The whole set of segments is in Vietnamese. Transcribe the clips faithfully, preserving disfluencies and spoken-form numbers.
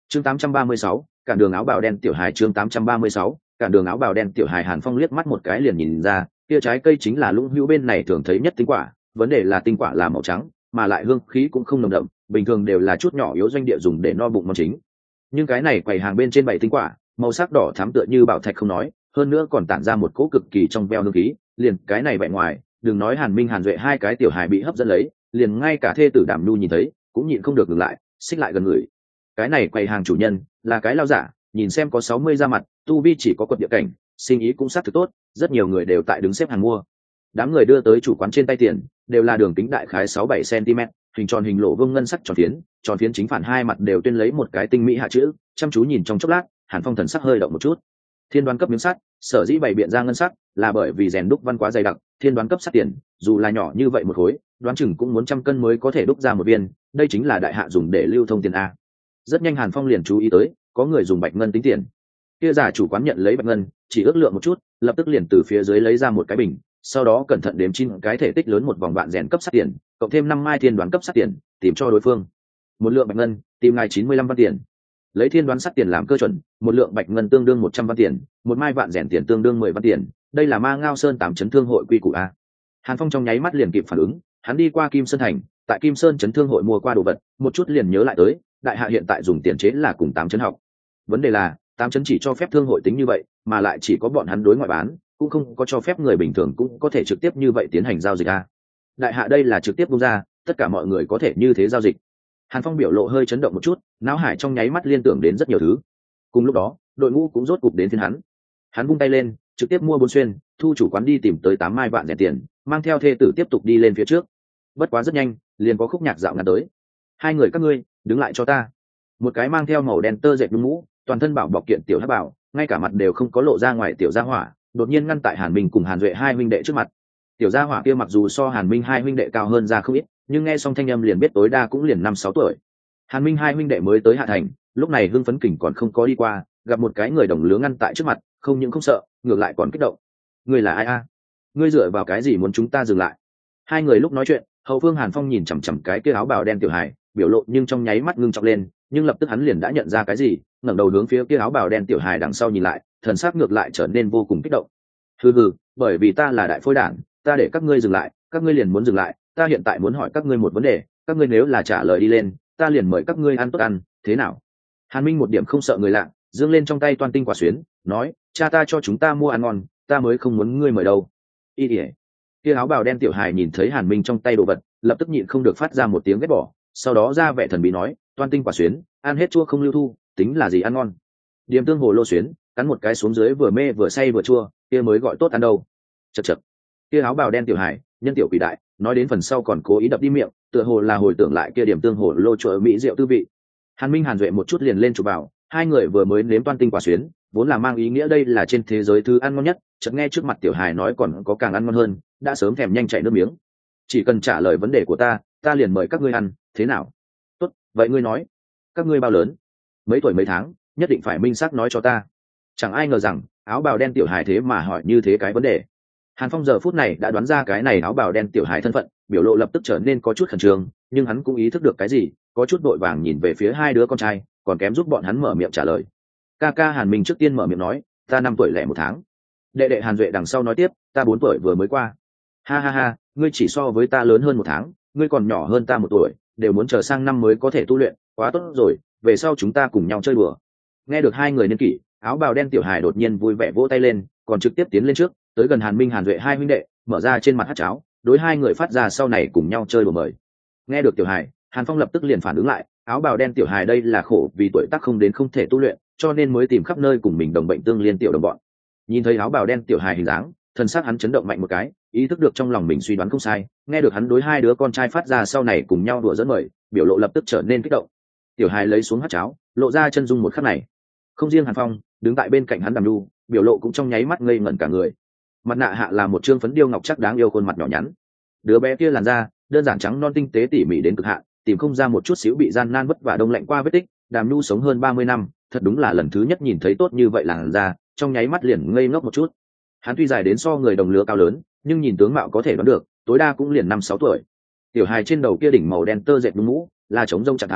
chương tám trăm ba mươi sáu, cản đường áo bào đen tiểu hài. Chương tám trăm ba mươi sáu, cản đường áo bào đen tiểu hài. Hàn Phong liếc mắt một cái liền nhìn ra, kia trái cây chính là lũng hữu bên này thường thấy nhất tinh quả, vấn đề là tinh quả là màu trắng, mà lại hương khí cũng không nồng đậm, bình thường đều là chút nhỏ yếu doanh địa dùng để no bụng món chính. Nhưng cái này quầy hàng bên trên bảy tinh quả, màu sắc đỏ thắm tựa như bảo thạch không nói, hơn nữa còn tản ra một cỗ cực kỳ trong veo hương khí, liền cái này vẻ ngoài, đừng nói Hàn Minh Hàn Duệ hai cái tiểu hài bị hấp dẫn lấy, liền ngay cả thê tử Đàm Nhu nhìn thấy, cũng nhịn không được ngừng lại, xích lại gần người. Cái này quầy hàng chủ nhân là cái lao giả, nhìn xem có sáu mươi da mặt, tu vi chỉ có quật địa cảnh, sinh ý cũng sát thực tốt, rất nhiều người đều tại đứng xếp hàng mua. Đám người đưa tới chủ quán trên tay tiền, đều là đường kính đại khái sáu bảy cm, hình tròn hình lộ vương ngân sắc tròn phiến, tròn phiến chính phản hai mặt đều tuyên lấy một cái tinh mỹ hạ chữ, chăm chú nhìn trong chốc lát, Hàn Phong thần sắc hơi động một chút. Thiên đoán cấp miếng sắt, sở dĩ bày biện ra ngân sắc, là bởi vì rèn đúc văn quá dày đặc, thiên đoán cấp sắt tiền, dù là nhỏ như vậy một khối, đoán chừng cũng muốn trăm cân mới có thể đúc ra một viên, đây chính là đại hạ dùng để lưu thông tiền a. Rất nhanh Hàn Phong liền chú ý tới, có người dùng bạch ngân tính tiền. Kia giả chủ quán nhận lấy bạch ngân, chỉ ước lượng một chút, lập tức liền từ phía dưới lấy ra một cái bình, sau đó cẩn thận đếm chín cái thể tích lớn một vòng vạn rèn cấp sắt tiền, cộng thêm năm mai thiên đoán cấp sắt tiền, tìm cho đối phương. Một lượng bạch ngân, tìm ngài chín mươi lăm văn tiền. Lấy thiên đoán sắt tiền làm cơ chuẩn, một lượng bạch ngân tương đương một trăm văn tiền, một mai vạn rèn tiền tương đương mười văn tiền, đây là Ma Ngao Sơn tám chấn thương hội quy củ a. Hàn Phong trong nháy mắt liền kịp phản ứng, hắn đi qua Kim Sơn thành, tại Kim Sơn chấn thương hội mua qua đồ vật, một chút liền nhớ lại tới, đại hạ hiện tại dùng tiền chế là cùng tám chấn học. Vấn đề là, tám chấn chỉ cho phép thương hội tính như vậy, mà lại chỉ có bọn hắn đối ngoại bán, cũng không có cho phép người bình thường cũng có thể trực tiếp như vậy tiến hành giao dịch a. Đại hạ đây là trực tiếp bung ra, tất cả mọi người có thể như thế giao dịch. Hàn Phong biểu lộ hơi chấn động một chút, não hải trong nháy mắt liên tưởng đến rất nhiều thứ. Cùng lúc đó, đội ngũ cũng rốt cục đến phiên hắn. Hắn vung tay lên, trực tiếp mua bốn xuyên, thu chủ quán đi tìm tới tám mai vạn rèn tiền, mang theo thê tử tiếp tục đi lên phía trước. Bất quá rất nhanh, liền có khúc nhạc dạo ngắn tới. Hai người các ngươi, đứng lại cho ta. Một cái mang theo màu đen tơ dệt đúng mũ, toàn thân bảo bọc kiện tiểu hắc bảo, ngay cả mặt đều không có lộ ra ngoài tiểu gia hỏa, đột nhiên ngăn tại Hàn Minh cùng Hàn Duệ hai huynh đệ trước mặt. Tiểu gia hỏa kia mặc dù so Hàn Minh hai huynh đệ cao hơn ra không ít, nhưng nghe xong thanh âm liền biết tối đa cũng liền năm sáu tuổi. Hàn Minh hai huynh đệ mới tới Hạ Thành, lúc này hưng phấn kỉnh còn không có đi qua, gặp một cái người đồng lứa ngăn tại trước mặt, không những không sợ, ngược lại còn kích động. Ngươi là ai a? Ngươi dựa vào cái gì muốn chúng ta dừng lại? Hai người lúc nói chuyện, hậu phương Hàn Phong nhìn chằm chằm cái kia áo bào đen tiểu hài, biểu lộ nhưng trong nháy mắt ngưng trọng lên, nhưng lập tức hắn liền đã nhận ra cái gì, ngẩng đầu hướng phía kia áo bào đen tiểu hài đằng sau nhìn lại, thần sắc ngược lại trở nên vô cùng kích động. Hừ hừ, bởi vì ta là đại phôi đản, ta để các ngươi dừng lại, các ngươi liền muốn dừng lại, ta hiện tại muốn hỏi các ngươi một vấn đề, các ngươi nếu là trả lời đi lên, ta liền mời các ngươi ăn tốt ăn, thế nào? Hàn Minh một điểm không sợ người lạ, giương lên trong tay toan tinh quả xuyến, nói, cha ta cho chúng ta mua ăn ngon, ta mới không muốn ngươi mời đâu. Y ỉa. Kia áo bào đen tiểu hài nhìn thấy Hàn Minh trong tay đồ vật, lập tức nhịn không được phát ra một tiếng ghét bỏ, sau đó ra vẻ thần bí nói, toan tinh quả xuyến, ăn hết chua không lưu thu, tính là gì ăn ngon? Điềm tương hồ lô xuyến, cắn một cái xuống dưới vừa mê vừa say vừa chua, kia mới gọi tốt ăn đâu. Chậc chậc. Kia áo bào đen tiểu hài, nhân tiểu quỷ đại, nói đến phần sau còn cố ý đập đi miệng, tựa hồ là hồi tưởng lại kia điểm tương hồ lô chua mỹ rượu tư vị. Hàn Minh Hàn Duệ một chút liền lên chụp vào, hai người vừa mới nếm toan tinh quả xuyến, vốn là mang ý nghĩa đây là trên thế giới thứ ăn ngon nhất, chợt nghe trước mặt tiểu hài nói còn có càng ăn ngon hơn, đã sớm thèm nhanh chảy nước miếng. Chỉ cần trả lời vấn đề của ta, ta liền mời các ngươi ăn, thế nào? Tốt, vậy ngươi nói, các ngươi bao lớn, mấy tuổi mấy tháng, nhất định phải minh xác nói cho ta. Chẳng ai ngờ rằng áo bào đen tiểu hài thế mà hỏi như thế cái vấn đề. Hàn Phong giờ phút này đã đoán ra cái này áo bào đen tiểu hài thân phận, biểu lộ lập tức trở nên có chút khẩn trương, nhưng hắn cũng ý thức được cái gì, có chút vội vàng nhìn về phía hai đứa con trai, còn kém giúp bọn hắn mở miệng trả lời. Ca ca Hàn Minh trước tiên mở miệng nói, ta năm tuổi lẻ một tháng. Đệ đệ Hàn Duệ đằng sau nói tiếp, ta bốn tuổi vừa mới qua. Ha ha ha, ngươi chỉ so với ta lớn hơn một tháng, ngươi còn nhỏ hơn ta một tuổi, đều muốn chờ sang năm mới có thể tu luyện, quá tốt rồi, về sau chúng ta cùng nhau chơi đùa. Nghe được hai người niên kỷ, áo bào đen tiểu hài đột nhiên vui vẻ vỗ tay lên, còn trực tiếp tiến lên trước, tới gần Hàn Minh Hàn Duệ hai huynh đệ, mở ra trên mặt hát cháo, đối hai người phát ra sau này cùng nhau chơi đùa mời. Nghe được tiểu hài, Hàn Phong lập tức liền phản ứng lại, áo bào đen tiểu hài đây là khổ vì tuổi tác không đến không thể tu luyện, cho nên mới tìm khắp nơi cùng mình đồng bệnh tương liên tiểu đồng bọn. Nhìn thấy áo bào đen tiểu hài hình dáng, thân xác hắn chấn động mạnh một cái, ý thức được trong lòng mình suy đoán không sai, nghe được hắn đối hai đứa con trai phát ra sau này cùng nhau đùa dẫn mời, biểu lộ lập tức trở nên kích động. Tiểu hài lấy xuống hát cháo, lộ ra chân dung một khắc này. Không riêng Hàn Phong, đứng tại bên cạnh hắn Đàm Nhu, biểu lộ cũng trong nháy mắt ngây ngẩn cả người. Mặt nạ hạ là một trương phấn điêu ngọc chắc đáng yêu khuôn mặt nhỏ nhắn. Đứa bé kia làn da đơn giản trắng non tinh tế tỉ mỉ đến cực hạn, tìm không ra một chút xíu bị gian nan vất vả đông lạnh qua vết tích. Đàm Nhu sống hơn ba mươi năm, thật đúng là lần thứ nhất nhìn thấy tốt như vậy làn da, trong nháy mắt liền ngây ngốc một chút. Hắn tuy dài đến so người đồng lứa cao lớn, nhưng nhìn tướng mạo có thể đoán được, tối đa cũng liền năm sáu tuổi. Tiểu hài trên đầu kia đỉnh màu đen tơ dệt đúng mũ, là chống rông trạng thái,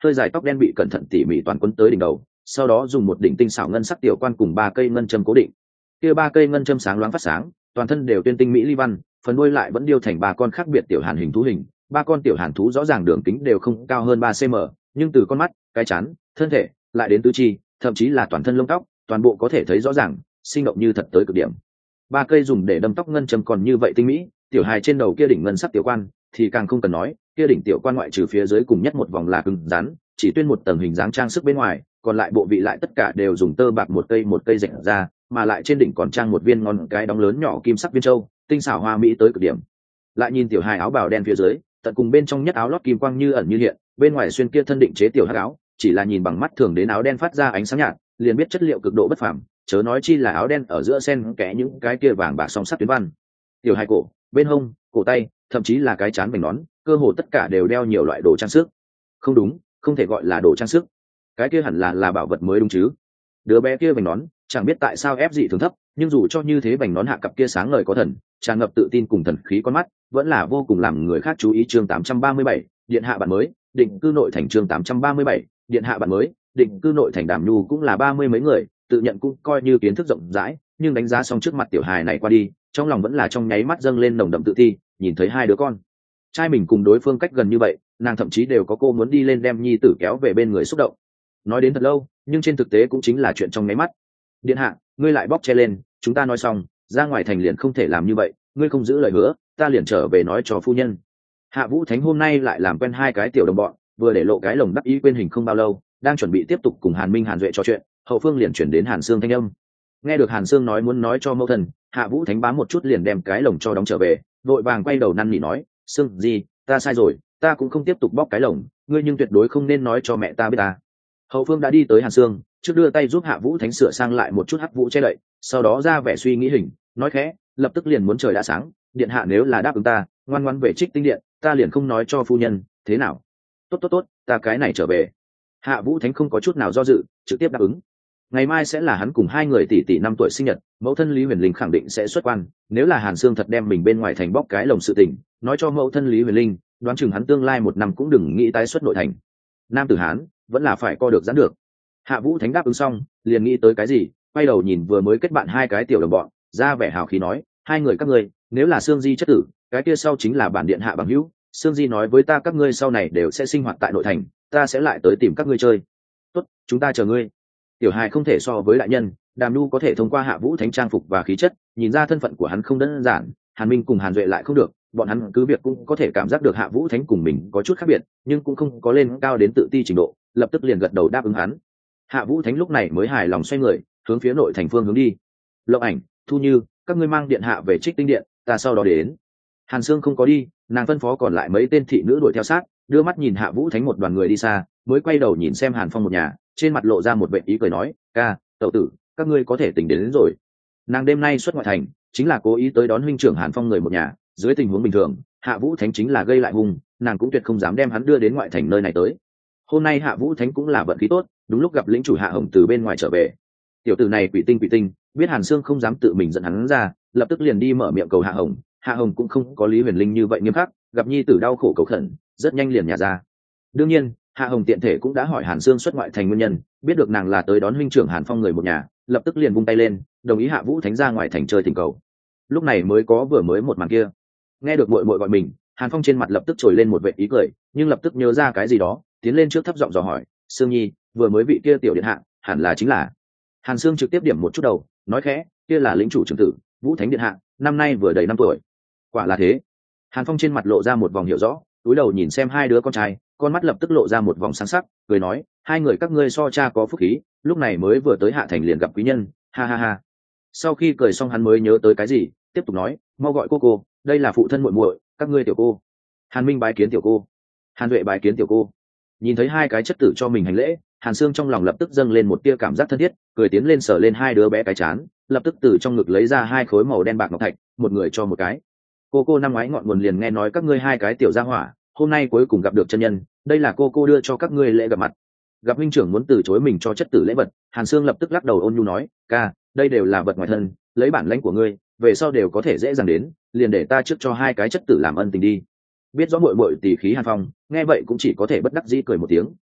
hơi dài tóc đen bị cẩn thận tỉ mỉ toàn quấn tới đỉnh đầu, sau đó dùng một đỉnh tinh xảo ngân sắc tiểu quan cùng ba cây ngân châm cố định. Kia ba cây ngân châm sáng loáng phát sáng, toàn thân đều tuyên tinh mỹ ly văn, phần đuôi lại vẫn điêu thành ba con khác biệt tiểu hàn hình thú hình. Ba con tiểu hàn thú rõ ràng đường kính đều không cao hơn ba cm, nhưng từ con mắt, cái trán, thân thể, lại đến tứ chi, thậm chí là toàn thân lông tóc, toàn bộ có thể thấy rõ ràng, sinh động như thật tới cực điểm. Ba cây dùng để đâm tóc ngân châm còn như vậy tinh mỹ, tiểu hài trên đầu kia đỉnh ngân sắc tiểu quan thì càng không cần nói, kia đỉnh tiểu quan ngoại trừ phía dưới cùng nhất một vòng là cứng rắn, chỉ tuyên một tầng hình dáng trang sức bên ngoài, còn lại bộ vị lại tất cả đều dùng tơ bạc một cây một cây rạch ra, mà lại trên đỉnh còn trang một viên ngón cái đóng lớn nhỏ kim sắc viên châu, tinh xảo hoa mỹ tới cực điểm. Lại nhìn tiểu hài áo bào đen phía dưới, tận cùng bên trong nhất áo lót kim quang như ẩn như hiện, bên ngoài xuyên kia thân định chế tiểu hắc áo, chỉ là nhìn bằng mắt thường đến áo đen phát ra ánh sáng nhạt, liền biết chất liệu cực độ bất phàm, chớ nói chi là áo đen ở giữa xen kẽ những cái kia vàng bạc song sắt tuyến văn. Tiểu hài cổ, bên hông, cổ tay, thậm chí là cái trán vành nón, cơ hồ tất cả đều đeo nhiều loại đồ trang sức. Không đúng, không thể gọi là đồ trang sức, cái kia hẳn là là bảo vật mới đúng chứ. Đứa bé kia vành nón, chẳng biết tại sao ép dị thường thấp, nhưng dù cho như thế vành nón hạ cặp kia sáng ngời có thần, tràn ngập tự tin cùng thần khí con mắt, vẫn là vô cùng làm người khác chú ý. Chương tám trăm ba mươi bảy, điện hạ bạn mới, định cư nội thành. Chương tám trăm ba mươi bảy, điện hạ bạn mới, định cư nội thành. Đàm Nhu cũng là ba mươi mấy người, tự nhận cũng coi như kiến thức rộng rãi, nhưng đánh giá xong trước mặt tiểu hài này qua đi, trong lòng vẫn là trong nháy mắt dâng lên nồng đậm tự ti. Nhìn thấy hai đứa con trai mình cùng đối phương cách gần như vậy, nàng thậm chí đều có cô muốn đi lên đem nhi tử kéo về bên người xúc động. Nói đến thật lâu, nhưng trên thực tế cũng chính là chuyện trong nháy mắt. Điện hạ, ngươi lại bóc che lên, chúng ta nói xong, ra ngoài thành liền không thể làm như vậy, ngươi không giữ lời hứa, ta liền trở về nói cho phu nhân. Hạ Vũ Thánh hôm nay lại làm quen hai cái tiểu đồng bọn, vừa để lộ cái lồng đắc ý quên hình không bao lâu, đang chuẩn bị tiếp tục cùng Hàn Minh Hàn Duệ trò chuyện, hậu phương liền chuyển đến Hàn Sương thanh âm. Nghe được Hàn Sương nói muốn nói cho mẫu thần, Hạ Vũ Thánh bám một chút liền đem cái lồng cho đóng trở về, vội vàng quay đầu năn nỉ nói, Sương gì, ta sai rồi, ta cũng không tiếp tục bóc cái lồng, ngươi nhưng tuyệt đối không nên nói cho mẹ ta biết ta. Hậu phương đã đi tới Hàn Sương, trước đưa tay giúp Hạ Vũ Thánh sửa sang lại một chút hắc vũ che đậy, sau đó ra vẻ suy nghĩ hình, nói khẽ, lập tức liền muốn trời đã sáng, điện hạ nếu là đáp ứng ta, ngoan ngoãn về Trích Tinh Điện, ta liền không nói cho phu nhân, thế nào? Tốt tốt tốt, ta cái này trở về. Hạ Vũ Thánh không có chút nào do dự, trực tiếp đáp ứng. Ngày mai sẽ là hắn cùng hai người tỷ tỷ năm tuổi sinh nhật, mẫu thân Lý Huyền Linh khẳng định sẽ xuất quan, nếu là Hàn Sương thật đem mình bên ngoài thành bóc cái lồng sự tình, nói cho mẫu thân Lý Huyền Linh, đoán chừng hắn tương lai một năm cũng đừng nghĩ tái xuất nội thành. Nam tử Hán, vẫn là phải co được giãn được. Hạ Vũ Thánh đáp ứng xong, liền nghĩ tới cái gì, quay đầu nhìn vừa mới kết bạn hai cái tiểu đồng bọn, ra vẻ hào khí nói, hai người các ngươi, nếu là Sương Di chất tử, cái kia sau chính là bản điện hạ bằng hữu, Sương Di nói với ta các ngươi sau này đều sẽ sinh hoạt tại nội thành, ta sẽ lại tới tìm các ngươi chơi. Tốt, chúng ta chờ ngươi. Tiểu hài không thể so với đại nhân, Đàm Nhu có thể thông qua Hạ Vũ Thánh trang phục và khí chất, nhìn ra thân phận của hắn không đơn giản, Hàn Minh cùng Hàn Duệ lại không được, bọn hắn cứ việc cũng có thể cảm giác được Hạ Vũ Thánh cùng mình có chút khác biệt, nhưng cũng không có lên cao đến tự ti trình độ, lập tức liền gật đầu đáp ứng hắn. Hạ Vũ Thánh lúc này mới hài lòng xoay người, hướng phía nội thành phương hướng đi. Lộng Ảnh, Thu Như, các ngươi mang điện hạ về Trích Tinh Điện, ta sau đó đến. Hàn Sương không có đi, nàng phân phó còn lại mấy tên thị nữ đuổi theo sát, đưa mắt nhìn Hạ Vũ Thánh một đoàn người đi xa, mới quay đầu nhìn xem Hàn Phong một nhà, trên mặt lộ ra một vẻ ý cười nói, ca, tẩu tử, các ngươi có thể tỉnh đến, đến rồi. Nàng đêm nay xuất ngoại thành, chính là cố ý tới đón huynh trưởng Hàn Phong người một nhà, dưới tình huống bình thường, Hạ Vũ Thánh chính là gây lại hung, nàng cũng tuyệt không dám đem hắn đưa đến ngoại thành nơi này tới. Hôm nay Hạ Vũ Thánh cũng là vận khí tốt, đúng lúc gặp lĩnh chủ Hạ Hồng từ bên ngoài trở về. Tiểu tử này quỷ tinh quỷ tinh, biết Hàn Sương không dám tự mình dẫn hắn ra, lập tức liền đi mở miệng cầu Hạ Hồng. Hạ Hồng cũng không có Lý Huyền Linh như vậy nghiêm khắc, gặp nhi tử đau khổ cầu khẩn, rất nhanh liền nhả ra. Đương nhiên, Hạ Hồng tiện thể cũng đã hỏi Hàn Sương xuất ngoại thành nguyên nhân, biết được nàng là tới đón huynh trưởng Hàn Phong người một nhà, lập tức liền vung tay lên, đồng ý Hạ Vũ Thánh ra ngoài thành chơi tình cầu. Lúc này mới có vừa mới một màn kia. Nghe được muội muội gọi mình, Hàn Phong trên mặt lập tức trồi lên một vẻ ý cười, nhưng lập tức nhớ ra cái gì đó, tiến lên trước thấp giọng dò hỏi, Sương Nhi, vừa mới vị kia tiểu điện hạ, hẳn là chính là. Hàn Sương trực tiếp điểm một chút đầu, nói khẽ, kia là lĩnh chủ trưởng tử, Vũ Thánh điện hạ, năm nay vừa đầy năm tuổi. Quả là thế. Hàn Phong trên mặt lộ ra một vòng hiểu rõ, cúi đầu nhìn xem hai đứa con trai, con mắt lập tức lộ ra một vòng sáng sắc, cười nói, hai người các ngươi so cha có phúc khí, lúc này mới vừa tới hạ thành liền gặp quý nhân, ha ha ha. Sau khi cười xong hắn mới nhớ tới cái gì, tiếp tục nói, mau gọi cô cô, đây là phụ thân muội muội, các ngươi tiểu cô. Hàn Minh bái kiến tiểu cô, Hàn Duệ bái kiến tiểu cô. Nhìn thấy hai cái chất tử cho mình hành lễ, Hàn Sương trong lòng lập tức dâng lên một tia cảm giác thân thiết, cười tiến lên sờ lên hai đứa bé cái chán, lập tức từ trong ngực lấy ra hai khối màu đen bạc ngọc thạch, một người cho một cái. Cô cô năm ngoái ngọn nguồn liền nghe nói các ngươi hai cái tiểu gia hỏa, hôm nay cuối cùng gặp được chân nhân, đây là cô cô đưa cho các ngươi lễ gặp mặt. Gặp huynh trưởng muốn từ chối mình cho chất tử lễ vật, Hàn Sương lập tức lắc đầu ôn nhu nói, ca, đây đều là vật ngoài thân, lấy bản lãnh của ngươi, về sau đều có thể dễ dàng đến, liền để ta trước cho hai cái chất tử làm ân tình đi. Biết rõ muội muội tỷ khí Hàn Phong, nghe vậy cũng chỉ có thể bất đắc dĩ cười một tiếng.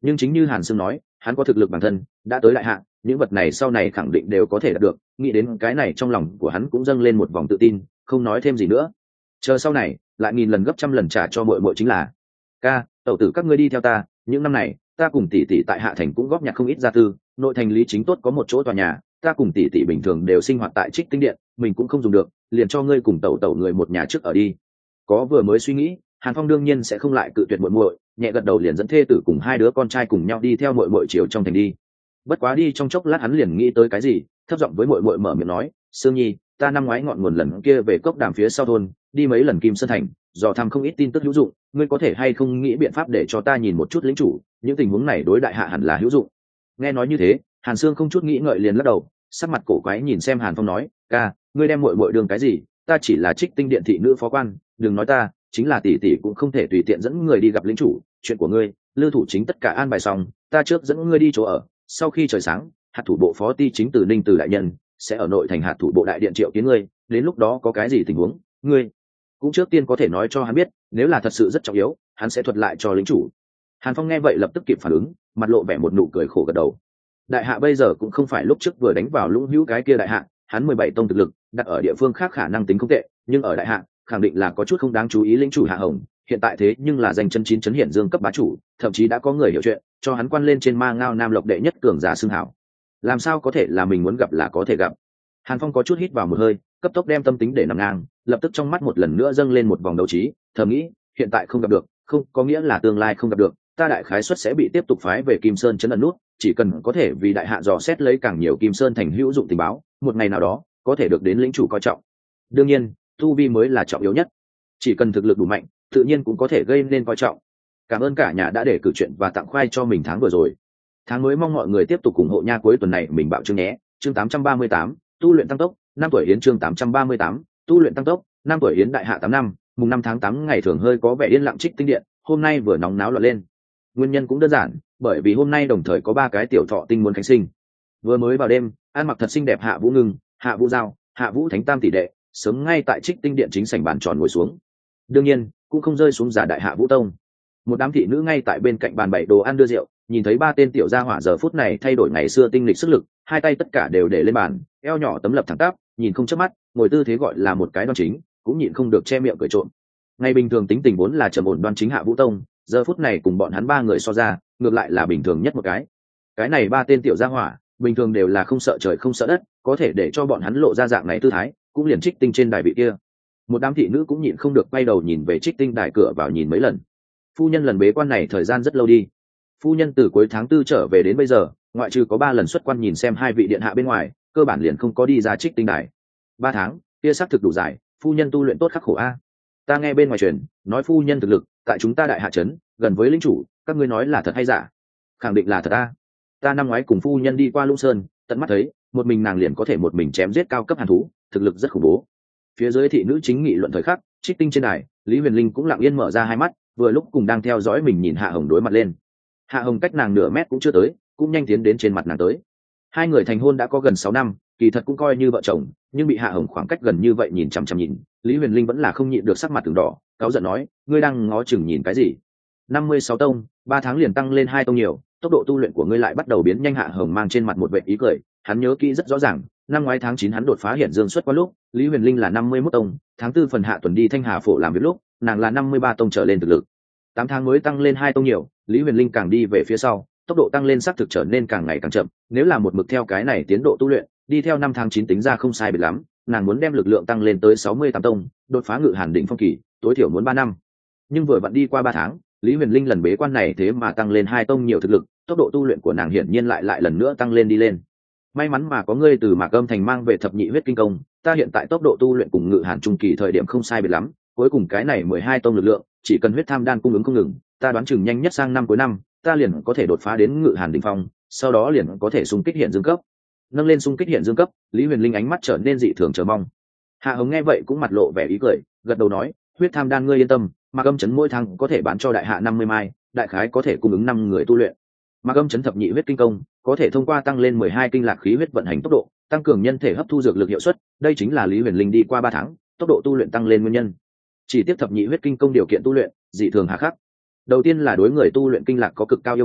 nhưng chính như Hàn Sương nói, hắn có thực lực bản thân, đã tới đại hạ, những vật này sau này khẳng định đều có thể đạt được. Nghĩ đến cái này trong lòng của hắn cũng dâng lên một vòng tự tin, không nói thêm gì nữa. Chờ sau này lại nghìn lần gấp trăm lần trả cho muội muội chính là. Ca, tẩu tử các ngươi đi theo ta, những năm này ta cùng tỷ tỷ tại hạ thành cũng góp nhặt không ít gia tư, nội thành lý chính tốt có một chỗ tòa nhà, ta cùng tỷ tỷ bình thường đều sinh hoạt tại Trích Tinh Điện, mình cũng không dùng được, liền cho ngươi cùng tẩu tẩu người một nhà trước ở đi. Có vừa mới suy nghĩ, Hàn Phong đương nhiên sẽ không lại cự tuyệt muội muội, nhẹ gật đầu liền dẫn thê tử cùng hai đứa con trai cùng nhau đi theo muội muội chiều trong thành đi. Bất quá đi trong chốc lát hắn liền nghĩ tới cái gì, thấp giọng với muội muội mở miệng nói, "Sương Nhi, ta năm ngoái ngọn nguồn lần kia về cốc đàm phía sau thôn, đi mấy lần Kim Sơn thành, dò thăm không ít tin tức hữu dụng, ngươi có thể hay không nghĩ biện pháp để cho ta nhìn một chút lĩnh chủ, những tình huống này đối đại hạ hẳn là hữu dụng." Nghe nói như thế, Hàn Sương không chút nghĩ ngợi liền lắc đầu, sắc mặt cổ quái nhìn xem Hàn Phong nói, "Ca, ngươi đem muội muội đường cái gì, ta chỉ là Trích Tinh Điện thị nữ phó quan, đừng nói ta, chính là tỷ tỷ cũng không thể tùy tiện dẫn người đi gặp lĩnh chủ, chuyện của ngươi, Lư thủ chính tất cả an bài xong, ta trước dẫn ngươi đi chỗ ở, sau khi trời sáng, hạt thủ bộ phó ty chính từ Ninh Từ đại nhân sẽ ở nội thành hạt thủ bộ đại điện triệu kiến ngươi, đến lúc đó có cái gì tình huống, ngươi cũng trước tiên có thể nói cho hắn biết, nếu là thật sự rất trọng yếu, hắn sẽ thuật lại cho lĩnh chủ." Hàn Phong nghe vậy lập tức kịp phản ứng, mặt lộ vẻ một nụ cười khổ gật đầu. Đại hạ bây giờ cũng không phải lúc trước vừa đánh vào Lũng Hữu cái kia đại hạ, hắn mười bảy tông thực lực, đặt ở địa phương khác khả năng tính không tệ, nhưng ở đại hạ, khẳng định là có chút không đáng chú ý lĩnh chủ Hạ Hồng, hiện tại thế nhưng là danh chân chín chấn hiển dương cấp bá chủ, thậm chí đã có người hiểu chuyện, cho hắn quan lên trên ma ngao nam lộc đệ nhất cường giả xưng hảo. Làm sao có thể là mình muốn gặp là có thể gặp. Hàn Phong có chút hít vào một hơi, cấp tốc đem tâm tính để nằm ngang, lập tức trong mắt một lần nữa dâng lên một vòng đấu trí, thầm nghĩ, hiện tại không gặp được, không có nghĩa là tương lai không gặp được, ta đại khái suất sẽ bị tiếp tục phái về Kim Sơn trấn ẩn nút, chỉ cần có thể vì đại hạ dò xét lấy càng nhiều Kim Sơn thành hữu dụng tình báo, một ngày nào đó có thể được đến lĩnh chủ coi trọng. Đương nhiên, tu vi mới là trọng yếu nhất, chỉ cần thực lực đủ mạnh, tự nhiên cũng có thể gây nên coi trọng. Cảm ơn cả nhà đã để cử chuyện và tặng khoai cho mình tháng vừa rồi. Tháng mới mong mọi người tiếp tục ủng hộ nha, cuối tuần này mình bạo chương nhé. Chương tám trăm ba mươi tám, tu luyện tăng tốc, năm tuổi yến. Chương tám trăm ba mươi tám, tu luyện tăng tốc, năm tuổi yến. Đại hạ tám năm, mùng năm tháng tám ngày thường hơi có vẻ yên lặng Trích Tinh Điện, hôm nay vừa nóng náo loạn lên. Nguyên nhân cũng đơn giản, bởi vì hôm nay đồng thời có ba cái tiểu thọ tinh muốn khánh sinh. Vừa mới vào đêm, ăn mặc thật xinh đẹp Hạ Vũ Ngưng, Hạ Vũ Giao, Hạ Vũ Thánh tam tỷ đệ, sớm ngay tại Trích Tinh Điện chính sảnh bàn tròn ngồi xuống. Đương nhiên, cũng không rơi xuống giả đại Hạ Vũ Tông. Một đám thị nữ ngay tại bên cạnh bàn bày đồ ăn đưa rượu, nhìn thấy ba tên tiểu gia hỏa giờ phút này thay đổi ngày xưa tinh lịch sức lực, hai tay tất cả đều để lên bàn, eo nhỏ tấm lập thẳng tắp, nhìn không chớp mắt, ngồi tư thế gọi là một cái đoan chính, cũng nhịn không được che miệng cười trộm. Ngày bình thường tính tình vốn là trầm ổn đoan chính Hạ Vũ Tông, giờ phút này cùng bọn hắn ba người so ra, ngược lại là bình thường nhất một cái. Cái này ba tên tiểu gia hỏa, bình thường đều là không sợ trời không sợ đất, có thể để cho bọn hắn lộ ra dạng này tư thái, cũng liền Trích Tinh trên đài vị kia. Một đám thị nữ cũng nhịn không được quay đầu nhìn về Trích Tinh đài cửa vào nhìn mấy lần. Phu nhân lần bế quan này thời gian rất lâu đi. Phu nhân từ cuối tháng tư trở về đến bây giờ, ngoại trừ có ba lần xuất quan nhìn xem hai vị điện hạ bên ngoài, cơ bản liền không có đi ra Trích Tinh đài. Ba tháng, kia xác thực đủ dài, phu nhân tu luyện tốt khắc khổ a. Ta nghe bên ngoài truyền, nói phu nhân thực lực tại chúng ta đại hạ trấn, gần với lĩnh chủ, các ngươi nói là thật hay giả? Khẳng định là thật a. Ta năm ngoái cùng phu nhân đi qua Lũng Sơn, tận mắt thấy, một mình nàng liền có thể một mình chém giết cao cấp hàn thú, thực lực rất khủng bố. Phía dưới thị nữ chính nghị luận thời khắc, Trích Tinh trên đài, Lý Huyền Linh cũng lặng yên mở ra hai mắt, vừa lúc cùng đang theo dõi mình nhìn Hạ Hồng đối mặt lên. Hạ Hồng cách nàng nửa mét cũng chưa tới, cũng nhanh tiến đến trên mặt nàng tới. Hai người thành hôn đã có gần sáu năm, kỳ thật cũng coi như vợ chồng, nhưng bị Hạ Hồng khoảng cách gần như vậy nhìn chằm chằm nhìn, Lý Huyền Linh vẫn là không nhịn được sắc mặt từng đỏ, cáu giận nói, ngươi đang ngó chừng nhìn cái gì? Năm mươi sáu tông, ba tháng liền tăng lên hai tông nhiều, tốc độ tu luyện của ngươi lại bắt đầu biến nhanh. Hạ Hồng mang trên mặt một vệt ý cười, hắn nhớ kỹ rất rõ ràng, năm ngoái tháng chín hắn đột phá hiển dương xuất qua lúc, Lý Huyền Linh là năm mươi mốt tông, tháng tư phần hạ tuần đi Thanh Hà Phổ làm việc lúc, nàng là năm mươi ba tông trở lên thực lực. Tám tháng mới tăng lên hai tông nhiều, Lý Huyền Linh càng đi về phía sau, tốc độ tăng lên xác thực trở nên càng ngày càng chậm, nếu là một mực theo cái này tiến độ tu luyện, đi theo năm tháng chín tính ra không sai biệt lắm, nàng muốn đem lực lượng tăng lên tới sáu mươi tám tông, đột phá Ngự Hàn đỉnh phong kỳ, tối thiểu muốn ba năm. Nhưng vừa vặn đi qua ba tháng, Lý Huyền Linh lần bế quan này thế mà tăng lên hai tông nhiều thực lực, tốc độ tu luyện của nàng hiển nhiên lại lại lần nữa tăng lên đi lên. May mắn mà có ngươi từ Mạc Âm thành mang về thập nhị huyết kinh công, ta hiện tại tốc độ tu luyện cùng Ngự Hàn trung kỳ thời điểm không sai biệt lắm, cuối cùng cái này mười hai tông lực lượng, chỉ cần huyết tham đan cung ứng không ngừng, ta đoán chừng nhanh nhất sang năm cuối năm, ta liền có thể đột phá đến Ngự Hàn đỉnh phong, sau đó liền có thể xung kích hiện dương cấp. Nâng lên xung kích hiện dương cấp, Lý Huyền Linh ánh mắt trở nên dị thường chờ mong. Hạ Hồng nghe vậy cũng mặt lộ vẻ ý cười, gật đầu nói, huyết tham đan ngươi yên tâm, Mạc Âm chấn mỗi tháng có thể bán cho đại hạ năm mươi mai, đại khái có thể cung ứng năm người tu luyện. Mạc Âm chấn thập nhị huyết kinh công, có thể thông qua tăng lên mười hai kinh lạc khí huyết vận hành tốc độ, tăng cường nhân thể hấp thu dược lực hiệu suất, đây chính là Lý Huyền Linh đi qua ba tháng, tốc độ tu luyện tăng lên nguyên nhân. Chỉ tiếp thập nhị huyết kinh công điều kiện tu luyện, dị thường hà khắc. Đầu tiên là đối người tu luyện kinh lạc có cực cao yêu cầu,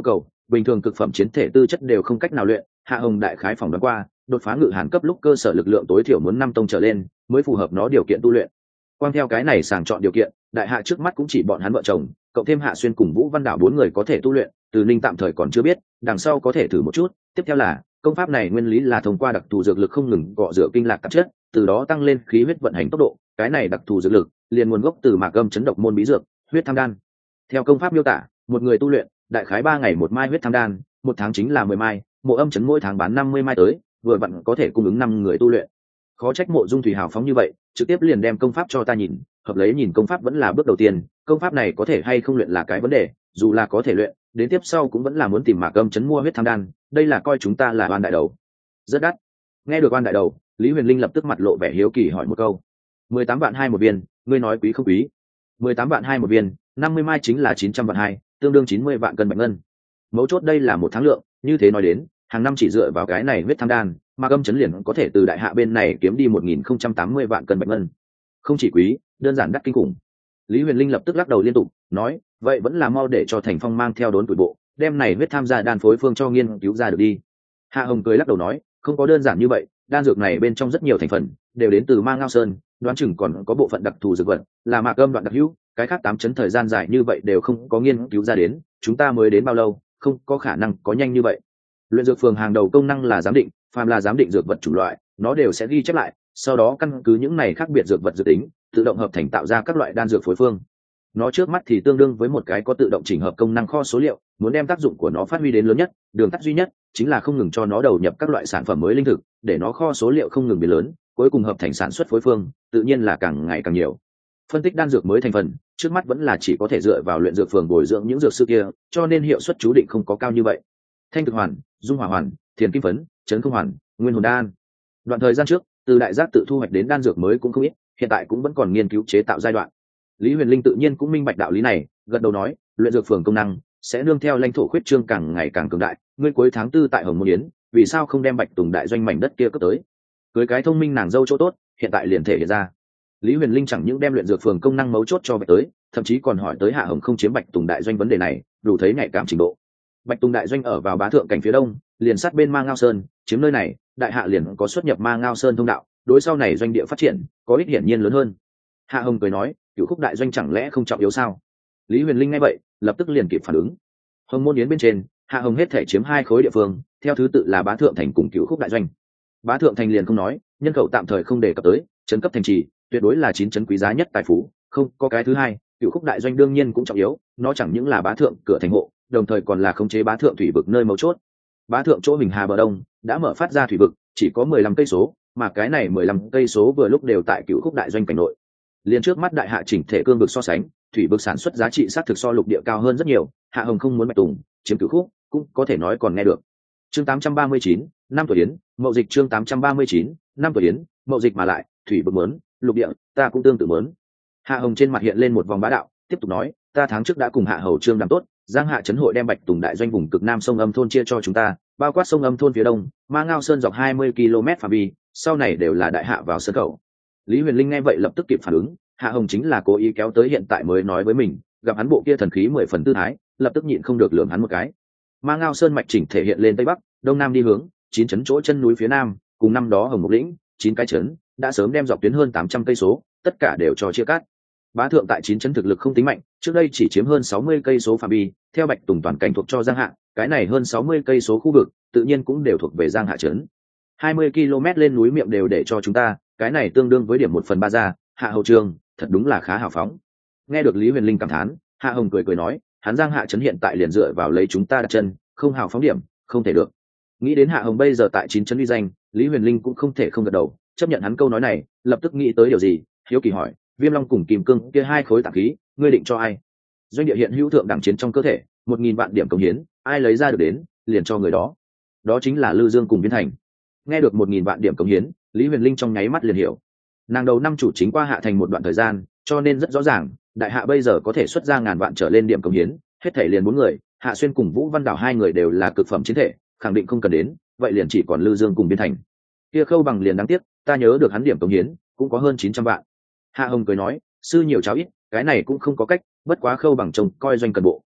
bình thường cực phẩm chiến thể tư chất đều không cách nào luyện. Hạ Hồng đại khái phỏng đoán qua, đột phá ngự hàn cấp lúc cơ sở lực lượng tối thiểu muốn năm tông trở lên mới phù hợp nó điều kiện tu luyện. Quang theo cái này sàng chọn điều kiện, đại hạ trước mắt cũng chỉ bọn hắn vợ chồng, cộng thêm Hạ Xuyên cùng Vũ Văn Đảo bốn người có thể tu luyện, Từ Ninh tạm thời còn chưa biết, đằng sau có thể thử một chút. Tiếp theo là công pháp này nguyên lý là thông qua đặc thù dược lực không ngừng gọ rửa kinh lạc tạp chất, từ đó tăng lên khí huyết vận hành tốc độ. Cái này đặc thù dược lực liền nguồn gốc từ mạc âm chấn độc môn bí dược huyết tham đan. Theo công pháp miêu tả, một người tu luyện đại khái ba ngày một mai huyết tham đan, một tháng chính là mười mai, Mộ Âm chấn mỗi tháng bán năm mươi mai tới, vừa vặn có thể cung ứng năm người tu luyện. Khó trách Mộ Dung Thủy hào phóng như vậy, trực tiếp liền đem công pháp cho ta nhìn, hợp lấy nhìn công pháp vẫn là bước đầu tiên, công pháp này có thể hay không luyện là cái vấn đề, dù là có thể luyện, đến tiếp sau cũng vẫn là muốn tìm Mạc Âm chấn mua huyết tham đan, đây là coi chúng ta là oan đại đầu. Rất đắt. Nghe được oan đại đầu, Lý Huyền Linh lập tức mặt lộ vẻ hiếu kỳ hỏi một câu. mười tám vạn hai một viên, ngươi nói quý không quý? mười tám vạn hai một viên, năm mươi mai chính là chín trăm vạn hai, tương đương chín mươi vạn cân bạch ngân. Mấu chốt đây là một tháng lượng, như thế nói đến, hàng năm chỉ dựa vào cái này huyết tham đan, Mạc Âm chấn liền có thể từ đại hạ bên này kiếm đi một nghìn không trăm tám mươi vạn cân bạch ngân. Không chỉ quý, đơn giản đắt kinh khủng. Lý Huyền Linh lập tức lắc đầu liên tục, nói, vậy vẫn là mau để cho Thành Phong mang theo đốn tuổi bộ, đem này huyết tham gia đan phối phương cho nghiên cứu ra được đi. Hạ Hồng cười lắc đầu nói, không có đơn giản như vậy, đan dược này bên trong rất nhiều thành phần đều đến từ Ma Ngao Sơn, đoán chừng còn có bộ phận đặc thù dược vật là Mạc Âm đoạn đặc hữu, cái khác tám chấn thời gian dài như vậy đều không có nghiên cứu ra đến, chúng ta mới đến bao lâu, không có khả năng có nhanh như vậy. Luyện dược phường hàng đầu công năng là giám định, phàm là giám định dược vật chủng loại, nó đều sẽ ghi chép lại, sau đó căn cứ những này khác biệt dược vật dự tính, tự động hợp thành tạo ra các loại đan dược phối phương. Nó trước mắt thì tương đương với một cái có tự động chỉnh hợp công năng kho số liệu, muốn đem tác dụng của nó phát huy đến lớn nhất, đường tắt duy nhất chính là không ngừng cho nó đầu nhập các loại sản phẩm mới linh thực, để nó kho số liệu không ngừng biến lớn, cuối cùng hợp thành sản xuất phối phương, tự nhiên là càng ngày càng nhiều. Phân tích đan dược mới thành phần, trước mắt vẫn là chỉ có thể dựa vào luyện dược phường bồi dưỡng những dược sư kia, cho nên hiệu suất chú định không có cao như vậy. Thanh thực hoàn, dung hỏa hoàn, thiền kim phấn, chấn không hoàn, nguyên hồn đan. Đoạn thời gian trước, từ đại giác tự thu hoạch đến đan dược mới cũng không ít, hiện tại cũng vẫn còn nghiên cứu chế tạo giai đoạn. Lý Huyền Linh tự nhiên cũng minh bạch đạo lý này, gật đầu nói, luyện dược phường công năng sẽ nương theo lãnh thổ khuyết trương càng ngày càng cường đại, ngươi cuối tháng tư tại Hồng Môn Yến, vì sao không đem Bạch Tùng đại doanh mảnh đất kia cấp tới? Cưới cái thông minh nàng dâu chỗ tốt, hiện tại liền thể hiện ra. Lý Huyền Linh chẳng những đem luyện dược phường công năng mấu chốt cho Bạch tới, thậm chí còn hỏi tới Hạ Hồng không chiếm Bạch Tùng đại doanh vấn đề này, đủ thấy nhạy cảm trình độ. Bạch Tùng đại doanh ở vào bá thượng cảnh phía đông, liền sát bên Ma Ngao Sơn, chiếm nơi này, đại hạ liền có xuất nhập Ma Ngao Sơn thông đạo, đối sau này doanh địa phát triển có ích hiển nhiên lớn hơn. Hạ Hồng cười nói, Cửu Khúc đại doanh chẳng lẽ không trọng yếu sao? Lý Huyền Linh nghe vậy, lập tức liền kịp phản ứng. Hồng Môn Yến bên trên, Hạ Hồng hết thể chiếm hai khối địa phương, theo thứ tự là Bá Thượng thành cùng Cửu Khúc đại doanh. Bá Thượng thành liền không nói, nhân khẩu tạm thời không đề cập tới, trấn cấp thành trì, tuyệt đối là chín trấn quý giá nhất tài phú, không có cái thứ hai. Cửu Khúc đại doanh đương nhiên cũng trọng yếu, nó chẳng những là Bá Thượng cửa thành hộ, đồng thời còn là khống chế Bá Thượng thủy vực nơi mấu chốt. Bá Thượng chỗ Bình Hà bờ đông đã mở phát ra thủy vực, chỉ có mười lăm cây số, mà cái này mười lăm cây số vừa lúc đều tại Cửu Khúc đại doanh cảnh nội. Liên trước mắt đại hạ chỉnh thể cương vực so sánh, thủy vực sản xuất giá trị sát thực so lục địa cao hơn rất nhiều. Hạ Hồng không muốn Bạch Tùng chiếm Cửu Khúc, cũng có thể nói còn nghe được. Chương tám trăm ba mươi chín, năm tuổi yến, mậu dịch chương tám trăm ba mươi chín, năm tuổi yến, mậu dịch mà lại, thủy vực muốn, lục địa, ta cũng tương tự muốn. Hạ Hồng trên mặt hiện lên một vòng bá đạo, tiếp tục nói, ta tháng trước đã cùng Hạ Hầu Trương đàm tốt, Giang Hạ trấn hội đem Bạch Tùng đại doanh vùng cực nam sông Âm thôn chia cho chúng ta, bao quát sông Âm thôn phía đông, Ma Ngao Sơn dọc hai mươi ki lô mét phạm vi, sau này đều là đại hạ vào sơn khẩu. Lý Huyền Linh nghe vậy lập tức kịp phản ứng, Hạ Hồng chính là cố ý kéo tới hiện tại mới nói với mình, gặp hắn bộ kia thần khí mười phần tư thái, lập tức nhịn không được lườm hắn một cái. Ma Ngao Sơn mạch chỉnh thể hiện lên tây bắc, đông nam đi hướng, chín trấn chỗ chân núi phía nam, cùng năm đó Hồng Mục lĩnh, chín cái trấn, đã sớm đem dọc tuyến hơn tám trăm cây số, tất cả đều cho chia cắt. Bá Thượng tại chín trấn thực lực không tính mạnh, trước đây chỉ chiếm hơn sáu mươi cây số phạm vi, theo Bạch Tùng toàn cảnh thuộc cho Giang Hạ, cái này hơn sáu mươi cây số khu vực, tự nhiên cũng đều thuộc về Giang Hạ trấn. hai mươi ki lô mét lên núi miệng đều để cho chúng ta, cái này tương đương với điểm một phần ba ra, Hạ Hầu Trương, thật đúng là khá hào phóng. Nghe được Lý Huyền Linh cảm thán, Hạ Hồng cười cười nói, hắn Giang Hạ trấn hiện tại liền dựa vào lấy chúng ta đặt chân, không hào phóng điểm, không thể được. Nghĩ đến Hạ Hồng bây giờ tại chín trấn uy danh, Lý Huyền Linh cũng không thể không gật đầu, chấp nhận hắn câu nói này, lập tức nghĩ tới điều gì, hiếu kỳ hỏi, Viêm Long cùng Kim Cương kia hai khối tạp khí, ngươi định cho ai? Doanh địa hiện hữu thượng đẳng chiến trong cơ thể, một nghìn vạn điểm công hiến, ai lấy ra được đến, liền cho người đó. Đó chính là Lư Dương cùng Viên Thành. Nghe được một nghìn vạn điểm công hiến, Lý Huyền Linh trong nháy mắt liền hiểu. Nàng đầu năm chủ chính qua Hạ thành một đoạn thời gian, cho nên rất rõ ràng, đại hạ bây giờ có thể xuất ra ngàn vạn trở lên điểm công hiến, hết thể liền bốn người, Hạ Xuyên cùng Vũ Văn Đảo hai người đều là cực phẩm chiến thể, khẳng định không cần đến, vậy liền chỉ còn Lư Dương cùng Viên Thành. Kia Khâu Bằng liền đáng tiếc, ta nhớ được hắn điểm công hiến cũng có hơn chín trăm vạn. Hạ Hồng cười nói, sư nhiều cháu ít, cái này cũng không có cách, bất quá Khâu Bằng trông coi doanh cần bộ,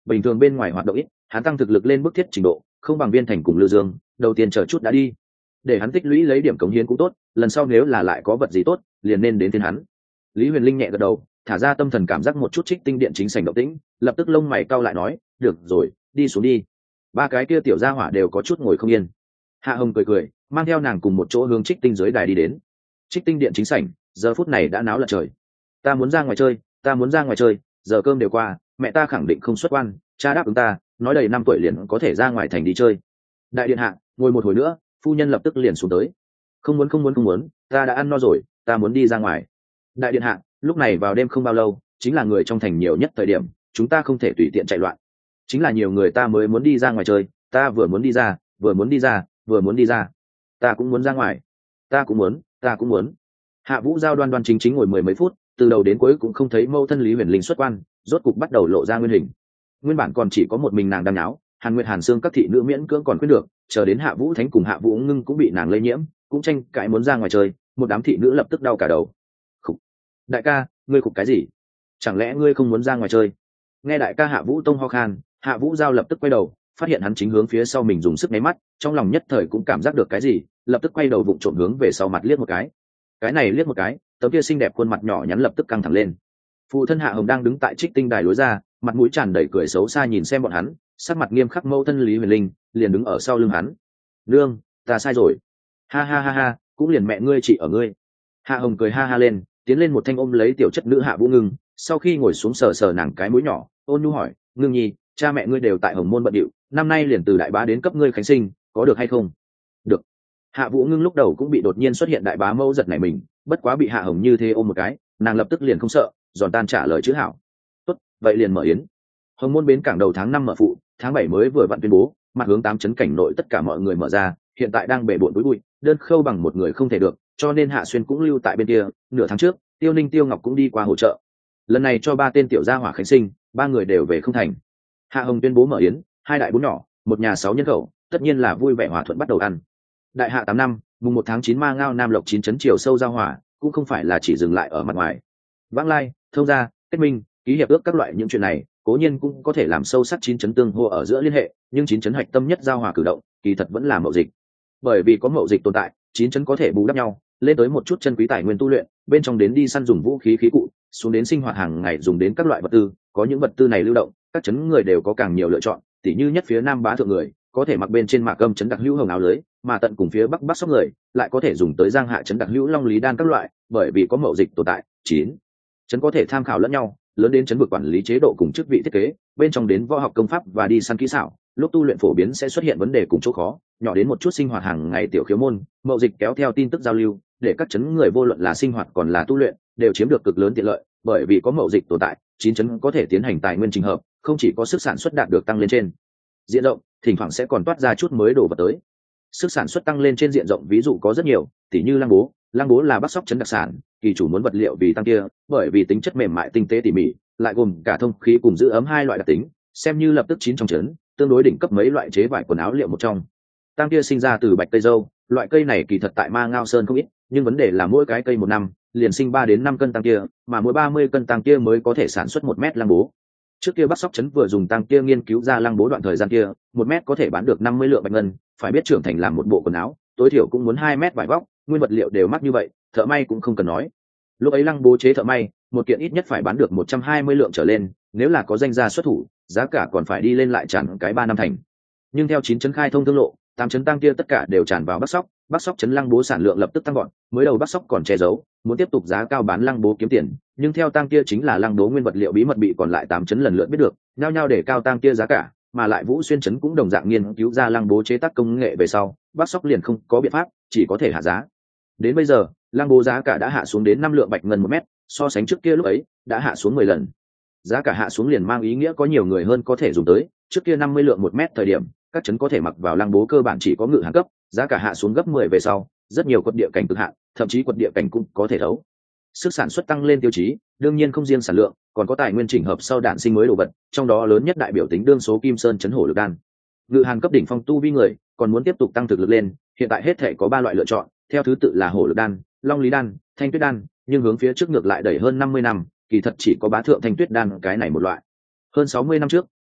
bình thường bên ngoài hoạt động ít, hắn tăng thực lực lên bức thiết trình độ không bằng Viên Thành cùng Lưu Dương, đầu tiên chờ chút đã đi, để hắn tích lũy lấy điểm cống hiến cũng tốt, lần sau nếu là lại có vật gì tốt liền nên đến thiên hắn. Lý Huyền Linh nhẹ gật đầu, thả ra tâm thần cảm giác một chút Trích Tinh Điện chính sảnh động tĩnh, lập tức lông mày cau lại nói, được rồi, đi xuống đi. Ba cái kia tiểu gia hỏa đều có chút ngồi không yên. Hạ Hồng cười cười, mang theo nàng cùng một chỗ hướng Trích Tinh dưới đài đi đến. Trích Tinh Điện chính sảnh giờ phút này đã náo lật trời. Ta muốn ra ngoài chơi, ta muốn ra ngoài chơi, giờ cơm đều qua, mẹ ta khẳng định không xuất quan, cha đáp ứng ta, nói đầy năm tuổi liền có thể ra ngoài thành đi chơi. Đại điện hạ, ngồi một hồi nữa, phu nhân lập tức liền xuống tới. Không muốn không muốn không muốn, ta đã ăn no rồi, ta muốn đi ra ngoài. Đại điện hạ, lúc này vào đêm không bao lâu, chính là người trong thành nhiều nhất thời điểm, chúng ta không thể tùy tiện chạy loạn. Chính là nhiều người ta mới muốn đi ra ngoài chơi, ta vừa muốn đi ra, vừa muốn đi ra, vừa muốn đi ra. Ta cũng muốn ra ngoài, ta cũng muốn, ta cũng muốn. Hạ Vũ Giao đoan đoan chính chính ngồi mười mấy phút, từ đầu đến cuối cũng không thấy mâu thân Lý Huyền Linh xuất quan, rốt cục bắt đầu lộ ra nguyên hình. Nguyên bản còn chỉ có một mình nàng đang náo, Hàn Nguyệt Hàn Sương các thị nữ miễn cưỡng còn khuyên được, chờ đến Hạ Vũ Thánh cùng Hạ Vũ Ngưng cũng bị nàng lây nhiễm, cũng tranh cãi muốn ra ngoài chơi, một đám thị nữ lập tức đau cả đầu. Khủ. Đại ca, ngươi khục cái gì? Chẳng lẽ ngươi không muốn ra ngoài chơi? Nghe đại ca Hạ Vũ Tông ho khan, Hạ Vũ Giao lập tức quay đầu, phát hiện hắn chính hướng phía sau mình dùng sức nháy mắt, trong lòng nhất thời cũng cảm giác được cái gì, lập tức quay đầu vụng trộm hướng về sau mặt liếc một cái. Cái này liếc một cái, tấm kia xinh đẹp khuôn mặt nhỏ nhắn lập tức căng thẳng lên. Phụ thân Hạ Hồng đang đứng tại Trích Tinh đài lối ra, mặt mũi tràn đầy cười xấu xa nhìn xem bọn hắn, sắc mặt nghiêm khắc. Mẫu thân Lý Huyền Linh liền đứng ở sau lưng hắn. Nương, ta sai rồi. Ha ha ha ha, cũng liền mẹ ngươi chị ở ngươi. Hạ Hồng cười ha ha lên, tiến lên một thanh ôm lấy tiểu chất nữ Hạ Vũ Ngưng, sau khi ngồi xuống sờ sờ nàng cái mũi nhỏ, ôn nhu hỏi, Ngưng nhi, cha mẹ ngươi đều tại Hồng Môn bận điệu, năm nay liền từ đại bá đến cấp ngươi khánh sinh, có được hay không? Được. Hạ Vũ Ngưng lúc đầu cũng bị đột nhiên xuất hiện đại bá mẫu giật nảy mình, bất quá bị Hạ Hồng như thế ôm một cái, nàng lập tức liền không sợ, giòn tan trả lời chữ hảo. Tốt, vậy liền mở yến. Hồng Môn bến cảng đầu tháng năm mở phụ, tháng bảy mới vừa vặn tuyên bố, mặt hướng tám chấn cảnh nội tất cả mọi người mở ra, hiện tại đang bể bộn túi bụi, đơn khâu bằng một người không thể được, cho nên Hạ Xuyên cũng lưu tại bên kia. Nửa tháng trước, Tiêu Ninh Tiêu Ngọc cũng đi qua hỗ trợ. Lần này cho ba tên tiểu gia hỏa khánh sinh, ba người đều về không thành. Hạ Hồng tuyên bố mở yến, hai đại bốn nhỏ, một nhà sáu nhân khẩu, tất nhiên là vui vẻ hòa thuận bắt đầu ăn. Đại hạ tám năm, mùng một tháng chín ma ngao nam lộc chín chấn chiều sâu giao hỏa, cũng không phải là chỉ dừng lại ở mặt ngoài. Vãng lai, thông gia, kết minh, ký hiệp ước các loại những chuyện này, cố nhiên cũng có thể làm sâu sắc chín chấn tương hô ở giữa liên hệ, nhưng chín chấn hạch tâm nhất giao hòa cử động, kỳ thật vẫn là mậu dịch. Bởi vì có mậu dịch tồn tại, chín chấn có thể bù đắp nhau, lên tới một chút chân quý tài nguyên tu luyện, bên trong đến đi săn dùng vũ khí khí cụ, xuống đến sinh hoạt hàng ngày dùng đến các loại vật tư, có những vật tư này lưu động, các chấn người đều có càng nhiều lựa chọn, tỉ như nhất phía nam bá thượng người, có thể mặc bên trên mạc âm chấn đặc hữu hồng áo lưới, mà tận cùng phía bắc bắc sóc người lại có thể dùng tới giang hạ chấn đặc hữu long lý đan các loại, bởi vì có mậu dịch tồn tại, chín chấn có thể tham khảo lẫn nhau, lớn đến chấn vực quản lý chế độ cùng chức vị thiết kế, bên trong đến võ học công pháp và đi săn kỹ xảo, lúc tu luyện phổ biến sẽ xuất hiện vấn đề cùng chỗ khó, nhỏ đến một chút sinh hoạt hàng ngày tiểu khiếu môn, mậu dịch kéo theo tin tức giao lưu, để các chấn người vô luận là sinh hoạt còn là tu luyện đều chiếm được cực lớn tiện lợi, bởi vì có mậu dịch tồn tại, chín chấn có thể tiến hành tài nguyên trình hợp, không chỉ có sức sản xuất đạt được tăng lên trên diện rộng, thỉnh thoảng sẽ còn toát ra chút mới đồ vật tới. Sức sản xuất tăng lên trên diện rộng ví dụ có rất nhiều, tỉ như lăng bố, lăng bố là bắc sóc chấn đặc sản, kỳ chủ muốn vật liệu vì tăng kia, bởi vì tính chất mềm mại tinh tế tỉ mỉ, lại gồm cả thông khí cùng giữ ấm hai loại đặc tính, xem như lập tức chín trong chấn, tương đối đỉnh cấp mấy loại chế vải quần áo liệu một trong. Tăng kia sinh ra từ bạch cây dâu, loại cây này kỳ thật tại Ma Ngao Sơn không ít, nhưng vấn đề là mỗi cái cây một năm liền sinh ba đến năm cân tăng kia, mà mỗi ba mươi cân tăng kia mới có thể sản xuất một mét lăng bố. Trước kia bắc sóc chấn vừa dùng tăng kia nghiên cứu ra lăng bố đoạn thời gian kia, một mét có thể bán được năm mươi lượng bạch ngân, phải biết trưởng thành làm một bộ quần áo tối thiểu cũng muốn hai mét vải vóc, nguyên vật liệu đều mắc như vậy, thợ may cũng không cần nói. Lúc ấy lăng bố chế thợ may một kiện ít nhất phải bán được một trăm hai mươi lượng trở lên, nếu là có danh gia xuất thủ, giá cả còn phải đi lên lại tràn cái ba năm thành. Nhưng theo chín chấn khai thông thương lộ, tám chấn tăng kia tất cả đều tràn vào bắc sóc, bắc sóc chấn lăng bố sản lượng lập tức tăng gọn, mới đầu bắc sóc còn che giấu muốn tiếp tục giá cao bán lăng bố kiếm tiền, nhưng theo tăng kia chính là lăng bố nguyên vật liệu bí mật bị còn lại tám chấn lần lượt biết được, nhao nhao để cao tăng kia giá cả, mà lại Vũ Xuyên chấn cũng đồng dạng nghiên cứu ra lăng bố chế tác công nghệ về sau, bắc sóc liền không có biện pháp, chỉ có thể hạ giá. Đến bây giờ, lăng bố giá cả đã hạ xuống đến năm lượng bạch ngân một mét, so sánh trước kia lúc ấy đã hạ xuống mười lần. Giá cả hạ xuống liền mang ý nghĩa có nhiều người hơn có thể dùng tới, trước kia năm mươi lượng một mét thời điểm, các chấn có thể mặc vào lăng bố cơ bản chỉ có ngự hàng cấp, giá cả hạ xuống gấp mười về sau, rất nhiều quật địa cảnh cực hạn, thậm chí quật địa cảnh cũng có thể thấu. Sức sản xuất tăng lên tiêu chí, đương nhiên không riêng sản lượng, còn có tài nguyên chỉnh hợp sau đạn sinh mới đồ vật, trong đó lớn nhất đại biểu tính đương số Kim Sơn chấn hổ lực đan. Ngự hàng cấp đỉnh phong tu vi người, còn muốn tiếp tục tăng thực lực lên, hiện tại hết thể có ba loại lựa chọn, theo thứ tự là hổ lực đan, long lý đan, thanh tuyết đan, nhưng hướng phía trước ngược lại đẩy hơn năm mươi năm, kỳ thật chỉ có bá thượng thanh tuyết đan cái này một loại. Hơn sáu mươi năm trước,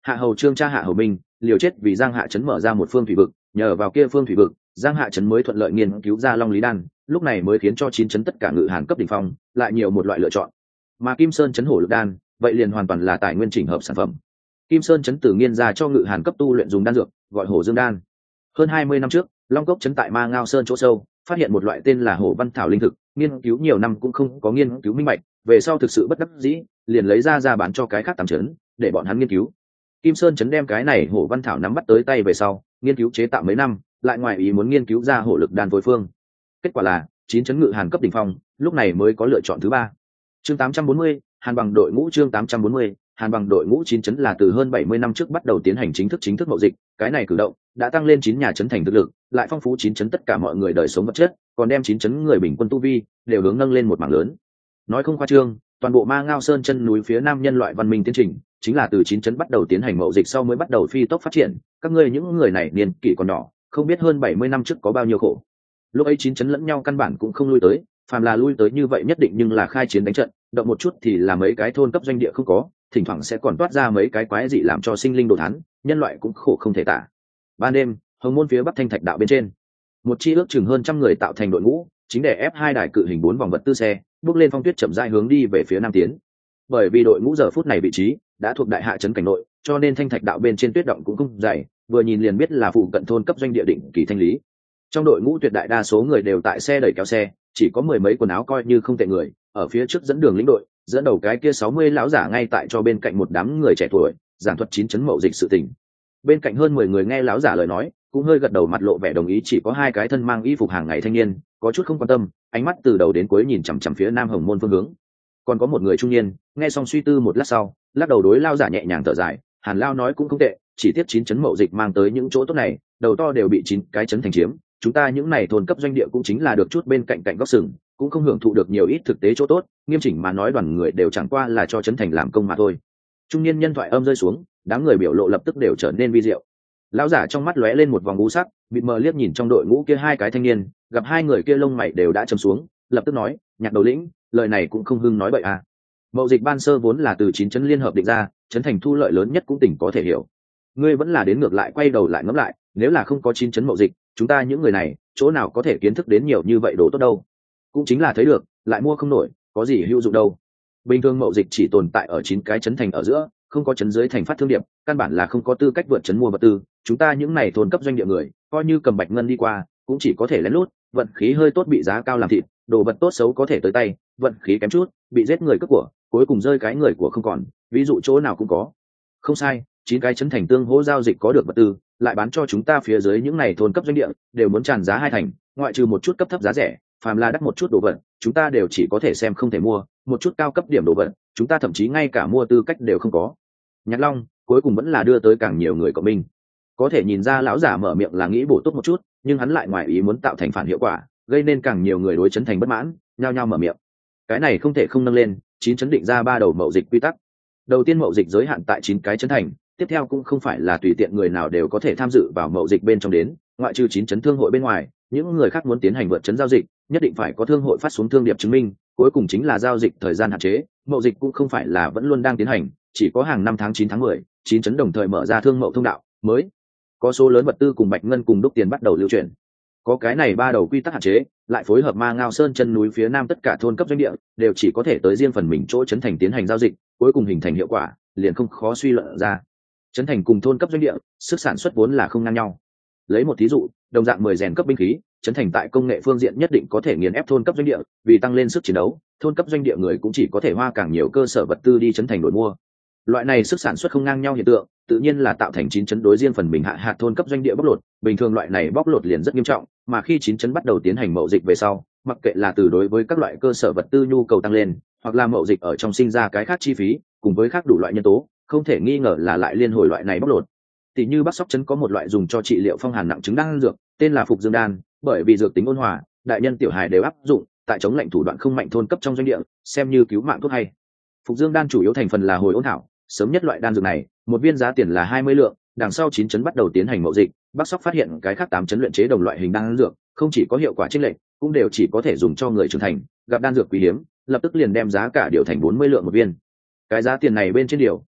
Hạ hầu trương cha Hạ hầu minh liều chết vì Giang Hạ trấn mở ra một phương thủy vực, nhờ vào kia phương thủy vực, Giang Hạ trấn mới thuận lợi nghiên cứu ra Long Lý đan, lúc này mới khiến cho chín trấn tất cả ngự hàn cấp đỉnh phong lại nhiều một loại lựa chọn. Mà Kim Sơn trấn hổ lực đan, vậy liền hoàn toàn là tài nguyên chỉnh hợp sản phẩm. Kim Sơn trấn từ nghiên ra cho ngự hàn cấp tu luyện dùng đan dược, gọi hổ dương đan. Hơn hai mươi năm trước, Long Cốc trấn tại Ma Ngao Sơn chỗ sâu, phát hiện một loại tên là hổ văn thảo linh thực, nghiên cứu nhiều năm cũng không có nghiên cứu minh bạch, về sau thực sự bất đắc dĩ, liền lấy ra ra bán cho cái khác tám trấn, để bọn hắn nghiên cứu. Kim Sơn trấn đem cái này hổ văn thảo nắm bắt tới tay về sau, nghiên cứu chế tạo mấy năm, lại ngoài ý muốn nghiên cứu ra hổ lực đan phối phương. Kết quả là chín trấn ngự hàn cấp đỉnh phong, lúc này mới có lựa chọn thứ ba. Chương tám trăm bốn mươi, Hàn bằng đội ngũ chương tám trăm bốn mươi, Hàn bằng đội ngũ chín trấn là từ hơn bảy mươi năm trước bắt đầu tiến hành chính thức chính thức mậu dịch, cái này cử động đã tăng lên chín nhà trấn thành thực lực, lại phong phú chín trấn tất cả mọi người đời sống vật chất, còn đem chín trấn người bình quân tu vi đều hướng nâng lên một mảng lớn. Nói không khoa trương, toàn bộ Ma Ngao Sơn chân núi phía nam nhân loại văn minh tiến trình, chính là từ chín trấn bắt đầu tiến hành mậu dịch sau mới bắt đầu phi tốc phát triển, các ngươi những người này niên kỷ còn nhỏ, không biết hơn bảy mươi năm trước có bao nhiêu khổ. Lúc ấy chín trấn lẫn nhau căn bản cũng không lui tới, phàm là lui tới như vậy nhất định nhưng là khai chiến đánh trận, động một chút thì là mấy cái thôn cấp doanh địa không có, thỉnh thoảng sẽ còn toát ra mấy cái quái dị làm cho sinh linh đồ thán, nhân loại cũng khổ không thể tả. Ban đêm, Hồng Môn phía Bắc Thanh Thạch đạo bên trên, một chi ước chừng hơn trăm người tạo thành đội ngũ, chính để ép hai đài cự hình bốn vòng vật tư xe, bước lên phong tuyết chậm rãi hướng đi về phía nam tiến. Bởi vì đội ngũ giờ phút này vị trí đã thuộc đại hạ trấn cảnh nội, cho nên Thanh Thạch đạo bên trên tuyết động cũng không dày, vừa nhìn liền biết là phụ cận thôn cấp doanh địa định kỳ thanh lý. Trong đội ngũ tuyệt đại đa số người đều tại xe đẩy kéo xe, chỉ có mười mấy quần áo coi như không tệ người ở phía trước dẫn đường lĩnh đội, dẫn đầu cái kia sáu mươi lão giả ngay tại cho bên cạnh một đám người trẻ tuổi giảng thuật chín trấn mậu dịch sự tình. Bên cạnh hơn mười người nghe lão giả lời nói, cũng hơi gật đầu mặt lộ vẻ đồng ý, chỉ có hai cái thân mang y phục hàng ngày thanh niên có chút không quan tâm, ánh mắt từ đầu đến cuối nhìn chằm chằm phía Nam Hồng Môn phương hướng. Còn có một người trung niên nghe xong suy tư một lát sau, lắc đầu đối lão giả nhẹ nhàng thở dài, Hàn Lao nói cũng không tệ, chỉ tiếc chín trấn mậu dịch mang tới những chỗ tốt này, đầu to đều bị chín cái trấn thành chiếm, chúng ta những này thôn cấp doanh địa cũng chính là được chút bên cạnh cạnh góc sừng, cũng không hưởng thụ được nhiều ít thực tế chỗ tốt, nghiêm chỉnh mà nói đoàn người đều chẳng qua là cho trấn thành làm công mà thôi. Trung niên nhân thoại âm rơi xuống, đám người biểu lộ lập tức đều trở nên vi diệu. Lão giả trong mắt lóe lên một vòng u sắc, mịt mờ liếc nhìn trong đội ngũ kia hai cái thanh niên, gặp hai người kia lông mày đều đã trầm xuống, lập tức nói, Nhạc đầu lĩnh, lời này cũng không hưng nói bậy à. Mậu dịch ban sơ vốn là từ chín trấn liên hợp định ra, trấn thành thu lợi lớn nhất cũng tỉnh có thể hiểu. Ngươi vẫn là đến ngược lại quay đầu lại ngẫm lại, nếu là không có chín trấn mậu dịch, chúng ta những người này chỗ nào có thể kiến thức đến nhiều như vậy đồ tốt đâu. Cũng chính là thấy được lại mua không nổi, có gì hữu dụng đâu. Bình thường mậu dịch chỉ tồn tại ở chín cái trấn thành ở giữa, không có trấn dưới thành phát thương điệp, căn bản là không có tư cách vượt trấn mua vật tư. Chúng ta những này thôn cấp doanh địa người coi như cầm bạch ngân đi qua cũng chỉ có thể lén lút, vận khí hơi tốt bị giá cao làm thịt, đồ vật tốt xấu có thể tới tay, vận khí kém chút bị giết người cướp của, cuối cùng rơi cái người của không còn, ví dụ chỗ nào cũng có. Không sai, chín cái trấn thành tương hỗ giao dịch có được vật tư, lại bán cho chúng ta phía dưới những này thôn cấp doanh địa đều muốn tràn giá hai thành, ngoại trừ một chút cấp thấp giá rẻ, phàm là đắt một chút đồ vật chúng ta đều chỉ có thể xem không thể mua, một chút cao cấp điểm đồ vật chúng ta thậm chí ngay cả mua tư cách đều không có. Nhạc Long cuối cùng vẫn là đưa tới càng nhiều người của mình. Có thể nhìn ra lão giả mở miệng là nghĩ bổ túc một chút, nhưng hắn lại ngoài ý muốn tạo thành phản hiệu quả, gây nên càng nhiều người đối chấn thành bất mãn, nhao nhao mở miệng. Cái này không thể không nâng lên, chín chấn định ra ba đầu mậu dịch quy tắc. Đầu tiên, mậu dịch giới hạn tại chín cái chấn thành, tiếp theo cũng không phải là tùy tiện người nào đều có thể tham dự vào mậu dịch bên trong đến, ngoại trừ chín chấn thương hội bên ngoài, những người khác muốn tiến hành vượt chấn giao dịch, nhất định phải có thương hội phát xuống thương điệp chứng minh, cuối cùng chính là giao dịch thời gian hạn chế, mậu dịch cũng không phải là vẫn luôn đang tiến hành, chỉ có hàng năm tháng chín tháng mười, chín chấn đồng thời mở ra thương mậu thông đạo, mới có số lớn vật tư cùng bạch ngân cùng đúc tiền bắt đầu lưu chuyển. Có cái này ba đầu quy tắc hạn chế, lại phối hợp Ma Ngao Sơn chân núi phía nam tất cả thôn cấp doanh địa đều chỉ có thể tới riêng phần mình chỗ chấn thành tiến hành giao dịch, cuối cùng hình thành hiệu quả liền không khó suy luận ra. Chấn thành cùng thôn cấp doanh địa, sức sản xuất vốn là không ngang nhau. Lấy một thí dụ, đồng dạng mười rèn cấp binh khí, chấn thành tại công nghệ phương diện nhất định có thể nghiền ép thôn cấp doanh địa, vì tăng lên sức chiến đấu, thôn cấp doanh địa người cũng chỉ có thể hoa càng nhiều cơ sở vật tư đi chấn thành đổi mua. Loại này sức sản xuất không ngang nhau hiện tượng, tự nhiên là tạo thành chín chấn đối riêng phần mình hạ hạt thôn cấp doanh địa bóc lột, bình thường loại này bóc lột liền rất nghiêm trọng, mà khi chín chấn bắt đầu tiến hành mậu dịch về sau, mặc kệ là từ đối với các loại cơ sở vật tư nhu cầu tăng lên, hoặc là mậu dịch ở trong sinh ra cái khác chi phí, cùng với khác đủ loại nhân tố, không thể nghi ngờ là lại liên hồi loại này bóc lột. Tỷ như Bắc Sóc trấn có một loại dùng cho trị liệu phong hàn nặng chứng đan dược, tên là Phục Dương đan, bởi vì dược tính ôn hòa, đại nhân tiểu hài đều áp dụng, tại chống lạnh thủ đoạn không mạnh thôn cấp trong doanh địa, xem như cứu mạng thuốc hay. Phục Dương đan chủ yếu thành phần là hồi ôn thảo, sớm nhất loại đan dược này, một viên giá tiền là hai mươi lượng, đằng sau chín chấn bắt đầu tiến hành mậu dịch, Bắc Sóc phát hiện cái khác tám chấn luyện chế đồng loại hình đan dược, không chỉ có hiệu quả chênh lệch, cũng đều chỉ có thể dùng cho người trưởng thành, gặp đan dược quý hiếm, lập tức liền đem giá cả điều thành bốn mươi lượng một viên. Cái giá tiền này bên trên điều,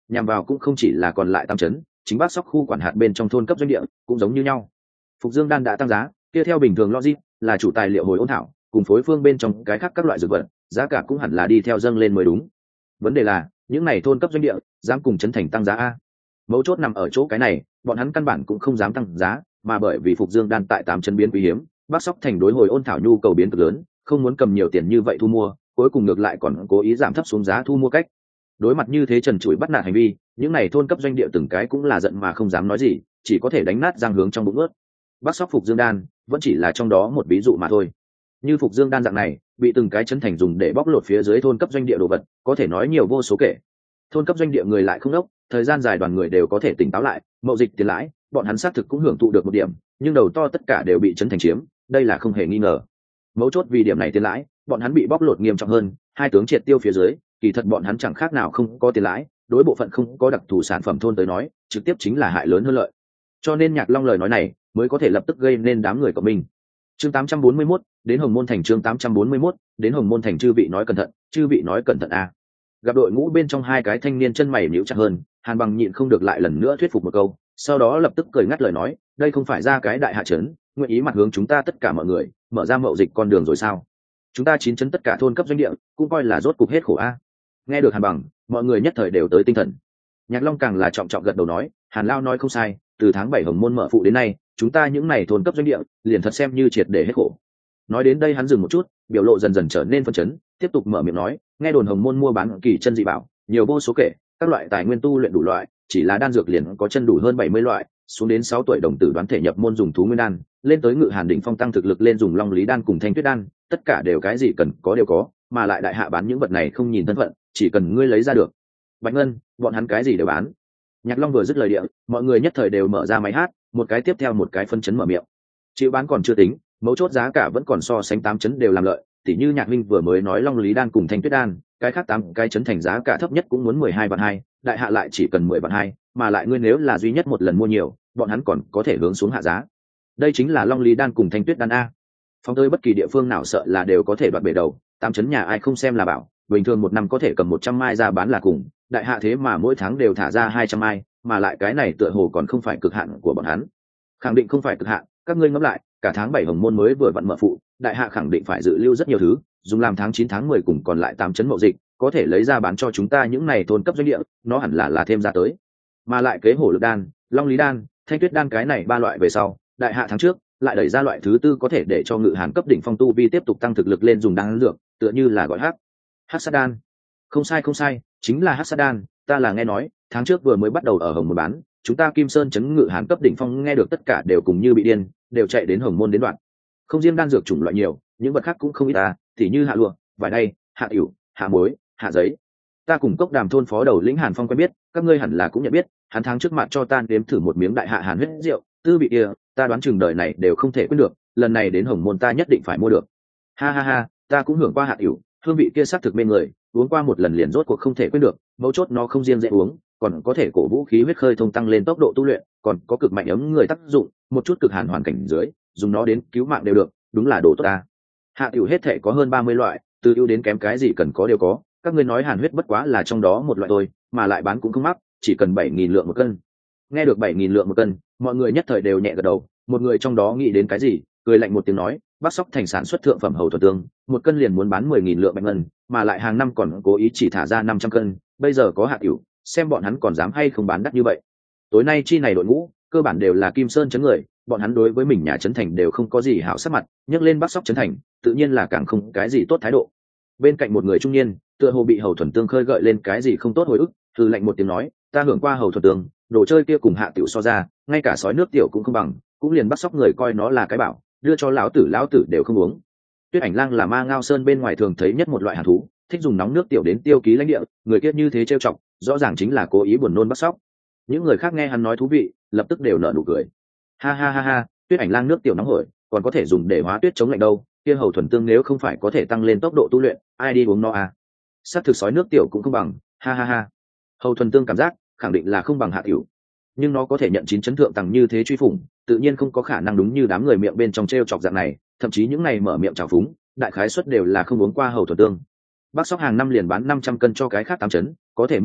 nhằm vào cũng không chỉ là còn lại tám chấn, chính Bắc Sóc khu quản hạt bên trong thôn cấp doanh địa cũng giống như nhau. Phục Dương đan đã tăng giá, kia theo bình thường logic là chủ tài liệu hồi ôn thảo cùng phối phương bên trong cái khác các loại dược vật, giá cả cũng hẳn là đi theo dâng lên mới đúng. Vấn đề là những này thôn cấp doanh địa dám cùng chấn thành tăng giá a? Mấu chốt nằm ở chỗ cái này, bọn hắn căn bản cũng không dám tăng giá, mà bởi vì Phục Dương đan tại tám chấn biến quý hiếm, Bắc Sóc thành đối hồi ôn thảo nhu cầu biến cực lớn, không muốn cầm nhiều tiền như vậy thu mua, cuối cùng ngược lại còn cố ý giảm thấp xuống giá thu mua cách. Đối mặt như thế trần trụi bắt nạt hành vi, những này thôn cấp doanh địa từng cái cũng là giận mà không dám nói gì, chỉ có thể đánh nát răng hướng trong bụng ướt. Bắc Sóc Phục Dương đan vẫn chỉ là trong đó một ví dụ mà thôi. Như Phục Dương đan dạng này bị từng cái chấn thành dùng để bóc lột phía dưới thôn cấp doanh địa đồ vật, có thể nói nhiều vô số kể. Thôn cấp doanh địa người lại không đốc, thời gian dài đoàn người đều có thể tỉnh táo lại, mậu dịch tiền lãi bọn hắn xác thực cũng hưởng thụ được một điểm, nhưng đầu to tất cả đều bị chấn thành chiếm, đây là không hề nghi ngờ. Mấu chốt vì điểm này tiền lãi bọn hắn bị bóc lột nghiêm trọng hơn, hai tướng triệt tiêu phía dưới kỳ thật bọn hắn chẳng khác nào không có tiền lãi, đối bộ phận không có đặc thù sản phẩm thôn tới nói trực tiếp chính là hại lớn hơn lợi. Cho nên Nhạc Long lời nói này mới có thể lập tức gây nên đám người của mình. Chương tám trăm bốn mươi mốt, đến Hồng Môn thành. Chương tám trăm bốn mươi mốt, đến Hồng Môn thành. Chư vị nói cẩn thận, chư vị nói cẩn thận a. Gặp đội ngũ bên trong hai cái thanh niên chân mày nhíu chặt hơn, Hàn Bằng nhịn không được lại lần nữa thuyết phục một câu, sau đó lập tức cười ngắt lời nói, đây không phải ra cái đại hạ trấn, nguyện ý mặt hướng chúng ta tất cả mọi người mở ra mậu dịch con đường rồi sao? Chúng ta chín chấn tất cả thôn cấp doanh địa cũng coi là rốt cục hết khổ a. Nghe được Hàn Bằng, mọi người nhất thời đều tới tinh thần. Nhạc Long càng là trọng trọng gật đầu nói, Hàn Lao nói không sai, từ tháng bảy Hồng Môn mở phụ đến nay, chúng ta những này thôn cấp doanh địa liền thật xem như triệt để hết khổ. Nói đến đây hắn dừng một chút, biểu lộ dần dần trở nên phấn chấn, tiếp tục mở miệng nói, nghe đồn Hồng Môn mua bán kỳ chân dị bảo nhiều vô số kể, các loại tài nguyên tu luyện đủ loại, chỉ là đan dược liền có chân đủ hơn bảy mươi loại, xuống đến sáu tuổi đồng tử đoán thể nhập môn dùng thú nguyên đan, lên tới Ngự Hàn đỉnh phong tăng thực lực lên dùng Long Lý đan cùng Thanh Tuyết đan, tất cả đều cái gì cần có đều có, mà lại đại hạ bán những vật này không nhìn thân phận, chỉ cần ngươi lấy ra được. Bạch Ngân, bọn hắn cái gì đều bán. Nhạc Long vừa dứt lời địa, mọi người nhất thời đều mở ra máy hát, một cái tiếp theo một cái phân chấn mở miệng. Chịu bán còn chưa tính, mấu chốt giá cả vẫn còn so sánh tám chấn đều làm lợi, tỉ như Nhạc Minh vừa mới nói Long Lý đan cùng Thanh Tuyết đan, cái khác tám cái chấn thành giá cả thấp nhất cũng muốn mười hai vạn hai, đại hạ lại chỉ cần mười vạn hai, mà lại ngươi nếu là duy nhất một lần mua nhiều, bọn hắn còn có thể hướng xuống hạ giá. Đây chính là Long Lý đan cùng Thanh Tuyết đan a. Phóng tới bất kỳ địa phương nào sợ là đều có thể đoạt bể đầu, tám chấn nhà ai không xem là bảo, bình thường một năm có thể cầm một trăm mai ra bán là cùng, đại hạ thế mà mỗi tháng đều thả ra hai trăm mai, mà lại cái này tựa hồ còn không phải cực hạn của bọn hắn. Khẳng định không phải cực hạn, các ngươi ngẫm lại, cả tháng bảy Hồng Môn mới vừa vặn mở phụ, đại hạ khẳng định phải dự lưu rất nhiều thứ, dùng làm tháng chín tháng mười cùng còn lại tám chấn mậu dịch, có thể lấy ra bán cho chúng ta những này thôn cấp doanh địa, nó hẳn là là thêm ra tới. Mà lại kế hổ lực đan, Long Lý đan, Thanh Tuyết đan cái này ba loại về sau, đại hạ tháng trước lại đẩy ra loại thứ tư có thể để cho Ngự Hàn cấp đỉnh phong tu vi tiếp tục tăng thực lực lên dùng đan dược, tựa như là gọi hắc hắc sát đan. Không sai không sai, chính là hắc sát đan, ta là nghe nói, tháng trước vừa mới bắt đầu ở Hồng Môn bán, chúng ta Kim Sơn chấn Ngự Hàn cấp đỉnh phong nghe được tất cả đều cùng như bị điên, đều chạy đến Hồng Môn đến đoạn. Không riêng đan dược chủng loại nhiều, những vật khác cũng không ít ta, tỉ như hạ lụa, vải đay, hạ tiểu, hạ muối, hạ giấy. Ta cùng Cốc Đàm thôn phó đầu lĩnh Hàn Phong quen biết, các ngươi hẳn là cũng nhận biết, hắn tháng trước mặt cho ta đếm thử một miếng đại hạ hàn huyết rượu, tư vị kia, ta đoán chừng đời này đều không thể quên được, lần này đến Hồng Môn ta nhất định phải mua được. Ha ha ha, ta cũng hưởng qua hạ tiểu, hương vị kia xác thực mê người, uống qua một lần liền rốt cuộc không thể quên được, mấu chốt nó không riêng dễ uống, còn có thể cổ vũ khí huyết khơi thông tăng lên tốc độ tu luyện, còn có cực mạnh ấm người tác dụng, một chút cực hàn hoàn cảnh dưới, dùng nó đến cứu mạng đều được, đúng là đồ tốt ta. Hạ tiểu hết thể có hơn ba mươi loại, từ ưu đến kém cái gì cần có đều có, các ngươi nói hàn huyết bất quá là trong đó một loại thôi, mà lại bán cũng không mắc, chỉ cần bảy nghìn lượng một cân. Nghe được bảy nghìn lượng một cân, mọi người nhất thời đều nhẹ gật đầu, một người trong đó nghĩ đến cái gì, cười lạnh một tiếng nói, Bắc Sóc thành sản xuất thượng phẩm hầu thuật tương, một cân liền muốn bán mười nghìn lượng bạch ngân, mà lại hàng năm còn cố ý chỉ thả ra năm trăm cân, bây giờ có hạ tiểu, xem bọn hắn còn dám hay không bán đắt như vậy. Tối nay chi này đội ngũ, cơ bản đều là Kim Sơn chấn người, bọn hắn đối với mình nhà trấn thành đều không có gì hảo sắc mặt, nhắc lên Bắc Sóc trấn thành, tự nhiên là càng không cái gì tốt thái độ. Bên cạnh một người trung niên, tựa hồ bị hầu thuần tương khơi gợi lên cái gì không tốt hồi ức, thư lạnh một tiếng nói, ta hưởng qua hầu thuần tương, đồ chơi kia cùng hạ tiểu so ra, ngay cả sói nước tiểu cũng không bằng, cũng liền Bắc Sóc người coi nó là cái bảo, đưa cho lão tử lão tử đều không uống. Tuyết Ảnh Lang là Ma Ngao Sơn bên ngoài thường thấy nhất một loại hàn thú, thích dùng nóng nước tiểu đến tiêu ký lãnh địa, người kia như thế trêu chọc, rõ ràng chính là cố ý buồn nôn Bắc Sóc. Những người khác nghe hắn nói thú vị, lập tức đều nở nụ cười. Ha ha ha ha, Tuyết Ảnh Lang nước tiểu nóng hổi, còn có thể dùng để hóa tuyết chống lạnh đâu, kia hầu thuần tương nếu không phải có thể tăng lên tốc độ tu luyện, ai đi uống nó à? Sát thực sói nước tiểu cũng không bằng, ha ha ha. Hầu thuần tương cảm giác, khẳng định là không bằng hạ tiểu. Nhưng nó có thể nhận chín chấn thượng tầng như thế truy phủng, tự nhiên không có khả năng đúng như đám người miệng bên trong trêu chọc dạng này, thậm chí những này mở miệng trào phúng, đại khái suất đều là không uống qua hầu thuần tương. Bắc Sóc hàng năm liền bán năm trăm cân cho cái khác tám chấn, có thể mua được,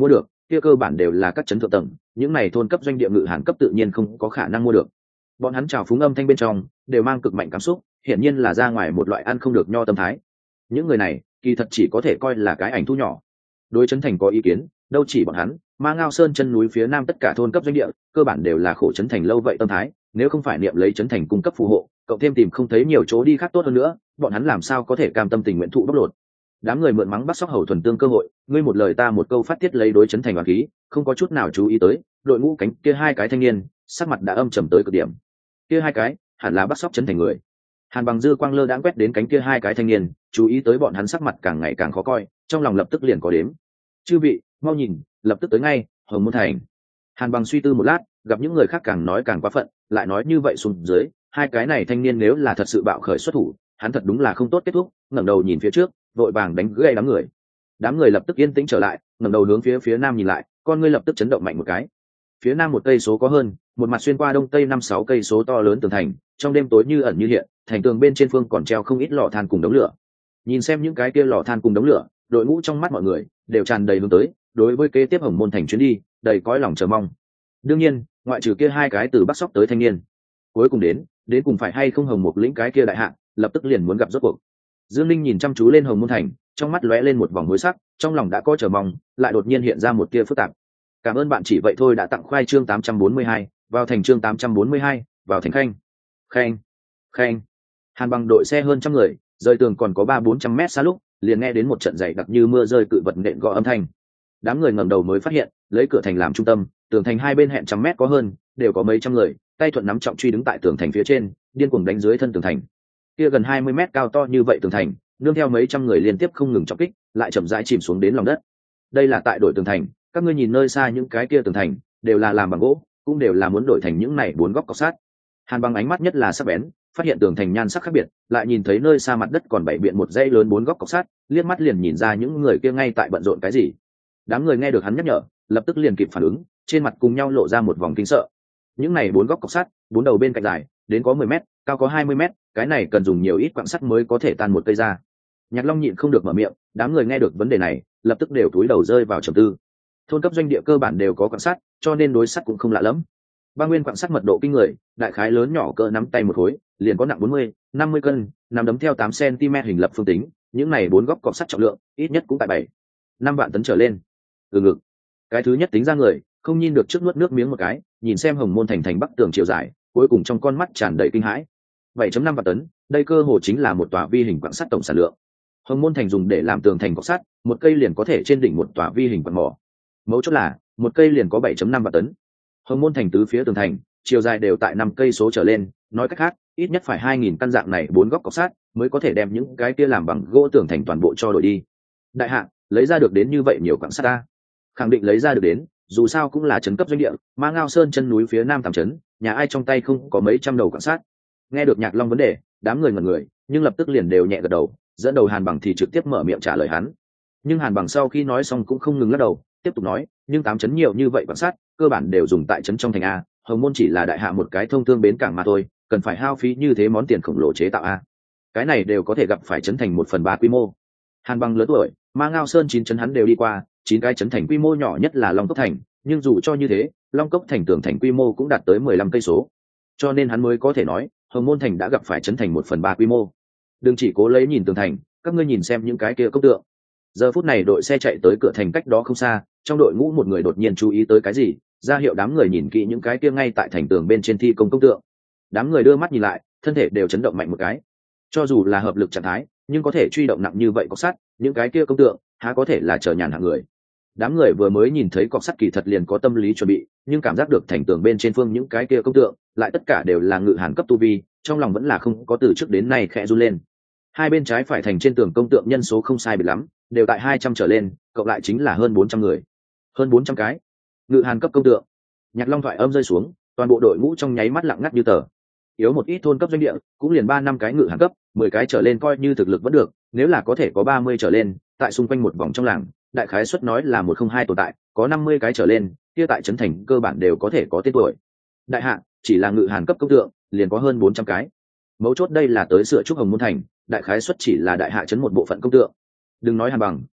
kia cơ bản đều là các trấn thượng tầng, những này thôn cấp doanh địa ngự hàn cấp tự nhiên không có khả năng mua được. Bọn hắn chào phúng âm thanh bên trong đều mang cực mạnh cảm xúc, hiển nhiên là ra ngoài một loại ăn không được nho tâm thái. Những người này kỳ thật chỉ có thể coi là cái ảnh thu nhỏ. Đối trấn thành có ý kiến, đâu chỉ bọn hắn, Ma Ngao Sơn chân núi phía nam tất cả thôn cấp doanh địa, cơ bản đều là khổ trấn thành lâu vậy tâm thái, nếu không phải niệm lấy trấn thành cung cấp phù hộ, cộng thêm tìm không thấy nhiều chỗ đi khác tốt hơn nữa, bọn hắn làm sao có thể cam tâm tình nguyện thụ bóc lột. Đám người mượn mắng bắt sóc hầu thuần tương cơ hội, ngươi một lời ta một câu phát tiết lấy đối trấn thành hoàn khí, không có chút nào chú ý tới đội ngũ cánh kia hai cái thanh niên, sắc mặt đã âm trầm tới cực điểm. Kia hai cái hẳn là bắt sóc trấn thành người. Hàn Bằng dư quang lơ đãng quét đến cánh kia hai cái thanh niên, chú ý tới bọn hắn sắc mặt càng ngày càng khó coi, trong lòng lập tức liền có đếm. Chư vị, mau nhìn, lập tức tới ngay, Hồng Môn Thành. Hàn Bằng suy tư một lát, gặp những người khác càng nói càng quá phận, lại nói như vậy xuống dưới, hai cái này thanh niên nếu là thật sự bạo khởi xuất thủ, hắn thật đúng là không tốt kết thúc. Ngẩng đầu nhìn phía trước, vội vàng đánh gãy đám người. Đám người lập tức yên tĩnh trở lại, ngẩng đầu hướng phía phía nam nhìn lại, con ngươi lập tức chấn động mạnh một cái. Phía nam một cây số có hơn, một mặt xuyên qua đông tây năm sáu cây số to lớn tường thành, trong đêm tối như ẩn như hiện, thành tường bên trên phương còn treo không ít lò than cùng đống lửa. Nhìn xem những cái kia lò than cùng đống lửa, đội ngũ trong mắt mọi người đều tràn đầy hướng tới, đối với kế tiếp Hồng Môn Thành chuyến đi, đầy cõi lòng chờ mong. Đương nhiên, ngoại trừ kia hai cái từ Bắc Sóc tới thanh niên, cuối cùng đến, đến cùng phải hay không Hồng Mục lĩnh cái kia đại hạng, lập tức liền muốn gặp rốt cuộc. Dương Linh nhìn chăm chú lên Hồng Môn Thành, trong mắt lóe lên một vòng hối sắc, trong lòng đã có chờ mong, lại đột nhiên hiện ra một tia phức tạp. Cảm ơn bạn chỉ vậy thôi đã tặng khoai chương tám trăm bốn mươi hai, vào thành chương tám trăm bốn mươi hai, vào thành khanh. Khanh, khanh. Hàn Bằng đội xe hơn trăm người, rời tường còn có ba bốn trăm mét xa lúc, liền nghe đến một trận dày đặc như mưa rơi cự vật nện gõ âm thanh. Đám người ngẩng đầu mới phát hiện, lấy cửa thành làm trung tâm, tường thành hai bên hẹn trăm mét có hơn, đều có mấy trăm người, tay thuận nắm trọng truy đứng tại tường thành phía trên, điên cuồng đánh dưới thân tường thành. Kia gần hai mươi mét cao to như vậy tường thành, nương theo mấy trăm người liên tiếp không ngừng trọng kích, lại chậm rãi chìm xuống đến lòng đất. Đây là tại đổi tường thành, các ngươi nhìn nơi xa những cái kia tường thành, đều là làm bằng gỗ, cũng đều là muốn đổi thành những này bốn góc cọc sắt. Hàn Bằng ánh mắt nhất là sắc bén, phát hiện tường thành nhan sắc khác biệt, lại nhìn thấy nơi xa mặt đất còn bảy biện một dãy lớn bốn góc cọc sắt, liếc mắt liền nhìn ra những người kia ngay tại bận rộn cái gì. Đám người nghe được hắn nhắc nhở, lập tức liền kịp phản ứng, trên mặt cùng nhau lộ ra một vòng kinh sợ. Những này bốn góc cọc sắt, bốn đầu bên cạnh dài, đến có mười mét, cao có hai mươi mét, cái này cần dùng nhiều ít quặng sắt mới có thể tan một cây ra. Nhạc Long nhịn không được mở miệng, đám người nghe được vấn đề này, lập tức đều cúi đầu rơi vào trầm tư. Thôn cấp doanh địa cơ bản đều có quặng sắt, cho nên đối sắt cũng không lạ lắm. Ba nguyên quặng sắt mật độ kinh người, đại khái lớn nhỏ cỡ nắm tay một khối, liền có nặng bốn mươi, năm mươi cân, nắm đấm theo tám xăng-ti-mét hình lập phương tính, những này bốn góc cọc sắt trọng lượng, ít nhất cũng tại bảy, năm vạn tấn trở lên. Từ ngực. Cái thứ nhất tính ra người, không nhìn được trước nuốt nước miếng một cái, nhìn xem Hồng Môn Thành thành bắc tường chiều dài, cuối cùng trong con mắt tràn đầy kinh hãi. bảy phẩy năm vạn tấn, đây cơ hồ chính là một tòa vi hình quặng sắt tổng sản lượng. Hồng Môn Thành dùng để làm tường thành cọc sắt, một cây liền có thể trên đỉnh một tòa vi hình quặng mỏ. Mấu chốt là, một cây liền có bảy phẩy năm vạn tấn. Hồng Môn Thành tứ phía tường thành, chiều dài đều tại năm cây số trở lên, nói cách khác, ít nhất phải hai nghìn căn dạng này bốn góc cọc sắt mới có thể đem những cái kia làm bằng gỗ tường thành toàn bộ cho đổi đi. Đại hạ, lấy ra được đến như vậy nhiều quặng sắt ta? Khẳng định lấy ra được đến, dù sao cũng là trấn cấp doanh địa, Ma Ngao Sơn chân núi phía nam tám trấn, nhà ai trong tay không có mấy trăm đầu quặng sắt. Nghe được Nhạc Long vấn đề, đám người ngẩn người, nhưng lập tức liền đều nhẹ gật đầu, dẫn đầu Hàn Bằng thì trực tiếp mở miệng trả lời hắn. Nhưng Hàn Bằng sau khi nói xong cũng không ngừng lắc đầu, tiếp tục nói, nhưng tám trấn nhiều như vậy quặng sắt, cơ bản đều dùng tại trấn trong thành a, Hồng Môn chỉ là đại hạ một cái thông thương bến cảng mà thôi, cần phải hao phí như thế món tiền khổng lồ chế tạo a. Cái này đều có thể gặp phải trấn thành một phần ba quy mô. Hàn Bằng lớn tuổi, Ma Ngao Sơn chín trấn hắn đều đi qua, chín cái trấn thành quy mô nhỏ nhất là Long Cốc thành, nhưng dù cho như thế, Long Cốc thành tường thành quy mô cũng đạt tới mười lăm cây số. Cho nên hắn mới có thể nói, Hồng Môn thành đã gặp phải trấn thành một phần ba quy mô. Đừng chỉ cố lấy nhìn tường thành, các ngươi nhìn xem những cái kia công tượng. Giờ phút này đội xe chạy tới cửa thành cách đó không xa, trong đội ngũ một người đột nhiên chú ý tới cái gì, ra hiệu đám người nhìn kỹ những cái kia ngay tại thành tường bên trên thi công công tượng. Đám người đưa mắt nhìn lại, thân thể đều chấn động mạnh một cái. Cho dù là hợp lực trạng thái, nhưng có thể truy động nặng như vậy cọc sắt, những cái kia công tượng há có thể là chờ nhàn hạng người. Đám người vừa mới nhìn thấy cọc sắt kỳ thật liền có tâm lý chuẩn bị, nhưng cảm giác được thành tường bên trên phương những cái kia công tượng lại tất cả đều là ngự hàn cấp tu vi, trong lòng vẫn là không có từ trước đến nay khẽ run lên. Hai bên trái phải thành trên tường công tượng nhân số không sai biệt lắm, đều tại hai trăm trở lên, cộng lại chính là hơn bốn trăm người. Hơn bốn trăm cái ngự hàn cấp công tượng. Nhạc Long thoại âm rơi xuống, toàn bộ đội ngũ trong nháy mắt lặng ngắt như tờ. Yếu một ít thôn cấp doanh địa, cũng liền ba năm cái ngự hàn cấp, mười cái trở lên coi như thực lực vẫn được, nếu là có thể có ba mươi trở lên, tại xung quanh một vòng trong làng, đại khái suất nói là một không hai tồn tại, có năm mươi cái trở lên, kia tại trấn thành cơ bản đều có thể có tên tuổi. Đại hạ, chỉ là ngự hàn cấp công tượng, liền có hơn bốn trăm cái. Mấu chốt đây là tới sửa trúc Hồng Môn thành, đại khái suất chỉ là đại hạ trấn một bộ phận công tượng. Đừng nói Hàn Bằng,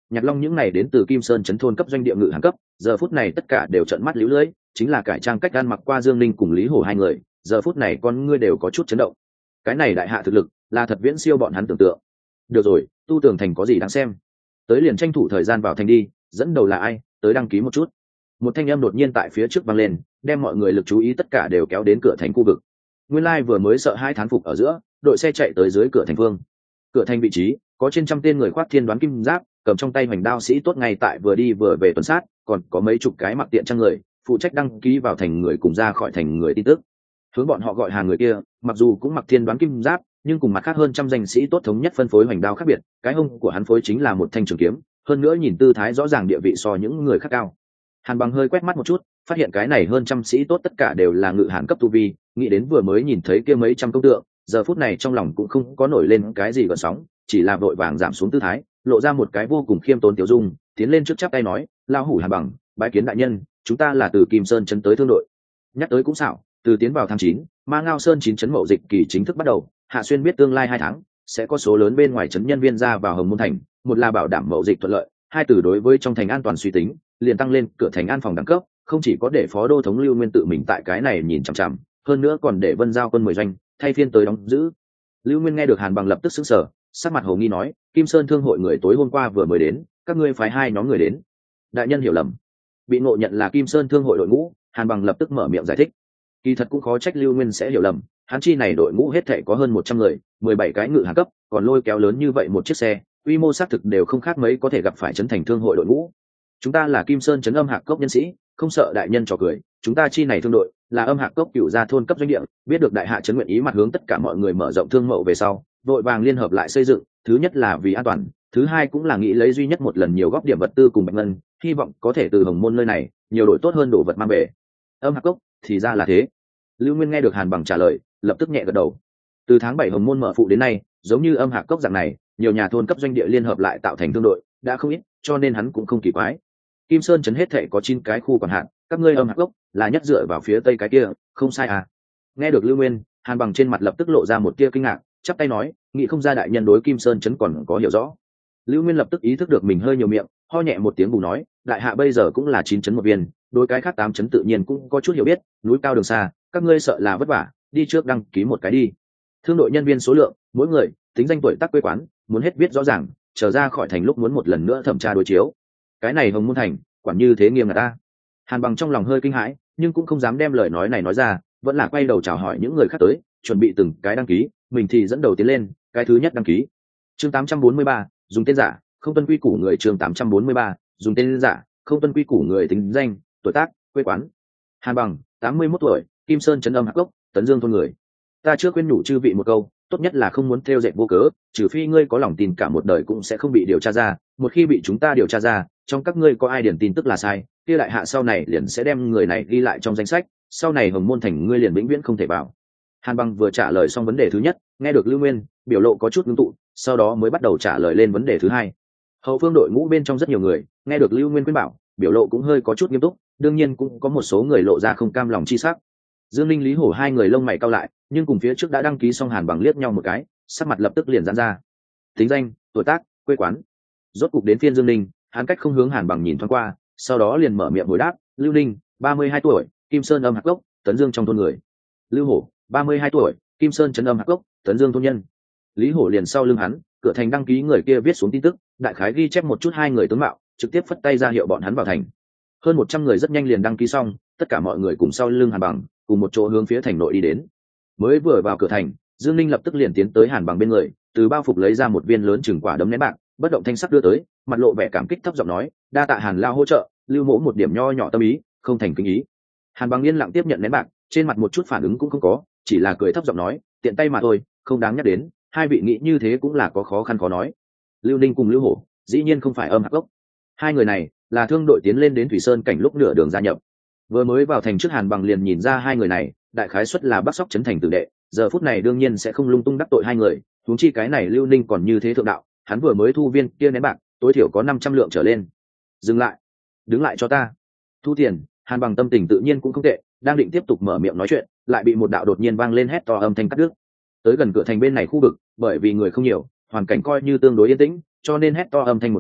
Nhạc Long những này đến từ Kim Sơn trấn thôn cấp doanh địa ngự hàng cấp, giờ phút này tất cả đều trợn mắt liễu lưỡi, chính là cải trang cách ăn mặc qua Dương Linh cùng Lý Hổ hai người, giờ phút này con ngươi đều có chút chấn động. Cái này đại hạ thực lực, là thật viễn siêu bọn hắn tưởng tượng. Được rồi, tu tường thành có gì đáng xem, tới liền tranh thủ thời gian vào thành đi, dẫn đầu là ai, tới đăng ký một chút. Một thanh âm đột nhiên tại phía trước vang lên, đem mọi người lực chú ý tất cả đều kéo đến cửa thành khu vực. Nguyên lai vừa mới sợ hai thán phục ở giữa, đội xe chạy tới dưới cửa thành phương. Cửa thành vị trí, có trên trăm tên người khoác thiên đoán kim giáp, cầm trong tay hoành đao sĩ tốt ngay tại vừa đi vừa về tuần sát, còn có mấy chục cái mặc tiện trang người, phụ trách đăng ký vào thành người cùng ra khỏi thành người tin tức. Hướng bọn họ gọi hàng người kia, mặc dù cũng mặc thiên đoán kim giáp, nhưng cùng mặt khác hơn trăm danh sĩ tốt thống nhất phân phối hoành đao khác biệt, cái hông của hắn phối chính là một thanh trường kiếm, hơn nữa nhìn tư thái rõ ràng địa vị so những người khác cao. Hàn Bằng hơi quét mắt một chút, phát hiện cái này hơn trăm sĩ tốt tất cả đều là ngự hàn cấp tu vi, nghĩ đến vừa mới nhìn thấy kia mấy trăm công tượng, giờ phút này trong lòng cũng không có nổi lên cái gì gợn sóng, chỉ là vội vàng giảm xuống tư thái, lộ ra một cái vô cùng khiêm tốn tiểu dung, tiến lên trước chắp tay nói, lao hủ Hàn Bằng, bái kiến đại nhân, chúng ta là từ Kim Sơn trấn tới thương đội. Nhắc tới cũng xảo, từ tiến vào tháng chín, Ma Ngao Sơn chín trấn mậu dịch kỳ chính thức bắt đầu, Hạ Xuyên biết tương lai hai tháng sẽ có số lớn bên ngoài trấn nhân viên ra vào Hồng Môn thành, một là bảo đảm mậu dịch thuận lợi, hai từ đối với trong thành an toàn suy tính, liền tăng lên cửa thành an phòng đẳng cấp, không chỉ có để phó đô thống Lưu Nguyên tự mình tại cái này nhìn chằm chằm, hơn nữa còn để Vân Giao quân mười doanh thay phiên tới đóng giữ. Lưu Nguyên nghe được Hàn Bằng lập tức sững sờ, sắc mặt hồ nghi nói, Kim Sơn thương hội người tối hôm qua vừa mới đến, các ngươi phái hai nhóm người đến. Đại nhân hiểu lầm. Bị ngộ nhận là Kim Sơn thương hội đội ngũ, Hàn Bằng lập tức mở miệng giải thích. Kỳ thật cũng khó trách Lưu Nguyên sẽ hiểu lầm, hắn chi này đội ngũ hết thảy có hơn một trăm người, mười bảy cái ngự hàng cấp, còn lôi kéo lớn như vậy một chiếc xe, quy mô xác thực đều không khác mấy có thể gặp phải trấn thành thương hội đội ngũ. Chúng ta là Kim Sơn trấn âm hạc cốc nhân sĩ, không sợ đại nhân trò cười, chúng ta chi này thương đội là âm hạc cốc cựu gia thôn cấp doanh địa, biết được đại hạ trấn nguyện ý mặt hướng tất cả mọi người mở rộng thương mậu về sau, đội vàng liên hợp lại xây dựng, thứ nhất là vì an toàn, thứ hai cũng là nghĩ lấy duy nhất một lần nhiều góp điểm vật tư cùng bạch ngân, hy vọng có thể từ Hồng Môn nơi này nhiều đổi tốt hơn đồ vật mang về. Âm hạc cốc, thì ra là thế. Lưu Nguyên nghe được Hàn Bằng trả lời, lập tức nhẹ gật đầu. Từ tháng bảy Hồng Môn mở phụ đến nay, giống như âm hạc cốc dạng này, nhiều nhà thôn cấp doanh địa liên hợp lại tạo thành thương đội, đã không ít, cho nên hắn cũng không kỳ quái. Kim Sơn trấn hết thệ có chín cái khu quản hạt, các ngươi âm hạc cốc là nhất dựa vào phía tây cái kia, không sai à? Nghe được Lưu Nguyên, Hàn Bằng trên mặt lập tức lộ ra một tia kinh ngạc, chắp tay nói, nghĩ không ra đại nhân đối Kim Sơn trấn còn có hiểu rõ. Lưu Nguyên lập tức ý thức được mình hơi nhiều miệng, ho nhẹ một tiếng bù nói, đại hạ bây giờ cũng là chín trấn một viên, đối cái khác tám trấn tự nhiên cũng có chút hiểu biết, núi cao đường xa, các ngươi sợ là vất vả, đi trước đăng ký một cái đi. Thương đội nhân viên số lượng, mỗi người tính danh tuổi tác quê quán, muốn hết viết rõ ràng, trở ra khỏi thành lúc muốn một lần nữa thẩm tra đối chiếu. Cái này Hồng Môn thành, quản như thế nghiêm ngặt ta. Hàn Bằng trong lòng hơi kinh hãi, nhưng cũng không dám đem lời nói này nói ra, vẫn là quay đầu chào hỏi những người khác tới, chuẩn bị từng cái đăng ký, mình thì dẫn đầu tiến lên, cái thứ nhất đăng ký. Chương tám trăm bốn mươi ba, dùng tên giả, không tuân quy củ người. Chương tám trăm bốn mươi ba, dùng tên giả, không tuân quy củ người. Tính danh, tuổi tác, quê quán. Hàn Bằng, tám mươi mốt tuổi, Kim Sơn trấn âm hạc cốc, Tấn Dương thôn người. Ta trước khuyên nhủ chư vị một câu, tốt nhất là không muốn theo dệt vô cớ, trừ phi ngươi có lòng tin cả một đời cũng sẽ không bị điều tra ra, một khi bị chúng ta điều tra ra, trong các ngươi có ai điển tin tức là sai, kia đại hạ sau này liền sẽ đem người này ghi lại trong danh sách, sau này Hồng Môn thành ngươi liền vĩnh viễn không thể vào. Hàn Bằng vừa trả lời xong vấn đề thứ nhất, nghe được Lưu Nguyên biểu lộ có chút ngưng tụ, sau đó mới bắt đầu trả lời lên vấn đề thứ hai. Hậu phương đội ngũ bên trong rất nhiều người, nghe được Lưu Nguyên khuyên bảo, biểu lộ cũng hơi có chút nghiêm túc, đương nhiên cũng có một số người lộ ra không cam lòng chi sắc. Dương Linh, Lý Hổ hai người lông mày cau lại, nhưng cùng phía trước đã đăng ký xong Hàn Bằng liếc nhau một cái, sắc mặt lập tức liền giãn ra. Tính danh, tuổi tác, quê quán. Rốt cục đến phiên Dương Linh, hắn cách không hướng Hàn Bằng nhìn thoáng qua, sau đó liền mở miệng hồi đáp, Lưu Ninh, ba mươi hai tuổi, Kim Sơn âm hạc cốc, Tấn Dương trong thôn người. Lưu Hổ, ba mươi hai tuổi, Kim Sơn trấn âm hạc cốc, Tấn Dương thôn nhân. Lý Hổ liền sau lưng hắn, cửa thành đăng ký người kia viết xuống tin tức, đại khái ghi chép một chút hai người tướng mạo, trực tiếp phất tay ra hiệu bọn hắn vào thành. Hơn một trăm người rất nhanh liền đăng ký xong, tất cả mọi người cùng sau lưng Hàn Bằng, cùng một chỗ hướng phía thành nội đi đến. Mới vừa vào cửa thành, Dương Ninh lập tức liền tiến tới Hàn Bằng bên người, từ bao phục lấy ra một viên lớn chừng quả đấm nén bạc, bất động thanh sắc đưa tới, mặt lộ vẻ cảm kích thấp giọng nói, đa tạ Hàn lao hỗ trợ, Lưu mỗ một điểm nho nhỏ tâm ý, không thành kính ý. Hàn Bằng yên lặng tiếp nhận nén bạc, trên mặt một chút phản ứng cũng không có, chỉ là cười thấp giọng nói, tiện tay mà thôi, không đáng nhắc đến, hai vị nghĩ như thế cũng là có khó khăn khó nói. Lưu Ninh cùng Lưu Hổ, dĩ nhiên không phải âm hạc gốc. Hai người này là thương đội tiến lên đến Thủy Sơn cảnh lúc nửa đường gia nhập. Vừa mới vào thành trước Hàn Bằng liền nhìn ra hai người này, đại khái suất là Bắc Sóc trấn thành tử đệ, giờ phút này đương nhiên sẽ không lung tung đắc tội hai người, huống chi cái này Lưu Ninh còn như thế thượng đạo, hắn vừa mới thu viên kia nén bạc, tối thiểu có năm trăm lượng trở lên. Dừng lại, đứng lại cho ta. Thu tiền. Hàn Bằng tâm tình tự nhiên cũng không tệ, đang định tiếp tục mở miệng nói chuyện, lại bị một đạo đột nhiên vang lên hét to âm thanh cắt đứt. Tới gần cửa thành bên này khu vực, bởi vì người không nhiều, hoàn cảnh coi như tương đối yên tĩnh, cho nên hét to âm thanh một vang,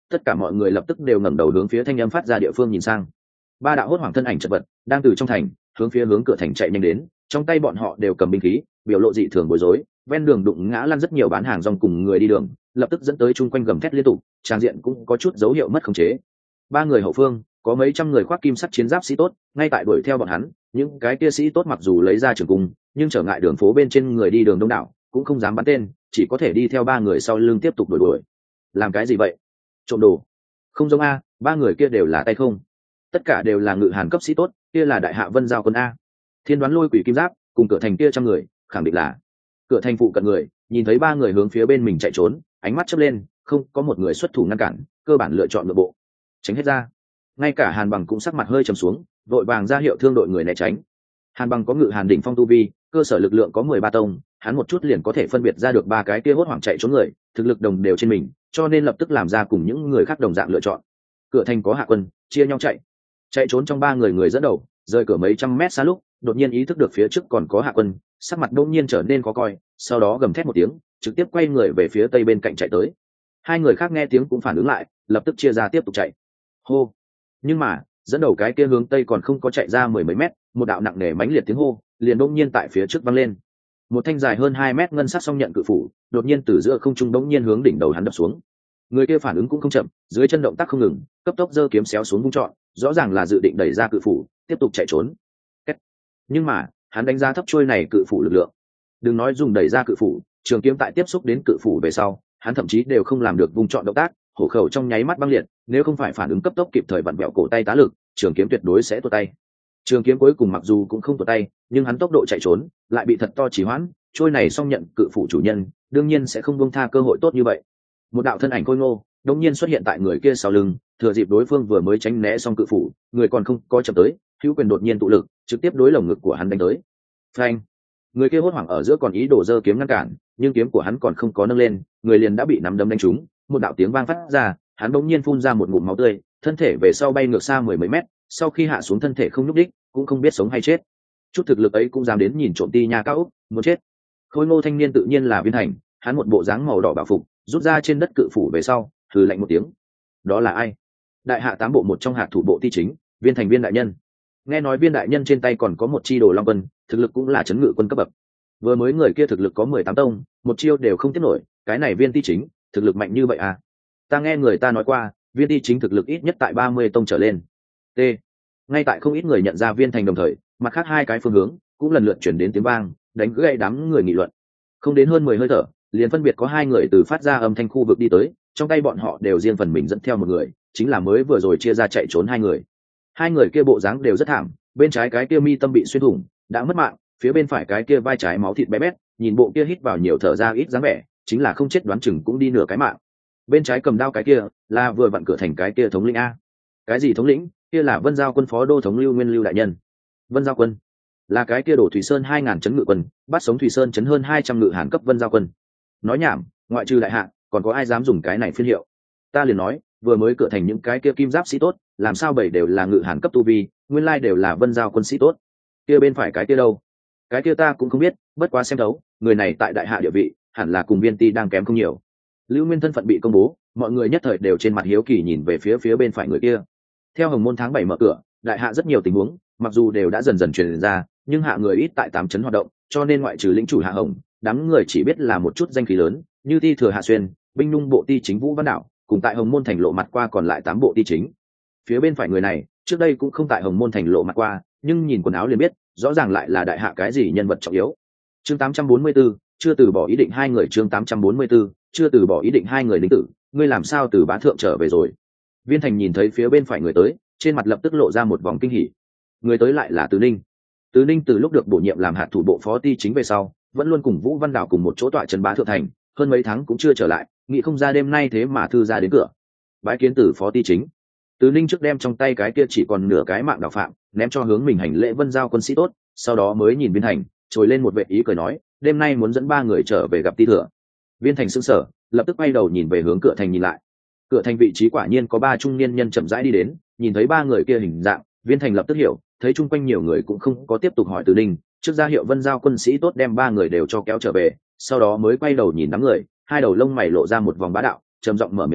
tất cả mọi người lập tức đều ngẩng đầu hướng phía thanh âm phát ra địa phương nhìn sang. Ba đạo hốt hoảng thân ảnh chật vật đang từ trong thành hướng phía hướng cửa thành chạy nhanh đến, trong tay bọn họ đều cầm binh khí, biểu lộ dị thường bối rối. Ven đường đụng ngã lăn rất nhiều bán hàng rong cùng người đi đường, lập tức dẫn tới chung quanh gầm thét liên tục, tràng diện cũng có chút dấu hiệu mất khống chế. Ba người hậu phương có mấy trăm người khoác kim sắt chiến giáp sĩ tốt ngay tại đuổi theo bọn hắn. Những cái kia sĩ tốt mặc dù lấy ra trường cung, nhưng trở ngại đường phố bên trên người đi đường đông đảo, cũng không dám bắn tên, chỉ có thể đi theo ba người sau lưng tiếp tục đuổi đuổi. Làm cái gì vậy? Trộm đồ? Không giống a, ba người kia đều là tay không, tất cả đều là ngự hàn cấp sĩ tốt, kia là đại hạ Vân Giao quân a. Thiên Đoán Lôi Quỷ Kim Giáp cùng cửa thành kia trăm người, khẳng định là cửa thành phụ cận người, nhìn thấy ba người hướng phía bên mình chạy trốn, ánh mắt chớp lên, không có một người xuất thủ ngăn cản, cơ bản lựa chọn nội bộ tránh hết ra. Ngay cả Hàn Bằng cũng sắc mặt hơi trầm xuống, vội vàng ra hiệu thương đội người né tránh. Hàn Bằng có ngự hàn đỉnh phong tu vi, cơ sở lực lượng có mười ba tông, hắn một chút liền có thể phân biệt ra được ba cái kia hốt hoảng chạy trốn người, thực lực đồng đều trên mình, cho nên lập tức làm ra cùng những người khác đồng dạng lựa chọn. Cửa thành có hạ quân, chia nhau chạy. Chạy trốn trong ba người người dẫn đầu, rời cửa mấy trăm mét xa lúc, đột nhiên ý thức được phía trước còn có hạ quân, sắc mặt đột nhiên trở nên khó coi, sau đó gầm thét một tiếng, trực tiếp quay người về phía tây bên cạnh chạy tới. Hai người khác nghe tiếng cũng phản ứng lại, lập tức chia ra tiếp tục chạy. Hô! Nhưng mà, dẫn đầu cái kia hướng tây còn không có chạy ra mười mấy mét, một đạo nặng nề mãnh liệt tiếng hô, liền đột nhiên tại phía trước vang lên. Một thanh dài hơn hai mét ngân sắc song nhận cự phủ, đột nhiên từ giữa không trung đột nhiên hướng đỉnh đầu hắn đập xuống. Người kia phản ứng cũng không chậm, dưới chân động tác không ngừng, cấp tốc giơ kiếm xéo xuống vung trọn, rõ ràng là dự định đẩy ra cự phủ, tiếp tục chạy trốn. Nhưng mà, hắn đánh giá thấp trôi này cự phủ lực lượng. Đừng nói dùng đẩy ra cự phủ, trường kiếm tại tiếp xúc đến cự phủ về sau, hắn thậm chí đều không làm được vung trọn động tác, hổ khẩu trong nháy mắt băng liệt, nếu không phải phản ứng cấp tốc kịp thời vặn bẹo cổ tay tá lực, trường kiếm tuyệt đối sẽ tuột tay. Trường kiếm cuối cùng mặc dù cũng không tuột tay, nhưng hắn tốc độ chạy trốn lại bị thật to trì hoãn, trôi này song nhận cự phủ chủ nhân, đương nhiên sẽ không buông tha cơ hội tốt như vậy. Một đạo thân ảnh khôi ngô, đột nhiên xuất hiện tại người kia sau lưng, thừa dịp đối phương vừa mới tránh né xong cự phủ, người còn không có chậm tới, hữu quyền đột nhiên tụ lực, trực tiếp đối lồng ngực của hắn đánh tới. Phanh! Người kia hốt hoảng ở giữa còn ý đồ giơ kiếm ngăn cản, nhưng kiếm của hắn còn không có nâng lên, người liền đã bị nắm đấm đánh trúng, một đạo tiếng vang phát ra, hắn bỗng nhiên phun ra một ngụm máu tươi, thân thể về sau bay ngược xa mười mấy mét, sau khi hạ xuống thân thể không nhúc đích, cũng không biết sống hay chết. Chút thực lực ấy cũng dám đến nhìn trộm ti nha cao úc, muốn chết. Khôi ngô thanh niên tự nhiên là Viên Thành, hắn một bộ dáng màu đỏ bảo phục, rút ra trên đất cự phủ về sau, hừ lạnh một tiếng. Đó là ai? Đại hạ tám bộ một trong hạt thủ bộ ti chính, Viên Thành Viên đại nhân. Nghe nói Viên đại nhân trên tay còn có một chi đồ long quân, thực lực cũng là chấn ngự quân cấp bậc. Vừa mới người kia thực lực có mười tám tông, một chiêu đều không tiếp nổi, cái này Viên ti chính, thực lực mạnh như vậy à? Ta nghe người ta nói qua, Viên ti chính thực lực ít nhất tại ba mươi tông trở lên. T. Ngay tại không ít người nhận ra Viên Thành đồng thời, mặt khác hai cái phương hướng cũng lần lượt chuyển đến tiếng vang, đánh gãy đám người nghị luận. Không đến hơn mười hơi thở, liền phân biệt có hai người từ phát ra âm thanh khu vực đi tới, trong tay bọn họ đều riêng phần mình dẫn theo một người, chính là mới vừa rồi chia ra chạy trốn hai người. Hai người kia bộ dáng đều rất thảm, bên trái cái kia mi tâm bị xuyên thủng, đã mất mạng, phía bên phải cái kia vai trái máu thịt bé bét, nhìn bộ kia hít vào nhiều thở ra ít dáng vẻ, chính là không chết đoán chừng cũng đi nửa cái mạng. Bên trái cầm đao cái kia là vừa vặn cửa thành cái kia thống lĩnh a. Cái gì thống lĩnh? Kia là Vân Giao quân phó đô thống Lưu Nguyên Lưu đại nhân. Vân Giao quân là cái kia đổ Thủy Sơn hai ngàn chấn ngự quân, bắt sống Thủy Sơn chấn hơn hai trăm ngự hàn cấp Vân Giao quân. Nói nhảm, ngoại trừ đại hạ, còn có ai dám dùng cái này phiên hiệu? Ta liền nói, vừa mới cửa thành những cái kia kim giáp sĩ tốt, làm sao bảy đều là ngự hàn cấp tu vi, nguyên lai đều là Vân Giao quân sĩ tốt. Kia bên phải cái kia đâu? Cái kia ta cũng không biết, bất quá xem đấu, người này tại đại hạ địa vị, hẳn là cùng Viên ti đang kém không nhiều. Lưu Nguyên thân phận bị công bố, mọi người nhất thời đều trên mặt hiếu kỳ nhìn về phía phía bên phải người kia. Theo Hồng Môn tháng bảy mở cửa, đại hạ rất nhiều tình huống, mặc dù đều đã dần dần truyền ra, nhưng hạ người ít tại tám chấn hoạt động, cho nên ngoại trừ lĩnh chủ Hạ Hồng, đám người chỉ biết là một chút danh khí lớn, như Ti thừa Hạ Xuyên, binh nhung bộ ti chính Vũ Văn Đạo, cùng tại Hồng Môn thành lộ mặt qua còn lại tám bộ ti chính. Phía bên phải người này, trước đây cũng không tại Hồng Môn thành lộ mặt qua, nhưng nhìn quần áo liền biết, rõ ràng lại là đại hạ cái gì nhân vật trọng yếu. Chương tám trăm bốn mươi tư, chưa từ bỏ ý định hai người chương tám trăm bốn mươi tư, chưa từ bỏ ý định hai người lính tử, ngươi làm sao từ bá thượng trở về rồi? Viên Thành nhìn thấy phía bên phải người tới, trên mặt lập tức lộ ra một vòng kinh hỉ. Người tới lại là Từ Ninh. Từ Ninh từ lúc được bổ nhiệm làm hạt thủ bộ phó ti chính về sau, vẫn luôn cùng Vũ Văn Đảo cùng một chỗ tọa trấn bá thượng thành, hơn mấy tháng cũng chưa trở lại, nghĩ không ra đêm nay thế mà thư ra đến cửa. Bái kiến từ phó ti chính. Từ Ninh trước đem trong tay cái kia chỉ còn nửa cái mạng đạo phạm, ném cho hướng mình hành lễ Vân Giao quân sĩ tốt, sau đó mới nhìn Viên Thành, trồi lên một vệ ý cười nói, đêm nay muốn dẫn ba người trở về gặp Ti thừa. Viên Thành sững sờ, lập tức quay đầu nhìn về hướng cửa thành nhìn lại. Cửa thành vị trí quả nhiên có ba trung niên nhân chậm rãi đi đến, nhìn thấy ba người kia hình dạng, Viên Thành lập tức hiểu, thấy chung quanh nhiều người cũng không có tiếp tục hỏi Từ Ninh, trước ra hiệu Vân Giao quân sĩ tốt đem ba người đều cho kéo trở về, sau đó mới quay đầu nhìn đám người, hai đầu lông mày lộ ra một vòng bá đạo, trầm giọng mở miệng nói,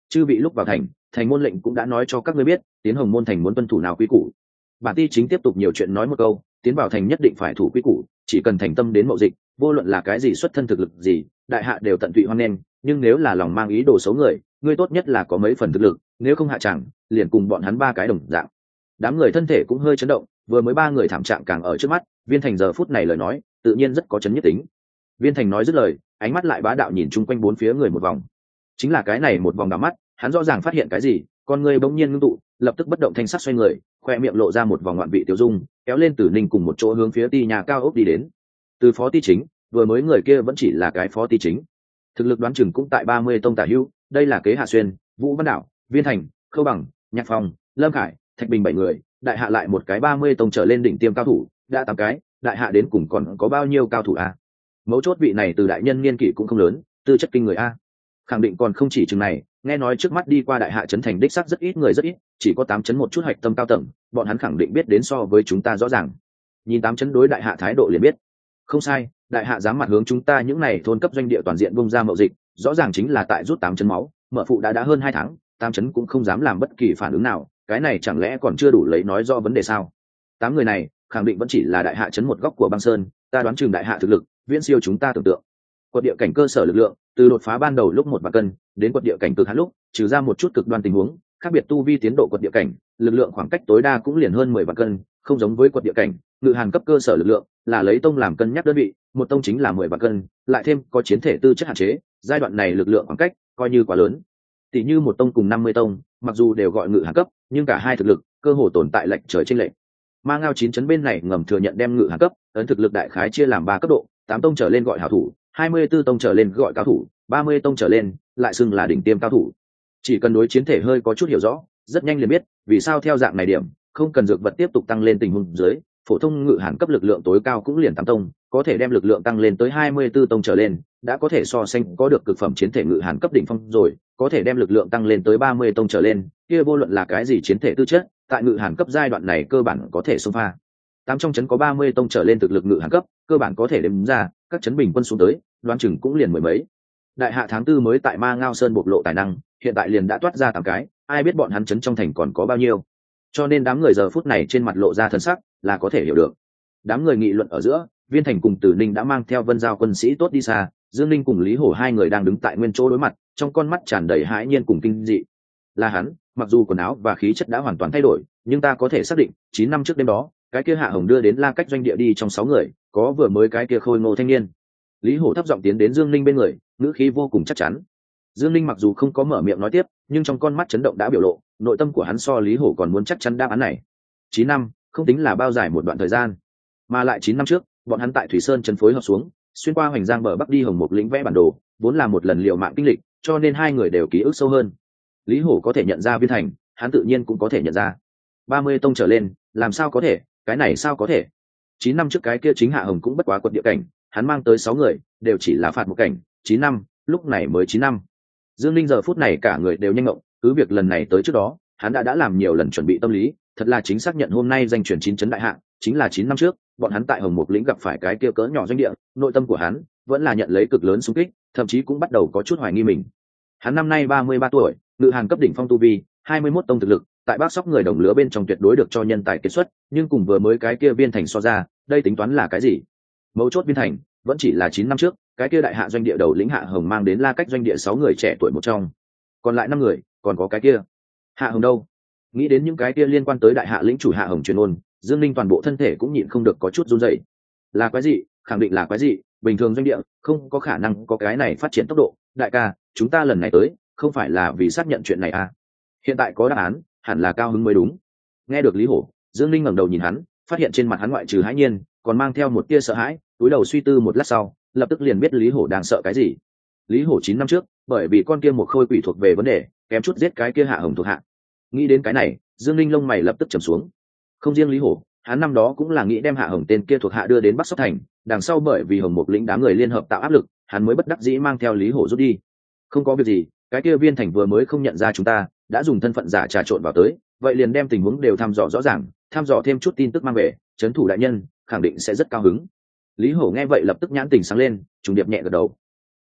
chư vị lúc vào thành, thành môn lệnh cũng đã nói cho các ngươi biết tiến hồng môn thành muốn tuân thủ nào quy củ. Bản ti chính tiếp tục nhiều chuyện nói một câu, tiến vào thành nhất định phải thủ quy củ, chỉ cần thành tâm đến mậu dịch, vô luận là cái gì xuất thân thực lực gì, đại hạ đều tận tụy hoan nghênh. Nhưng nếu là lòng mang ý đồ xấu người, ngươi tốt nhất là có mấy phần thực lực, nếu không hạ chẳng liền cùng bọn hắn ba cái đồng dạng. Đám người thân thể cũng hơi chấn động, vừa mới ba người thảm trạng càng ở trước mắt, Viên Thành giờ phút này lời nói tự nhiên rất có chấn nhất tính. Viên Thành nói dứt lời, ánh mắt lại bá đạo nhìn chung quanh bốn phía người một vòng. Chính là cái này một vòng đảo mắt, hắn rõ ràng phát hiện cái gì, con người bỗng nhiên ngưng tụ, lập tức bất động thanh sắc xoay người, khoe miệng lộ ra một vòng ngoạn vị tiêu dung, kéo lên Tử Ninh cùng một chỗ hướng phía ti nhà cao ốc đi đến. Từ phó ti chính, vừa mới người kia vẫn chỉ là cái phó ti chính, thực lực đoán chừng cũng tại ba mươi tông tả hữu. Đây là Kế Hạ Xuyên, Vũ Văn Đạo, Viên Thành, Khâu Bằng, Nhạc Phong, Lâm Khải, Thạch Bình bảy người, đại hạ lại một cái ba mươi tông trở lên đỉnh tiêm cao thủ, đã tám cái, đại hạ đến cùng còn có bao nhiêu cao thủ a? Mấu chốt vị này từ đại nhân niên kỷ cũng không lớn, tư chất kinh người a. Khẳng định còn không chỉ chừng này, nghe nói trước mắt đi qua đại hạ trấn thành đích sắc rất ít người rất ít, chỉ có tám chấn một chút hạch tâm cao tầng, bọn hắn khẳng định biết đến so với chúng ta rõ ràng. Nhìn tám chấn đối đại hạ thái độ liền biết. Không sai, đại hạ dám mặt hướng chúng ta những này thôn cấp doanh địa toàn diện bung ra mậu dịch, rõ ràng chính là tại rút tám chấn máu, mở phụ đã đã hơn hai tháng, tám chấn cũng không dám làm bất kỳ phản ứng nào, cái này chẳng lẽ còn chưa đủ lấy nói do vấn đề sao? Tám người này khẳng định vẫn chỉ là đại hạ chấn một góc của băng sơn, ta đoán chừng đại hạ thực lực viễn siêu chúng ta tưởng tượng. Quật địa cảnh cơ sở lực lượng, từ đột phá ban đầu lúc một vạn cân đến quật địa cảnh cực hạn lúc, trừ ra một chút cực đoan tình huống, khác biệt tu vi tiến độ quật địa cảnh, lực lượng khoảng cách tối đa cũng liền hơn mười vạn cân, không giống với quật địa cảnh, ngự hàn cấp cơ sở lực lượng là lấy tông làm cân nhắc đơn vị, một tông chính là mười vạn cân, lại thêm có chiến thể tư chất hạn chế, giai đoạn này lực lượng khoảng cách coi như quá lớn. Tỷ như một tông cùng năm mươi tông, mặc dù đều gọi ngự hàn cấp, nhưng cả hai thực lực cơ hồ tồn tại lệch trời chênh lệch. Ma Ngao chín chấn bên này ngầm thừa nhận đem ngự hàn cấp, ấn thực lực đại khái chia làm ba cấp độ, tám tông trở lên gọi hảo thủ, hai mươi tư tông trở lên gọi cao thủ, ba mươi tông trở lên lại xưng là đỉnh tiêm cao thủ. Chỉ cần đối chiến thể hơi có chút hiểu rõ, rất nhanh liền biết vì sao theo dạng này điểm, không cần dược vật tiếp tục tăng lên tình huống dưới, phổ thông ngự hàn cấp lực lượng tối cao cũng liền tám tông, có thể đem lực lượng tăng lên tới hai mươi tư tông trở lên, đã có thể so sánh có được cực phẩm chiến thể ngự hàn cấp đỉnh phong rồi, có thể đem lực lượng tăng lên tới ba mươi tông trở lên, kia vô luận là cái gì chiến thể tư chất, tại ngự hàn cấp giai đoạn này cơ bản có thể xông pha. Tám trong chấn có ba mươi tông trở lên thực lực ngự hàn cấp, cơ bản có thể đếm ra, các chấn bình quân xuống tới, đoán chừng cũng liền mười mấy. Đại hạ tháng tư mới tại Ma Ngao Sơn bộc lộ tài năng, hiện tại liền đã toát ra tám cái, ai biết bọn hắn chấn trong thành còn có bao nhiêu. Cho nên đám người giờ phút này trên mặt lộ ra thần sắc, là có thể hiểu được. Đám người nghị luận ở giữa, Viên Thành cùng Tử Ninh đã mang theo Vân Giao quân sĩ tốt đi xa, Dương Ninh cùng Lý Hổ hai người đang đứng tại nguyên chỗ đối mặt, trong con mắt tràn đầy hãi nhiên cùng kinh dị. Là hắn, mặc dù quần áo và khí chất đã hoàn toàn thay đổi, nhưng ta có thể xác định, chín năm trước đêm đó, cái kia Hạ Hồng đưa đến La Cách doanh địa đi trong sáu người, có vừa mới cái kia khôi ngô thanh niên. Lý Hổ thấp giọng tiến đến Dương Ninh bên người, ngữ khí vô cùng chắc chắn. Dương Ninh mặc dù không có mở miệng nói tiếp, nhưng trong con mắt chấn động đã biểu lộ, nội tâm của hắn so Lý Hổ còn muốn chắc chắn đáp án này. Chín năm, không tính là bao dài một đoạn thời gian, mà lại chín năm trước, bọn hắn tại Thủy Sơn trấn phối hợp xuống, xuyên qua Hoành Giang bờ bắc đi Hồng Mục lĩnh vẽ bản đồ, vốn là một lần liều mạng kinh lịch, cho nên hai người đều ký ức sâu hơn. Lý Hổ có thể nhận ra Viên Thành, hắn tự nhiên cũng có thể nhận ra. ba mươi tông trở lên, làm sao có thể, cái này sao có thể? Chín năm trước cái kia chính Hạ Hồng cũng bất quá quật địa cảnh, hắn mang tới sáu người, đều chỉ là phạt một cảnh, chín năm, lúc này mới chín năm. Dương Linh giờ phút này cả người đều nhanh ngộng, cứ việc lần này tới trước đó, hắn đã đã làm nhiều lần chuẩn bị tâm lý, thật là chính xác nhận hôm nay danh truyền chín chấn đại hạ, chính là chín năm trước, bọn hắn tại Hồng Mục lĩnh gặp phải cái kia cỡ nhỏ doanh địa, nội tâm của hắn vẫn là nhận lấy cực lớn xung kích, thậm chí cũng bắt đầu có chút hoài nghi mình. Hắn năm nay ba mươi ba tuổi, ngự hàn cấp đỉnh phong tu vi, hai mươi mốt tông thực lực, tại Bác Sóc người đồng lứa bên trong tuyệt đối được cho nhân tài kiệt xuất, nhưng cùng vừa mới cái kia Viên Thành so ra, đây tính toán là cái gì? Mấu chốt Viên Thành vẫn chỉ là chín năm trước, cái kia đại hạ doanh địa đầu lĩnh Hạ Hồng mang đến La Cách doanh địa sáu người trẻ tuổi một trong, còn lại năm người, còn có cái kia Hạ Hồng đâu? Nghĩ đến những cái kia liên quan tới đại hạ lĩnh chủ Hạ Hồng truyền ôn, Dương Linh toàn bộ thân thể cũng nhịn không được có chút run rẩy. Là quái gì? Khẳng định là quái gì? Bình thường doanh địa không có khả năng có cái này phát triển tốc độ. Đại ca, chúng ta lần này tới, không phải là vì xác nhận chuyện này à? Hiện tại có đáp án, hẳn là cao hứng mới đúng. Nghe được Lý Hổ, Dương Linh ngẩng đầu nhìn hắn, phát hiện trên mặt hắn ngoại trừ hãi nhiên, còn mang theo một tia sợ hãi, túi đầu suy tư một lát sau, lập tức liền biết Lý Hổ đang sợ cái gì. Lý Hổ chín năm trước, bởi vì con kia một khôi quỷ thuộc về vấn đề, kém chút giết cái kia Hạ Hồng thuộc hạ. Nghĩ đến cái này, Dương Linh lông mày lập tức trầm xuống. Không riêng Lý Hổ, hắn năm đó cũng là nghĩ đem Hạ Hồng tên kia thuộc hạ đưa đến Bắc Sóc thành, đằng sau bởi vì Hồng Mục lĩnh đám người liên hợp tạo áp lực, hắn mới bất đắc dĩ mang theo Lý Hổ rút đi. Không có việc gì, cái kia Viên Thành vừa mới không nhận ra chúng ta, đã dùng thân phận giả trà trộn vào tới, vậy liền đem tình huống đều thăm dò rõ ràng, thăm dò thêm chút tin tức mang về, trấn thủ đại nhân khẳng định sẽ rất cao hứng. Lý Hổ nghe vậy lập tức nhãn tình sáng lên, trùng điệp nhẹ gật đầu.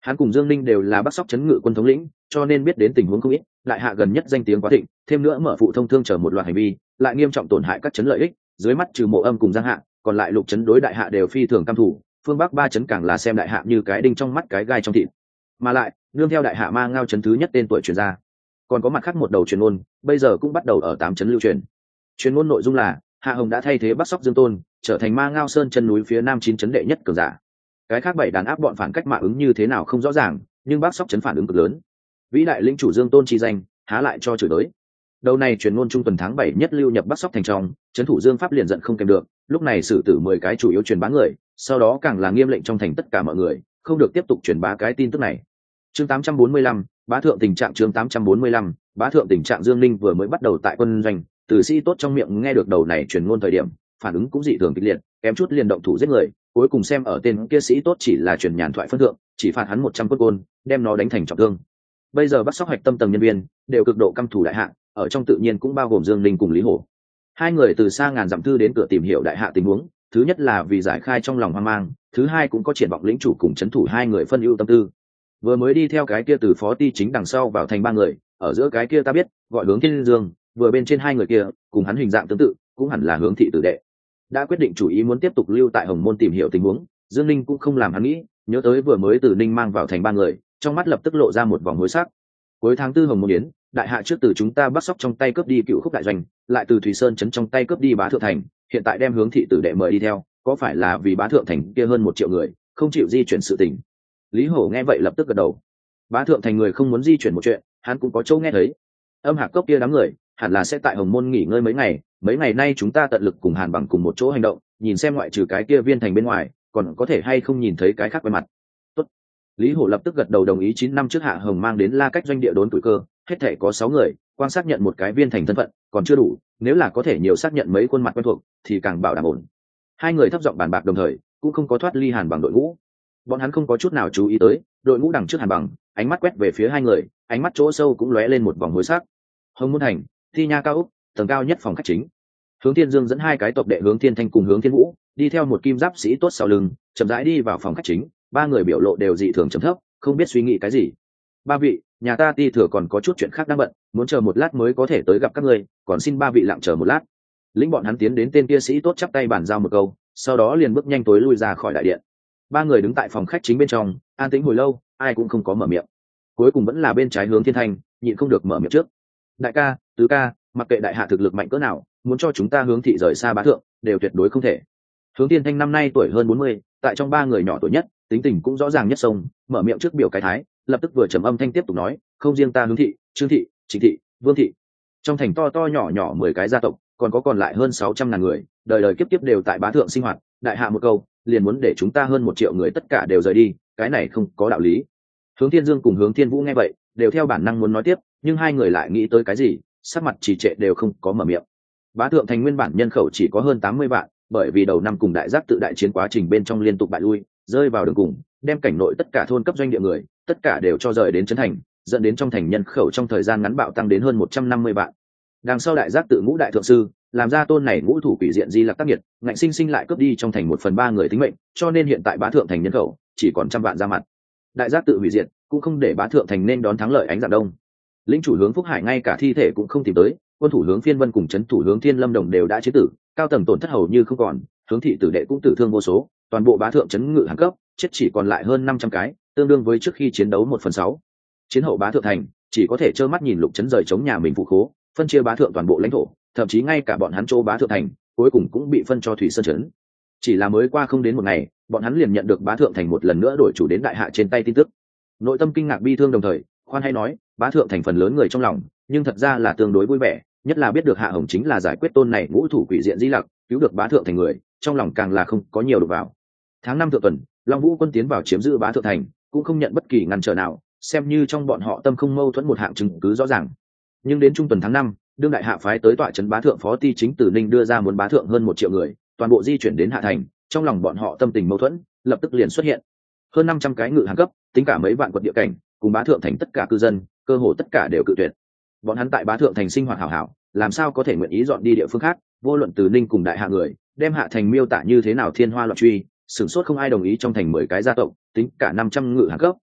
Hắn cùng Dương Ninh đều là Bắc Sóc trấn ngự quân thống lĩnh, cho nên biết đến tình huống không ít. Đại hạ gần nhất danh tiếng quá thịnh, thêm nữa mở phụ thông thương chờ một loạt hành vi, lại nghiêm trọng tổn hại các trấn lợi ích. Dưới mắt trừ Mộ Âm cùng Giang Hạ, còn lại lục trấn đối đại hạ đều phi thường căm thủ. Phương Bắc ba trấn càng là xem đại hạ như cái đinh trong mắt cái gai trong thịt. Mà lại nương theo đại hạ Ma Ngao trấn thứ nhất tên tuổi truyền ra, còn có mặt khác một đầu truyền ngôn, bây giờ cũng bắt đầu ở tám trấn lưu truyền. Truyền ngôn nội dung là Hạ Hồng đã thay thế Bắc Sóc Dương Tôn, trở thành Ma Ngao Sơn chân núi phía nam chín trấn đệ nhất cường giả. Cái khác bảy đàn áp bọn phản cách mạ ứng như thế nào không rõ ràng, nhưng Bắc Sóc trấn phản ứng cực lớn. Vĩ đại lĩnh chủ Dương Tôn chi danh, há lại cho chửi tới. Đầu này truyền ngôn trung tuần tháng bảy nhất lưu nhập Bắc Sóc thành trong, trấn thủ Dương Pháp liền giận không kèm được, lúc này xử tử mười cái chủ yếu truyền bá người, sau đó càng là nghiêm lệnh trong thành tất cả mọi người, không được tiếp tục truyền bá cái tin tức này. Chương tám trăm bốn mươi lăm, bá thượng tình trạng chương tám trăm bốn mươi lăm, bá thượng tình trạng Dương Ninh vừa mới bắt đầu tại quân doanh, từ sĩ tốt trong miệng nghe được đầu này truyền ngôn thời điểm, phản ứng cũng dị thường kịch liệt, kém chút liền động thủ giết người, cuối cùng xem ở tên kia sĩ tốt chỉ là truyền nhàn thoại phân thượng, chỉ phạt hắn một trăm quân côn, đem nó đánh thành trọng thương. Bây giờ Bắc Sóc hoạch tâm tầng nhân viên đều cực độ căm thù đại hạ, ở trong tự nhiên cũng bao gồm Dương Ninh cùng Lý Hổ. Hai người từ xa ngàn dặm thư đến cửa tìm hiểu đại hạ tình huống, thứ nhất là vì giải khai trong lòng hoang mang, thứ hai cũng có triển vọng lĩnh chủ cùng trấn thủ hai người phân ưu tâm tư. Vừa mới đi theo cái kia từ phó ti chính đằng sau vào thành ba người, ở giữa cái kia ta biết gọi Hướng Thiên Dương, vừa bên trên hai người kia cùng hắn hình dạng tương tự, cũng hẳn là Hướng thị tử đệ. Đã quyết định chủ ý muốn tiếp tục lưu tại Hồng Môn tìm hiểu tình huống, Dương Ninh cũng không làm hắn nghĩ, nhớ tới vừa mới từ Ninh mang vào thành ba người, trong mắt lập tức lộ ra một vòng hối sắc. Cuối tháng tư Hồng Môn yến, đại hạ trước từ chúng ta Bắc Sóc trong tay cướp đi Cựu Khúc đại doanh, lại từ Thủy Sơn trấn trong tay cướp đi Bá Thượng thành, hiện tại đem Hướng thị tử đệ mời đi theo, có phải là vì Bá Thượng thành kia hơn một triệu người không chịu di chuyển sự tình? Lý Hổ nghe vậy lập tức gật đầu. Bá Thượng thành người không muốn di chuyển một chuyện, hắn cũng có chỗ nghe thấy. Âm Hạc Cốc kia đám người hẳn là sẽ tại Hồng Môn nghỉ ngơi mấy ngày, mấy ngày nay chúng ta tận lực cùng Hàn Bằng cùng một chỗ hành động, nhìn xem ngoại trừ cái kia viên thành bên ngoài, còn có thể hay không nhìn thấy cái khác quen mặt. Tốt. Lý Hổ lập tức gật đầu đồng ý. Chín năm trước Hạ Hồng mang đến La Cách doanh địa đốn tuổi cơ, hết thể có sáu người, quan xác nhận một cái viên thành thân phận, còn chưa đủ, nếu là có thể nhiều xác nhận mấy khuôn mặt quen thuộc, thì càng bảo đảm ổn. Hai người thấp giọng bàn bạc đồng thời, cũng không có thoát ly Hàn Bằng đội ngũ. Bọn hắn không có chút nào chú ý tới, đội ngũ đằng trước Hàn Bằng, ánh mắt quét về phía hai người, ánh mắt chỗ sâu cũng lóe lên một vòng hối sắc. Hồng Môn thành, Thi Nha cao úc, tầng cao nhất phòng khách chính. Hướng Thiên Dương dẫn hai cái tộc đệ Hướng Thiên Thanh cùng Hướng Thiên Vũ, đi theo một kim giáp sĩ tốt sau lưng, chậm rãi đi vào phòng khách chính. Ba người biểu lộ đều dị thường trầm thấp, không biết suy nghĩ cái gì. Ba vị, nhà ta Ti thừa còn có chút chuyện khác đang bận, muốn chờ một lát mới có thể tới gặp các ngươi, còn xin ba vị lặng chờ một lát. Lĩnh bọn hắn tiến đến tên kia sĩ tốt chắp tay bàn giao một câu, sau đó liền bước nhanh tối lui ra khỏi đại điện. Ba người đứng tại phòng khách chính bên trong, an tĩnh hồi lâu, ai cũng không có mở miệng. Cuối cùng vẫn là bên trái Hướng Thiên Thanh nhịn không được mở miệng trước. Đại ca, tứ ca, mặc kệ đại hạ thực lực mạnh cỡ nào, muốn cho chúng ta Hướng thị rời xa Bá Thượng đều tuyệt đối không thể. Hướng Thiên Thanh năm nay tuổi hơn bốn mươi, tại trong ba người nhỏ tuổi nhất, tính tình cũng rõ ràng nhất sông, mở miệng trước biểu cái thái, lập tức vừa trầm âm thanh tiếp tục nói, không riêng ta Hướng thị, Trương thị, Trịnh thị, Vương thị, trong thành to to nhỏ nhỏ mười cái gia tộc, còn có còn lại hơn sáu trăm ngàn người, đời đời kiếp kiếp đều tại Bá Thượng sinh hoạt, đại hạ một câu, liền muốn để chúng ta hơn một triệu người tất cả đều rời đi, cái này không có đạo lý. Hướng Thiên Dương cùng Hướng Thiên Vũ nghe vậy, đều theo bản năng muốn nói tiếp, nhưng hai người lại nghĩ tới cái gì, sắc mặt trì trệ đều không có mở miệng. Bá Thượng thành nguyên bản nhân khẩu chỉ có hơn tám mươi vạn, bởi vì đầu năm cùng đại giác tự đại chiến quá trình bên trong liên tục bại lui, rơi vào đường cùng, đem cảnh nội tất cả thôn cấp doanh địa người, tất cả đều cho rời đến trấn thành, dẫn đến trong thành nhân khẩu trong thời gian ngắn bạo tăng đến hơn một trăm năm mươi vạn. Đằng sau đại giác tự ngũ đại thượng sư, làm ra tôn này ngũ thủ quỷ diện di lặc tác nghiệt, ngạnh sinh sinh lại cướp đi trong thành một phần ba người tính mệnh, cho nên hiện tại Bá Thượng thành nhân khẩu chỉ còn trăm vạn ra mặt. Đại giác tự hủy diệt, cũng không để Bá Thượng thành nên đón thắng lợi ánh dạng đông. Lĩnh chủ Hướng Phúc Hải ngay cả thi thể cũng không tìm tới, quân thủ Hướng Phiên Vân cùng trấn thủ Hướng Thiên Lâm Đồng đều đã chế tử, cao tầng tổn thất hầu như không còn, Hướng thị tử đệ cũng tử thương vô số, toàn bộ Bá Thượng trấn ngự hàng cấp chết chỉ còn lại hơn năm trăm cái, tương đương với trước khi chiến đấu một phần sáu. Chiến hậu Bá Thượng thành chỉ có thể trơ mắt nhìn lục trấn rời chống nhà mình phụ khố, phân chia Bá Thượng toàn bộ lãnh thổ, thậm chí ngay cả bọn hắn chỗ Bá Thượng thành cuối cùng cũng bị phân cho Thủy Sơn trấn. Chỉ là mới qua không đến một ngày, bọn hắn liền nhận được Bá Thượng thành một lần nữa đổi chủ đến đại hạ trên tay tin tức. Nội tâm kinh ngạc bi thương đồng thời, khoan hay nói, Bá Thượng thành phần lớn người trong lòng, nhưng thật ra là tương đối vui vẻ, nhất là biết được Hạ Hồng chính là giải quyết tôn này ngũ thủ quỷ diện di lặc, cứu được Bá Thượng thành người, trong lòng càng là không có nhiều đụng vào. Tháng năm thượng tuần, Long Vũ quân tiến vào chiếm giữ Bá Thượng thành, cũng không nhận bất kỳ ngăn trở nào, xem như trong bọn họ tâm không mâu thuẫn một hạng chứng cứ rõ ràng. Nhưng đến trung tuần tháng năm, đương đại hạ phái tới tọa trấn Bá Thượng phó ti chính Tử Ninh đưa ra muốn Bá Thượng hơn một triệu người, toàn bộ di chuyển đến Hạ thành, trong lòng bọn họ tâm tình mâu thuẫn lập tức liền xuất hiện. Hơn năm trăm cái ngự hàng cấp, tính cả mấy vạn quận địa cảnh, cùng Bá Thượng thành tất cả cư dân, cơ hồ tất cả đều cự tuyệt. Bọn hắn tại Bá Thượng thành sinh hoạt hảo hảo, làm sao có thể nguyện ý dọn đi địa phương khác? Vô luận Từ Ninh cùng đại hạ người, đem Hạ thành miêu tả như thế nào thiên hoa loạn truy, sửng sốt không ai đồng ý trong thành mười cái gia tộc, tính cả năm trăm ngự hàng cấp,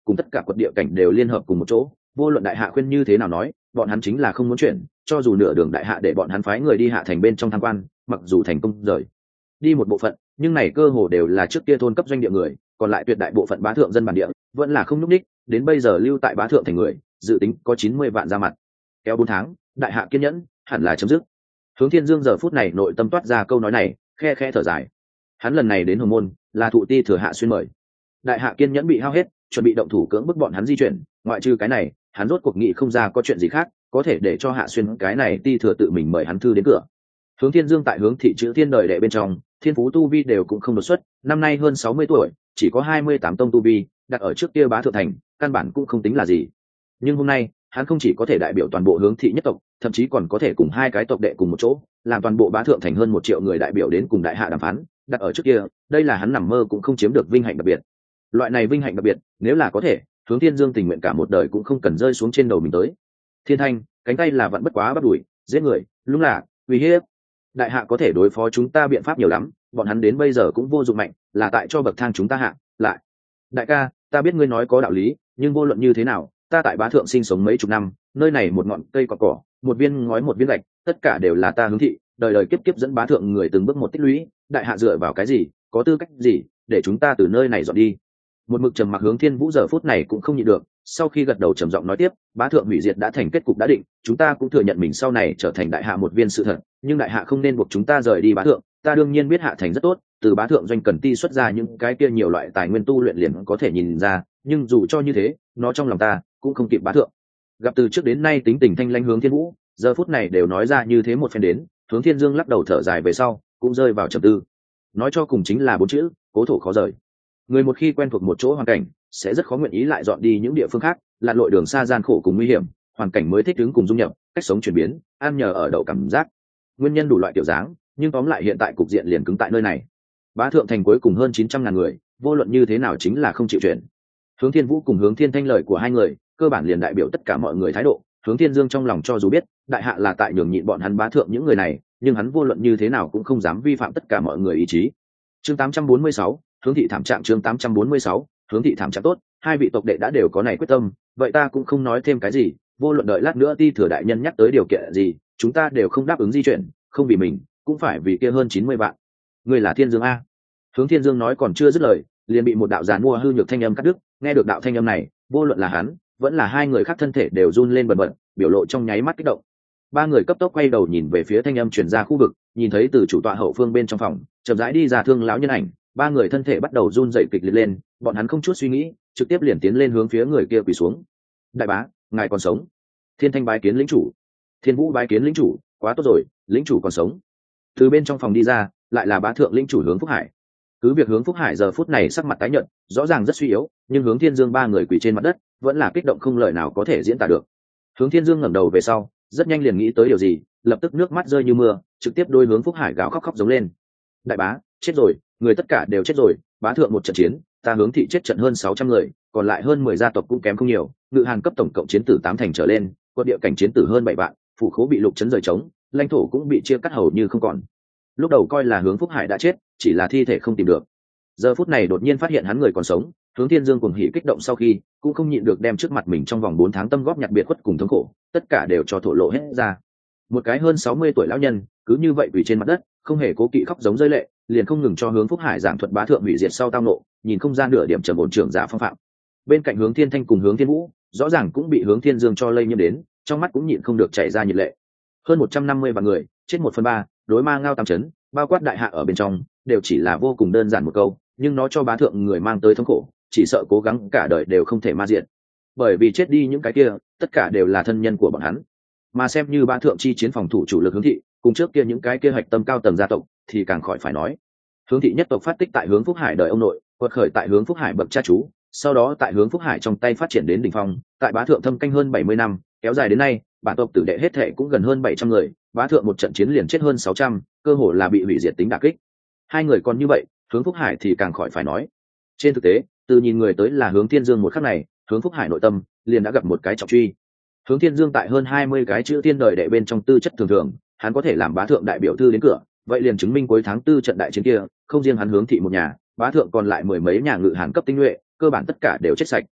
cùng tất cả quận địa cảnh đều liên hợp cùng một chỗ, vô luận đại hạ khuyên như thế nào nói bọn hắn chính là không muốn chuyển, cho dù nửa đường đại hạ để bọn hắn phái người đi hạ thành bên trong tham quan, mặc dù thành công rời đi một bộ phận, nhưng này cơ hồ đều là trước kia thôn cấp doanh địa người, còn lại tuyệt đại bộ phận bá thượng dân bản địa vẫn là không nhúc đích, đến bây giờ lưu tại bá thượng thành người dự tính có chín mươi vạn ra mặt. Kéo bốn tháng, đại hạ kiên nhẫn hẳn là chấm dứt. Hướng Thiên Dương giờ phút này nội tâm toát ra câu nói này, khe khe thở dài. Hắn lần này đến Hồng Môn là thụ ti thừa hạ xuyên mời, đại hạ kiên nhẫn bị hao hết, chuẩn bị động thủ cưỡng bức bọn hắn di chuyển, ngoại trừ cái này hắn rốt cuộc nghị không ra có chuyện gì khác có thể để cho hạ xuyên cái này ti thừa tự mình mời hắn thư đến cửa. Hướng Thiên Dương tại hướng thị chữ thiên đời đệ bên trong thiên phú tu vi đều cũng không đột xuất, năm nay hơn sáu mươi tuổi, chỉ có hai mươi tám tông tu vi, đặt ở trước kia bá thượng thành căn bản cũng không tính là gì. Nhưng hôm nay hắn không chỉ có thể đại biểu toàn bộ hướng thị nhất tộc, thậm chí còn có thể cùng hai cái tộc đệ cùng một chỗ làm toàn bộ bá thượng thành hơn một triệu người đại biểu đến cùng đại hạ đàm phán, đặt ở trước kia đây là hắn nằm mơ cũng không chiếm được vinh hạnh đặc biệt. Loại này vinh hạnh đặc biệt nếu là có thể, Hướng Thiên Dương tình nguyện cả một đời cũng không cần rơi xuống trên đầu mình tới. Thiên thanh cánh tay là vẫn bất quá bắt đuổi giết người lung lạc uy hiếp, đại hạ có thể đối phó chúng ta biện pháp nhiều lắm, bọn hắn đến bây giờ cũng vô dụng mạnh, là tại cho bậc thang chúng ta hạ lại. Đại ca, ta biết ngươi nói có đạo lý, nhưng vô luận như thế nào ta tại bá thượng sinh sống mấy chục năm, nơi này một ngọn cây cỏ cỏ, một viên ngói một viên gạch, tất cả đều là ta hướng thị đời đời kiếp kiếp dẫn bá thượng người từng bước một tích lũy, đại hạ dựa vào cái gì, có tư cách gì để chúng ta từ nơi này dọn đi? Một mực trầm mặc Hướng Thiên Vũ giờ phút này cũng không nhịn được, sau khi gật đầu trầm giọng nói tiếp, bá thượng hủy diệt đã thành kết cục đã định, chúng ta cũng thừa nhận mình sau này trở thành đại hạ một viên sự thật, nhưng đại hạ không nên buộc chúng ta rời đi bá thượng. Ta đương nhiên biết hạ thành rất tốt, từ bá thượng doanh cần ti xuất ra những cái kia nhiều loại tài nguyên tu luyện liền có thể nhìn ra, nhưng dù cho như thế nó trong lòng ta cũng không kịp bá thượng. Gặp từ trước đến nay tính tình thanh lãnh Hướng Thiên Vũ giờ phút này đều nói ra như thế một phen đến, Hướng Thiên Dương lắc đầu thở dài về sau cũng rơi vào trầm tư. Nói cho cùng chính là bốn chữ: cố thổ khó rời. Người một khi quen thuộc một chỗ hoàn cảnh sẽ rất khó nguyện ý lại dọn đi những địa phương khác, lặn lội đường xa gian khổ cùng nguy hiểm, hoàn cảnh mới thích ứng cùng dung nhập, cách sống chuyển biến, ăn nhờ ở đậu cảm giác, nguyên nhân đủ loại kiểu dáng, nhưng tóm lại hiện tại cục diện liền cứng tại nơi này. Bá thượng thành cuối cùng hơn chín trăm ngàn người, vô luận như thế nào chính là không chịu chuyển. Hướng Thiên Vũ cùng Hướng Thiên Thanh lời của hai người cơ bản liền đại biểu tất cả mọi người thái độ. Hướng Thiên Dương trong lòng cho dù biết đại hạ là tại nhường nhịn bọn hắn bá thượng những người này, nhưng hắn vô luận như thế nào cũng không dám vi phạm tất cả mọi người ý chí. Chương tám trăm bốn mươi sáu, hướng thị thảm trạng. Chương tám trăm bốn mươi sáu, hướng thị thảm trạng. Tốt, hai vị tộc đệ đã đều có này quyết tâm, vậy ta cũng không nói thêm cái gì, vô luận đợi lát nữa ti thừa đại nhân nhắc tới điều kiện gì, chúng ta đều không đáp ứng di chuyển, không vì mình cũng phải vì kia hơn chín mươi vạn. Người là Thiên Dương a? Hướng Thiên Dương nói còn chưa dứt lời, liền bị một đạo giàn mua hư nhược thanh âm cắt đứt. Nghe được đạo thanh âm này, vô luận là hắn vẫn là hai người khác thân thể đều run lên bần bật, biểu lộ trong nháy mắt kích động. Ba người cấp tốc quay đầu nhìn về phía thanh âm truyền ra khu vực, nhìn thấy từ chủ tọa hậu phương bên trong phòng chậm rãi đi ra Thương lão nhân ảnh. Ba người thân thể bắt đầu run rẩy kịch liệt lên, bọn hắn không chút suy nghĩ trực tiếp liền tiến lên hướng phía người kia quỳ xuống. Đại bá, ngài còn sống? Thiên Thanh bái kiến lĩnh chủ. Thiên Vũ bái kiến lĩnh chủ. Quá tốt rồi, lĩnh chủ còn sống. Từ bên trong phòng đi ra lại là bá thượng lĩnh chủ Hướng Phúc Hải. Cứ việc Hướng Phúc Hải giờ phút này sắc mặt tái nhợt, rõ ràng rất suy yếu, nhưng Hướng Thiên Dương ba người quỳ trên mặt đất vẫn là kích động không lời nào có thể diễn tả được. Hướng Thiên Dương ngẩng đầu về sau, rất nhanh liền nghĩ tới điều gì, lập tức nước mắt rơi như mưa, trực tiếp đôi Hướng Phúc Hải gào khóc khóc giống lên. Đại bá, chết rồi, người tất cả đều chết rồi, bá thượng một trận chiến, ta Hướng thị chết trận hơn sáu trăm người, còn lại hơn mười gia tộc cũng kém không nhiều, ngự hàng cấp tổng cộng chiến tử tám thành trở lên, quân địa cảnh chiến tử hơn bảy vạn, phủ khố bị lục chấn rời trống, lãnh thổ cũng bị chia cắt hầu như không còn. Lúc đầu coi là Hướng Phúc Hải đã chết, chỉ là thi thể không tìm được. Giờ phút này đột nhiên phát hiện hắn người còn sống, Hướng Thiên Dương cuồng hỉ kích động sau khi, cũng không nhịn được đem trước mặt mình trong vòng bốn tháng tâm góp nhặt biệt khuất cùng thống khổ, tất cả đều cho thổ lộ hết ra. Một cái hơn sáu mươi tuổi lão nhân, cứ như vậy quỳ trên mặt đất, không hề cố kỵ khóc giống rơi lệ, liền không ngừng cho Hướng Phúc Hải giảng thuật bá thượng hủy diệt sau tao nộ, nhìn không ra nửa điểm trầm ổn trưởng giả phong phạm. Bên cạnh Hướng Thiên Thanh cùng Hướng Thiên Vũ, rõ ràng cũng bị Hướng Thiên Dương cho lây nhiễm đến, trong mắt cũng nhịn không được chảy ra nhiệt lệ. Hơn một trăm năm mươi vạn người, chết một phần ba, đối ma ngao tam chấn, bao quát đại hạ ở bên trong, đều chỉ là vô cùng đơn giản một câu, nhưng nó cho bá thượng người mang tới thống khổ, chỉ sợ cố gắng cả đời đều không thể ma diện. Bởi vì chết đi những cái kia, tất cả đều là thân nhân của bọn hắn. Mà xem như bá thượng chi chiến phòng thủ chủ lực Hướng thị, cùng trước kia những cái kia hạch tâm cao tầng gia tộc, thì càng khỏi phải nói. Hướng thị nhất tộc phát tích tại Hướng Phúc Hải đời ông nội, quật khởi tại Hướng Phúc Hải bậc cha chú, sau đó tại Hướng Phúc Hải trong tay phát triển đến đỉnh phong, tại bá thượng thâm canh hơn bảy mươi năm, kéo dài đến nay, bản tộc tử đệ hết thệ cũng gần hơn bảy trăm người, bá thượng một trận chiến liền chết hơn sáu trăm, cơ hồ là bị hủy diệt tính đả kích. Hai người còn như vậy, Hướng Phúc Hải thì càng khỏi phải nói. Trên thực tế, từ nhìn người tới là Hướng Thiên Dương một khắc này, Hướng Phúc Hải nội tâm liền đã gặp một cái trọng truy. Hướng Thiên Dương tại hơn hai mươi cái chữ thiên đời đệ bên trong tư chất thường thường, hắn có thể làm bá thượng đại biểu thư đến cửa, vậy liền chứng minh cuối tháng tư trận đại chiến kia, không riêng hắn Hướng thị một nhà, bá thượng còn lại mười mấy nhà ngự hàn cấp tinh nhuệ, cơ bản tất cả đều chết sạch.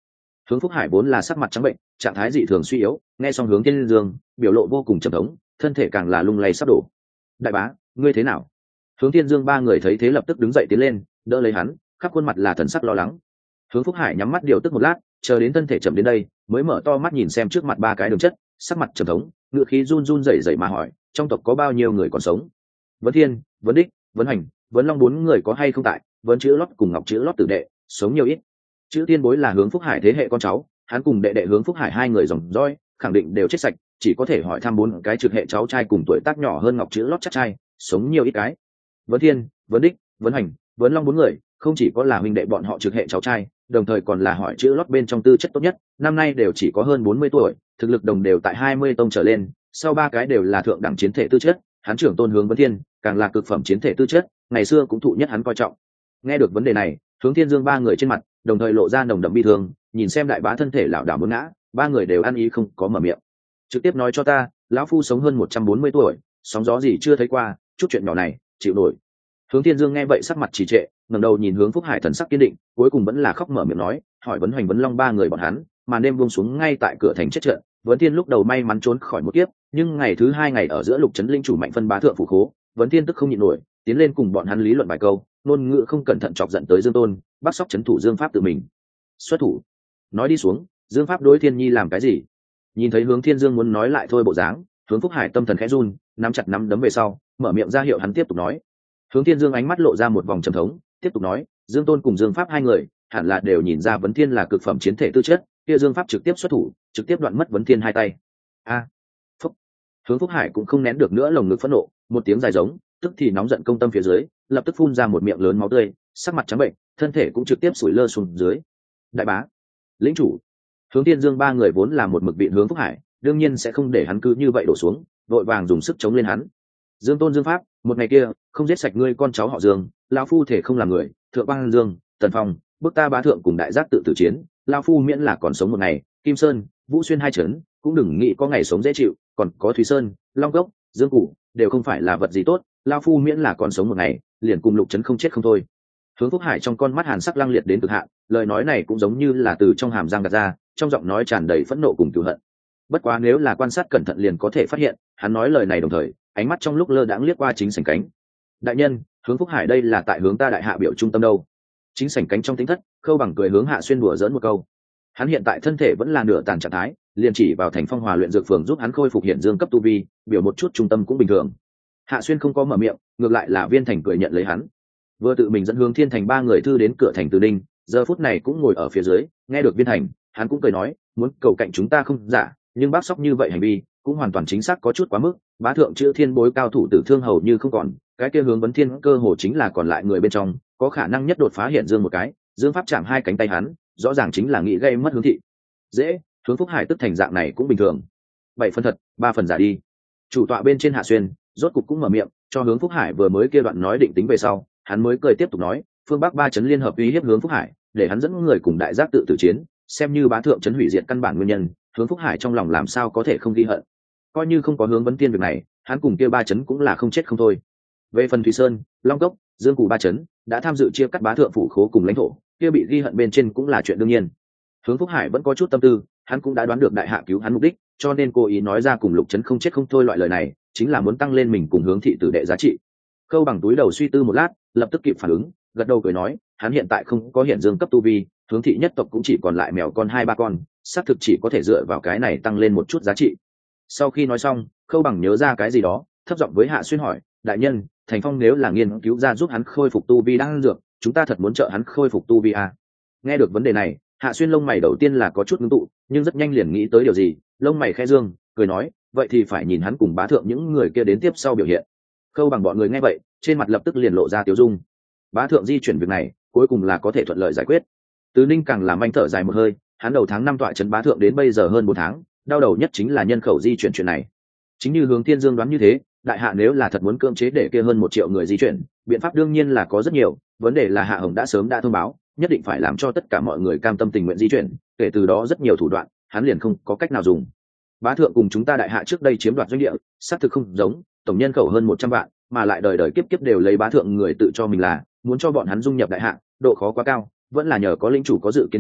Hướng Phúc Hải vốn là sắc mặt trắng bệnh, trạng thái dị thường suy yếu, nghe xong Hướng Thiên Dương biểu lộ vô cùng trầm thống, thân thể càng là lung lay sắp đổ. Đại bá, ngươi thế nào? Hướng Thiên Dương ba người thấy thế lập tức đứng dậy tiến lên, đỡ lấy hắn, khắp khuôn mặt là thần sắc lo lắng. Hướng Phúc Hải nhắm mắt điều tức một lát, chờ đến thân thể chậm đến đây, mới mở to mắt nhìn xem trước mặt ba cái đường chất, sắc mặt trầm thống, ngựa khí run run rẩy rẩy mà hỏi, trong tộc có bao nhiêu người còn sống? Vấn Thiên, Vấn Đích, Vấn Hành, Vấn Long bốn người có hay không tại? Vấn Chữ Lót cùng Ngọc Chữ Lót tử đệ, sống nhiều ít. Chữ Tiên Bối là Hướng Phúc Hải thế hệ con cháu, hắn cùng đệ đệ Hướng Phúc Hải hai người dòng dõi, khẳng định đều chết sạch, chỉ có thể hỏi thăm bốn cái trực hệ cháu trai cùng tuổi tác nhỏ hơn Ngọc Chữ Lót chắc trai, sống nhiều ít cái. Vấn Thiên, Vấn Đích, Vấn Hành, Vấn Long bốn người, không chỉ có là huynh đệ bọn họ trực hệ cháu trai, đồng thời còn là hỏi chữ lót bên trong tư chất tốt nhất, năm nay đều chỉ có hơn bốn mươi tuổi, thực lực đồng đều tại hai mươi tông trở lên, sau ba cái đều là thượng đẳng chiến thể tư chất, hắn trưởng tôn Hướng Vấn Thiên, càng là cực phẩm chiến thể tư chất, ngày xưa cũng thụ nhất hắn coi trọng. Nghe được vấn đề này, Hướng Thiên Dương ba người trên mặt, đồng thời lộ ra nồng đậm bi thương, nhìn xem đại bá thân thể lão đảo muốn ngã, ba người đều ăn ý không có mở miệng. Trực tiếp nói cho ta, lão phu sống hơn một trăm bốn mươi tuổi, sóng gió gì chưa thấy qua, chút chuyện nhỏ này, chịu nổi. Hướng Thiên Dương nghe vậy sắc mặt trì trệ, ngẩng đầu nhìn Hướng Phúc Hải thần sắc kiên định, cuối cùng vẫn là khóc mở miệng nói, hỏi Vấn Hoành Vấn Long ba người bọn hắn, màn đêm buông xuống ngay tại cửa thành chết trận, Vấn Thiên lúc đầu may mắn trốn khỏi một kiếp, nhưng ngày thứ hai ngày ở giữa lục trấn linh chủ mạnh phân bá thượng phủ khố, Vấn Thiên tức không nhịn nổi, tiến lên cùng bọn hắn lý luận vài câu, ngôn ngữ không cẩn thận chọc giận tới Dương Tôn, bắt sóc trấn thủ Dương Pháp tự mình xuất thủ. Nói đi xuống, Dương Pháp đối Thiên Nhi làm cái gì? Nhìn thấy Hướng Thiên Dương muốn nói lại thôi bộ dáng, Hướng Phúc Hải tâm thần khẽ run, nắm chặt nắm đấm về sau, mở miệng ra hiệu hắn tiếp tục nói. Hướng Thiên Dương ánh mắt lộ ra một vòng trầm thống, tiếp tục nói, Dương Tôn cùng Dương Pháp hai người, hẳn là đều nhìn ra Vấn Thiên là cực phẩm chiến thể tư chất, kia Dương Pháp trực tiếp xuất thủ, trực tiếp đoạn mất Vấn Thiên hai tay. A, à, phúc. Hướng Phúc Hải cũng không nén được nữa lồng ngực phẫn nộ, một tiếng dài giống, tức thì nóng giận công tâm phía dưới, lập tức phun ra một miệng lớn máu tươi, sắc mặt trắng bệnh, thân thể cũng trực tiếp sủi lơ xuống dưới. Đại bá, lĩnh chủ. Hướng Thiên Dương ba người vốn là một mực bị Hướng Phúc Hải, đương nhiên sẽ không để hắn cứ như vậy đổ xuống, vội vàng dùng sức chống lên hắn. Dương Tôn Dương Pháp, một ngày kia không giết sạch ngươi con cháu họ Dương, lão phu thể không làm người. Thượng Bang Dương, Tần Phong, bức ta bá thượng cùng đại giác tự tử chiến, lão phu miễn là còn sống một ngày. Kim Sơn, Vũ Xuyên hai trấn cũng đừng nghĩ có ngày sống dễ chịu, còn có Thúy Sơn, Long Cốc, Dương Cụ đều không phải là vật gì tốt, lão phu miễn là còn sống một ngày, liền cùng lục trấn không chết không thôi. Hướng Phúc Hải trong con mắt hàn sắc lăng liệt đến cực hạn, lời nói này cũng giống như là từ trong hàm răng gạt ra, trong giọng nói tràn đầy phẫn nộ cùng cừu hận. Bất quá nếu là quan sát cẩn thận liền có thể phát hiện, hắn nói lời này đồng thời, ánh mắt trong lúc lơ đãng liếc qua chính sảnh cánh. Đại nhân, Hướng Phúc Hải đây là tại hướng ta đại hạ biểu trung tâm đâu? Chính sảnh cánh trong tính thất, Khâu Bằng cười hướng Hạ Xuyên đùa giỡn một câu. Hắn hiện tại thân thể vẫn là nửa tàn trạng thái, liền chỉ vào Thành Phong Hòa luyện dược phường giúp hắn khôi phục hiện dương cấp tu vi, biểu một chút trung tâm cũng bình thường. Hạ Xuyên không có mở miệng, ngược lại là Viên Thành cười nhận lấy hắn. Vừa tự mình dẫn Hướng Thiên Thành ba người thư đến cửa thành Từ Đinh, giờ phút này cũng ngồi ở phía dưới, nghe được Viên Thành, hắn cũng cười nói, muốn cầu cạnh chúng ta không giả, nhưng bác sóc như vậy hành vi cũng hoàn toàn chính xác có chút quá mức. Bá thượng chữ thiên bối cao thủ tử thương hầu như không còn, cái kia Hướng Vấn Thiên cơ hồ chính là còn lại người bên trong có khả năng nhất đột phá hiện dương một cái. Dương Pháp chạm hai cánh tay hắn, rõ ràng chính là nghĩ gây mất hướng thị. Dễ, Hướng Phúc Hải tức thành dạng này cũng bình thường. Bảy phần thật, ba phần giả đi. Chủ tọa bên trên Hạ Xuyên rốt cục cũng mở miệng, cho Hướng Phúc Hải vừa mới kia đoạn nói định tính về sau, hắn mới cười tiếp tục nói, phương Bắc ba chấn liên hợp uy hiếp Hướng Phúc Hải, để hắn dẫn người cùng đại giác tự tử chiến, xem như bá thượng chấn hủy diệt căn bản nguyên nhân, Hướng Phúc Hải trong lòng làm sao có thể không ghi hận. Coi như không có Hướng Vấn Tiên việc này, hắn cùng kia ba chấn cũng là không chết không thôi. Về phần Thủy Sơn, Long Cốc, Dương Cụ ba chấn đã tham dự chia cắt bá thượng phủ khố cùng lãnh thổ, kia bị ghi hận bên trên cũng là chuyện đương nhiên. Hướng Phúc Hải vẫn có chút tâm tư, hắn cũng đã đoán được đại hạ cứu hắn mục đích, cho nên cố ý nói ra cùng lục chấn không chết không thôi loại lời này, chính là muốn tăng lên mình cùng Hướng thị tử đệ giá trị. Khâu Bằng túi đầu suy tư một lát, lập tức kịp phản ứng, gật đầu cười nói, hắn hiện tại không có hiện dương cấp tu vi, Hướng thị nhất tộc cũng chỉ còn lại mèo con hai ba con, xác thực chỉ có thể dựa vào cái này tăng lên một chút giá trị. Sau khi nói xong, Khâu Bằng nhớ ra cái gì đó, thấp giọng với Hạ Xuyên hỏi, đại nhân, Thành Phong nếu là nghiên cứu ra giúp hắn khôi phục tu vi đang dược, chúng ta thật muốn trợ hắn khôi phục tu vi à? Nghe được vấn đề này, Hạ Xuyên lông mày đầu tiên là có chút ngưng tụ, nhưng rất nhanh liền nghĩ tới điều gì, lông mày khẽ dương, cười nói, vậy thì phải nhìn hắn cùng bá thượng những người kia đến tiếp sau biểu hiện. Khâu Bằng bọn người nghe vậy, trên mặt lập tức liền lộ ra tiêu dung. Bá thượng di chuyển việc này, cuối cùng là có thể thuận lợi giải quyết. Từ Ninh càng làm anh thở dài một hơi, hắn đầu tháng năm tọa trấn bá thượng đến bây giờ hơn bốn tháng, đau đầu nhất chính là nhân khẩu di chuyển chuyện này. Chính như Hướng Thiên Dương đoán như thế, đại hạ nếu là thật muốn cưỡng chế để kia hơn một triệu người di chuyển, biện pháp đương nhiên là có rất nhiều, vấn đề là Hạ Hồng đã sớm đã thông báo, nhất định phải làm cho tất cả mọi người cam tâm tình nguyện di chuyển, kể từ đó rất nhiều thủ đoạn, hắn liền không có cách nào dùng. Bá thượng cùng chúng ta đại hạ trước đây chiếm đoạt doanh địa, xác thực không giống, tổng nhân khẩu hơn một trăm vạn, mà lại đời đời kiếp kiếp đều lấy bá thượng người tự cho mình là, muốn cho bọn hắn dung nhập đại hạ, độ khó quá cao, vẫn là nhờ có lĩnh chủ có dự kiến trước,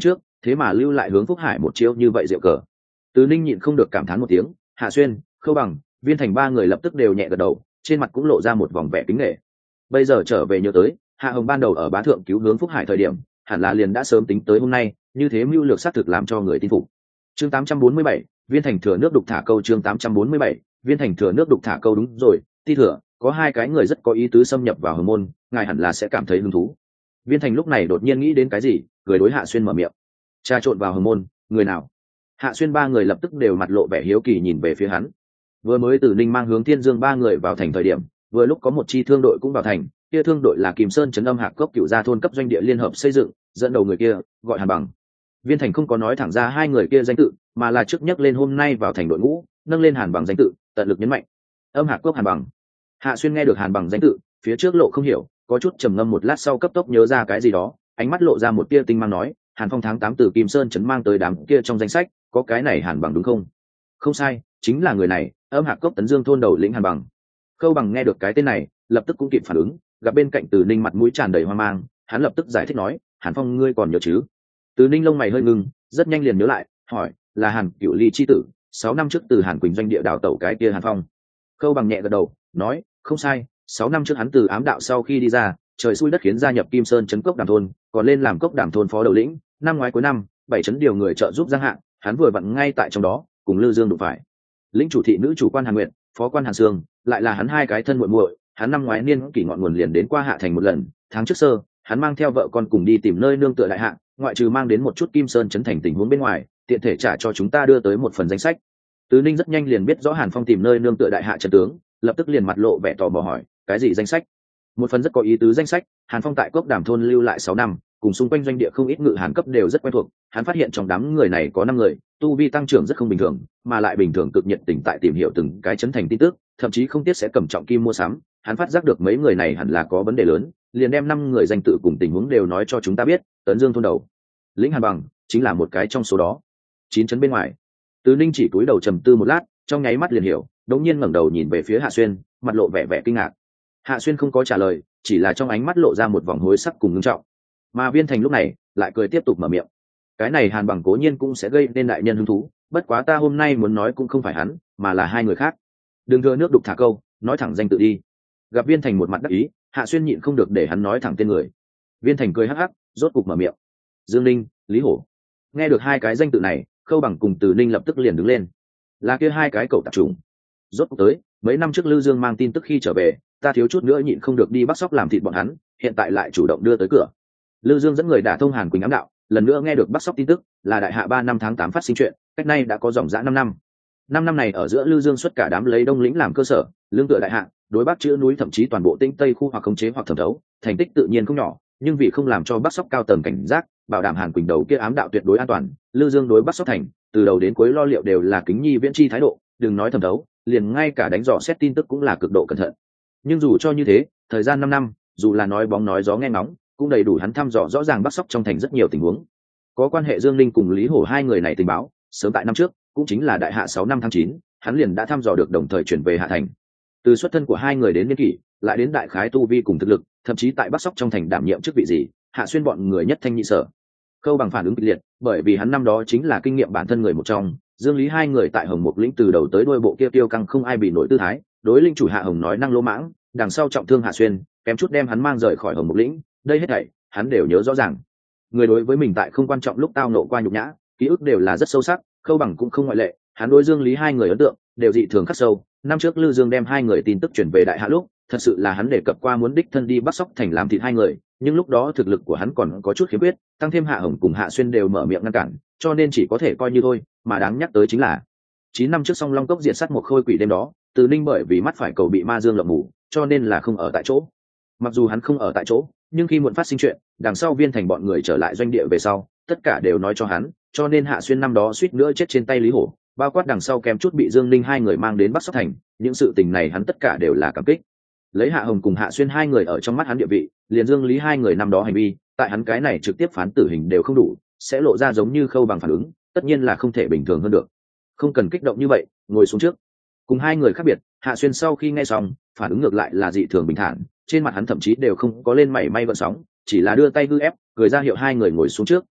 thế mà lưu lại hướng Phúc Hải một chiêu như vậy diệu cờ. Từ Ninh nhịn không được cảm thán một tiếng. Hạ Xuyên, Khâu Bằng, Viên Thành ba người lập tức đều nhẹ gật đầu, trên mặt cũng lộ ra một vòng vẻ kính nể. Bây giờ trở về nhớ tới, Hạ Hồng ban đầu ở Bá Thượng cứu hướng Phúc Hải thời điểm, hẳn là liền đã sớm tính tới hôm nay, như thế mưu lược xác thực làm cho người tin phục. Chương tám trăm bốn mươi bảy, Viên Thành thừa nước đục thả câu. Chương tám trăm bốn mươi bảy, Viên Thành thừa nước đục thả câu. Đúng rồi, Ti thừa, có hai cái người rất có ý tứ xâm nhập vào Hồng môn, ngài hẳn là sẽ cảm thấy hứng thú. Viên Thành lúc này đột nhiên nghĩ đến cái gì, cười đối Hạ Xuyên mở miệng. Cha trộn vào Hồng môn, người nào? Hạ Xuyên ba người lập tức đều mặt lộ vẻ hiếu kỳ nhìn về phía hắn. Vừa mới từ Ninh mang hướng Thiên Dương ba người vào thành thời điểm, vừa lúc có một chi thương đội cũng vào thành, kia thương đội là Kim Sơn trấn âm Hạc Cốc cựu gia thôn cấp doanh địa liên hợp xây dựng, dẫn đầu người kia gọi Hàn Bằng. Viên Thành không có nói thẳng ra hai người kia danh tự, mà là trước nhắc lên hôm nay vào thành đội ngũ, nâng lên Hàn Bằng danh tự, tận lực nhấn mạnh. Âm Hạc Cốc Hàn Bằng. Hạ Xuyên nghe được Hàn Bằng danh tự, phía trước lộ không hiểu, có chút trầm ngâm một lát sau cấp tốc nhớ ra cái gì đó, ánh mắt lộ ra một tia tinh mang nói, Hàn Phong tháng tám từ Kim Sơn trấn mang tới đám kia trong danh sách, có cái này Hàn Bằng đúng không? Không sai, chính là người này, Âm Hạc Cốc Tấn Dương thôn đầu lĩnh Hàn Bằng. Khâu Bằng nghe được cái tên này, lập tức cũng kịp phản ứng, gặp bên cạnh Từ Ninh mặt mũi tràn đầy hoang mang, hắn lập tức giải thích nói, Hàn Phong ngươi còn nhớ chứ? Từ Ninh lông mày hơi ngưng, rất nhanh liền nhớ lại, hỏi, là Hàn Cửu Ly chi tử, sáu năm trước từ Hàn Quỳnh doanh địa đào tẩu cái kia Hàn Phong. Khâu Bằng nhẹ gật đầu, nói, không sai, sáu năm trước hắn từ ám đạo sau khi đi ra, trời xui đất khiến gia nhập Kim Sơn trấn Cốc Đàm thôn, còn lên làm Cốc Đàm thôn phó đầu lĩnh, năm ngoái cuối năm, bảy trấn điều người trợ giúp Giang Hạng, hắn vừa vặn ngay tại trong đó, cùng Lư Dương đụng phải. Lĩnh chủ thị nữ chủ quan Hàn Nguyệt, phó quan Hàn Sương, lại là hắn hai cái thân muội muội, hắn năm ngoái niên kỷ ngọn nguồn liền đến qua Hạ thành một lần, tháng trước sơ, hắn mang theo vợ con cùng đi tìm nơi nương tựa đại hạ, ngoại trừ mang đến một chút Kim Sơn trấn thành tình huống bên ngoài, tiện thể trả cho chúng ta đưa tới một phần danh sách. Từ Ninh rất nhanh liền biết rõ Hàn Phong tìm nơi nương tựa đại hạ trận tướng, lập tức liền mặt lộ vẻ tò mò hỏi, cái gì danh sách? Một phần rất có ý tứ danh sách, Hàn Phong tại Cốc Đàm thôn lưu lại sáu năm, cùng xung quanh doanh địa không ít ngự hàn cấp đều rất quen thuộc, hắn phát hiện trong đám người này có năm người, tu vi tăng trưởng rất không bình thường, mà lại bình thường cực nhiệt tình tại tìm hiểu từng cái chấn thành tin tức, thậm chí không tiếc sẽ cầm trọng kim mua sắm. Hắn phát giác được mấy người này hẳn là có vấn đề lớn, liền đem năm người danh tự cùng tình huống đều nói cho chúng ta biết. Tấn Dương thôn đầu lĩnh Hàn Bằng chính là một cái trong số đó. Chín chấn bên ngoài, Từ Ninh chỉ cúi đầu trầm tư một lát, trong nháy mắt liền hiểu, đống nhiên ngẩng đầu nhìn về phía Hạ Xuyên, mặt lộ vẻ vẻ kinh ngạc. Hạ Xuyên không có trả lời, chỉ là trong ánh mắt lộ ra một vòng hối sắc cùng ngưng trọng. Mà Viên Thành lúc này lại cười tiếp tục mở miệng, cái này Hàn Bằng cố nhiên cũng sẽ gây nên đại nhân hứng thú, bất quá ta hôm nay muốn nói cũng không phải hắn, mà là hai người khác. Đừng thừa nước đục thả câu, nói thẳng danh tự đi. Gặp Viên Thành một mặt đắc ý, Hạ Xuyên nhịn không được để hắn nói thẳng tên người. Viên Thành cười hắc hắc, rốt cục mở miệng. Dương Ninh, Lý Hổ. Nghe được hai cái danh tự này, Khâu Bằng cùng Từ Ninh lập tức liền đứng lên. Là kia hai cái cậu tạp trùng. Rốt cục tới, mấy năm trước Lư Dương mang tin tức khi trở về, ta thiếu chút nữa nhịn không được đi bắt sóc làm thịt bọn hắn, hiện tại lại chủ động đưa tới cửa. Lư Dương dẫn người đả thông Hàn Quỳnh ám đạo, lần nữa nghe được bắt sóc tin tức, là đại hạ ba năm tháng tám phát sinh chuyện, cách nay đã có dòng dã năm năm. Năm năm này ở giữa Lư Dương xuất cả đám lấy Đông lĩnh làm cơ sở, lương tựa đại hạ, đối bắc chữ núi thậm chí toàn bộ Tĩnh Tây khu hoặc khống chế hoặc thẩm thấu, thành tích tự nhiên không nhỏ, nhưng vì không làm cho Bắc Sóc cao tầng cảnh giác, bảo đảm Hàn Quỳnh đầu kia ám đạo tuyệt đối an toàn, Lư Dương đối Bắc Sóc thành, từ đầu đến cuối lo liệu đều là kính nhi viễn chi thái độ, đừng nói thẩm thấu, liền ngay cả đánh dò xét tin tức cũng là cực độ cẩn thận. Nhưng dù cho như thế, thời gian năm năm, dù là nói bóng nói gió nghe ngóng, cũng đầy đủ hắn thăm dò rõ ràng Bắc Sóc trong thành rất nhiều tình huống. Có quan hệ Dương Linh cùng Lý Hổ hai người này tình báo, sớm tại năm trước, cũng chính là đại hạ sáu năm tháng chín, hắn liền đã thăm dò được đồng thời chuyển về hạ thành. Từ xuất thân của hai người đến niên kỷ, lại đến đại khái tu vi cùng thực lực, thậm chí tại Bắc Sóc trong thành đảm nhiệm chức vị gì, Hạ Xuyên bọn người nhất thanh nhị sở. Khâu Bằng phản ứng kịch liệt, bởi vì hắn năm đó chính là kinh nghiệm bản thân người một trong, Dương Lý hai người tại Hồng Mục lĩnh từ đầu tới đuôi bộ kia tiêu căng không ai bị nổi tư thái, đối linh chủ Hạ Hồng nói năng lỗ mãng, đằng sau trọng thương Hạ Xuyên, kém chút đem hắn mang rời khỏi Hồng Mục lĩnh, đây hết thảy, hắn đều nhớ rõ ràng. Người đối với mình tại không quan trọng lúc tao nộ qua nhục nhã, ký ức đều là rất sâu sắc, Khâu Bằng cũng không ngoại lệ, hắn đối Dương Lý hai người ấn tượng đều dị thường khắc sâu. Năm trước Lư Dương đem hai người tin tức chuyển về đại hạ lúc, thật sự là hắn đề cập qua muốn đích thân đi Bắc Sóc thành làm thịt hai người, nhưng lúc đó thực lực của hắn còn có chút khiếm khuyết, tăng thêm Hạ Hồng cùng Hạ Xuyên đều mở miệng ngăn cản, cho nên chỉ có thể coi như thôi. Mà đáng nhắc tới chính là chín năm trước Song Long Cốc diệt sát một khôi quỷ đêm đó, Từ Ninh bởi vì mắt phải cầu bị ma dương lộng mù, cho nên là không ở tại chỗ. Mặc dù hắn không ở tại chỗ, nhưng khi muộn phát sinh chuyện, đằng sau Viên Thành bọn người trở lại doanh địa về sau, tất cả đều nói cho hắn, cho nên Hạ Xuyên năm đó suýt nữa chết trên tay Lý Hổ, bao quát đằng sau kém chút bị Dương Ninh hai người mang đến Bắc Sóc thành, những sự tình này hắn tất cả đều là cảm kích. Lấy Hạ Hồng cùng Hạ Xuyên hai người ở trong mắt hắn địa vị, liền Dương Lý hai người năm đó hành vi, tại hắn cái này trực tiếp phán tử hình đều không đủ, sẽ lộ ra giống như Khâu Bằng phản ứng, tất nhiên là không thể bình thường hơn được. Không cần kích động như vậy, ngồi xuống trước. Cùng hai người khác biệt, Hạ Xuyên sau khi nghe xong, phản ứng ngược lại là dị thường bình thản, trên mặt hắn thậm chí đều không có lên mảy may gợn sóng, chỉ là đưa tay hư ép, cười ra hiệu hai người ngồi xuống trước,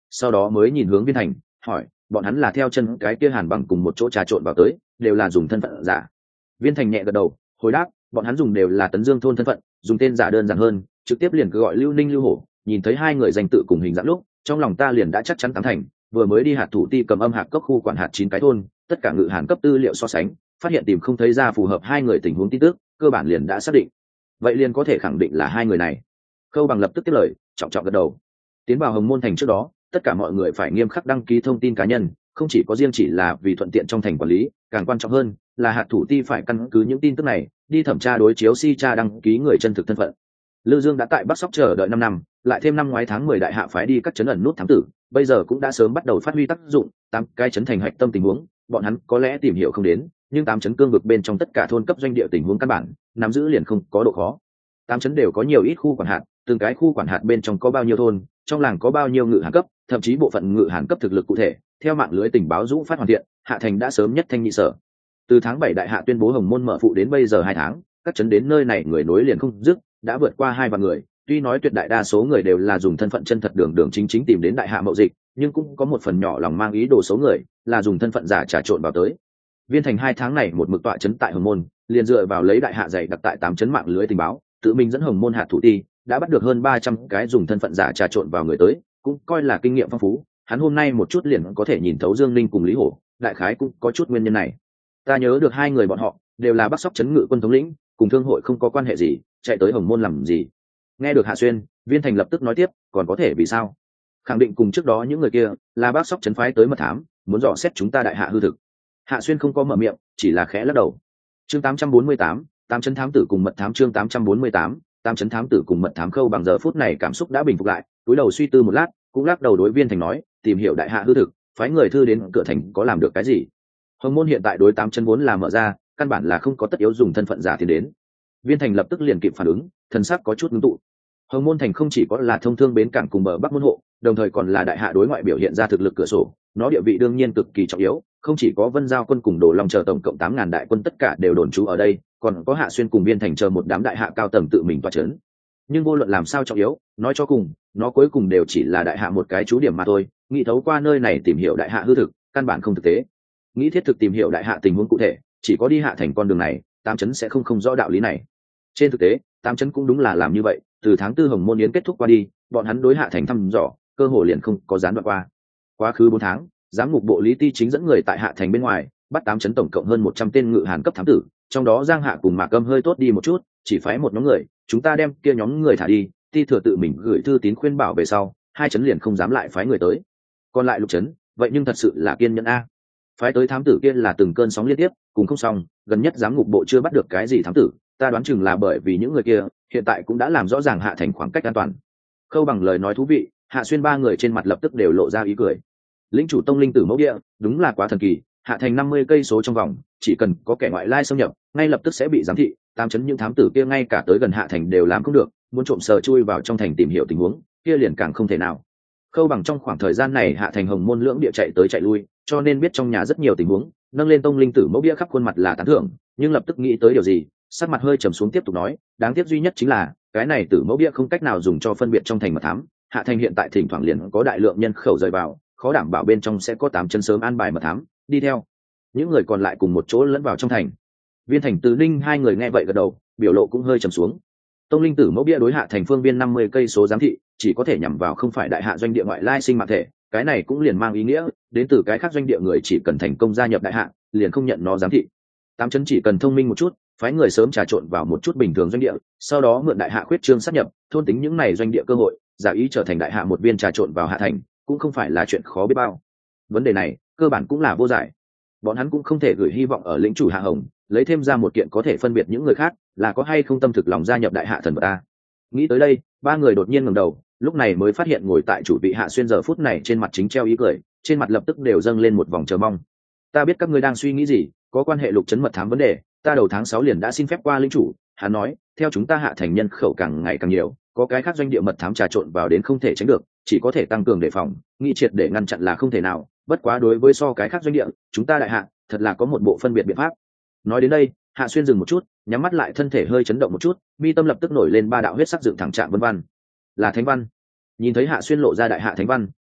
sau đó mới nhìn hướng Viên Thành hỏi bọn hắn là theo chân cái kia Hàn Bằng cùng một chỗ trà trộn vào tới đều là dùng thân phận giả? Viên Thành nhẹ gật đầu hồi đáp bọn hắn dùng đều là Tấn Dương thôn thân phận, dùng tên giả đơn giản hơn, trực tiếp liền cứ gọi Lưu Ninh Lưu Hổ. Nhìn thấy hai người danh tự cùng hình dạng lúc trong lòng ta liền đã chắc chắn tám thành. Vừa mới đi hạt thủ ti cầm âm hạt cốc khu quản hạt chín cái thôn, tất cả ngự hàn cấp tư liệu so sánh, phát hiện tìm không thấy ra phù hợp hai người tình huống tin tức, cơ bản liền đã xác định. Vậy liền có thể khẳng định là hai người này. Khâu Bằng lập tức tiếp lời trọng trọng gật đầu. Tiến vào Hồng Môn thành trước đó, tất cả mọi người phải nghiêm khắc đăng ký thông tin cá nhân, không chỉ có riêng chỉ là vì thuận tiện trong thành quản lý, càng quan trọng hơn là hạt thủ ti phải căn cứ những tin tức này đi thẩm tra đối chiếu si tra đăng ký người chân thực thân phận. Lư Dương đã tại Bắc Sóc chờ đợi năm năm, lại thêm năm ngoái tháng mười đại hạ phái đi các trấn ẩn nút thám tử, bây giờ cũng đã sớm bắt đầu phát huy tác dụng, tám cái trấn thành hạch tâm tình huống, bọn hắn có lẽ tìm hiểu không đến, nhưng tám trấn cương vực bên trong tất cả thôn cấp doanh địa tình huống căn bản, nắm giữ liền không có độ khó. Tám trấn đều có nhiều ít khu quản hạt, từng cái khu quản hạt bên trong có bao nhiêu thôn, trong làng có bao nhiêu ngự hàn cấp, thậm chí bộ phận ngự hàn cấp thực lực cụ thể, theo mạng lưới tình báo dũng phát hoàn thiện, hạ thành đã sớm nhất thanh nhị sở. Từ tháng bảy đại hạ tuyên bố Hồng Môn mở phụ đến bây giờ hai tháng, các trấn đến nơi này người nối liền không dứt, đã vượt qua hai vạn người. Tuy nói tuyệt đại đa số người đều là dùng thân phận chân thật đường đường chính chính tìm đến đại hạ mậu dịch, nhưng cũng có một phần nhỏ lòng mang ý đồ số người là dùng thân phận giả trà trộn vào tới. Viên Thành hai tháng này một mực tọa trấn tại Hồng Môn, liền dựa vào lấy đại hạ dày đặt tại tám trấn mạng lưới tình báo, tự mình dẫn Hồng Môn hạt thủ ti đã bắt được hơn ba trăm cái dùng thân phận giả trà trộn vào người tới, cũng coi là kinh nghiệm phong phú. Hắn hôm nay một chút liền có thể nhìn thấu Dương Ninh cùng Lý Hổ, đại khái cũng có chút nguyên nhân này. Ta nhớ được hai người bọn họ đều là Bắc Sóc trấn ngự quân thống lĩnh, cùng thương hội không có quan hệ gì, chạy tới Hồng Môn làm gì? Nghe được Hạ Xuyên, Viên Thành lập tức nói tiếp, còn có thể vì sao? Khẳng định cùng trước đó những người kia là Bắc Sóc trấn phái tới mật thám, muốn dò xét chúng ta đại hạ hư thực. Hạ Xuyên không có mở miệng, chỉ là khẽ lắc đầu. Chương tám trăm bốn mươi tám, tám trấn thám tử cùng mật thám chương tám trăm bốn mươi tám, tám trấn thám tử cùng mật thám. Khâu Bằng giờ phút này cảm xúc đã bình phục lại, cúi đầu suy tư một lát, cũng lắc đầu đối Viên Thành nói, tìm hiểu đại hạ hư thực, phái người thư đến cửa thành có làm được cái gì? Hồng Môn hiện tại đối tám trấn vốn là mở ra, căn bản là không có tất yếu dùng thân phận giả tiến đến. Viên Thành lập tức liền kịp phản ứng, thần sắc có chút ngưng tụ. Hồng Môn thành không chỉ có là thông thương bến cảng cùng bờ Bắc môn hộ, đồng thời còn là đại hạ đối ngoại biểu hiện ra thực lực cửa sổ, nó địa vị đương nhiên cực kỳ trọng yếu, không chỉ có Vân Giao quân cùng Đồ Long chờ tổng cộng tám ngàn đại quân tất cả đều đồn trú ở đây, còn có Hạ Xuyên cùng Viên Thành chờ một đám đại hạ cao tầng tự mình tọa trấn. Nhưng vô luận làm sao trọng yếu, nói cho cùng, nó cuối cùng đều chỉ là đại hạ một cái trú điểm mà thôi, nghĩ thấu qua nơi này tìm hiểu đại hạ hư thực, căn bản không thực tế. Nghĩ thiết thực tìm hiểu đại hạ tình huống cụ thể, chỉ có đi hạ thành con đường này, tám trấn sẽ không không rõ đạo lý này. Trên thực tế, tám trấn cũng đúng là làm như vậy, từ tháng tư Hồng Môn yến kết thúc qua đi, bọn hắn đối hạ thành thăm dò, cơ hội liền không có gián đoạn qua. Quá khứ bốn tháng, giám ngục bộ Lý Ti chính dẫn người tại hạ thành bên ngoài, bắt tám trấn tổng cộng hơn một trăm tên ngự hàn cấp thám tử, trong đó Giang Hạ cùng Mạc Âm hơi tốt đi một chút, chỉ phái một nhóm người, chúng ta đem kia nhóm người thả đi, Ti thừa tự mình gửi thư tín khuyên bảo về sau, hai trấn liền không dám lại phái người tới. Còn lại lục trấn, vậy nhưng thật sự là kiên nhẫn a. Phái tới thám tử kia là từng cơn sóng liên tiếp, cùng không xong, gần nhất giám ngục bộ chưa bắt được cái gì thám tử, ta đoán chừng là bởi vì những người kia hiện tại cũng đã làm rõ ràng hạ thành khoảng cách an toàn. Khâu Bằng lời nói thú vị, Hạ Xuyên ba người trên mặt lập tức đều lộ ra ý cười. Lĩnh chủ tông linh tử mẫu địa, đúng là quá thần kỳ, hạ thành năm mươi cây số trong vòng, chỉ cần có kẻ ngoại lai xâm nhập, ngay lập tức sẽ bị giám thị, tám chấn những thám tử kia ngay cả tới gần hạ thành đều làm không được, muốn trộm sờ chui vào trong thành tìm hiểu tình huống, kia liền càng không thể nào. Khâu Bằng trong khoảng thời gian này hạ thành Hồng Môn lưỡng địa chạy tới chạy lui, cho nên biết trong nhà rất nhiều tình huống, nâng lên tông linh tử mẫu bia khắp khuôn mặt là tán thưởng, nhưng lập tức nghĩ tới điều gì, sắc mặt hơi trầm xuống tiếp tục nói, đáng tiếc duy nhất chính là cái này tử mẫu bia không cách nào dùng cho phân biệt trong thành mật thám, hạ thành hiện tại thỉnh thoảng liền có đại lượng nhân khẩu rời vào, khó đảm bảo bên trong sẽ có tám chân sớm an bài mật thám đi theo những người còn lại cùng một chỗ lẫn vào trong thành. Viên Thành Từ Ninh hai người nghe vậy gật đầu, biểu lộ cũng hơi trầm xuống. Tông linh tử mẫu bia đối hạ thành phương viên năm mươi cây số giám thị, chỉ có thể nhằm vào không phải đại hạ doanh địa ngoại lai sinh mạng thể, cái này cũng liền mang ý nghĩa đến từ cái khác doanh địa người chỉ cần thành công gia nhập đại hạ, liền không nhận nó giám thị. Tám chấn chỉ cần thông minh một chút, phái người sớm trà trộn vào một chút bình thường doanh địa, sau đó mượn đại hạ khuyết trương sát nhập, thôn tính những này doanh địa cơ hội, giả ý trở thành đại hạ một viên trà trộn vào hạ thành, cũng không phải là chuyện khó biết bao. Vấn đề này cơ bản cũng là vô giải. Bọn hắn cũng không thể gửi hy vọng ở lĩnh chủ Hạ Hồng, lấy thêm ra một kiện có thể phân biệt những người khác là có hay không tâm thực lòng gia nhập đại hạ thần vật ta. Nghĩ tới đây, ba người đột nhiên ngẩng đầu, lúc này mới phát hiện ngồi tại chủ vị Hạ Xuyên giờ phút này trên mặt chính treo ý cười, trên mặt lập tức đều dâng lên một vòng chờ mong. Ta biết các ngươi đang suy nghĩ gì, có quan hệ lục chấn mật thám vấn đề, ta đầu tháng sáu liền đã xin phép qua lĩnh chủ, hắn nói, theo chúng ta hạ thành nhân khẩu càng ngày càng nhiều, có cái khác doanh địa mật thám trà trộn vào đến không thể tránh được, chỉ có thể tăng cường đề phòng, nghị triệt để ngăn chặn là không thể nào, bất quá đối với so cái khác doanh địa, chúng ta đại hạ thật là có một bộ phân biệt biện pháp. Nói đến đây, Hạ Xuyên dừng một chút, nhắm mắt lại, thân thể hơi chấn động một chút, mi tâm lập tức nổi lên ba đạo huyết sắc dựng thẳng trạng vân văn, là thánh văn. Nhìn thấy Hạ Xuyên lộ ra đại hạ thánh văn,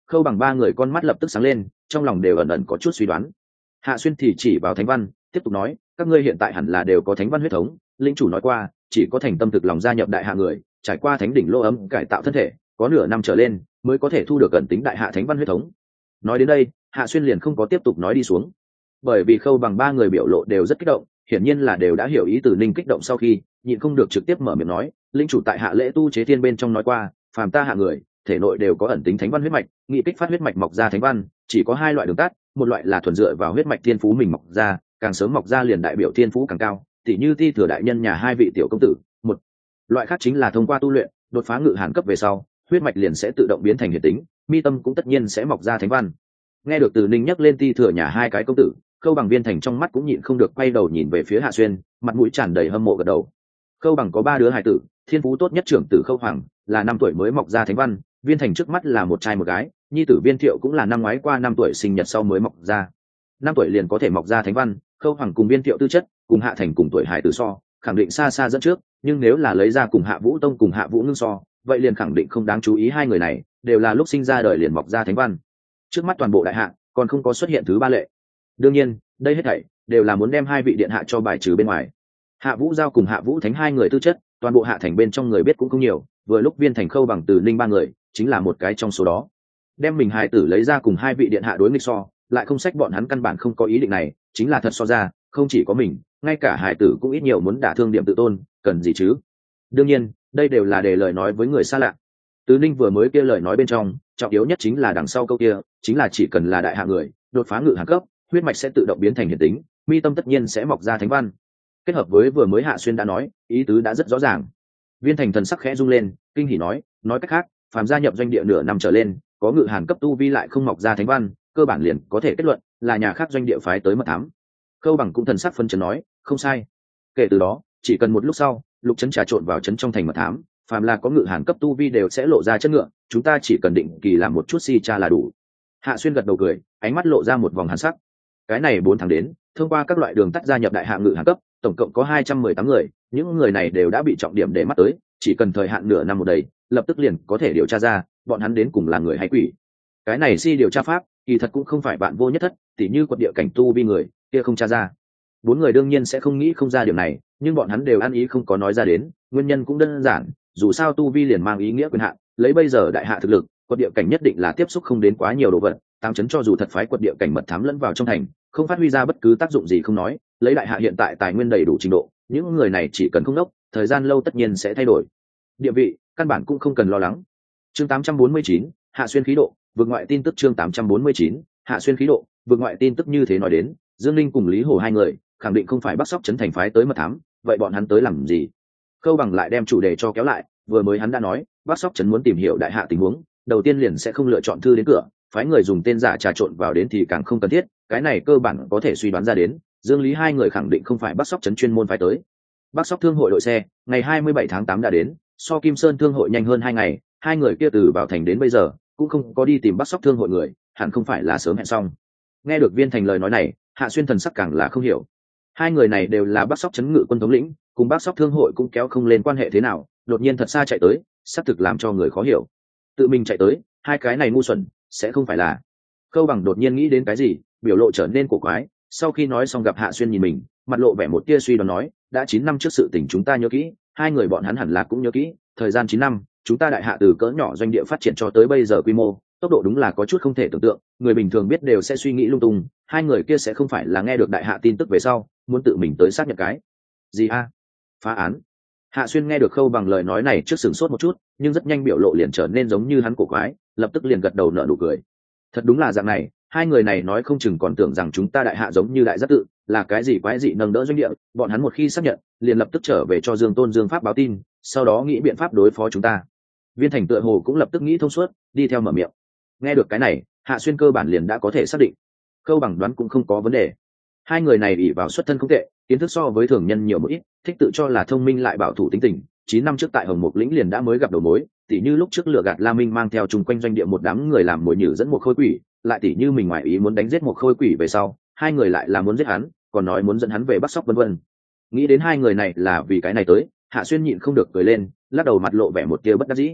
Khâu Bằng ba người con mắt lập tức sáng lên, trong lòng đều ẩn ẩn có chút suy đoán. Hạ Xuyên thì chỉ vào Thánh Văn tiếp tục nói, các ngươi hiện tại hẳn là đều có Thánh Văn huyết thống, linh chủ nói qua chỉ có thành tâm thực lòng gia nhập đại hạ người, trải qua thánh đỉnh lô ấm cải tạo thân thể, có nửa năm trở lên mới có thể thu được ẩn tính đại hạ Thánh Văn huyết thống. Nói đến đây, Hạ Xuyên liền không có tiếp tục nói đi xuống, bởi vì Khâu Bằng ba người biểu lộ đều rất kích động, hiển nhiên là đều đã hiểu ý từ Ninh kích động sau khi nhịn không được trực tiếp mở miệng nói, linh chủ tại hạ lễ tu chế thiên bên trong nói qua, phàm ta hạ người thể nội đều có ẩn tính Thánh Văn huyết mạch, nghị kích phát huyết mạch mọc ra Thánh Văn chỉ có hai loại đường tắt, một loại là thuần dựa vào huyết mạch thiên phú mình mọc ra, càng sớm mọc ra liền đại biểu thiên phú càng cao, tỉ như Ti Thừa đại nhân nhà hai vị tiểu công tử. Một loại khác chính là thông qua tu luyện đột phá ngự hàn cấp về sau, huyết mạch liền sẽ tự động biến thành hiển tính, mi tâm cũng tất nhiên sẽ mọc ra Thánh Văn. Nghe được từ Ninh nhắc lên Ti Thừa nhà hai cái công tử, Khâu Bằng Viên Thành trong mắt cũng nhịn không được quay đầu nhìn về phía Hạ Xuyên, mặt mũi tràn đầy hâm mộ gật đầu. Khâu Bằng có ba đứa hài tử, thiên phú tốt nhất trưởng tử Khâu Hoàng là năm tuổi mới mọc ra Thánh Văn, Viên Thành trước mắt là một trai một gái, nhi tử Viên Thiệu cũng là năm ngoái qua năm tuổi sinh nhật sau mới mọc ra. Năm tuổi liền có thể mọc ra Thánh Văn, Khâu Hoàng cùng Viên Thiệu tư chất cùng Hạ Thành cùng tuổi hài tử so, khẳng định xa xa dẫn trước, nhưng nếu là lấy ra cùng Hạ Vũ Tông cùng Hạ Vũ Ngưng so, vậy liền khẳng định không đáng chú ý, hai người này đều là lúc sinh ra đời liền mọc ra Thánh Văn. Trước mắt toàn bộ đại hạ còn không có xuất hiện thứ ba lệ. Đương nhiên, đây hết thảy đều là muốn đem hai vị điện hạ cho bài trừ bên ngoài. Hạ Vũ Giao cùng Hạ Vũ Thánh hai người tư chất, toàn bộ Hạ Thành bên trong người biết cũng không nhiều, vừa lúc Viên Thành Khâu Bằng từ Ninh ba người chính là một cái trong số đó. Đem mình hài tử lấy ra cùng hai vị điện hạ đối nghịch so, lại không sách bọn hắn căn bản không có ý định này, chính là thật so ra, không chỉ có mình, ngay cả hài tử cũng ít nhiều muốn đả thương điểm tự tôn, cần gì chứ? Đương nhiên, đây đều là để lời nói với người xa lạ. Từ Ninh vừa mới kia lời nói bên trong, trọng yếu nhất chính là đằng sau câu kia, chính là chỉ cần là đại hạ người, đột phá ngự hàn cấp, huyết mạch sẽ tự động biến thành hiển tính, mi tâm tất nhiên sẽ mọc ra Thánh Văn. Kết hợp với vừa mới Hạ Xuyên đã nói, ý tứ đã rất rõ ràng. Viên Thành thần sắc khẽ rung lên, kinh hỉ nói, nói cách khác, phàm gia nhập doanh địa nửa năm trở lên, có ngự hàn cấp tu vi lại không mọc ra Thánh Văn, cơ bản liền có thể kết luận là nhà khác doanh địa phái tới mật thám. Khâu Bằng cũng thần sắc phân chấn nói, không sai. Kể từ đó, chỉ cần một lúc sau, lục trấn trà trộn vào trấn trong thành mật thám, phàm là có ngự hàn cấp tu vi đều sẽ lộ ra chất ngựa, chúng ta chỉ cần định kỳ làm một chút si tra là đủ. Hạ Xuyên gật đầu cười, ánh mắt lộ ra một vòng hàn sắc. Cái này bốn tháng đến, thông qua các loại đường tắt gia nhập đại hạ ngự hàn cấp, tổng cộng có hai trăm mười tám người, những người này đều đã bị trọng điểm để mắt tới, chỉ cần thời hạn nửa năm một đầy, lập tức liền có thể điều tra ra bọn hắn đến cùng là người hay quỷ. Cái này si điều tra pháp, kỳ thật cũng không phải bạn vô nhất thất, tỉ như quật địa cảnh tu vi người kia không tra ra. Bốn người đương nhiên sẽ không nghĩ không ra điều này, nhưng bọn hắn đều ăn ý không có nói ra đến, nguyên nhân cũng đơn giản, dù sao tu vi liền mang ý nghĩa quyền hạn, lấy bây giờ đại hạ thực lực, quật địa cảnh nhất định là tiếp xúc không đến quá nhiều đồ vật, tám chấn cho dù thật phái quật địa cảnh mật thám lẫn vào trong thành, không phát huy ra bất cứ tác dụng gì không nói, lấy đại hạ hiện tại tài nguyên đầy đủ trình độ, những người này chỉ cần không đốc, thời gian lâu tất nhiên sẽ thay đổi địa vị, căn bản cũng không cần lo lắng. Chương tám trăm bốn mươi chín, Hạ Xuyên khí độ, vượt ngoại tin tức. Chương tám trăm bốn mươi chín, Hạ Xuyên khí độ, vượt ngoại tin tức. Như thế nói đến, Dương Linh cùng Lý Hổ hai người khẳng định không phải Bắc Sóc trấn thành phái tới mật thám, vậy bọn hắn tới làm gì? Khâu Bằng lại đem chủ đề cho kéo lại, vừa mới hắn đã nói, Bắc Sóc trấn muốn tìm hiểu đại hạ tình huống, đầu tiên liền sẽ không lựa chọn thư đến cửa, phái người dùng tên giả trà trộn vào đến thì càng không cần thiết, cái này cơ bản có thể suy đoán ra đến, Dương Lý hai người khẳng định không phải Bắc Sóc trấn chuyên môn phái tới. Bắc Sóc thương hội đội xe, ngày hai mươi bảy tháng tám đã đến, so Kim Sơn thương hội nhanh hơn hai ngày, hai người kia từ vào thành đến bây giờ cũng không có đi tìm Bắc Sóc thương hội người, hẳn không phải là sớm hẹn xong. Nghe được Viên Thành lời nói này, Hạ Xuyên thần sắc càng là không hiểu. Hai người này đều là Bắc Sóc trấn ngự quân thống lĩnh, cùng Bắc Sóc thương hội cũng kéo không lên quan hệ thế nào, đột nhiên thật xa chạy tới, xác thực làm cho người khó hiểu. Tự mình chạy tới, hai cái này ngu xuẩn, sẽ không phải là. Khâu Bằng đột nhiên nghĩ đến cái gì, biểu lộ trở nên cổ quái, sau khi nói xong gặp Hạ Xuyên nhìn mình, mặt lộ vẻ một tia suy đoán nói, đã chín năm trước sự tình chúng ta nhớ kỹ, hai người bọn hắn hẳn là cũng nhớ kỹ, thời gian chín năm, chúng ta đại hạ từ cỡ nhỏ doanh địa phát triển cho tới bây giờ quy mô, tốc độ đúng là có chút không thể tưởng tượng, người bình thường biết đều sẽ suy nghĩ lung tung, hai người kia sẽ không phải là nghe được đại hạ tin tức về sau, muốn tự mình tới xác nhận cái gì a? Phá án. Hạ Xuyên nghe được Khâu Bằng lời nói này trước sửng sốt một chút, nhưng rất nhanh biểu lộ liền trở nên giống như hắn cổ quái, lập tức liền gật đầu nở nụ cười. Thật đúng là dạng này, hai người này nói không chừng còn tưởng rằng chúng ta đại hạ giống như đại giác tự, là cái gì quái dị nâng đỡ doanh địa, bọn hắn một khi xác nhận, liền lập tức trở về cho Dương Tôn Dương Pháp báo tin, sau đó nghĩ biện pháp đối phó chúng ta. Viên Thành tựa hồ cũng lập tức nghĩ thông suốt, đi theo mở miệng. Nghe được cái này, Hạ Xuyên cơ bản liền đã có thể xác định. Khâu Bằng đoán cũng không có vấn đề. Hai người này ỷ vào xuất thân không tệ, kiến thức so với thường nhân nhiều một ít, thích tự cho là thông minh lại bảo thủ tính tình. Chín năm trước tại Hồng Mục lĩnh liền đã mới gặp đầu mối, tỉ như lúc trước lừa gạt La Minh mang theo chung quanh doanh địa một đám người làm mồi nhử dẫn một khôi quỷ, lại tỉ như mình ngoại ý muốn đánh giết một khôi quỷ về sau, hai người lại là muốn giết hắn, còn nói muốn dẫn hắn về Bắc Sóc vân vân. Nghĩ đến hai người này là vì cái này tới, Hạ Xuyên nhịn không được cười lên, lắc đầu mặt lộ vẻ một tia bất đắc dĩ.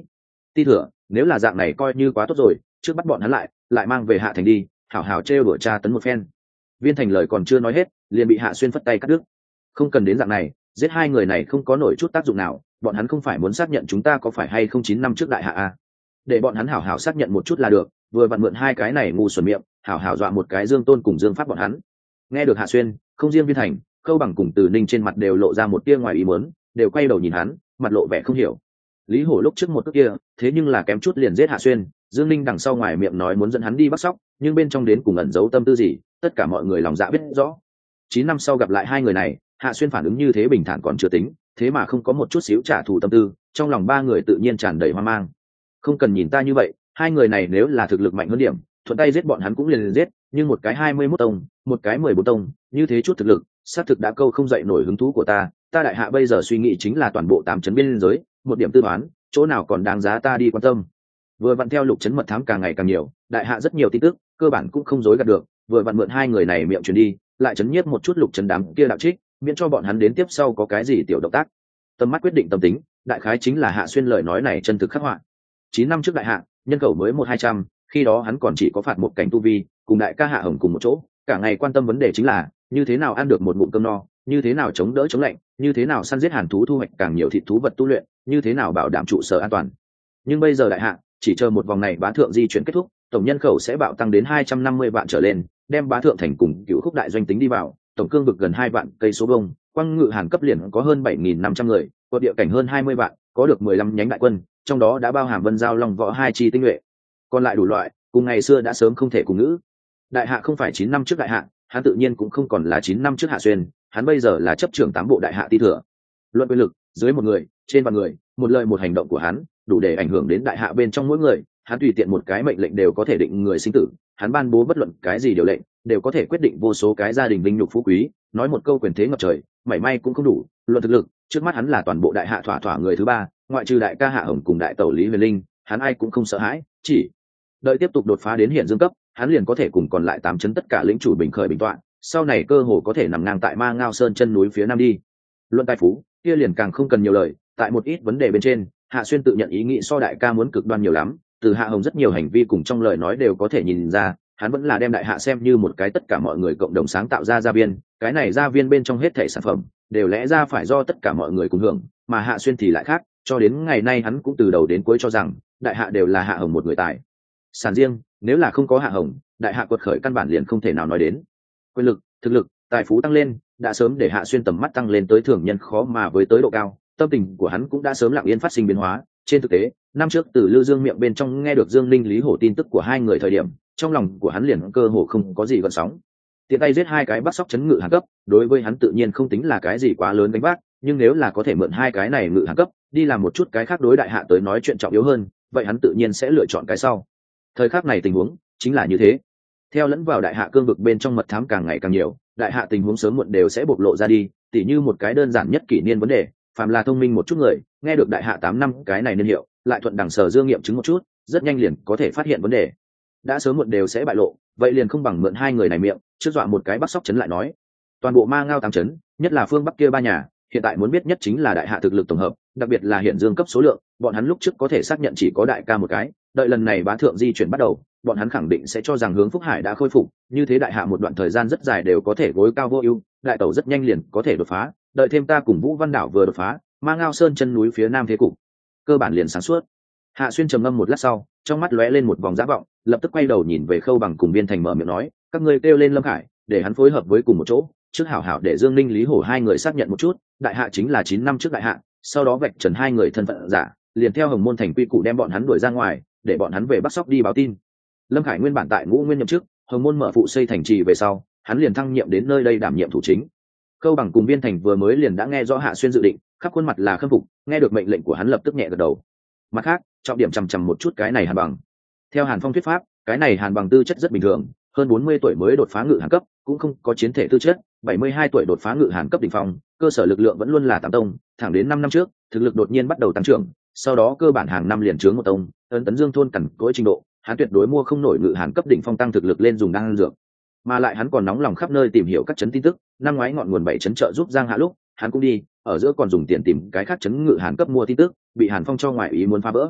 Ti thừa, nếu là dạng này coi như quá tốt rồi, trước bắt bọn hắn lại lại mang về hạ thành đi, hảo hảo trêu đuổi tra tấn một phen. Viên Thành lời còn chưa nói hết, liền bị Hạ Xuyên phất tay cắt đứt. Không cần đến dạng này, giết hai người này không có nổi chút tác dụng nào, bọn hắn không phải muốn xác nhận chúng ta có phải hay không chín năm trước đại hạ a. Để bọn hắn hảo hảo xác nhận một chút là được, vừa vặn mượn hai cái này ngu xuẩn miệng, hảo hảo dọa một cái Dương Tôn cùng Dương Pháp bọn hắn. Nghe được Hạ Xuyên, không riêng Viên Thành, Khâu Bằng cùng Từ Ninh trên mặt đều lộ ra một tia ngoài ý muốn, đều quay đầu nhìn hắn, mặt lộ vẻ không hiểu. Lý Hổ lúc trước một cước kia, thế nhưng là kém chút liền giết Hạ Xuyên, Dương Ninh đằng sau ngoài miệng nói muốn dẫn hắn đi bắt sóc, nhưng bên trong đến cùng ẩn giấu tâm tư gì, tất cả mọi người lòng dạ biết rõ. Chín năm sau gặp lại hai người này, Hạ Xuyên phản ứng như thế bình thản còn chưa tính, thế mà không có một chút xíu trả thù tâm tư, trong lòng ba người tự nhiên tràn đầy hoang mang. Không cần nhìn ta như vậy, hai người này nếu là thực lực mạnh hơn điểm, thuận tay giết bọn hắn cũng liền liền giết, nhưng một cái hai mươi mốt tông, một cái mười bốn tông, như thế chút thực lực, xác thực đã câu không dậy nổi hứng thú của ta, ta đại hạ bây giờ suy nghĩ chính là toàn bộ tám chấn biên giới, một điểm tư toán, chỗ nào còn đáng giá ta đi quan tâm. Vừa vặn theo lục chấn mật thám càng ngày càng nhiều, đại hạ rất nhiều tin tức, cơ bản cũng không dối gạt được, vừa vặn mượn hai người này miệng truyền đi, lại chấn nhiếp một chút lục chấn đám kia đạo trích, miễn cho bọn hắn đến tiếp sau có cái gì tiểu động tác. Tầm mắt quyết định tâm tính, đại khái chính là Hạ Xuyên lời nói này chân thực khắc họa. Chín năm trước đại hạ, nhân khẩu mới một hai trăm, khi đó hắn còn chỉ có phạt một cảnh tu vi, cùng đại ca Hạ Hồng cùng một chỗ, cả ngày quan tâm vấn đề chính là như thế nào ăn được một ngụm cơm no, như thế nào chống đỡ chống lạnh, như thế nào săn giết hàn thú thu hoạch càng nhiều thịt thú vật tu luyện, như thế nào bảo đảm trụ sở an toàn. Nhưng bây giờ đại hạ, chỉ chờ một vòng này bá thượng di chuyển kết thúc, tổng nhân khẩu sẽ bạo tăng đến hai trăm năm mươi vạn trở lên, đem bá thượng thành cùng cựu khúc đại doanh tính đi vào, tổng cương vực gần hai vạn cây số vuông, quang ngự hàn cấp liền có hơn bảy nghìn năm trăm người, quận địa cảnh hơn hai mươi vạn, có được mười lăm nhánh đại quân, trong đó đã bao hàm Vân Giao Long Võ hai chi tinh nhuệ. Còn lại đủ loại, cùng ngày xưa đã sớm không thể cùng ngữ. Đại hạ không phải chín năm trước đại hạ, hắn tự nhiên cũng không còn là chín năm trước Hạ Xuyên, hắn bây giờ là chấp trưởng tám bộ đại hạ ti thừa. Luận quyền lực, dưới một người, trên vạn người, một lời một hành động của hắn, đủ để ảnh hưởng đến đại hạ bên trong mỗi người, hắn tùy tiện một cái mệnh lệnh đều có thể định người sinh tử, hắn ban bố bất luận cái gì điều lệnh, đều có thể quyết định vô số cái gia đình vinh nhục phú quý, nói một câu quyền thế ngập trời, mảy may cũng không đủ. Luận thực lực, trước mắt hắn là toàn bộ đại hạ thỏa thỏa người thứ ba, ngoại trừ đại ca Hạ Hồng cùng đại tẩu Lý Huyền Linh, hắn ai cũng không sợ hãi, chỉ đợi tiếp tục đột phá đến hiện dương cấp, hắn liền có thể cùng còn lại tám chấn tất cả lĩnh chủ bình khởi bình toạn, sau này cơ hồ có thể nằm ngang tại Ma Ngao Sơn chân núi phía nam đi. Luận tài phú, kia liền càng không cần nhiều lời, tại một ít vấn đề bên trên, Hạ Xuyên tự nhận ý nghĩ so đại ca muốn cực đoan nhiều lắm, từ Hạ Hồng rất nhiều hành vi cùng trong lời nói đều có thể nhìn ra, hắn vẫn là đem đại hạ xem như một cái tất cả mọi người cộng đồng sáng tạo ra gia viên, cái này gia viên bên trong hết thảy sản phẩm đều lẽ ra phải do tất cả mọi người cùng hưởng, mà Hạ Xuyên thì lại khác, cho đến ngày nay hắn cũng từ đầu đến cuối cho rằng đại hạ đều là Hạ Hồng một người tài sản riêng, nếu là không có Hạ Hồng, đại hạ quật khởi căn bản liền không thể nào nói đến. Quyền lực, thực lực, tài phú tăng lên, đã sớm để Hạ Xuyên tầm mắt tăng lên tới thường nhân khó mà với tới độ cao, tâm tình của hắn cũng đã sớm lặng yên phát sinh biến hóa. Trên thực tế, năm trước từ Lưu Dương miệng bên trong nghe được Dương Linh Lý Hổ tin tức của hai người thời điểm, trong lòng của hắn liền cơ hồ không có gì gợn sóng. Tiện tay giết hai cái bắt sóc chấn ngự hàn cấp, đối với hắn tự nhiên không tính là cái gì quá lớn gánh vác, nhưng nếu là có thể mượn hai cái này ngự hàn cấp, đi làm một chút cái khác đối đại hạ tới nói chuyện trọng yếu hơn, vậy hắn tự nhiên sẽ lựa chọn cái sau. Thời khắc này tình huống chính là như thế. Theo lẫn vào đại hạ cương vực bên trong mật thám càng ngày càng nhiều, đại hạ tình huống sớm muộn đều sẽ bộc lộ ra đi, tỉ như một cái đơn giản nhất kỷ niên vấn đề, phàm là thông minh một chút người, nghe được đại hạ tám năm cái này niên hiệu, lại thuận đằng sở dương nghiệm chứng một chút, rất nhanh liền có thể phát hiện vấn đề. Đã sớm muộn đều sẽ bại lộ, vậy liền không bằng mượn hai người này miệng, trước dọa một cái bắt sóc chấn lại nói. Toàn bộ Ma Ngao tám chấn, nhất là phương bắc kia ba nhà, hiện tại muốn biết nhất chính là đại hạ thực lực tổng hợp, đặc biệt là hiện dương cấp số lượng, bọn hắn lúc trước có thể xác nhận chỉ có đại ca một cái, đợi lần này bá thượng di chuyển bắt đầu, bọn hắn khẳng định sẽ cho rằng hướng Phúc Hải đã khôi phục, như thế đại hạ một đoạn thời gian rất dài đều có thể gối cao vô ưu, đại tẩu rất nhanh liền có thể đột phá, đợi thêm ta cùng Vũ Văn Đảo vừa đột phá, Ma Ngao Sơn chân núi phía nam thế cục cơ bản liền sáng suốt. Hạ Xuyên trầm ngâm một lát sau, trong mắt lóe lên một vòng dã vọng, lập tức quay đầu nhìn về Khâu Bằng cùng Viên Thành mở miệng nói, các ngươi kêu lên Lâm Khải, để hắn phối hợp với cùng một chỗ, trước hảo hảo để Dương Ninh Lý Hổ hai người xác nhận một chút, đại hạ chính là chín năm trước đại hạ, sau đó vạch trần hai người thân phận giả, liền theo Hồng Môn thành quy củ đem bọn hắn đuổi ra ngoài, để bọn hắn về Bắc Sóc đi báo tin. Lâm Khải nguyên bản tại Ngũ Nguyên nhậm chức, Hồng Môn mở phụ xây thành trì về sau, hắn liền thăng nhiệm đến nơi đây đảm nhiệm thủ chính. Khâu Bằng cùng Viên Thành vừa mới liền đã nghe rõ Hạ Xuyên dự định, khắp khuôn mặt là khâm phục, nghe được mệnh lệnh của hắn lập tức nhẹ gật đầu. Mặt khác, trọng điểm chằm chằm một chút cái này Hàn Bằng. Theo Hàn Phong thuyết pháp, cái này Hàn Bằng tư chất rất bình thường, hơn bốn mươi tuổi mới đột phá ngự hàn cấp, cũng không có chiến thể tư chất, bảy mươi hai tuổi đột phá ngự hàn cấp đỉnh phong, cơ sở lực lượng vẫn luôn là tám tông, thẳng đến năm năm trước, thực lực đột nhiên bắt đầu tăng trưởng, sau đó cơ bản hàng năm liền chướng một tông, ấn tấn dương thôn cẩn cỗi trình độ, hắn tuyệt đối mua không nổi ngự hàn cấp đỉnh phong tăng thực lực lên dùng đan dược. Mà lại hắn còn nóng lòng khắp nơi tìm hiểu các chấn tin tức, năm ngoái ngọn nguồn bảy chấn trợ giúp Giang Hạ lúc, hắn cũng đi, ở giữa còn dùng tiền tìm cái khác chấn ngự hàn cấp mua tin tức, bị Hàn Phong cho ngoại ý muốn phá vỡ.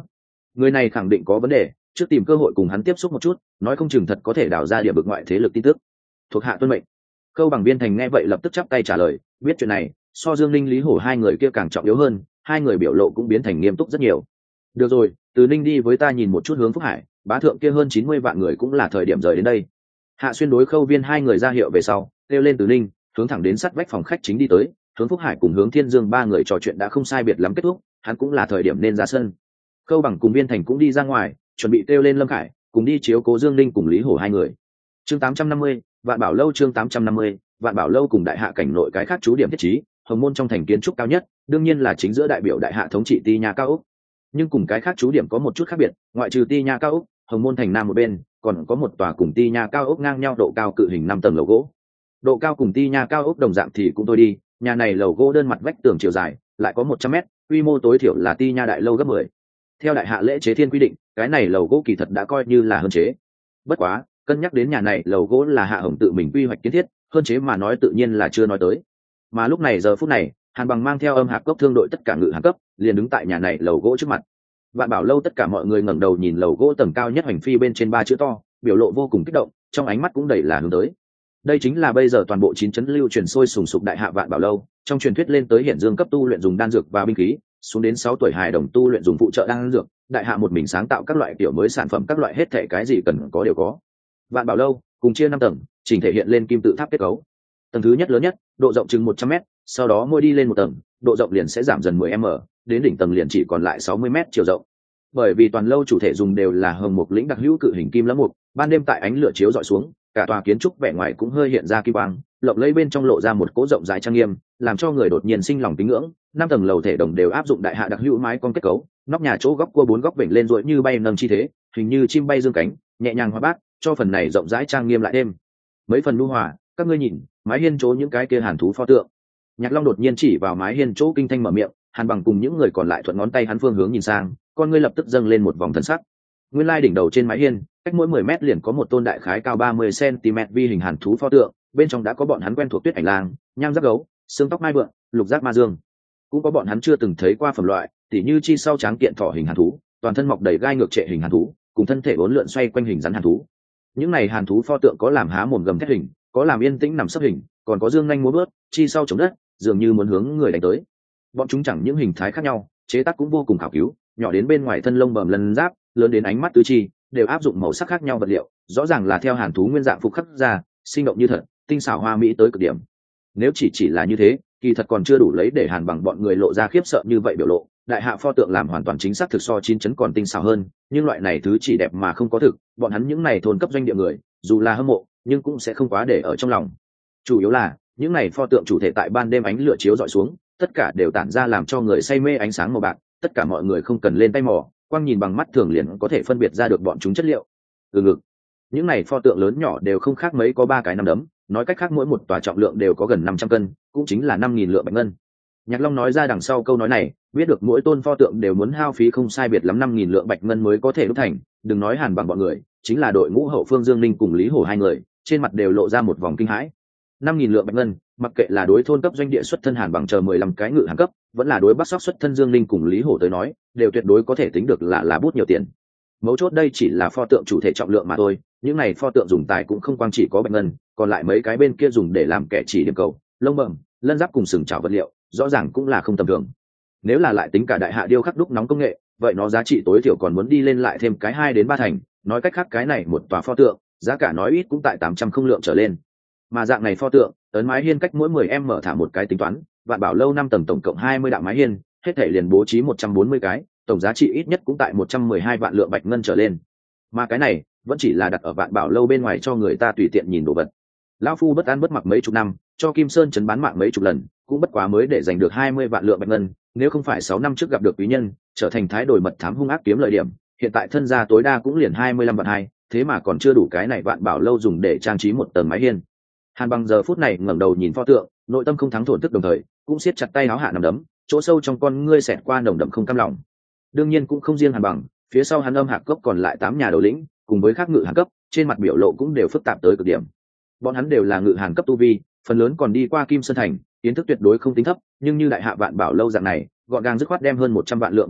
Người này khẳng định có vấn đề, trước tìm cơ hội cùng hắn tiếp xúc một chút, nói không chừng thật có thể đào ra địa vực ngoại thế lực tin tức. Thuộc hạ tuân mệnh. Khâu Bằng Biên Thành nghe vậy lập tức chắp tay trả lời, biết chuyện này so Dương Ninh Lý Hổ hai người kia càng trọng yếu hơn, hai người biểu lộ cũng biến thành nghiêm túc rất nhiều. Được rồi, Từ Ninh đi với ta nhìn một chút hướng Phúc Hải, bá thượng kia hơn chín mươi vạn người cũng là thời điểm rời đến đây. Hạ Xuyên đối Khâu Viên hai người ra hiệu về sau, kêu lên Từ Ninh, hướng thẳng đến sát vách phòng khách chính đi tới. Hướng Phúc Hải cùng Hướng Thiên Dương ba người trò chuyện đã không sai biệt lắm kết thúc, hắn cũng là thời điểm nên ra sân. Khâu Bằng cùng Biên Thành cũng đi ra ngoài, chuẩn bị kêu lên Lâm Khải cùng đi chiếu cố Dương Ninh cùng Lý Hổ hai người. Chương tám trăm năm mươi, Vạn Bảo lâu chương tám trăm năm mươi, Vạn Bảo lâu cùng đại hạ cảnh nội cái khác chú điểm thiết trí, Hồng Môn trong thành kiến trúc cao nhất, đương nhiên là chính giữa đại biểu đại hạ thống trị Ti Nha cao ốc. Nhưng cùng cái khác chú điểm có một chút khác biệt, ngoại trừ Ti Nha cao ốc, Hồng Môn thành nam một bên, còn có một tòa cùng Ti Nha cao ốc ngang nhau độ cao cự hình năm tầng lầu gỗ. Độ cao cùng Ti Nha cao ốc đồng dạng thì cũng thôi đi, nhà này lầu gỗ đơn mặt vách tường chiều dài lại có một trăm mét, quy mô tối thiểu là Ti Nha đại lâu gấp mười. Theo đại hạ lễ chế thiên quy định, cái này lầu gỗ kỳ thật đã coi như là hơn chế. Bất quá, cân nhắc đến nhà này lầu gỗ là Hạ Hồng tự mình quy hoạch kiến thiết, hơn chế mà nói tự nhiên là chưa nói tới. Mà lúc này giờ phút này, Hàn Bằng mang theo Âm Hạp Cốc thương đội tất cả ngự hàng cấp, liền đứng tại nhà này lầu gỗ trước mặt. Vạn Bảo lâu tất cả mọi người ngẩng đầu nhìn lầu gỗ tầng cao nhất hành phi bên trên ba chữ to, biểu lộ vô cùng kích động, trong ánh mắt cũng đầy là hướng tới. Đây chính là bây giờ toàn bộ chín chấn lưu truyền sôi sùng sục đại hạ Vạn Bảo lâu, trong truyền thuyết lên tới hiện dương cấp tu luyện dùng đan dược và binh khí, xuống đến sáu tuổi hài đồng tu luyện dùng phụ trợ đan dược, đại hạ một mình sáng tạo các loại kiểu mới sản phẩm, các loại hết thảy cái gì cần có đều có. Vạn Bảo lâu cùng chia năm tầng, chỉnh thể hiện lên kim tự tháp kết cấu. Tầng thứ nhất lớn nhất, độ rộng chừng một trăm mét, sau đó mỗi đi lên một tầng, độ rộng liền sẽ giảm dần mười mét, đến đỉnh tầng liền chỉ còn lại sáu mươi mét chiều rộng. Bởi vì toàn lâu chủ thể dùng đều là hồng mục lĩnh đặc hữu cự hình kim lẫm mục, ban đêm tại ánh lửa chiếu dọi xuống, cả tòa kiến trúc vẻ ngoài cũng hơi hiện ra kim quang, lộng lẫy bên trong lộ ra một cỗ rộng rãi trang nghiêm, làm cho người đột nhiên sinh lòng kính ngưỡng. Năm tầng lầu thể đồng đều áp dụng đại hạ đặc hữu mái cong kết cấu, nóc nhà chỗ góc cua bốn góc vểnh lên ruội như bay nâng chi thế, hình như chim bay dương cánh, nhẹ nhàng hoa bát, cho phần này rộng rãi trang nghiêm lại thêm mấy phần nhu hòa. Các ngươi nhìn, mái hiên chỗ những cái kia hàn thú pho tượng. Nhạc Long đột nhiên chỉ vào mái hiên chỗ kinh thanh mở miệng, Hàn Bằng cùng những người còn lại thuận ngón tay hắn phương hướng nhìn sang, con ngươi lập tức dâng lên một vòng thần sắc. Nguyên lai đỉnh đầu trên mái hiên, cách mỗi mười mét liền có một tôn đại khái cao ba mươi xăng-ti-mét vi hình hàn thú pho tượng, bên trong đã có bọn hắn quen thuộc Tuyết Ảnh Lang, Nham Giáp Gấu, Xương Tóc Mai Vượn, Lục Giác Ma Dương, cũng có bọn hắn chưa từng thấy qua phẩm loại, tỉ như chi sau tráng kiện thỏ hình hàn thú, toàn thân mọc đầy gai ngược trệ hình hàn thú, cùng thân thể uốn lượn xoay quanh hình rắn hàn thú. Những này hàn thú pho tượng có làm há mồm gầm thét hình, có làm yên tĩnh nằm sấp hình, còn có dương nhanh múa bước, chi sau chống đất, dường như muốn hướng người đánh tới. Bọn chúng chẳng những hình thái khác nhau, chế tác cũng vô cùng khảo cứu, nhỏ đến bên ngoài thân lông bầm lân giáp, lớn đến ánh mắt tứ chi, đều áp dụng màu sắc khác nhau vật liệu, rõ ràng là theo hàn thú nguyên dạng phục khắc ra, sinh động như thật, tinh xảo hoa mỹ tới cực điểm. Nếu chỉ chỉ là như thế, kỳ thật còn chưa đủ lấy để Hàn Bằng bọn người lộ ra khiếp sợ như vậy biểu lộ. Đại hạ pho tượng làm hoàn toàn chính xác thực so chín chấn còn tinh xảo hơn, nhưng loại này thứ chỉ đẹp mà không có thực, bọn hắn những này thôn cấp doanh địa người, dù là hâm mộ, nhưng cũng sẽ không quá để ở trong lòng. Chủ yếu là, những này pho tượng chủ thể tại ban đêm ánh lửa chiếu dọi xuống, tất cả đều tản ra làm cho người say mê ánh sáng màu bạc, tất cả mọi người không cần lên tay mò, quang nhìn bằng mắt thường liền có thể phân biệt ra được bọn chúng chất liệu. Từ ngực, những này pho tượng lớn nhỏ đều không khác mấy có ba cái nắm đấm, nói cách khác mỗi một tòa trọng lượng đều có gần năm trăm cân, cũng chính là năm nghìn lượng bạch ngân. Nhạc Long nói ra đằng sau câu nói này, biết được mỗi tôn pho tượng đều muốn hao phí không sai biệt lắm năm nghìn lượng bạch ngân mới có thể đúc thành, đừng nói Hàn Bằng bọn người, chính là đội ngũ hậu phương Dương Ninh cùng Lý Hổ hai người, trên mặt đều lộ ra một vòng kinh hãi. năm nghìn lượng bạch ngân, mặc kệ là đối thôn cấp doanh địa xuất thân Hàn Bằng chờ mười lăm cái ngự hàng cấp, vẫn là đối Bắc Sóc xuất thân Dương Ninh cùng Lý Hổ tới nói, đều tuyệt đối có thể tính được là là bút nhiều tiền. Mấu chốt đây chỉ là pho tượng chủ thể trọng lượng mà thôi, những này pho tượng dùng tài cũng không quang chỉ có bạch ngân, còn lại mấy cái bên kia dùng để làm kẻ chỉ điểm cầu, lông bẩm, lân giáp cùng sừng trảo vật liệu, rõ ràng cũng là không tầm thường. Nếu là lại tính cả đại hạ điêu khắc đúc nóng công nghệ, vậy nó giá trị tối thiểu còn muốn đi lên lại thêm cái hai đến ba thành, nói cách khác cái này một tòa pho tượng, giá cả nói ít cũng tại tám trăm không lượng trở lên. Mà dạng này pho tượng, ấn mái hiên cách mỗi mười em thả một cái tính toán, Vạn Bảo lâu năm tầng tổng cộng hai mươi đạo mái hiên, hết thảy liền bố trí một trăm bốn mươi cái, tổng giá trị ít nhất cũng tại một trăm mười hai vạn lượng bạch ngân trở lên. Mà cái này vẫn chỉ là đặt ở Vạn Bảo lâu bên ngoài cho người ta tùy tiện nhìn đồ vật. Lão phu bất an bất mặc mấy chục năm, cho Kim Sơn chấn bán mạng mấy chục lần, cũng bất quá mới để giành được hai mươi vạn lượng bạch ngân, nếu không phải sáu năm trước gặp được quý nhân, trở thành thái đổi mật thám hung ác kiếm lợi điểm, hiện tại thân gia tối đa cũng liền hai mươi lăm vạn hai, thế mà còn chưa đủ cái này Vạn Bảo lâu dùng để trang trí một tầng mái hiên. Hàn Bằng giờ phút này ngẩng đầu nhìn pho tượng, nội tâm không thắng thổn thức đồng thời, cũng siết chặt tay áo hạ nằm đấm, chỗ sâu trong con ngươi xẹt qua nồng đậm không cam lòng. Đương nhiên cũng không riêng Hàn Bằng, phía sau hắn Âm Hạc Cốc còn lại tám nhà đầu lĩnh, cùng với các ngự hàng cấp, trên mặt biểu lộ cũng đều phức tạp tới cực điểm. Bọn hắn đều là ngự hàng cấp tu vi, phần lớn còn đi qua Kim Sơn thành, kiến thức tuyệt đối không tính thấp, nhưng như đại hạ Vạn Bảo lâu dạng này, gọn gàng dứt khoát đem hơn một trăm vạn lượng bạch ngân,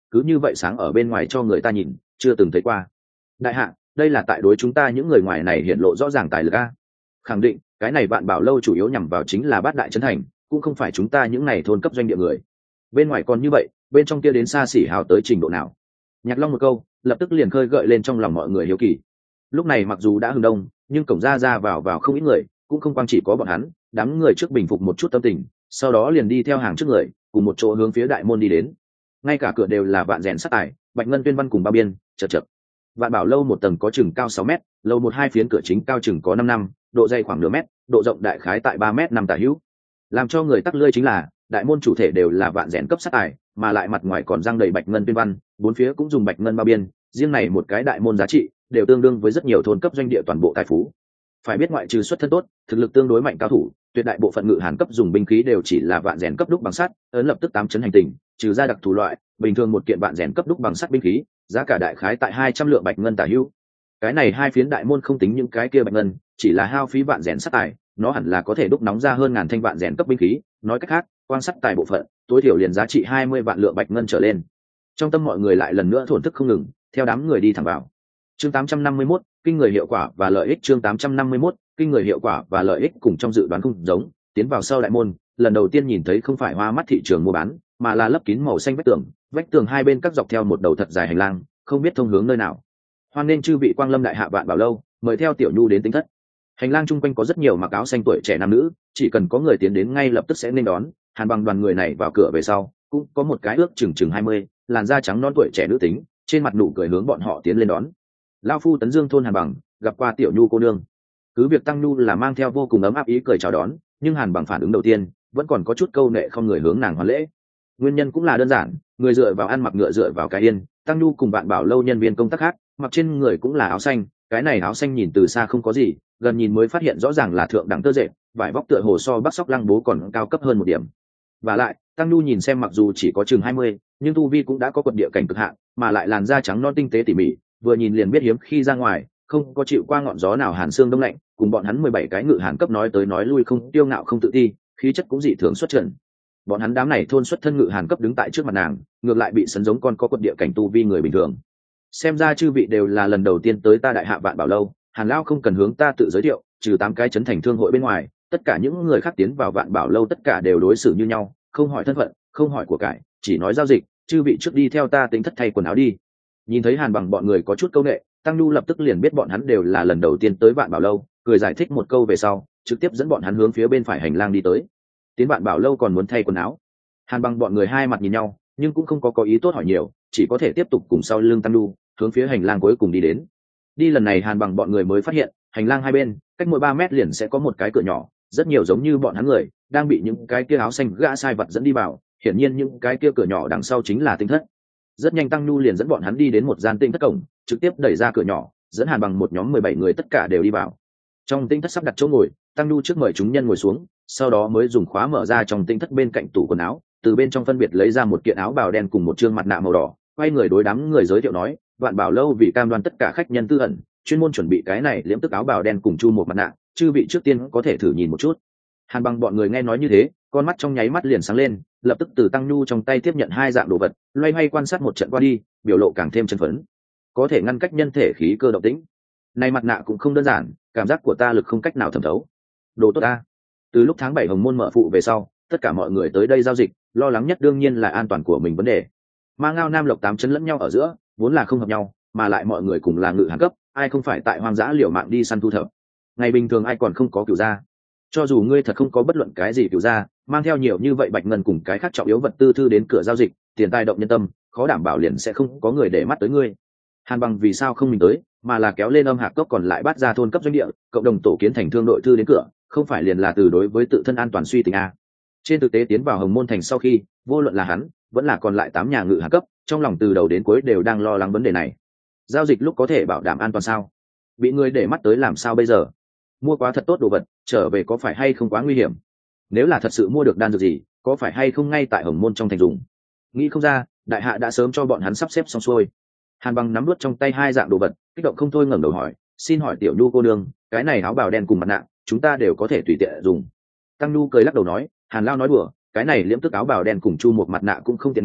cứ như vậy sáng ở bên ngoài cho người ta nhìn, chưa từng thấy qua. Đại hạ, đây là tại đối chúng ta những người ngoài này hiện lộ rõ ràng tài lực a. Khẳng định cái này Vạn Bảo lâu chủ yếu nhằm vào chính là bát đại trấn thành, cũng không phải chúng ta những này thôn cấp doanh địa người. Bên ngoài còn như vậy, bên trong kia đến xa xỉ hào tới trình độ nào? Nhạc Long một câu lập tức liền khơi gợi lên trong lòng mọi người hiếu kỳ. Lúc này mặc dù đã hừng đông, nhưng cổng ra ra vào vào không ít người, cũng không quang chỉ có bọn hắn, đám người trước bình phục một chút tâm tình, sau đó liền đi theo hàng trước người, cùng một chỗ hướng phía đại môn đi đến. Ngay cả cửa đều là vạn rèn sắt tài, bạch ngân tuyên văn cùng ba biên, chật chật. Vạn Bảo lâu một tầng có chừng cao sáu mét, lầu một hai phiến cửa chính cao chừng có năm năm, độ dày khoảng nửa mét, độ rộng đại khái tại ba mét năm tả hữu. Làm cho người tắc lưỡi chính là, đại môn chủ thể đều là vạn rèn cấp sắt tài, mà lại mặt ngoài còn răng đầy bạch ngân tuyên văn, bốn phía cũng dùng bạch ngân bao biên, riêng này một cái đại môn giá trị đều tương đương với rất nhiều thôn cấp doanh địa toàn bộ tài phú. Phải biết ngoại trừ xuất thân tốt, thực lực tương đối mạnh cao thủ, tuyệt đại bộ phận ngự hàn cấp dùng binh khí đều chỉ là vạn rèn cấp đúc bằng sắt, ấn lập tức tám chấn hành tình, trừ ra đặc thù loại, bình thường một kiện vạn rèn cấp đúc bằng sắt binh khí, giá cả đại khái tại hai trăm lượng bạch ngân tả hữu. Cái này hai phiến đại môn không tính những cái kia bạch ngân, chỉ là hao phí vạn rèn sắt tài, nó hẳn là có thể đúc nóng ra hơn ngàn thanh vạn rèn cấp binh khí, nói cách khác, quang sắt tài bộ phận, tối thiểu liền giá trị hai mươi vạn lượng bạch ngân trở lên. Trong tâm mọi người lại lần nữa thổn thức không ngừng, theo đám người đi thẳng vào. Chương tám trăm năm mươi mốt, kinh người hiệu quả và lợi ích. Chương tám trăm năm mươi mốt, kinh người hiệu quả và lợi ích cùng trong dự đoán không giống, tiến vào sau đại môn, lần đầu tiên nhìn thấy không phải hoa mắt thị trường mua bán, mà là lấp kín màu xanh vách tường, vách tường hai bên cắt dọc theo một đầu thật dài hành lang, không biết thông hướng nơi nào. Hoan nên chư vị quang lâm đại hạ Vạn Bảo lâu, mời theo tiểu nhu đến tính thất. Hành lang chung quanh có rất nhiều mặc áo xanh tuổi trẻ nam nữ, chỉ cần có người tiến đến ngay lập tức sẽ nên đón. Hàn Bằng đoàn người này vào cửa về sau, cũng có một cái ước chừng chừng hai mươi, làn da trắng non tuổi trẻ nữ tính, trên mặt nụ cười hướng bọn họ tiến lên đón. Lão phu Tấn Dương thôn Hàn Bằng, gặp qua tiểu nhu cô nương. Cứ việc tăng nhu là mang theo vô cùng ấm áp ý cười chào đón, nhưng Hàn Bằng phản ứng đầu tiên vẫn còn có chút câu nệ không người hướng nàng hoàn lễ. Nguyên nhân cũng là đơn giản, người dựa vào ăn mặc ngựa dựa vào cái yên, tăng nhu cùng Vạn Bảo lâu nhân viên công tác khác, mặc trên người cũng là áo xanh, cái này áo xanh nhìn từ xa không có gì, gần nhìn mới phát hiện rõ ràng là thượng đẳng tơ dệt, vải vóc tựa hồ so Bắc Sóc Lăng bố còn cao cấp hơn một điểm. Và lại, tăng nhu nhìn xem mặc dù chỉ có chừng hai mươi, nhưng tu vi cũng đã có quật địa cảnh cực hạn, mà lại làn da trắng non tinh tế tỉ mỉ, vừa nhìn liền biết hiếm khi ra ngoài, không có chịu qua ngọn gió nào hàn xương đông lạnh, cùng bọn hắn mười bảy cái ngự hàn cấp nói tới nói lui không tiêu ngạo không tự ti, khí chất cũng dị thường xuất trần. Bọn hắn đám này thôn xuất thân ngự hàn cấp đứng tại trước mặt nàng, ngược lại bị sấn giống con có quật địa cảnh tu vi người bình thường. Xem ra chư vị đều là lần đầu tiên tới ta đại hạ Vạn Bảo lâu, Hàn lão không cần hướng ta tự giới thiệu, trừ tám cái chấn thành thương hội bên ngoài, tất cả những người khác tiến vào Vạn Bảo lâu tất cả đều đối xử như nhau, không hỏi thân phận, không hỏi của cải, chỉ nói giao dịch, chư vị trước đi theo ta tính thất thay quần áo đi. Nhìn thấy Hàn Bằng bọn người có chút câu nệ, Tăng Nhu lập tức liền biết bọn hắn đều là lần đầu tiên tới Vạn Bảo lâu, cười giải thích một câu về sau, trực tiếp dẫn bọn hắn hướng phía bên phải hành lang đi tới. Tiến Vạn Bảo lâu còn muốn thay quần áo. Hàn Bằng bọn người hai mặt nhìn nhau, nhưng cũng không có có ý tốt hỏi nhiều, chỉ có thể tiếp tục cùng sau lưng Tăng Nhu, hướng phía hành lang cuối cùng đi đến. Đi lần này Hàn Bằng bọn người mới phát hiện, hành lang hai bên, cách mỗi ba mét liền sẽ có một cái cửa nhỏ, rất nhiều giống như bọn hắn người, đang bị những cái kia áo xanh gã sai vật dẫn đi vào, hiển nhiên những cái kia cửa nhỏ đằng sau chính là tinh thất. Rất nhanh Tăng Nhu liền dẫn bọn hắn đi đến một gian tinh thất cổng, trực tiếp đẩy ra cửa nhỏ, dẫn Hàn Bằng một nhóm mười bảy người tất cả đều đi vào. Trong tinh thất sắp đặt chỗ ngồi, Tăng Nhu trước mời chúng nhân ngồi xuống, sau đó mới dùng khóa mở ra trong tinh thất bên cạnh tủ quần áo, từ bên trong phân biệt lấy ra một kiện áo bào đen cùng một trương mặt nạ màu đỏ, quay người đối đám người giới thiệu nói, Vạn Bảo lâu vì cam đoan tất cả khách nhân tư ẩn, chuyên môn chuẩn bị cái này liễm tức áo bào đen cùng chu một mặt nạ, chư vị trước tiên có thể thử nhìn một chút. Hàn Bằng bọn người nghe nói như thế, con mắt trong nháy mắt liền sáng lên, lập tức từ Tăng Nhu trong tay tiếp nhận hai dạng đồ vật, loay hoay quan sát một trận qua đi, biểu lộ càng thêm chân phấn. Có thể ngăn cách nhân thể khí cơ động tĩnh. Này mặt nạ cũng không đơn giản, cảm giác của ta lực không cách nào thẩm thấu. Đồ tốt ta. Từ lúc tháng bảy Hồng môn mở phụ về sau, tất cả mọi người tới đây giao dịch, lo lắng nhất đương nhiên là an toàn của mình vấn đề. Ma Ngao Nam Lộc tám chấn lẫn nhau ở giữa, vốn là không hợp nhau, mà lại mọi người cùng là ngự hàn cấp, ai không phải tại hoang dã liều mạng đi săn thu thập. Ngày bình thường ai còn không có cửu gia. Cho dù ngươi thật không có bất luận cái gì cửu gia, mang theo nhiều như vậy bạch ngân cùng cái khác trọng yếu vật tư thư đến cửa giao dịch, tiền tài động nhân tâm, khó đảm bảo liền sẽ không có người để mắt tới ngươi. Hàn Bằng vì sao không mình tới, mà là kéo lên âm hạc cốc còn lại bắt ra thôn cấp doanh địa, cộng đồng tổ kiến thành thương đội thư đến cửa, không phải liền là từ đối với tự thân an toàn suy tính a. Trên thực tế tiến vào Hồng môn thành sau khi, vô luận là hắn, vẫn là còn lại tám nhà ngự hạng cấp, trong lòng từ đầu đến cuối đều đang lo lắng vấn đề này. Giao dịch lúc có thể bảo đảm an toàn sao? Bị người để mắt tới làm sao bây giờ? Mua quá thật tốt đồ vật, trở về có phải hay không quá nguy hiểm? Nếu là thật sự mua được đan dược gì, có phải hay không ngay tại Hồng môn trong thành dùng? Nghĩ không ra, đại hạ đã sớm cho bọn hắn sắp xếp xong xuôi. Hàn Bằng nắm nuốt trong tay hai dạng đồ vật, kích động không thôi ngẩng đầu hỏi, xin hỏi tiểu nhu cô đương, cái này áo bào đen cùng mặt nạ, chúng ta đều có thể tùy tiện dùng. Tăng Nhu cười lắc đầu nói, Hàn Lao nói đùa, cái này liễm tức áo bào đen cùng chu một mặt nạ cũng không tiện nghi,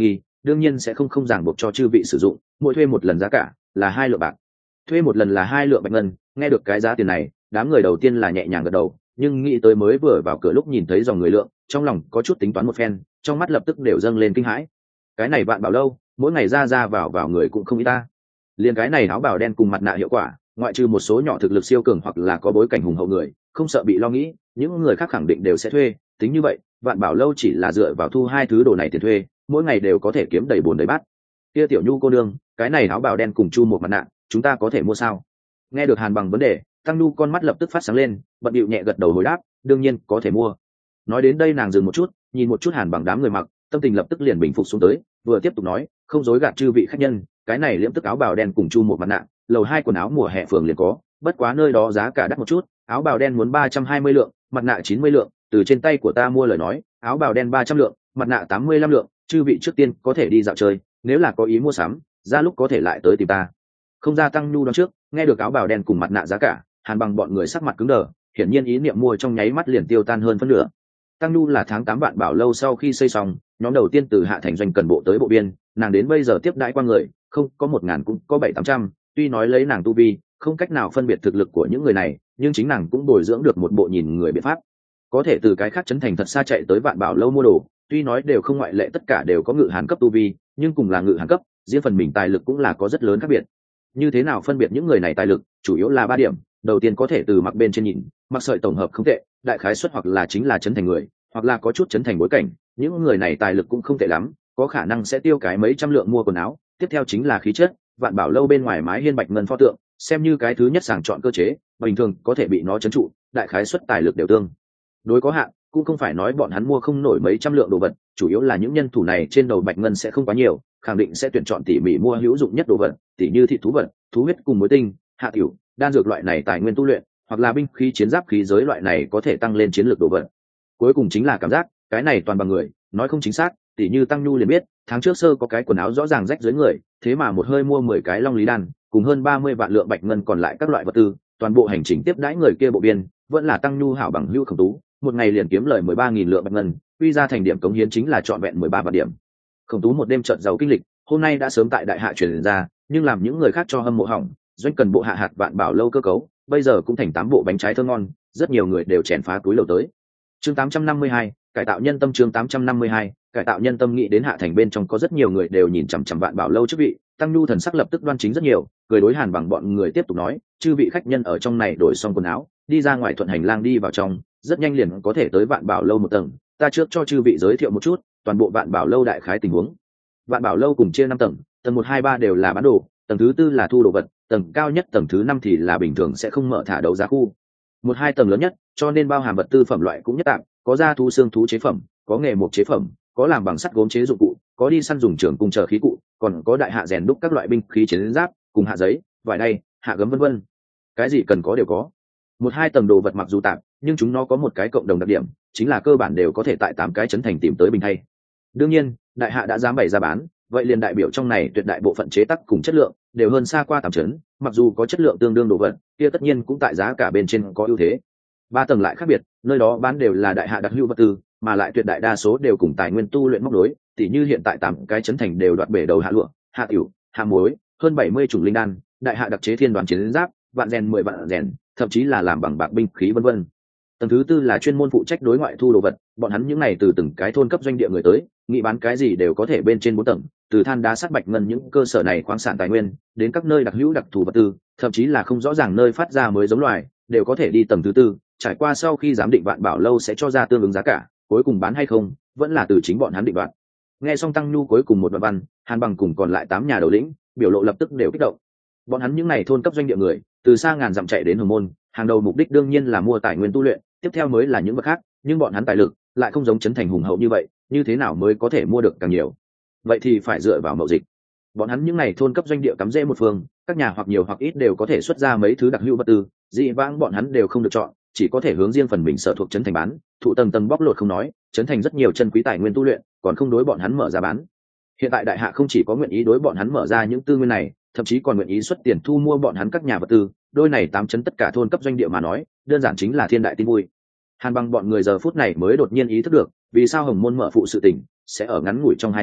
đương nhiên sẽ không không ràng buộc cho chư vị sử dụng, mỗi thuê một lần giá cả là hai lượng bạc. Thuê một lần là hai lượng bạch ngân. Nghe được cái giá tiền này, đám người đầu tiên là nhẹ nhàng gật đầu, nhưng nghĩ tới mới vừa vào cửa lúc nhìn thấy dòng người lượng, trong lòng có chút tính toán một phen, trong mắt lập tức đều dâng lên kinh hãi. Cái này Vạn Bảo lâu, mỗi ngày ra ra vào vào người cũng không ít ta. Liên cái này áo bào đen cùng mặt nạ hiệu quả, ngoại trừ một số nhỏ thực lực siêu cường hoặc là có bối cảnh hùng hậu người, không sợ bị lo nghĩ, những người khác khẳng định đều sẽ thuê. Tính như vậy, Vạn Bảo lâu chỉ là dựa vào thu hai thứ đồ này tiền thuê, mỗi ngày đều có thể kiếm đầy bồn đầy bát. Kia Tiểu Nhu cô nương, cái này áo bào đen cùng chu một mặt nạ, chúng ta có thể mua sao? Nghe được Hàn Bằng vấn đề, Tăng Nhu con mắt lập tức phát sáng lên, bận bịu nhẹ gật đầu hồi đáp, đương nhiên có thể mua. Nói đến đây nàng dừng một chút, nhìn một chút Hàn Bằng đám người mặc, tâm tình lập tức liền bình phục xuống tới, vừa tiếp tục nói, không dối gạt chư vị khách nhân, cái này liễm tức áo bào đen cùng chu một mặt nạ, lầu hai quần áo mùa hè phường liền có, bất quá nơi đó giá cả đắt một chút, áo bào đen muốn ba trăm hai mươi lượng, mặt nạ chín mươi lượng, từ trên tay của ta mua lời nói, áo bào đen ba trăm lượng, mặt nạ tám mươi lăm lượng, chư vị trước tiên có thể đi dạo chơi, nếu là có ý mua sắm, ra lúc có thể lại tới tìm ta. Không ra Tăng Nhu đón trước, nghe được áo bào đen cùng mặt nạ giá cả, Hàn Bằng bọn người sắc mặt cứng đờ, hiển nhiên ý niệm mua trong nháy mắt liền tiêu tan hơn phân nửa. Tăng Nhu là tháng tám Vạn Bảo lâu sau khi xây xong, nhóm đầu tiên từ hạ thành doanh cần bộ tới bộ biên, nàng đến bây giờ tiếp đãi qua người, không có một ngàn cũng có bảy tám trăm, tuy nói lấy nàng tu vi, không cách nào phân biệt thực lực của những người này, nhưng chính nàng cũng bồi dưỡng được một bộ nhìn người biện pháp. Có thể từ cái khác chấn thành thật xa chạy tới Vạn Bảo lâu mua đồ, tuy nói đều không ngoại lệ tất cả đều có ngự hàn cấp tu vi, nhưng cùng là ngự hàn cấp, riêng phần mình tài lực cũng là có rất lớn khác biệt. Như thế nào phân biệt những người này tài lực, chủ yếu là ba điểm. Đầu tiên có thể từ mặc bên trên nhìn, mặc sợi tổng hợp không tệ, đại khái xuất hoặc là chính là chấn thành người, hoặc là có chút chấn thành bối cảnh, những người này tài lực cũng không tệ lắm, có khả năng sẽ tiêu cái mấy trăm lượng mua quần áo. Tiếp theo chính là khí chất, Vạn Bảo lâu bên ngoài mái hiên bạch ngân pho tượng, xem như cái thứ nhất sàng chọn cơ chế, bình thường có thể bị nó trấn trụ, đại khái xuất tài lực đều tương đối có hạn, cũng không phải nói bọn hắn mua không nổi mấy trăm lượng đồ vật, chủ yếu là những nhân thủ này trên đầu bạch ngân sẽ không quá nhiều, khẳng định sẽ tuyển chọn tỉ mỉ mua hữu dụng nhất đồ vật, tỉ như thịt thú vật, thú huyết cùng muối tinh, hạ tiểu, đan dược loại này tài nguyên tu luyện, hoặc là binh khí chiến giáp khí giới loại này có thể tăng lên chiến lược đồ vật. Cuối cùng chính là cảm giác, cái này toàn bằng người, nói không chính xác, tỉ như Tăng Nhu liền biết, tháng trước sơ có cái quần áo rõ ràng rách dưới người, thế mà một hơi mua mười cái long lý đan, cùng hơn ba mươi vạn lượng bạch ngân còn lại các loại vật tư, toàn bộ hành trình tiếp đãi người kia bộ biên, vẫn là Tăng Nhu hảo bằng hữu Khổng Tú, một ngày liền kiếm lời mười ba nghìn lượng bạch ngân, quy ra thành điểm cống hiến chính là trọn vẹn mười ba vạn điểm. Khổng Tú một đêm trợn giàu kinh lịch, hôm nay đã sớm tại đại hạ truyền ra, nhưng làm những người khác cho hâm mộ hỏng, doanh cần bộ hạ hạt Vạn Bảo lâu cơ cấu, bây giờ cũng thành tám bộ bánh trái thơm ngon, rất nhiều người đều chèn phá túi lầu tới. Chương tám trăm năm mươi hai, cải tạo nhân tâm. Chương tám trăm năm mươi hai, cải tạo nhân tâm. Nghĩ đến hạ thành bên trong có rất nhiều người đều nhìn chằm chằm Vạn Bảo lâu chức vị, Tăng Nhu thần sắc lập tức đoan chính rất nhiều, cười đối Hàn Bằng bọn người tiếp tục nói, chư vị khách nhân ở trong này đổi xong quần áo, đi ra ngoài thuận hành lang đi vào trong, rất nhanh liền có thể tới Vạn Bảo lâu một tầng. Ta trước cho chư vị giới thiệu một chút toàn bộ Vạn Bảo lâu đại khái tình huống. Vạn Bảo lâu cùng chia năm tầng, tầng một hai ba đều là bán đồ, tầng thứ tư là thu đồ vật, tầng cao nhất tầng thứ năm thì là bình thường sẽ không mở thả đấu giá khu. Một hai tầng lớn nhất, cho nên bao hàm vật tư phẩm loại cũng nhất tạm, có da thú xương thú chế phẩm, có nghề mộc chế phẩm, có làm bằng sắt gốm chế dụng cụ, có đi săn dùng trường cung chờ khí cụ, còn có đại hạ rèn đúc các loại binh khí chiến giáp, cùng hạ giấy, vải đay, hạ gấm vân vân. Cái gì cần có đều có. Một hai tầng đồ vật mặc dù tạm, nhưng chúng nó có một cái cộng đồng đặc điểm, chính là cơ bản đều có thể tại tám cái chấn thành tìm tới bình thay. Đương nhiên, đại hạ đã dám bày ra bán, vậy liền đại biểu trong này tuyệt đại bộ phận chế tác cùng chất lượng đều hơn xa qua tám chấn, mặc dù có chất lượng tương đương đồ vật, kia tất nhiên cũng tại giá cả bên trên có ưu thế. Ba tầng lại khác biệt, nơi đó bán đều là đại hạ đặc hữu vật tư, mà lại tuyệt đại đa số đều cùng tài nguyên tu luyện móc nối, tỉ như hiện tại tám cái chấn thành đều đoạt bể đầu hạ lụa, hạ tiểu, hạ muối, hơn bảy mươi chủng linh đan, đại hạ đặc chế thiên đoàn chiến giáp, vạn rèn mười vạn rèn, thậm chí là làm bằng bạc binh khí vân vân. Tầng thứ tư là chuyên môn phụ trách đối ngoại thu đồ vật, bọn hắn những này từ từng cái thôn cấp doanh địa người tới, nghĩ bán cái gì đều có thể bên trên bốn tầng, từ than đá sắt bạch ngân những cơ sở này khoáng sản tài nguyên, đến các nơi đặc hữu đặc thù vật tư, thậm chí là không rõ ràng nơi phát ra mới giống loài, đều có thể đi tầng thứ tư, trải qua sau khi giám định Vạn Bảo lâu sẽ cho ra tương ứng giá cả, cuối cùng bán hay không, vẫn là từ chính bọn hắn định đoạt. Nghe xong Tăng Nhu cuối cùng một đoạn văn, Hàn Bằng cùng còn lại tám nhà đầu lĩnh, biểu lộ lập tức đều kích động. Bọn hắn những này thôn cấp doanh địa người, từ xa ngàn dặm chạy đến Hồng Môn, hàng đầu mục đích đương nhiên là mua tài nguyên tu luyện, tiếp theo mới là những vật khác, nhưng bọn hắn tài lực lại không giống chấn thành hùng hậu như vậy, như thế nào mới có thể mua được càng nhiều? Vậy thì phải dựa vào mậu dịch. Bọn hắn những này thôn cấp doanh địa cắm rễ một phương, các nhà hoặc nhiều hoặc ít đều có thể xuất ra mấy thứ đặc hữu vật tư, dị vãng bọn hắn đều không được chọn, chỉ có thể hướng riêng phần mình sở thuộc chấn thành bán, thụ tầng tầng bóc lột không nói, chấn thành rất nhiều chân quý tài nguyên tu luyện, còn không đối bọn hắn mở ra bán. Hiện tại đại hạ không chỉ có nguyện ý đối bọn hắn mở ra những tư nguyên này, thậm chí còn nguyện ý xuất tiền thu mua bọn hắn các nhà vật tư, đôi này tám chấn tất cả thôn cấp doanh địa mà nói, đơn giản chính là thiên đại tin vui. Hàn Bằng bọn người giờ phút này mới đột nhiên ý thức được, vì sao Hồng Môn mở phụ sự tình sẽ ở ngắn ngủi trong hai tháng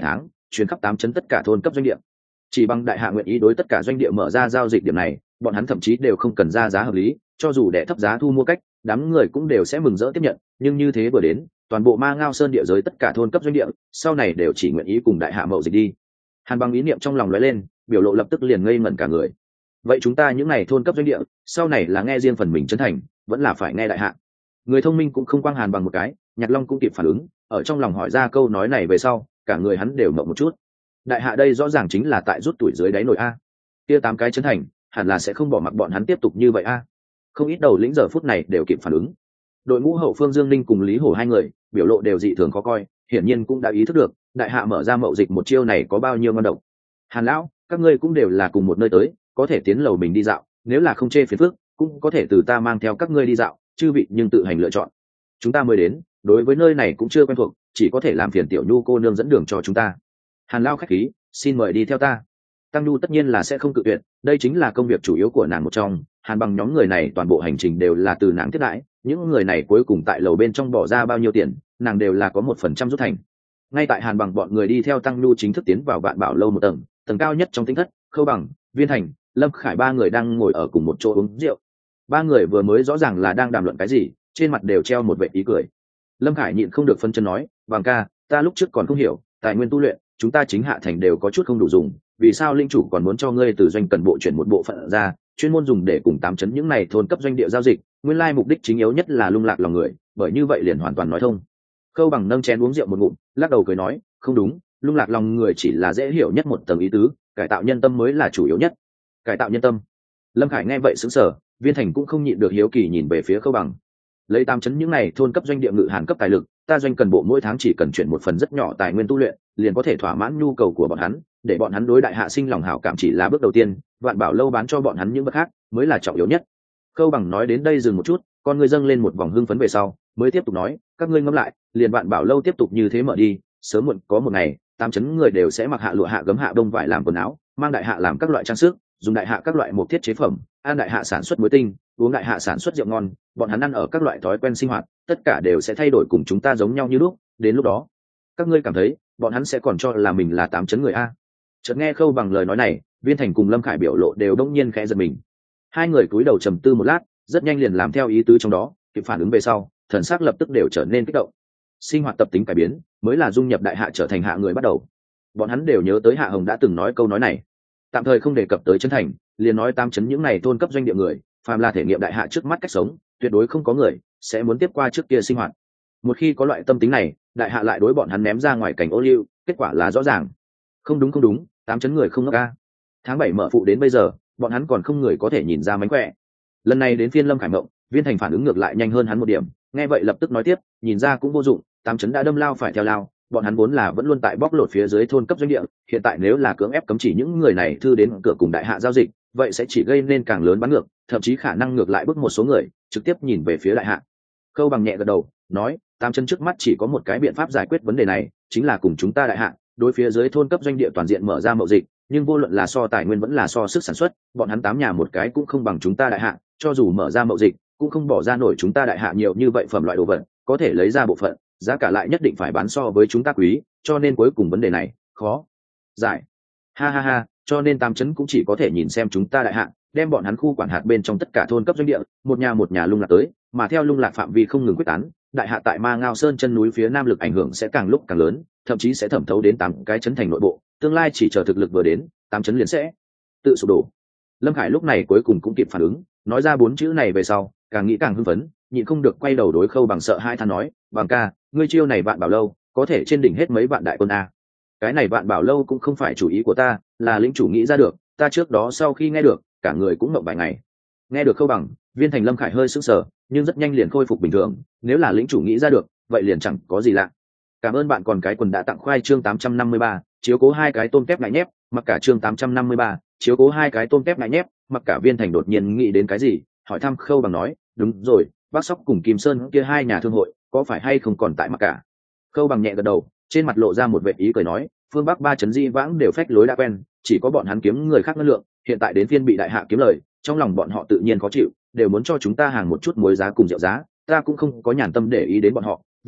chuyến khắp tám chấn tất cả thôn cấp doanh địa. Chỉ bằng đại hạ nguyện ý đối tất cả doanh địa mở ra giao dịch điểm này, bọn hắn thậm chí đều không cần ra giá hợp lý, cho dù để thấp giá thu mua cách, đám người cũng đều sẽ mừng rỡ tiếp nhận. Nhưng như thế vừa đến, toàn bộ Ma Ngao Sơn địa giới tất cả thôn cấp doanh địa sau này đều chỉ nguyện ý cùng đại hạ mậu dịch đi. Hàn Bằng ý niệm trong lòng lóe lên, biểu lộ lập tức liền ngây ngẩn cả người. Vậy chúng ta những này thôn cấp doanh địa sau này là nghe riêng phần mình chân thành, vẫn là phải nghe đại hạ? Người thông minh cũng không quang Hàn Bằng một cái, Nhạc Long cũng kịp phản ứng, ở trong lòng hỏi ra câu nói này về sau, cả người hắn đều mộng một chút. Đại hạ đây rõ ràng chính là tại rút tuổi dưới đáy nồi a. Kia tám cái chân thành, hẳn là sẽ không bỏ mặc bọn hắn tiếp tục như vậy a. Không ít đầu lĩnh giờ phút này đều kịp phản ứng. Đội ngũ hậu phương Dương Ninh cùng Lý Hổ hai người, biểu lộ đều dị thường khó coi, hiển nhiên cũng đã ý thức được, đại hạ mở ra mậu dịch một chiêu này có bao nhiêu ngon độc. Hàn lão, các ngươi cũng đều là cùng một nơi tới, có thể tiến lầu mình đi dạo, nếu là không chê phiền phức, cũng có thể từ ta mang theo các ngươi đi dạo, chư vị nhưng tự hành lựa chọn. Chúng ta mới đến, đối với nơi này cũng chưa quen thuộc, chỉ có thể làm phiền tiểu nhu cô nương dẫn đường cho chúng ta. Hàn lão khách khí, xin mời đi theo ta. Tăng nhu tất nhiên là sẽ không cự tuyệt, đây chính là công việc chủ yếu của nàng một trong. Hàn Bằng nhóm người này toàn bộ hành trình đều là từ nàng tiếp đãi, những người này cuối cùng tại lầu bên trong bỏ ra bao nhiêu tiền, nàng đều là có một phần trăm rút thành. Ngay tại Hàn Bằng bọn người đi theo Tăng nhu chính thức tiến vào Vạn Bảo lâu một tầng, tầng cao nhất trong tinh thất, Khâu Bằng, Viên Thành, Lâm Khải ba người đang ngồi ở cùng một chỗ uống rượu. Ba người vừa mới rõ ràng là đang đàm luận cái gì, trên mặt đều treo một vẻ ý cười. Lâm Khải nhịn không được phân chân nói, Bằng ca, ta lúc trước còn không hiểu, tài nguyên tu luyện chúng ta chính hạ thành đều có chút không đủ dùng, vì sao linh chủ còn muốn cho ngươi từ doanh cần bộ chuyển một bộ phận ra, chuyên môn dùng để cùng tám chấn những này thôn cấp doanh địa giao dịch, nguyên lai mục đích chính yếu nhất là lung lạc lòng người, bởi như vậy liền hoàn toàn nói thông. Khâu Bằng nâng chén uống rượu một ngụm, lắc đầu cười nói, không đúng, lung lạc lòng người chỉ là dễ hiểu nhất một tầng ý tứ, cải tạo nhân tâm mới là chủ yếu nhất. Cải tạo nhân tâm? Lâm Khải nghe vậy sững sờ, Viên Thành cũng không nhịn được hiếu kỳ nhìn về phía Khâu Bằng. Lấy tám chấn những này thôn cấp doanh địa ngự hàn cấp tài lực, ta doanh cần bộ mỗi tháng chỉ cần chuyển một phần rất nhỏ tài nguyên tu luyện, liền có thể thỏa mãn nhu cầu của bọn hắn, để bọn hắn đối đại hạ sinh lòng hảo cảm chỉ là bước đầu tiên, Vạn Bảo lâu bán cho bọn hắn những bước khác mới là trọng yếu nhất. Khâu Bằng nói đến đây dừng một chút, con ngươi dâng lên một vòng hưng phấn về sau, mới tiếp tục nói, các ngươi ngẫm lại, liền Vạn Bảo lâu tiếp tục như thế mở đi, sớm muộn có một ngày, tám chấn người đều sẽ mặc hạ lụa hạ gấm hạ đông vải làm quần áo, mang đại hạ làm các loại trang sức, dùng đại hạ các loại một thiết chế phẩm, ăn đại hạ sản xuất muối tinh, uống đại hạ sản xuất rượu ngon, bọn hắn ăn ở các loại thói quen sinh hoạt, tất cả đều sẽ thay đổi cùng chúng ta giống nhau như lúc, đến lúc đó, các ngươi cảm thấy, bọn hắn sẽ còn cho là mình là tám chấn người a? Chợt nghe Khâu Bằng lời nói này, Viên Thành cùng Lâm Khải biểu lộ đều đông nhiên khẽ giật mình. Hai người cúi đầu trầm tư một lát, rất nhanh liền làm theo ý tứ trong đó, kịp phản ứng về sau, thần sắc lập tức đều trở nên kích động. Sinh hoạt tập tính cải biến, mới là dung nhập đại hạ trở thành hạ người bắt đầu. Bọn hắn đều nhớ tới Hạ Hồng đã từng nói câu nói này. Tạm thời không đề cập tới chân thành, liền nói tám chấn những này thôn cấp doanh địa người, phàm là thể nghiệm đại hạ trước mắt cách sống, tuyệt đối không có người sẽ muốn tiếp qua trước kia sinh hoạt. Một khi có loại tâm tính này, đại hạ lại đối bọn hắn ném ra ngoài cảnh ô liu, kết quả là rõ ràng. Không đúng không đúng, tám chấn người không ngốc ca. Tháng bảy mở phụ đến bây giờ, bọn hắn còn không người có thể nhìn ra mánh khỏe. Lần này đến phiên Lâm Khải Mộng, Viên Thành phản ứng ngược lại nhanh hơn hắn một điểm, nghe vậy lập tức nói tiếp, nhìn ra cũng vô dụng, tám chấn đã đâm lao phải theo lao, bọn hắn vốn là vẫn luôn tại bóc lột phía dưới thôn cấp doanh địa, hiện tại nếu là cưỡng ép cấm chỉ những người này thư đến cửa cùng đại hạ giao dịch, vậy sẽ chỉ gây nên càng lớn bắn ngược, thậm chí khả năng ngược lại bức một số người trực tiếp nhìn về phía đại hạ. Khâu Bằng nhẹ gật đầu, nói, tám chân trước mắt chỉ có một cái biện pháp giải quyết vấn đề này, chính là cùng chúng ta đại hạ đối phía dưới thôn cấp doanh địa toàn diện mở ra mậu dịch, nhưng vô luận là so tài nguyên vẫn là so sức sản xuất, bọn hắn tám nhà một cái cũng không bằng chúng ta đại hạ, cho dù mở ra mậu dịch cũng không bỏ ra nổi chúng ta đại hạ nhiều như vậy phẩm loại đồ vật, có thể lấy ra bộ phận, giá cả lại nhất định phải bán so với chúng ta quý, cho nên cuối cùng vấn đề này khó giải. Ha ha ha, cho nên tám chấn cũng chỉ có thể nhìn xem chúng ta đại hạ đem bọn hắn khu quản hạt bên trong tất cả thôn cấp doanh địa một nhà một nhà lung lạc tới, mà theo lung lạc phạm vi không ngừng quyết tán, đại hạ tại Ma Ngao Sơn chân núi phía nam lực ảnh hưởng sẽ càng lúc càng lớn, thậm chí sẽ thẩm thấu đến tám cái chấn thành nội bộ, tương lai chỉ chờ thực lực vừa đến, tám chấn liền sẽ tự sụp đổ. Lâm Khải lúc này cuối cùng cũng kịp phản ứng, nói ra bốn chữ này về sau, càng nghĩ càng hưng phấn, nhịn không được quay đầu đối Khâu Bằng sợ hai than nói, Bằng ca, ngươi chiêu này Vạn Bảo lâu có thể trên đỉnh hết mấy vạn đại quân a. Cái này Vạn Bảo lâu cũng không phải chủ ý của ta, là lĩnh chủ nghĩ ra được, ta trước đó sau khi nghe được, cả người cũng mộng vài ngày. Nghe được Khâu Bằng, Viên Thành Lâm Khải hơi sững sờ, nhưng rất nhanh liền khôi phục bình thường, nếu là lĩnh chủ nghĩ ra được, vậy liền chẳng có gì lạ. Cảm ơn bạn còn cái quần đã tặng khoai chương tám trăm năm mươi ba, chiếu cố hai cái tôm tép ngại nhép, mặc cả chương tám trăm năm mươi ba, chiếu cố hai cái tôm tép ngại nhép, mặc cả. Viên Thành đột nhiên nghĩ đến cái gì, hỏi thăm Khâu Bằng nói, đúng rồi, Bác Sóc cùng Kim Sơn kia hai nhà thương hội, có phải hay không còn tại mặc cả? Khâu Bằng nhẹ gật đầu, trên mặt lộ ra một vẻ ý cười nói, phương Bắc ba chấn di vãng đều phách lối đã quen, chỉ có bọn hắn kiếm người khác năng lượng, hiện tại đến phiên bị đại hạ kiếm lời, trong lòng bọn họ tự nhiên khó chịu, đều muốn cho chúng ta hàng một chút muối giá cùng rượu giá, ta cũng không có nhàn tâm để ý đến bọn họ,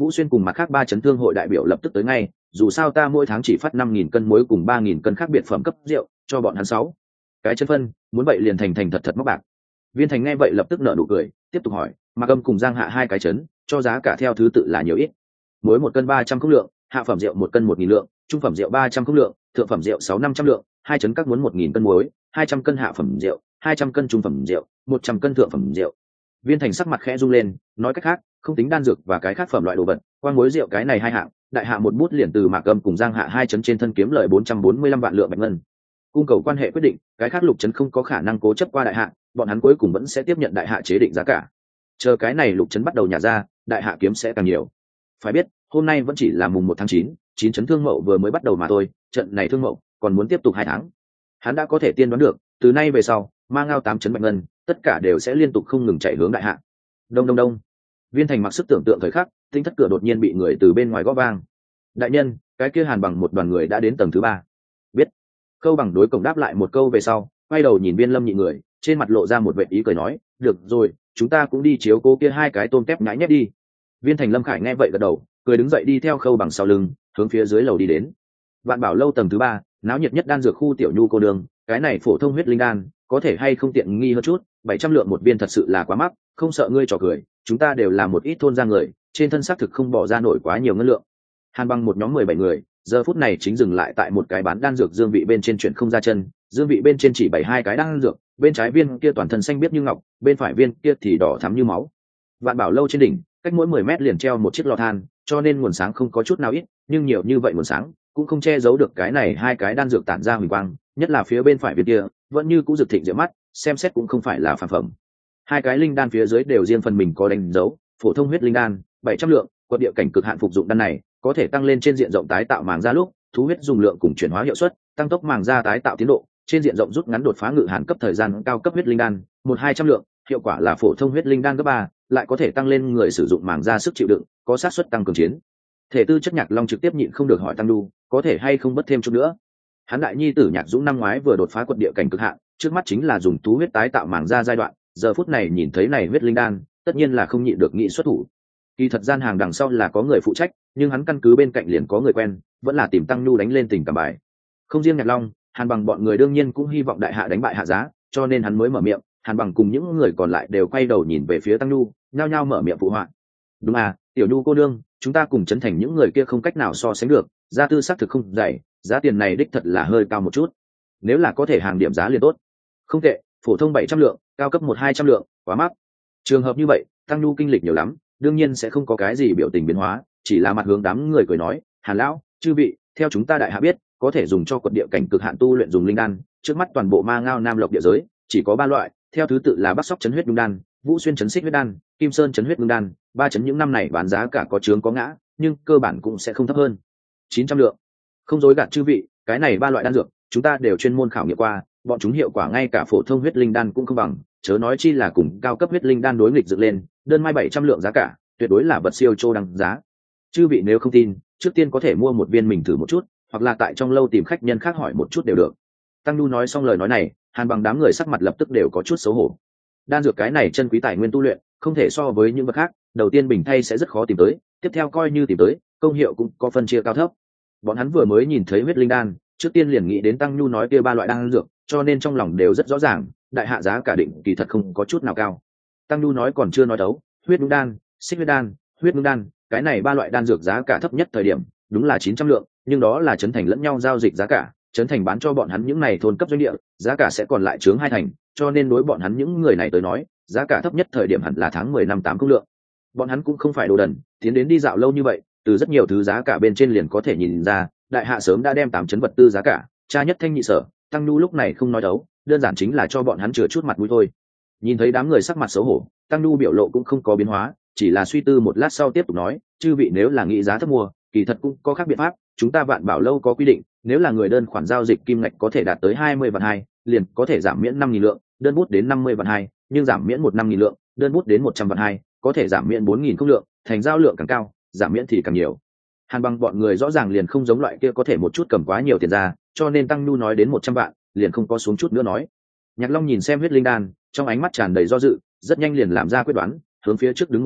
Vũ Xuyên cùng mặt khác ba chấn thương hội đại biểu lập tức tới ngay, dù sao ta mỗi tháng chỉ phát năm nghìn cân muối cùng ba nghìn cân khác biệt phẩm cấp rượu cho bọn hắn sáu cái chân phân, muốn vậy liền thành thành thật thật móc bạc. Viên Thành nghe vậy lập tức nở nụ cười, tiếp tục hỏi, Mạc Âm cùng Giang Hạ hai cái chấn, cho giá cả theo thứ tự là nhiều ít? Muối một cân ba trăm cốc lượng, hạ phẩm rượu một cân một nghìn lượng, trung phẩm rượu ba trăm cốc lượng, thượng phẩm rượu sáu năm trăm lượng, hai chấn các muốn một nghìn cân muối, hai trăm cân hạ phẩm rượu, hai trăm cân trung phẩm rượu, một trăm cân thượng phẩm rượu. Viên Thành sắc mặt khẽ rung lên, nói cách khác, không tính đan dược và cái khác phẩm loại đồ vật, qua muối rượu cái này hai hạng, đại hạ một bút liền từ Mạc Âm cùng Giang Hạ hai chấn trên thân kiếm lời bốn trăm bốn mươi lăm vạn lượng bạch ngân. Cung cầu quan hệ quyết định, cái khác lục chấn không có khả năng cố chấp qua đại hạ, bọn hắn cuối cùng vẫn sẽ tiếp nhận đại hạ chế định giá cả. Chờ cái này lục chấn bắt đầu nhả ra, đại hạ kiếm sẽ càng nhiều. Phải biết, hôm nay vẫn chỉ là mùng một tháng chín, chín chấn thương mậu vừa mới bắt đầu mà thôi, trận này thương mậu còn muốn tiếp tục hai tháng. Hắn đã có thể tiên đoán được, từ nay về sau, ma ngao tám chấn bạch ngân, tất cả đều sẽ liên tục không ngừng chạy hướng đại hạ. Đông đông đông. Viên Thành mặc sức tưởng tượng thời khắc, tinh thất cửa đột nhiên bị người từ bên ngoài gõ vang. Đại nhân, cái kia Hàn Bằng một đoàn người đã đến tầng thứ ba. Biết. Khâu Bằng đối cổng đáp lại một câu về sau, quay đầu nhìn Viên Lâm nhị người, trên mặt lộ ra một vẻ ý cười nói, được rồi, chúng ta cũng đi chiếu cố kia hai cái tôm tép nhãi nhép đi. Viên Thành Lâm Khải nghe vậy gật đầu, cười đứng dậy đi theo Khâu Bằng sau lưng, hướng phía dưới lầu đi đến. Vạn Bảo lâu tầng thứ ba, náo nhiệt nhất đan dược khu tiểu nhu cô đường, cái này phổ thông huyết linh đan, có thể hay không tiện nghi hơn chút, bảy trăm lượng một viên thật sự là quá mắc, không sợ ngươi trò cười, chúng ta đều là một ít thôn ra người, trên thân xác thực không bỏ ra nổi quá nhiều ngân lượng. Hàn Bằng một nhóm mười bảy người, giờ phút này chính dừng lại tại một cái bán đan dược dương vị bên trên chuyển không ra chân, dương vị bên trên chỉ bảy hai cái đan dược, bên trái viên kia toàn thân xanh biếc như ngọc, bên phải viên kia thì đỏ thắm như máu. Vạn Bảo lâu trên đỉnh, cách mỗi mười mét liền treo một chiếc lò than, cho nên nguồn sáng không có chút nào ít, nhưng nhiều như vậy nguồn sáng cũng không che giấu được cái này hai cái đan dược tản ra huỳnh quang, nhất là phía bên phải viên kia, vẫn như cũ rực thịnh diệu mắt, xem xét cũng không phải là phàm phẩm. Hai cái linh đan phía dưới đều riêng phần mình có đánh dấu, phổ thông huyết linh đan, bảy trăm lượng, quật địa cảnh cực hạn phục dụng đan này, có thể tăng lên trên diện rộng tái tạo màng da lúc, thú huyết dùng lượng cùng chuyển hóa hiệu suất, tăng tốc màng da tái tạo tiến độ, trên diện rộng rút ngắn đột phá ngự hàn cấp thời gian cao cấp huyết linh đan, một hai trăm lượng, hiệu quả là phổ thông huyết linh đan cấp ba, lại có thể tăng lên người sử dụng màng da sức chịu đựng, có xác suất tăng cường chiến. Thể tư chất Nhạc Long trực tiếp nhịn không được hỏi Tăng Đu, có thể hay không bất thêm chút nữa. Hắn đại nhi tử Nhạc Dũng năm ngoái vừa đột phá quật địa cảnh cực hạn, trước mắt chính là dùng thú huyết tái tạo màng da giai đoạn, giờ phút này nhìn thấy này huyết linh đan, tất nhiên là không nhịn được nghị xuất thủ. Kỳ thật gian hàng đằng sau là có người phụ trách, nhưng hắn căn cứ bên cạnh liền có người quen, vẫn là tìm Tăng Nhu đánh lên tình cảm bài. Không riêng Nhạc Long, Hàn Bằng bọn người đương nhiên cũng hy vọng đại hạ đánh bại hạ giá, cho nên hắn mới mở miệng. Hàn Bằng cùng những người còn lại đều quay đầu nhìn về phía Tăng Nhu, nhao nhao mở miệng phụ họa. Đúng à, tiểu Nhu cô đương, chúng ta cùng chấn thành những người kia không cách nào so sánh được, giá tư xác thực không dày, giá tiền này đích thật là hơi cao một chút. Nếu là có thể hàng điểm giá liền tốt. Không tệ, phổ thông bảy trăm lượng, cao cấp một hai trăm lượng, quá mắc. Trường hợp như vậy, Tăng Nhu kinh lịch nhiều lắm, đương nhiên sẽ không có cái gì biểu tình biến hóa, chỉ là mặt hướng đám người cười nói, Hàn lão, chư vị, theo chúng ta đại hạ biết, có thể dùng cho quật địa cảnh cực hạn tu luyện dùng linh đan, trước mắt toàn bộ ma ngao nam lộc địa giới chỉ có ba loại, theo thứ tự là Bắc Sóc chấn huyết nhung đan, Vũ Xuyên chấn xích huyết đan, Kim Sơn chấn huyết nhung đan, ba chấn những năm này bán giá cả có chướng có ngã, nhưng cơ bản cũng sẽ không thấp hơn chín trăm lượng. Không dối gạt chư vị, cái này ba loại đan dược, chúng ta đều chuyên môn khảo nghiệm qua, bọn chúng hiệu quả ngay cả phổ thông huyết linh đan cũng không bằng, chớ nói chi là cùng cao cấp huyết linh đan đối nghịch dựng lên, đơn mai bảy trăm lượng giá cả, tuyệt đối là vật siêu chô đăng giá. Chư vị nếu không tin, trước tiên có thể mua một viên mình thử một chút, hoặc là tại trong lâu tìm khách nhân khác hỏi một chút đều được. Tăng Nhu nói xong lời nói này, Hàn Bằng đám người sắc mặt lập tức đều có chút xấu hổ. Đan dược cái này chân quý tài nguyên tu luyện, không thể so với những vật khác, đầu tiên bình thay sẽ rất khó tìm tới, tiếp theo coi như tìm tới, công hiệu cũng có phân chia cao thấp. Bọn hắn vừa mới nhìn thấy huyết linh đan, trước tiên liền nghĩ đến Tăng Nhu nói kia ba loại đan dược, cho nên trong lòng đều rất rõ ràng, đại hạ giá cả định kỳ thật không có chút nào cao. Tăng Nhu nói còn chưa nói đấu, huyết nhung đan, xích huyết đan, huyết nhung đan, cái này ba loại đan dược giá cả thấp nhất thời điểm, đúng là chín trăm lượng, nhưng đó là trấn thành lẫn nhau giao dịch giá cả, trấn thành bán cho bọn hắn những này thôn cấp doanh địa, giá cả sẽ còn lại chướng hai thành, cho nên đối bọn hắn những người này tới nói, giá cả thấp nhất thời điểm hẳn là tháng mười năm tám công lượng. Bọn hắn cũng không phải đồ đần, tiến đến đi dạo lâu như vậy, từ rất nhiều thứ giá cả bên trên liền có thể nhìn ra, đại hạ sớm đã đem tám chấn vật tư giá cả, cha nhất thanh nhị sở, Tăng Nhu lúc này không nói đấu, đơn giản chính là cho bọn hắn chừa chút mặt mũi thôi. Nhìn thấy đám người sắc mặt xấu hổ, Tăng Nhu biểu lộ cũng không có biến hóa, chỉ là suy tư một lát sau tiếp tục nói, chư vị nếu là nghĩ giá thấp mua, kỳ thật cũng có khác biện pháp, chúng ta Vạn Bảo lâu có quy định, nếu là người đơn khoản giao dịch kim ngạch có thể đạt tới hai mươi vạn hai, liền có thể giảm miễn năm nghìn lượng, đơn bút đến năm mươi vạn hai, nhưng giảm miễn một năm nghìn lượng, đơn bút đến một trăm vạn hai, có thể giảm miễn bốn nghìn không lượng, thành giao lượng càng cao, giảm miễn thì càng nhiều. Hàn Bằng bọn người rõ ràng liền không giống loại kia có thể một chút cầm quá nhiều tiền ra, cho nên Tăng Nhu nói đến một trăm vạn, liền không có xuống chút nữa nói. Nhạc Long nhìn xem huyết linh đan, trong ánh mắt tràn đầy do dự, rất nhanh liền làm ra quyết đoán, hướng phía trước đứng một bước,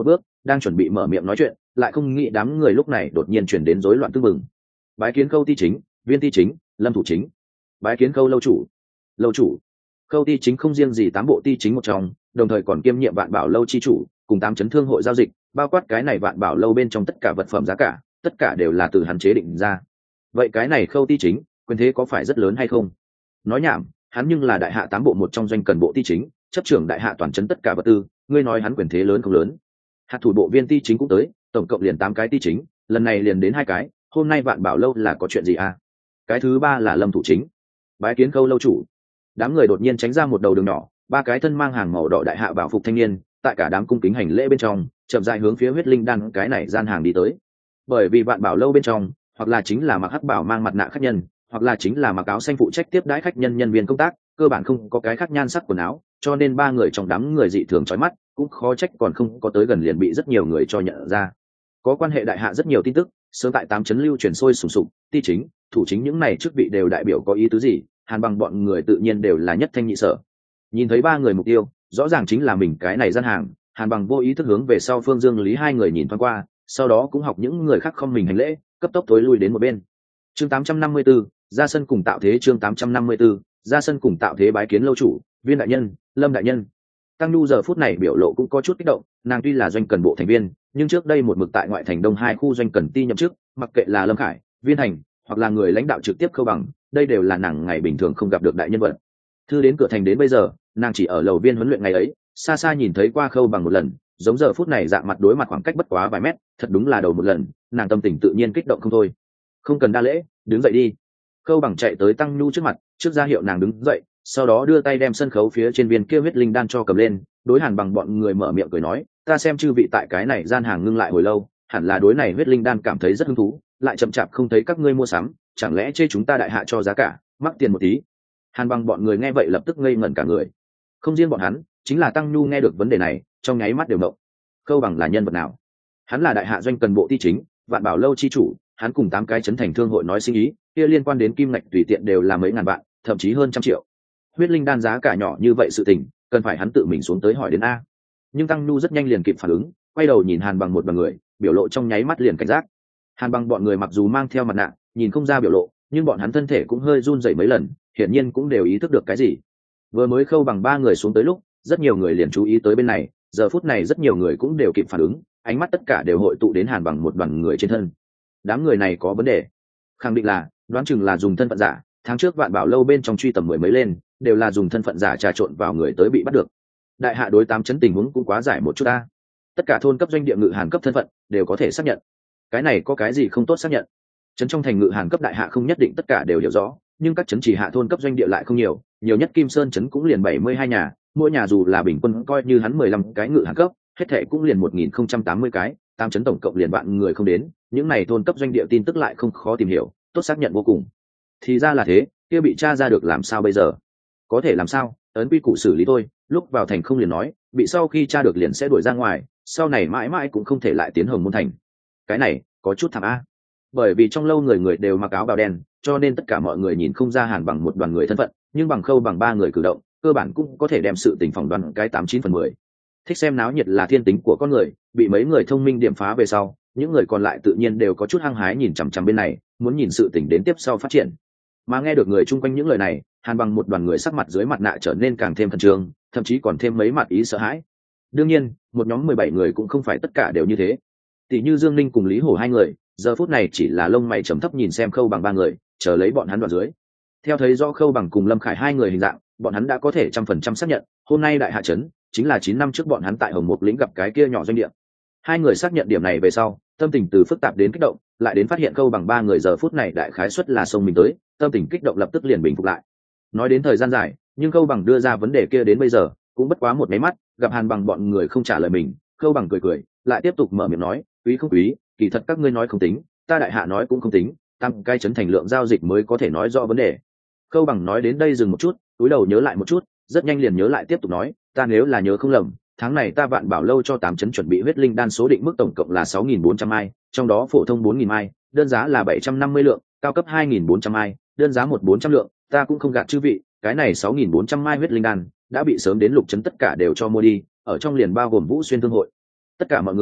đang chuẩn bị mở miệng nói chuyện, lại không nghĩ đám người lúc này đột nhiên chuyển đến rối loạn tưng bừng. Bái kiến Khâu ti chính, Viên ti chính, Lâm thủ chính. Bái kiến Khâu lâu chủ. Lâu chủ. Khâu ti chính không riêng gì tám bộ ti chính một trong, đồng thời còn kiêm nhiệm Vạn Bảo lâu chi chủ, cùng tám chấn thương hội giao dịch, bao quát cái này Vạn Bảo lâu bên trong tất cả vật phẩm giá cả, tất cả đều là từ hắn chế định ra. Vậy cái này Khâu ti chính, quyền thế có phải rất lớn hay không? Nói nhảm, hắn nhưng là đại hạ tám bộ một trong doanh cần bộ ti chính, chấp trưởng đại hạ toàn chấn tất cả vật tư, ngươi nói hắn quyền thế lớn không lớn? Hạt thủ bộ Viên ti chính cũng tới, tổng cộng liền tám cái ti chính, lần này liền đến hai cái, hôm nay Vạn Bảo lâu là có chuyện gì à? Cái thứ ba là Lâm thủ chính. Bái kiến Khâu lâu chủ. Đám người đột nhiên tránh ra một đầu đường nhỏ, ba cái thân mang hàng màu đỏ đại hạ bảo phục thanh niên, tại cả đám cung kính hành lễ bên trong, chậm rãi hướng phía huyết linh đan cái này gian hàng đi tới. Bởi vì Vạn Bảo lâu bên trong, hoặc là chính là mặc hắc bảo mang mặt nạ khách nhân, hoặc là chính là mặc áo xanh phụ trách tiếp đãi khách nhân nhân viên công tác, cơ bản không có cái khác nhan sắc quần áo, cho nên ba người trong đám người dị thường chói mắt, cũng khó trách còn không có tới gần liền bị rất nhiều người cho nhận ra. Có quan hệ đại hạ rất nhiều tin tức, sớm tại tám chấn lưu truyền sôi sùng sục, ti chính, thủ chính những này chức vị đều đại biểu có ý tứ gì, Hàn Bằng bọn người tự nhiên đều là nhất thanh nhị sở. Nhìn thấy ba người mục tiêu, rõ ràng chính là mình cái này gian hàng, Hàn Bằng vô ý thức hướng về sau Phương Dương Lý hai người nhìn thoáng qua, sau đó cũng học những người khác không mình hành lễ, cấp tốc tối lui đến một bên. Chương tám trăm năm mươi 4, ra sân cùng tạo thế. Chương tám trăm năm mươi 4, ra sân cùng tạo thế. Bái kiến lâu chủ, Viên đại nhân, Lâm đại nhân. Tăng Nhu giờ phút này biểu lộ cũng có chút kích động, nàng tuy là doanh cần bộ thành viên, nhưng trước đây một mực tại ngoại thành đông hai khu doanh cần ti nhậm chức, mặc kệ là Lâm Khải, Viên Thành, hoặc là người lãnh đạo trực tiếp Khâu Bằng, đây đều là nàng ngày bình thường không gặp được đại nhân vật. Thư đến cửa thành đến bây giờ, nàng chỉ ở lầu viên huấn luyện ngày ấy, xa xa nhìn thấy qua Khâu Bằng một lần, giống giờ phút này dạng mặt đối mặt khoảng cách bất quá vài mét, thật đúng là đầu một lần, nàng tâm tình tự nhiên kích động không thôi. Không cần đa lễ, đứng dậy đi. Khâu Bằng chạy tới Tăng Nhu trước mặt, trước ra hiệu nàng đứng dậy, sau đó đưa tay đem sân khấu phía trên viên kia huyết linh đan cho cầm lên, đối Hàn Bằng bọn người mở miệng cười nói, ta xem chư vị tại cái này gian hàng ngưng lại hồi lâu, hẳn là đối này huyết linh đan cảm thấy rất hứng thú, lại chậm chạp không thấy các ngươi mua sắm, chẳng lẽ chê chúng ta đại hạ cho giá cả mắc tiền một tí? Hàn Bằng bọn người nghe vậy lập tức ngây ngẩn cả người. Không riêng bọn hắn, chính là Tăng Nhu nghe được vấn đề này, trong nháy mắt đều ngộng. Khâu Bằng là nhân vật nào? Hắn là đại hạ doanh cần bộ ti chính, Vạn Bảo lâu chi chủ, hắn cùng tám cái chấn thành thương hội nói sinh ý, kia liên quan đến kim ngạch tùy tiện đều là mấy ngàn vạn, thậm chí hơn trăm triệu. Huyết linh đan giá cả nhỏ như vậy sự tình, cần phải hắn tự mình xuống tới hỏi đến a? Nhưng Tăng Nhu rất nhanh liền kịp phản ứng, quay đầu nhìn Hàn Bằng một bằng người, biểu lộ trong nháy mắt liền cảnh giác. Hàn Bằng bọn người mặc dù mang theo mặt nạ, nhìn không ra biểu lộ, nhưng bọn hắn thân thể cũng hơi run rẩy mấy lần, hiển nhiên cũng đều ý thức được cái gì. Vừa mới Khâu Bằng ba người xuống tới lúc, rất nhiều người liền chú ý tới bên này, giờ phút này rất nhiều người cũng đều kịp phản ứng, ánh mắt tất cả đều hội tụ đến Hàn Bằng một đoàn người trên thân. Đám người này có vấn đề, khẳng định là đoán chừng là dùng thân phận giả, tháng trước Vạn Bảo lâu bên trong truy tầm mười mấy lên, đều là dùng thân phận giả trà trộn vào người tới bị bắt được. Đại hạ đối tám chấn tình huống cũng quá giải một chút ta. Tất cả thôn cấp doanh địa ngự hàn cấp thân phận đều có thể xác nhận. Cái này có cái gì không tốt xác nhận? Trấn trong thành ngự hàn cấp đại hạ không nhất định tất cả đều hiểu rõ, nhưng các trấn chỉ hạ thôn cấp doanh địa lại không nhiều, nhiều nhất Kim Sơn trấn cũng liền bảy mươi hai nhà, mỗi nhà dù là bình quân coi như hắn mười lăm cái ngự hàn cấp, hết thệ cũng liền một nghìn không trăm tám mươi cái, tám trấn tổng cộng liền vạn người không đến, những này thôn cấp doanh địa tin tức lại không khó tìm hiểu, tốt xác nhận vô cùng. Thì ra là thế, kia bị tra ra được làm sao bây giờ? Có thể làm sao, ấn quy củ xử lý thôi, lúc vào thành không liền nói, bị sau khi tra được liền sẽ đuổi ra ngoài, sau này mãi mãi cũng không thể lại tiến Hồng Môn thành. Cái này có chút thảm a. Bởi vì trong lâu người người đều mặc áo bào đen, cho nên tất cả mọi người nhìn không ra Hàn Bằng một đoàn người thân phận, nhưng bằng Khâu Bằng ba người cử động, cơ bản cũng có thể đem sự tình phỏng đoán cái tám chín phần mười. Thích xem náo nhiệt là thiên tính của con người, bị mấy người thông minh điểm phá về sau, những người còn lại tự nhiên đều có chút hăng hái nhìn chằm chằm bên này, muốn nhìn sự tình đến tiếp sau phát triển. Mà nghe được người chung quanh những lời này, Hàn Bằng một đoàn người sắc mặt dưới mặt nạ trở nên càng thêm khẩn trương, thậm chí còn thêm mấy mặt ý sợ hãi. Đương nhiên, một nhóm mười bảy người cũng không phải tất cả đều như thế. Tỷ như Dương Ninh cùng Lý Hổ hai người, giờ phút này chỉ là lông mày trầm thấp nhìn xem Khâu Bằng ba người, chờ lấy bọn hắn đoạn dưới. Theo thấy rõ Khâu Bằng cùng Lâm Khải hai người hình dạng, bọn hắn đã có thể trăm phần trăm xác nhận, hôm nay đại hạ trấn chính là chín năm trước bọn hắn tại Hồng Mục lĩnh gặp cái kia nhỏ doanh địa. Hai người xác nhận điểm này về sau, tâm tình từ phức tạp đến kích động, lại đến phát hiện Khâu Bằng ba người giờ phút này đại khái suất là xông mình tới, tâm tình kích động lập tức liền bình phục lại. Nói đến thời gian dài, nhưng Khâu Bằng đưa ra vấn đề kia đến bây giờ cũng bất quá một máy mắt, gặp Hàn Bằng bọn người không trả lời mình, Khâu Bằng cười cười, lại tiếp tục mở miệng nói, quý không quý, kỳ thật các ngươi nói không tính, ta đại hạ nói cũng không tính, tăng cái chấn thành lượng giao dịch mới có thể nói rõ vấn đề. Khâu Bằng nói đến đây dừng một chút, túi đầu nhớ lại một chút, rất nhanh liền nhớ lại tiếp tục nói, ta nếu là nhớ không lầm, tháng này ta Vạn Bảo lâu cho tám chấn chuẩn bị huyết linh đan số định mức tổng cộng là sáu nghìn bốn trăm mai, trong đó phổ thông bốn nghìn mai, đơn giá là bảy trăm năm mươi lượng, cao cấp hai nghìn bốn trăm mai, đơn giá một bốn trăm lượng, ta cũng không gạt chư vị, cái này sáu nghìn bốn trăm mai huyết linh đan đã bị sớm đến lục chấn tất cả đều cho mua đi, ở trong liền bao gồm Vũ Xuyên thương hội. Tất cả mọi người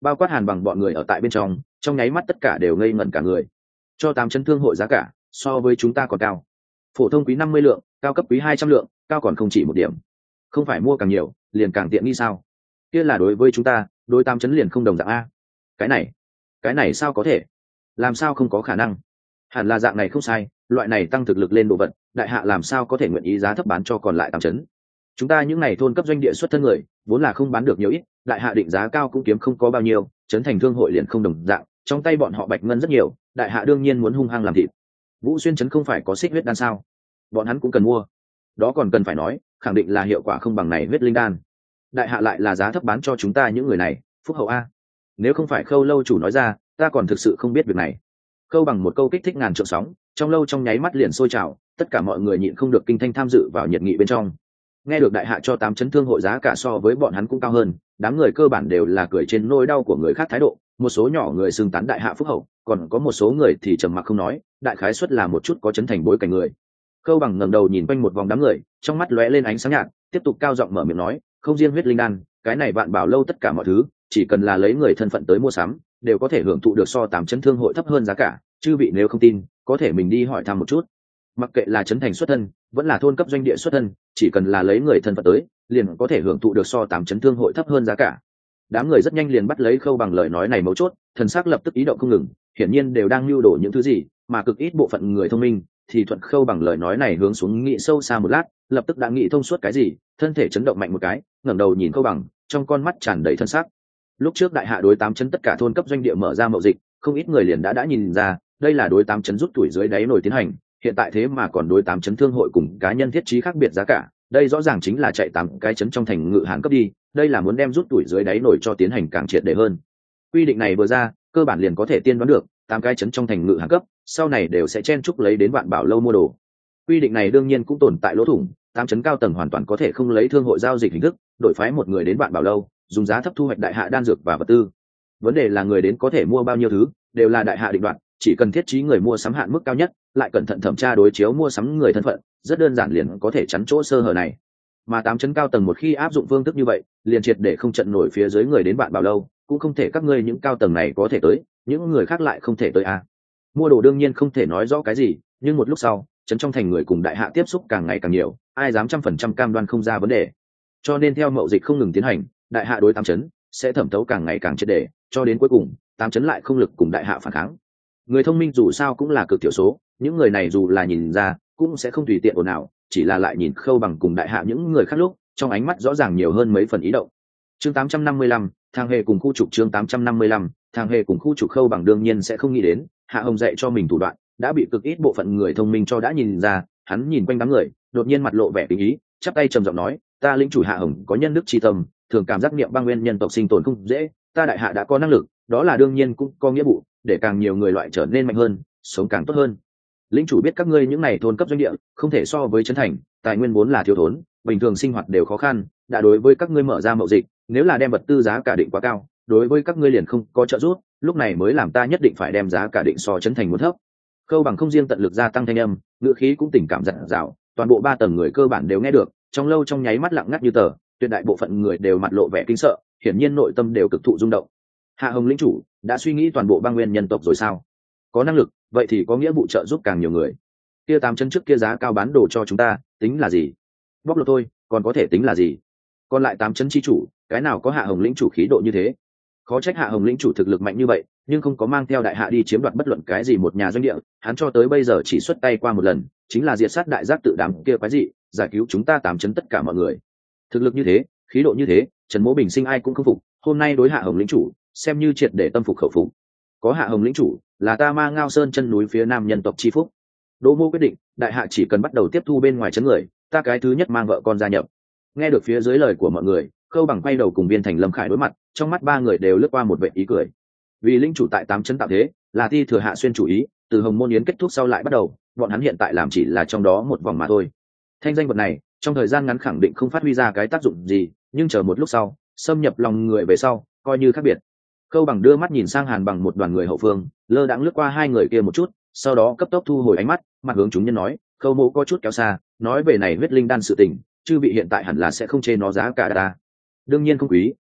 bao quát Hàn Bằng bọn người ở tại bên trong, trong nháy mắt tất cả đều ngây ngẩn cả người. Cho tám chấn thương hội giá cả so với chúng ta còn cao, phổ thông quý năm mươi lượng, cao cấp quý hai trăm lượng, cao còn không chỉ một điểm. Không phải mua càng nhiều liền càng tiện nghi sao? Kia là đối với chúng ta, đối tám chấn liền không đồng dạng a. Cái này, cái này sao có thể? Làm sao không có khả năng? Hẳn là dạng này không sai, loại này tăng thực lực lên đồ vật, đại hạ làm sao có thể nguyện ý giá thấp bán cho còn lại tám chấn? Chúng ta những này thôn cấp doanh địa xuất thân người, vốn là không bán được nhiều ít, đại hạ định giá cao cũng kiếm không có bao nhiêu, chấn thành thương hội liền không đồng dạng, trong tay bọn họ bạch ngân rất nhiều, đại hạ đương nhiên muốn hung hăng làm thịt. Vũ Xuyên chấn không phải có xích huyết đan sao? Bọn hắn cũng cần mua. Đó còn cần phải nói, khẳng định là hiệu quả không bằng này huyết linh đan. Đại hạ lại là giá thấp bán cho chúng ta những người này, phúc hậu a. Nếu không phải Khâu lâu chủ nói ra, ta còn thực sự không biết việc này. Khâu Bằng một câu kích thích ngàn trượng sóng, trong lâu trong nháy mắt liền sôi trào, tất cả mọi người nhịn không được kinh thanh tham dự vào nhiệt nghị bên trong. Nghe được đại hạ cho tám chấn thương hội giá cả so với bọn hắn cũng cao hơn, đám người cơ bản đều là cười trên nỗi đau của người khác thái độ, một số nhỏ người xưng tán đại hạ phúc hậu, còn có một số người thì trầm mặc không nói, đại khái suất là một chút có chấn thành bối cảnh người. Khâu Bằng ngẩng đầu nhìn quanh một vòng đám người, trong mắt lóe lên ánh sáng nhạt, tiếp tục cao giọng mở miệng nói, không riêng huyết linh đan, cái này bạn bảo lâu tất cả mọi thứ, chỉ cần là lấy người thân phận tới mua sắm, đều có thể hưởng thụ được so tám chấn thương hội thấp hơn giá cả, chư vị nếu không tin, có thể mình đi hỏi thăm một chút. Mặc kệ là chấn thành xuất thân, vẫn là thôn cấp doanh địa xuất thân, chỉ cần là lấy người thân phận tới, liền có thể hưởng thụ được so tám chấn thương hội thấp hơn giá cả. Đám người rất nhanh liền bắt lấy Khâu Bằng lời nói này mấu chốt, thần sắc lập tức ý động không ngừng, hiển nhiên đều đang lưu đồ những thứ gì, mà cực ít bộ phận người thông minh thì thuận Khâu Bằng lời nói này hướng xuống nghĩ sâu xa một lát, lập tức đã nghĩ thông suốt cái gì, thân thể chấn động mạnh một cái, ngẩng đầu nhìn Khâu Bằng, trong con mắt tràn đầy thân sắc. Lúc trước đại hạ đối tám chấn tất cả thôn cấp doanh địa mở ra mậu dịch, không ít người liền đã đã nhìn ra, đây là đối tám chấn rút tuổi dưới đáy nổi tiến hành, hiện tại thế mà còn đối tám chấn thương hội cùng cá nhân thiết trí khác biệt giá cả, đây rõ ràng chính là chạy tám cái chấn trong thành ngự hàn cấp đi, đây là muốn đem rút tuổi dưới đáy nổi cho tiến hành càng triệt để hơn. Quy định này vừa ra, cơ bản liền có thể tiên đoán được, tám cái chấn trong thành ngự hàn cấp, sau này đều sẽ chen chúc lấy đến Vạn Bảo lâu mua đồ. Quy định này đương nhiên cũng tồn tại lỗ thủng, tám chấn cao tầng hoàn toàn có thể không lấy thương hội giao dịch hình thức, đổi phái một người đến Vạn Bảo lâu, dùng giá thấp thu hoạch đại hạ đan dược và vật tư. Vấn đề là người đến có thể mua bao nhiêu thứ, đều là đại hạ định đoạt, chỉ cần thiết trí người mua sắm hạn mức cao nhất, lại cẩn thận thẩm tra đối chiếu mua sắm người thân phận, rất đơn giản liền có thể chắn chỗ sơ hở này. Mà tám chấn cao tầng một khi áp dụng phương thức như vậy, liền triệt để không trận nổi phía dưới người đến Vạn Bảo lâu, cũng không thể các ngươi những cao tầng này có thể tới, những người khác lại không thể tới a. Mua đồ đương nhiên không thể nói rõ cái gì, nhưng một lúc sau, chấn trong thành người cùng đại hạ tiếp xúc càng ngày càng nhiều, ai dám trăm phần trăm cam đoan không ra vấn đề. Cho nên theo mậu dịch không ngừng tiến hành, đại hạ đối tám chấn sẽ thẩm thấu càng ngày càng triệt để, cho đến cuối cùng, tám chấn lại không lực cùng đại hạ phản kháng. Người thông minh dù sao cũng là cực thiểu số, những người này dù là nhìn ra, cũng sẽ không tùy tiện ồn ào, chỉ là lại nhìn Khâu Bằng cùng đại hạ những người khác lúc, trong ánh mắt rõ ràng nhiều hơn mấy phần ý động. Chương tám trăm năm mươi lăm, thang hề cùng khu trục chương tám trăm năm mươi lăm, thang hề cùng khu trục Khâu Bằng đương nhiên sẽ không nghĩ đến, Hạ Hồng dạy cho mình thủ đoạn, đã bị cực ít bộ phận người thông minh cho đã nhìn ra, hắn nhìn quanh đám người, đột nhiên mặt lộ vẻ kính ý, chắp tay trầm giọng nói, ta lĩnh chủ Hạ Hồng có nhân đức chi tâm, thường cảm giác niệm băng nguyên nhân tộc sinh tồn không dễ, ta đại hạ đã có năng lực, đó là đương nhiên cũng có nghĩa vụ, để càng nhiều người loại trở nên mạnh hơn, sống càng tốt hơn. Lĩnh chủ biết các ngươi những này thôn cấp doanh địa không thể so với trấn thành, tài nguyên vốn là thiếu thốn, bình thường sinh hoạt đều khó khăn, đã đối với các ngươi mở ra mậu dịch, nếu là đem vật tư giá cả định quá cao, đối với các ngươi liền không có trợ giúp, lúc này mới làm ta nhất định phải đem giá cả định so trấn thành muốn thấp. Khâu Bằng không riêng tận lực gia tăng thanh âm, ngữ khí cũng tình cảm dặn dào, toàn bộ ba tầng người cơ bản đều nghe được, trong lâu trong nháy mắt lặng ngắt như tờ, tuyệt đại bộ phận người đều mặt lộ vẻ kinh sợ, hiển nhiên nội tâm đều cực thụ rung động. Hạ Hồng lĩnh chủ đã suy nghĩ toàn bộ băng nguyên nhân tộc rồi sao? Có năng lực, vậy thì có nghĩa vụ trợ giúp càng nhiều người. Kia tám chân trước kia giá cao bán đồ cho chúng ta, tính là gì? Bóc lột thôi, còn có thể tính là gì? Còn lại tám chân chi chủ, cái nào có Hạ Hồng lĩnh chủ khí độ như thế? Khó trách Hạ Hồng lĩnh chủ thực lực mạnh như vậy, nhưng không có mang theo đại hạ đi chiếm đoạt bất luận cái gì một nhà doanh địa, hắn cho tới bây giờ chỉ xuất tay qua một lần, chính là diệt sát đại giác tự đám kia quái dị, giải cứu chúng ta tám chân tất cả mọi người. Thực lực như thế, khí độ như thế, Trần Mỗ bình sinh ai cũng không phục, hôm nay đối Hạ Hồng lĩnh chủ, xem như triệt để tâm phục khẩu phục. Có Hạ Hồng lĩnh chủ, là ta Ma Ngao Sơn chân núi phía nam nhân tộc chi phúc. Đỗ Mô quyết định, đại hạ chỉ cần bắt đầu tiếp thu bên ngoài chấn người, ta cái thứ nhất mang vợ con gia nhập. Nghe được phía dưới lời của mọi người, Khâu Bằng quay đầu cùng Viên Thành Lâm Khải đối mặt, trong mắt ba người đều lướt qua một vẻ ý cười. Vì lĩnh chủ tại tám chấn tạo thế, là thi thừa Hạ xuyên chủ ý, từ Hồng Môn Yến kết thúc sau lại bắt đầu, bọn hắn hiện tại làm chỉ là trong đó một vòng mà thôi. Thanh danh vật này, trong thời gian ngắn khẳng định không phát huy ra cái tác dụng gì, nhưng chờ một lúc sau, xâm nhập lòng người về sau, coi như khác biệt. Khâu Bằng đưa mắt nhìn sang Hàn Bằng một đoàn người hậu phương, lơ đãng lướt qua hai người kia một chút, sau đó cấp tốc thu hồi ánh mắt, mặt hướng chúng nhân nói, Khâu Mỗ có chút kéo xa, nói về này huyết linh đan sự tình, chư vị hiện tại hẳn là sẽ không chê nó giá cả ta. Đương nhiên không quý,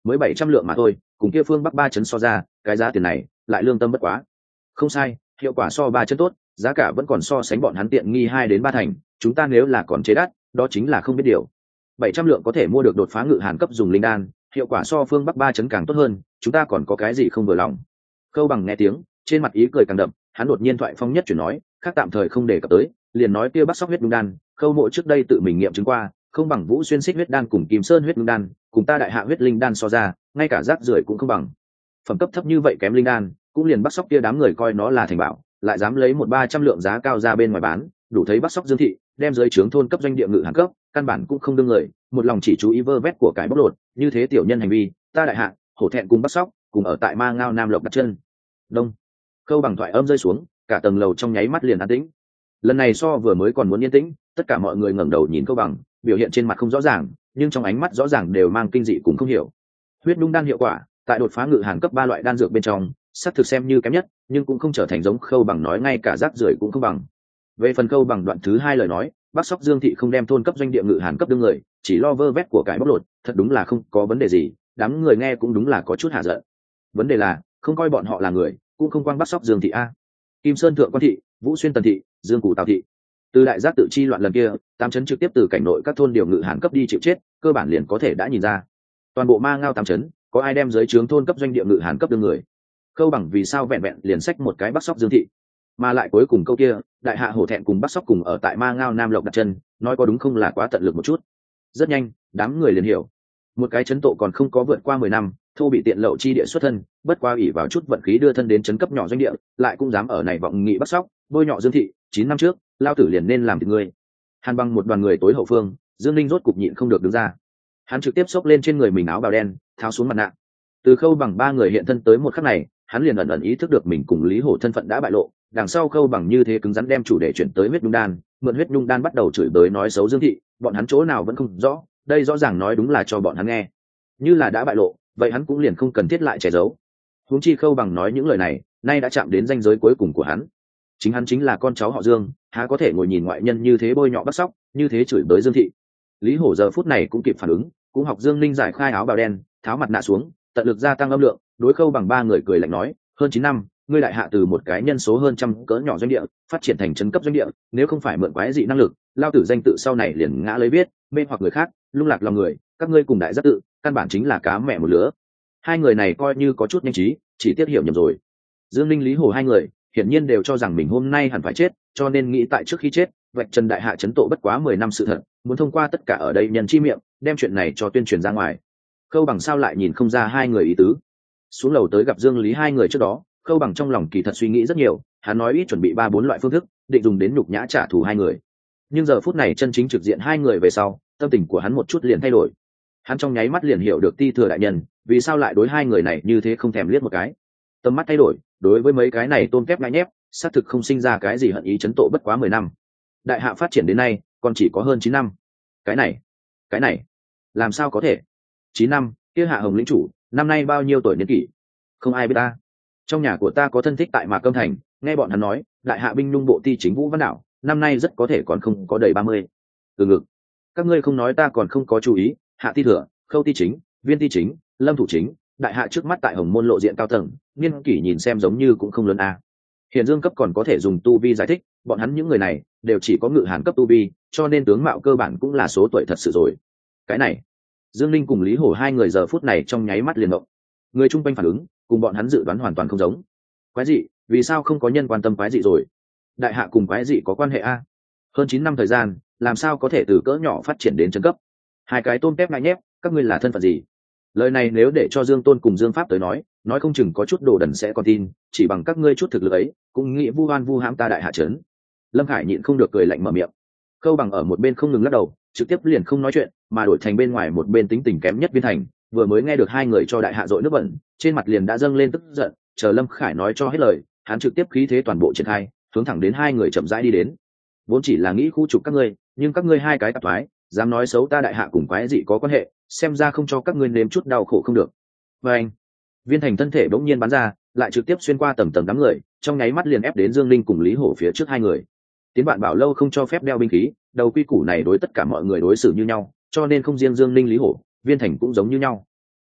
mới bảy trăm lượng mà thôi, cùng kia phương bắc ba chấn so ra, cái giá tiền này lại lương tâm bất quá. Không sai, hiệu quả so ba chấn tốt, giá cả vẫn còn so sánh bọn hắn tiện nghi hai đến ba thành, chúng ta nếu là còn chế đắt, đó chính là không biết điều. Bảy trăm lượng có thể mua được đột phá ngự hàn cấp dùng linh đan, hiệu quả so phương bắc ba chấn càng tốt hơn, chúng ta còn có cái gì không vừa lòng. Khâu Bằng nghe tiếng, trên mặt ý cười càng đậm, hắn đột nhiên thoại phong nhất chuyển nói, khác tạm thời không đề cập tới, liền nói kia Bắc Sóc huyết nhung đan, Khâu Mộ trước đây tự mình nghiệm chứng qua, không bằng Vũ Xuyên Xích huyết đan cùng Kim Sơn huyết nhung đan, cùng ta đại hạ huyết linh đan so ra, ngay cả rác rưởi cũng không bằng. Phẩm cấp thấp như vậy kém linh đan, cũng liền Bắc Sóc kia đám người coi nó là thành bảo, lại dám lấy một ba trăm lượng giá cao ra bên ngoài bán, đủ thấy Bắc Sóc Dương thị đem dưới trướng thôn cấp doanh địa ngự hạng cấp, căn bản cũng không đương người, một lòng chỉ chú ý vơ vét của cải bóc lột, như thế tiểu nhân hành vi, ta đại hạ hổ thẹn cùng Bắc Sóc, cùng ở tại Ma Ngao Nam Lộc đặt chân. Đông. Khâu Bằng thoại âm rơi xuống, cả tầng lầu trong nháy mắt liền an tĩnh. Lần này so vừa mới còn muốn yên tĩnh, tất cả mọi người ngẩng đầu nhìn Khâu Bằng, biểu hiện trên mặt không rõ ràng, nhưng trong ánh mắt rõ ràng đều mang kinh dị cùng không hiểu. Huyết nhung đan hiệu quả, tại đột phá ngự hàn cấp ba loại đan dược bên trong, sắc thực xem như kém nhất, nhưng cũng không trở thành giống Khâu Bằng nói ngay cả rác rưởi cũng không bằng. Về phần Khâu Bằng đoạn thứ hai lời nói, Bắc Sóc Dương thị không đem thôn cấp doanh địa ngự hàn cấp đương người, chỉ lo vơ vét của cải bóc lột, thật đúng là không có vấn đề gì, đám người nghe cũng đúng là có chút hạ giận. Vấn đề là, không coi bọn họ là người, cũng không quang Bắc Sóc Dương thị a. Kim Sơn Thượng Quan thị, Vũ Xuyên Tần thị, Dương Cụ Tào thị. Từ đại giác tự chi loạn lần kia, tám chấn trực tiếp từ cảnh nội các thôn điều ngự hàn cấp đi chịu chết, cơ bản liền có thể đã nhìn ra. Toàn bộ Ma Ngao tám chấn, có ai đem dưới trướng thôn cấp doanh địa ngự hàn cấp đương người? Khâu Bằng vì sao vẹn vẹn liền sách một cái Bắc Sóc Dương thị, mà lại cuối cùng câu kia, đại hạ hổ thẹn cùng Bắc Sóc cùng ở tại Ma Ngao Nam Lộc đặt chân, nói có đúng không là quá tận lực một chút. Rất nhanh, đám người liền hiểu, một cái chấn tộ còn không có vượt qua mười năm, thô bị tiện lậu chi địa xuất thân, bất qua ủy vào chút vận khí đưa thân đến chấn cấp nhỏ doanh địa, lại cũng dám ở này vọng nghị Bắc Sóc, bôi nhọ Dương thị, chín năm trước, lao tử liền nên làm thịt ngươi. Hàn Băng một đoàn người tối hậu phương, Dương Linh rốt cục nhịn không được đứng ra. Hắn trực tiếp xốc lên trên người mình áo bào đen, tháo xuống mặt nạ. Từ Khâu Bằng ba người hiện thân tới một khắc này, hắn liền ẩn ẩn ý thức được mình cùng Lý Hổ thân phận đã bại lộ, đằng sau Khâu Bằng như thế cứng rắn đem chủ đề chuyển tới huyết nhung đan, mượn huyết nhung đan bắt đầu chửi bới nói xấu Dương thị, bọn hắn chỗ nào vẫn không rõ, đây rõ ràng nói đúng là cho bọn hắn nghe. Như là đã bại lộ, vậy hắn cũng liền không cần thiết lại che giấu. Huống chi Khâu Bằng nói những lời này, nay đã chạm đến ranh giới cuối cùng của hắn. Chính hắn chính là con cháu họ Dương, há có thể ngồi nhìn ngoại nhân như thế bôi nhọ Bắc Sóc, như thế chửi bới Dương thị. Lý Hổ giờ phút này cũng kịp phản ứng, cũng học Dương Linh giải khai áo bào đen, tháo mặt nạ xuống, tận lực gia tăng âm lượng, đối Khâu Bằng ba người cười lạnh nói, hơn chín năm, ngươi đại hạ từ một cái nhân số hơn trăm cỡ nhỏ doanh địa, phát triển thành trấn cấp doanh địa, nếu không phải mượn quái dị năng lực, lao tử danh tự sau này liền ngã lấy biết, mê hoặc người khác, lung lạc lòng người, các ngươi cùng đại giác tự, căn bản chính là cá mẹ một lứa. Hai người này coi như có chút nhanh trí, chỉ tiết hiểu nhầm rồi. Dương Linh Lý Hổ hai người, hiển nhiên đều cho rằng mình hôm nay hẳn phải chết, cho nên nghĩ tại trước khi chết, vạch trần đại hạ chấn tộ bất quá mười năm sự thật, muốn thông qua tất cả ở đây nhân chi miệng, đem chuyện này cho tuyên truyền ra ngoài. Khâu Bằng sao lại nhìn không ra hai người ý tứ. Xuống lầu tới gặp Dương Lý hai người trước đó, Khâu Bằng trong lòng kỳ thật suy nghĩ rất nhiều, hắn nói ít chuẩn bị ba bốn loại phương thức, định dùng đến nhục nhã trả thù hai người. Nhưng giờ phút này chân chính trực diện hai người về sau, tâm tình của hắn một chút liền thay đổi. Hắn trong nháy mắt liền hiểu được Ti Thừa đại nhân vì sao lại đối hai người này như thế không thèm liếc một cái. Tâm mắt thay đổi, đối với mấy cái này tôn kép ngại nhép, xác thực không sinh ra cái gì hận ý chấn tộ bất quá mười năm. Đại hạ phát triển đến nay, còn chỉ có hơn chín năm. Cái này, cái này, làm sao có thể? Chín năm, kia Hạ Hồng lĩnh chủ, năm nay bao nhiêu tuổi niên kỷ? Không ai biết ta. Trong nhà của ta có thân thích tại Mạc Câm Thành, nghe bọn hắn nói, đại hạ binh nhung bộ ti chính Vũ Văn Đảo, năm nay rất có thể còn không có đầy ba mươi. Từ ngực, các ngươi không nói ta còn không có chú ý, Hạ Ti Thừa, Khâu Ti Chính, Viên Ti Chính, Lâm Thủ Chính, đại hạ trước mắt tại Hồng Môn lộ diện cao tầng, niên kỷ nhìn xem giống như cũng không lớn a. Hiện Dương cấp còn có thể dùng tu vi giải thích, bọn hắn những người này đều chỉ có ngự hàn cấp tu vi, cho nên tướng mạo cơ bản cũng là số tuổi thật sự rồi. Cái này, Dương Linh cùng Lý Hổ hai người giờ phút này trong nháy mắt liền động. Người chung quanh phản ứng, cùng bọn hắn dự đoán hoàn toàn không giống. Quái dị, vì sao không có nhân quan tâm quái dị rồi? Đại hạ cùng quái dị có quan hệ a? Hơn chín năm thời gian, làm sao có thể từ cỡ nhỏ phát triển đến chân cấp? Hai cái tôm tép ngại nhép, các ngươi là thân phận gì? Lời này nếu để cho Dương Tôn cùng Dương Pháp tới nói, nói không chừng có chút đồ đần sẽ còn tin, chỉ bằng các ngươi chút thực lực ấy, cũng nghĩ vu oan vu hãm ta đại hạ trấn. Lâm Khải nhịn không được cười lạnh mở miệng. Khâu Bằng ở một bên không ngừng lắc đầu, trực tiếp liền không nói chuyện, mà đổi thành bên ngoài một bên tính tình kém nhất Viên Thành, vừa mới nghe được hai người cho đại hạ dội nước bẩn, trên mặt liền đã dâng lên tức giận, chờ Lâm Khải nói cho hết lời, hắn trực tiếp khí thế toàn bộ triển khai, hướng thẳng đến hai người chậm rãi đi đến. Vốn chỉ là nghĩ khu trục các ngươi, nhưng các ngươi hai cái tạp thoái, dám nói xấu ta đại hạ cùng quái dị có quan hệ, xem ra không cho các ngươi nếm chút đau khổ không được. Và anh, Viên Thành thân thể bỗng nhiên bắn ra, lại trực tiếp xuyên qua tầm tầm đám người, trong nháy mắt liền ép đến Dương Linh cùng Lý Hổ phía trước hai người. Tiến bạn bảo lâu không cho phép đeo binh khí, đầu quy củ này đối tất cả mọi người đối xử như nhau, cho nên không riêng Dương Linh Lý Hổ, Viên Thành cũng giống như nhau.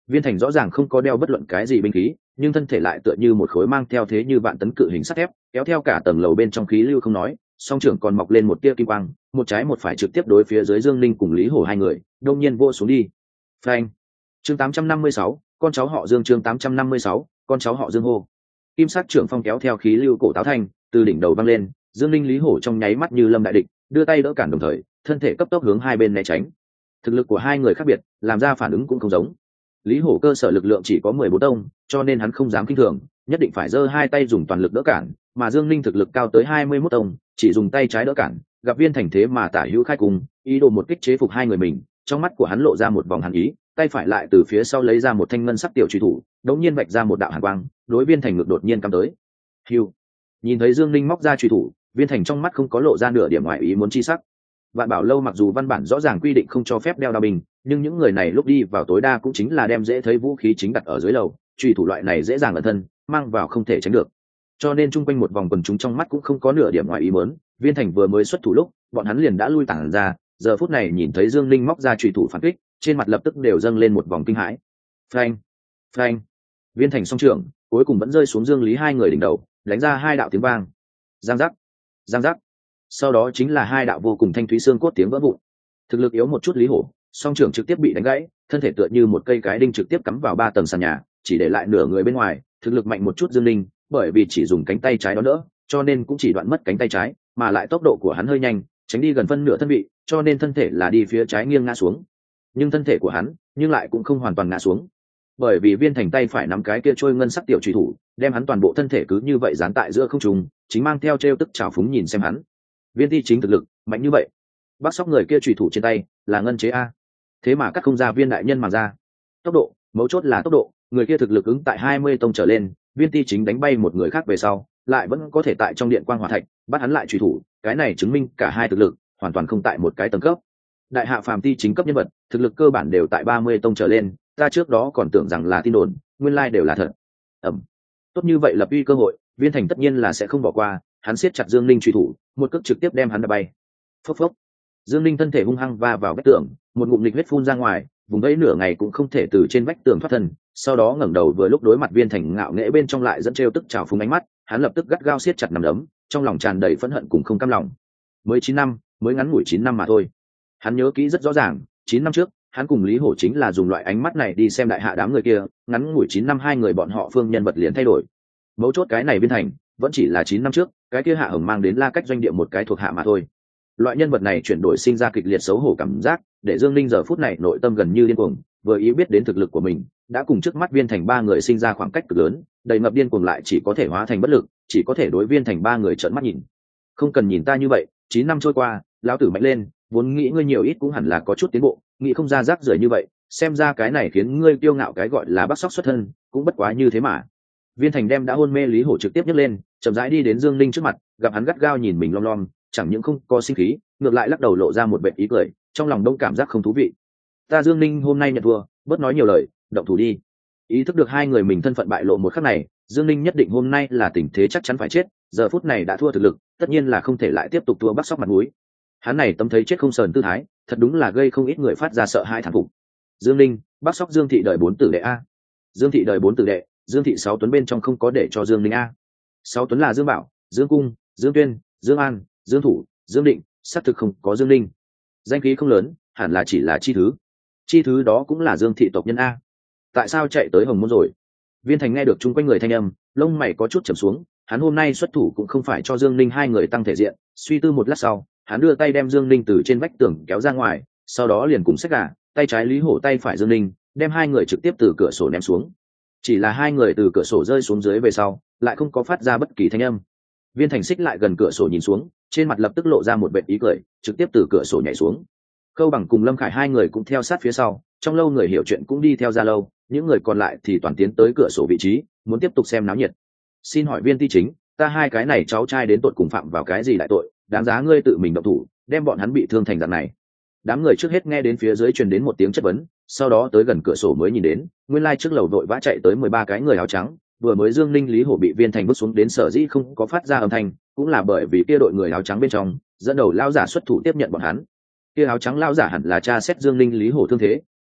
Viên Thành rõ ràng không có đeo bất luận cái gì binh khí, nhưng thân thể lại tựa như một khối mang theo thế như vạn tấn cự hình sắt thép, kéo theo cả tầng lầu bên trong khí lưu không nói, song trưởng còn mọc lên một tia kim quang, một trái một phải trực tiếp đối phía dưới Dương Linh cùng Lý Hổ hai người, đột nhiên vô xuống đi. Phanh. Chương tám trăm năm mươi sáu, con cháu họ Dương chương tám trăm năm mươi sáu, con cháu họ Dương hô. Kim sắc trưởng phong kéo theo khí lưu cổ táo thành, từ đỉnh đầu văng lên, Dương Linh Lý Hổ trong nháy mắt như lâm đại địch, đưa tay đỡ cản đồng thời, thân thể cấp tốc hướng hai bên né tránh. Thực lực của hai người khác biệt, làm ra phản ứng cũng không giống. Lý Hổ cơ sở lực lượng chỉ có mười bốn tông, cho nên hắn không dám kinh thường, nhất định phải giơ hai tay dùng toàn lực đỡ cản, mà Dương Linh thực lực cao tới hai mươi mốt tông, chỉ dùng tay trái đỡ cản, gặp Viên Thành thế mà tả hữu khai cùng, ý đồ một kích chế phục hai người mình, trong mắt của hắn lộ ra một vòng hàn ý, tay phải lại từ phía sau lấy ra một thanh ngân sắc tiểu truy thủ, đột nhiên vạch ra một đạo hàn quang, đối Viên Thành ngược đột nhiên cắm tới. Hưu. Nhìn thấy Dương Linh móc ra truy thủ, Viên Thành trong mắt không có lộ ra nửa điểm ngoại ý muốn chi sắc. Vạn Bảo lâu mặc dù văn bản rõ ràng quy định không cho phép đeo đao bình, nhưng những người này lúc đi vào tối đa cũng chính là đem dễ thấy vũ khí chính đặt ở dưới lầu, truy thủ loại này dễ dàng ẩn thân, mang vào không thể tránh được. Cho nên chung quanh một vòng quần chúng trong mắt cũng không có nửa điểm ngoại ý muốn, Viên Thành vừa mới xuất thủ lúc, bọn hắn liền đã lui tản ra, giờ phút này nhìn thấy Dương Linh móc ra truy thủ phản kích, trên mặt lập tức đều dâng lên một vòng kinh hãi. Phanh, phanh. Viên Thành song trưởng, cuối cùng vẫn rơi xuống Dương Lý hai người đỉnh đầu, đánh ra hai đạo tiếng vang. Giang giác, giang giác. Sau đó chính là hai đạo vô cùng thanh thúy xương cốt tiếng vỡ vụn. Thực lực yếu một chút Lý Hổ, song trưởng trực tiếp bị đánh gãy, thân thể tựa như một cây cái đinh trực tiếp cắm vào ba tầng sàn nhà, chỉ để lại nửa người bên ngoài. Thực lực mạnh một chút Dương Linh, bởi vì chỉ dùng cánh tay trái đó đỡ, cho nên cũng chỉ đoạn mất cánh tay trái, mà lại tốc độ của hắn hơi nhanh, tránh đi gần phân nửa thân vị, cho nên thân thể là đi phía trái nghiêng ngã xuống. Nhưng thân thể của hắn, nhưng lại cũng không hoàn toàn ngã xuống, bởi vì Viên Thành tay phải nắm cái kia trôi ngân sắc tiểu truy thủ, đem hắn toàn bộ thân thể cứ như vậy dán tại giữa không trung, chính mang theo trêu tức trào phúng nhìn xem hắn. Viên Ti chính thực lực mạnh như vậy, bác sóc người kia truy thủ trên tay là ngân chế a, thế mà cắt không ra Viên đại nhân mà ra. Tốc độ, mấu chốt là tốc độ, người kia thực lực ứng tại hai mươi tông trở lên, Viên Ti chính đánh bay một người khác về sau, lại vẫn có thể tại trong điện quang hỏa thạch bắt hắn lại truy thủ, cái này chứng minh cả hai thực lực hoàn toàn không tại một cái tầng cấp. Đại hạ phàm Ti chính cấp nhân vật, thực lực cơ bản đều tại ba mươi tông trở lên, ta trước đó còn tưởng rằng là tin đồn, nguyên lai đều là thật. Ẩm. Tốt như vậy lập uy cơ hội, Viên Thành tất nhiên là sẽ không bỏ qua, hắn siết chặt Dương Linh truy thủ, một cước trực tiếp đem hắn đập bay. Phốc phốc. Dương Linh thân thể hung hăng va vào vách tường, một ngụm lịch huyết phun ra ngoài, vùng vẫy nửa ngày cũng không thể từ trên vách tường thoát thân, sau đó ngẩng đầu vừa lúc đối mặt Viên Thành ngạo nghễ bên trong lại dẫn trêu tức trào phúng ánh mắt, hắn lập tức gắt gao siết chặt nắm đấm, trong lòng tràn đầy phẫn hận cùng không cam lòng. Mới chín năm, mới ngắn ngủi chín năm mà thôi. Hắn nhớ kỹ rất rõ ràng, chín năm trước, hắn cùng Lý Hổ chính là dùng loại ánh mắt này đi xem đại hạ đám người kia, ngắn ngủi chín năm hai người bọn họ phương nhân vật liền thay đổi. Mấu chốt cái này Viên Thành, vẫn chỉ là chín năm trước, cái kia Hạ Hồng mang đến La Cách doanh địa một cái thuộc hạ mà thôi. Loại nhân vật này chuyển đổi sinh ra kịch liệt xấu hổ cảm giác, để Dương Linh giờ phút này nội tâm gần như điên cuồng, vừa ý biết đến thực lực của mình, đã cùng trước mắt Viên Thành ba người sinh ra khoảng cách cực lớn, đầy ngập điên cuồng lại chỉ có thể hóa thành bất lực, chỉ có thể đối Viên Thành ba người trợn mắt nhìn. Không cần nhìn ta như vậy, chín năm trôi qua, lão tử mạnh lên, vốn nghĩ ngươi nhiều ít cũng hẳn là có chút tiến bộ, nghĩ không ra rác rưởi như vậy, xem ra cái này khiến ngươi kiêu ngạo cái gọi là bắt sóc xuất thân, cũng bất quá như thế mà. Viên Thành đem đã hôn mê Lý Hổ trực tiếp nhấc lên, chậm rãi đi đến Dương Linh trước mặt, gặp hắn gắt gao nhìn mình lom lom, chẳng những không có sinh khí, ngược lại lắc đầu lộ ra một vẻ ý cười, trong lòng đông cảm giác không thú vị. Ta Dương Linh hôm nay nhận thua, bớt nói nhiều lời, động thủ đi. Ý thức được hai người mình thân phận bại lộ một khắc này, Dương Linh nhất định hôm nay là tình thế chắc chắn phải chết, giờ phút này đã thua thực lực, tất nhiên là không thể lại tiếp tục thua bắt sóc mặt mũi. Hắn này tấm thấy chết không sờn tư thái, thật đúng là gây không ít người phát ra sợ hãi thán phục. Dương Linh, bắt sóc Dương thị đời bốn tử đệ a. Dương thị đời bốn tử đệ, Dương thị sáu tuấn bên trong không có để cho Dương Linh a. Sáu tuấn là Dương Bảo, Dương Cung, Dương Tuyên, Dương An, Dương Thủ, Dương Định, xác thực không có Dương Linh. Danh khí không lớn, hẳn là chỉ là chi thứ. Chi thứ đó cũng là Dương thị tộc nhân a. Tại sao chạy tới Hồng Môn rồi? Viên Thành nghe được chung quanh người thanh âm, lông mày có chút trầm xuống, hắn hôm nay xuất thủ cũng không phải cho Dương Linh hai người tăng thể diện, suy tư một lát sau, hắn đưa tay đem Dương Linh từ trên vách tường kéo ra ngoài, sau đó liền cùng xách gà, tay trái Lý Hổ tay phải Dương Linh, đem hai người trực tiếp từ cửa sổ ném xuống. Chỉ là hai người từ cửa sổ rơi xuống dưới về sau, lại không có phát ra bất kỳ thanh âm. Viên Thành xích lại gần cửa sổ nhìn xuống, trên mặt lập tức lộ ra một vệt ý cười, trực tiếp từ cửa sổ nhảy xuống. Khâu Bằng cùng Lâm Khải hai người cũng theo sát phía sau, trong lâu người hiểu chuyện cũng đi theo ra lâu, những người còn lại thì toàn tiến tới cửa sổ vị trí, muốn tiếp tục xem náo nhiệt. Xin hỏi Viên Ti chính, ta hai cái này cháu trai đến tội cùng phạm vào cái gì đại tội, đáng giá ngươi tự mình động thủ, đem bọn hắn bị thương thành dạng này. Đám người trước hết nghe đến phía dưới truyền đến một tiếng chất vấn, sau đó tới gần cửa sổ mới nhìn đến, nguyên lai trước lầu đội vã chạy tới mười ba cái người áo trắng, vừa mới Dương Linh Lý Hổ bị Viên Thành bước xuống đến sở dĩ không có phát ra âm thanh, cũng là bởi vì kia đội người áo trắng bên trong, dẫn đầu lão giả xuất thủ tiếp nhận bọn hắn. Kia áo trắng lão giả hẳn là cha xét Dương Linh Lý Hổ thương thế,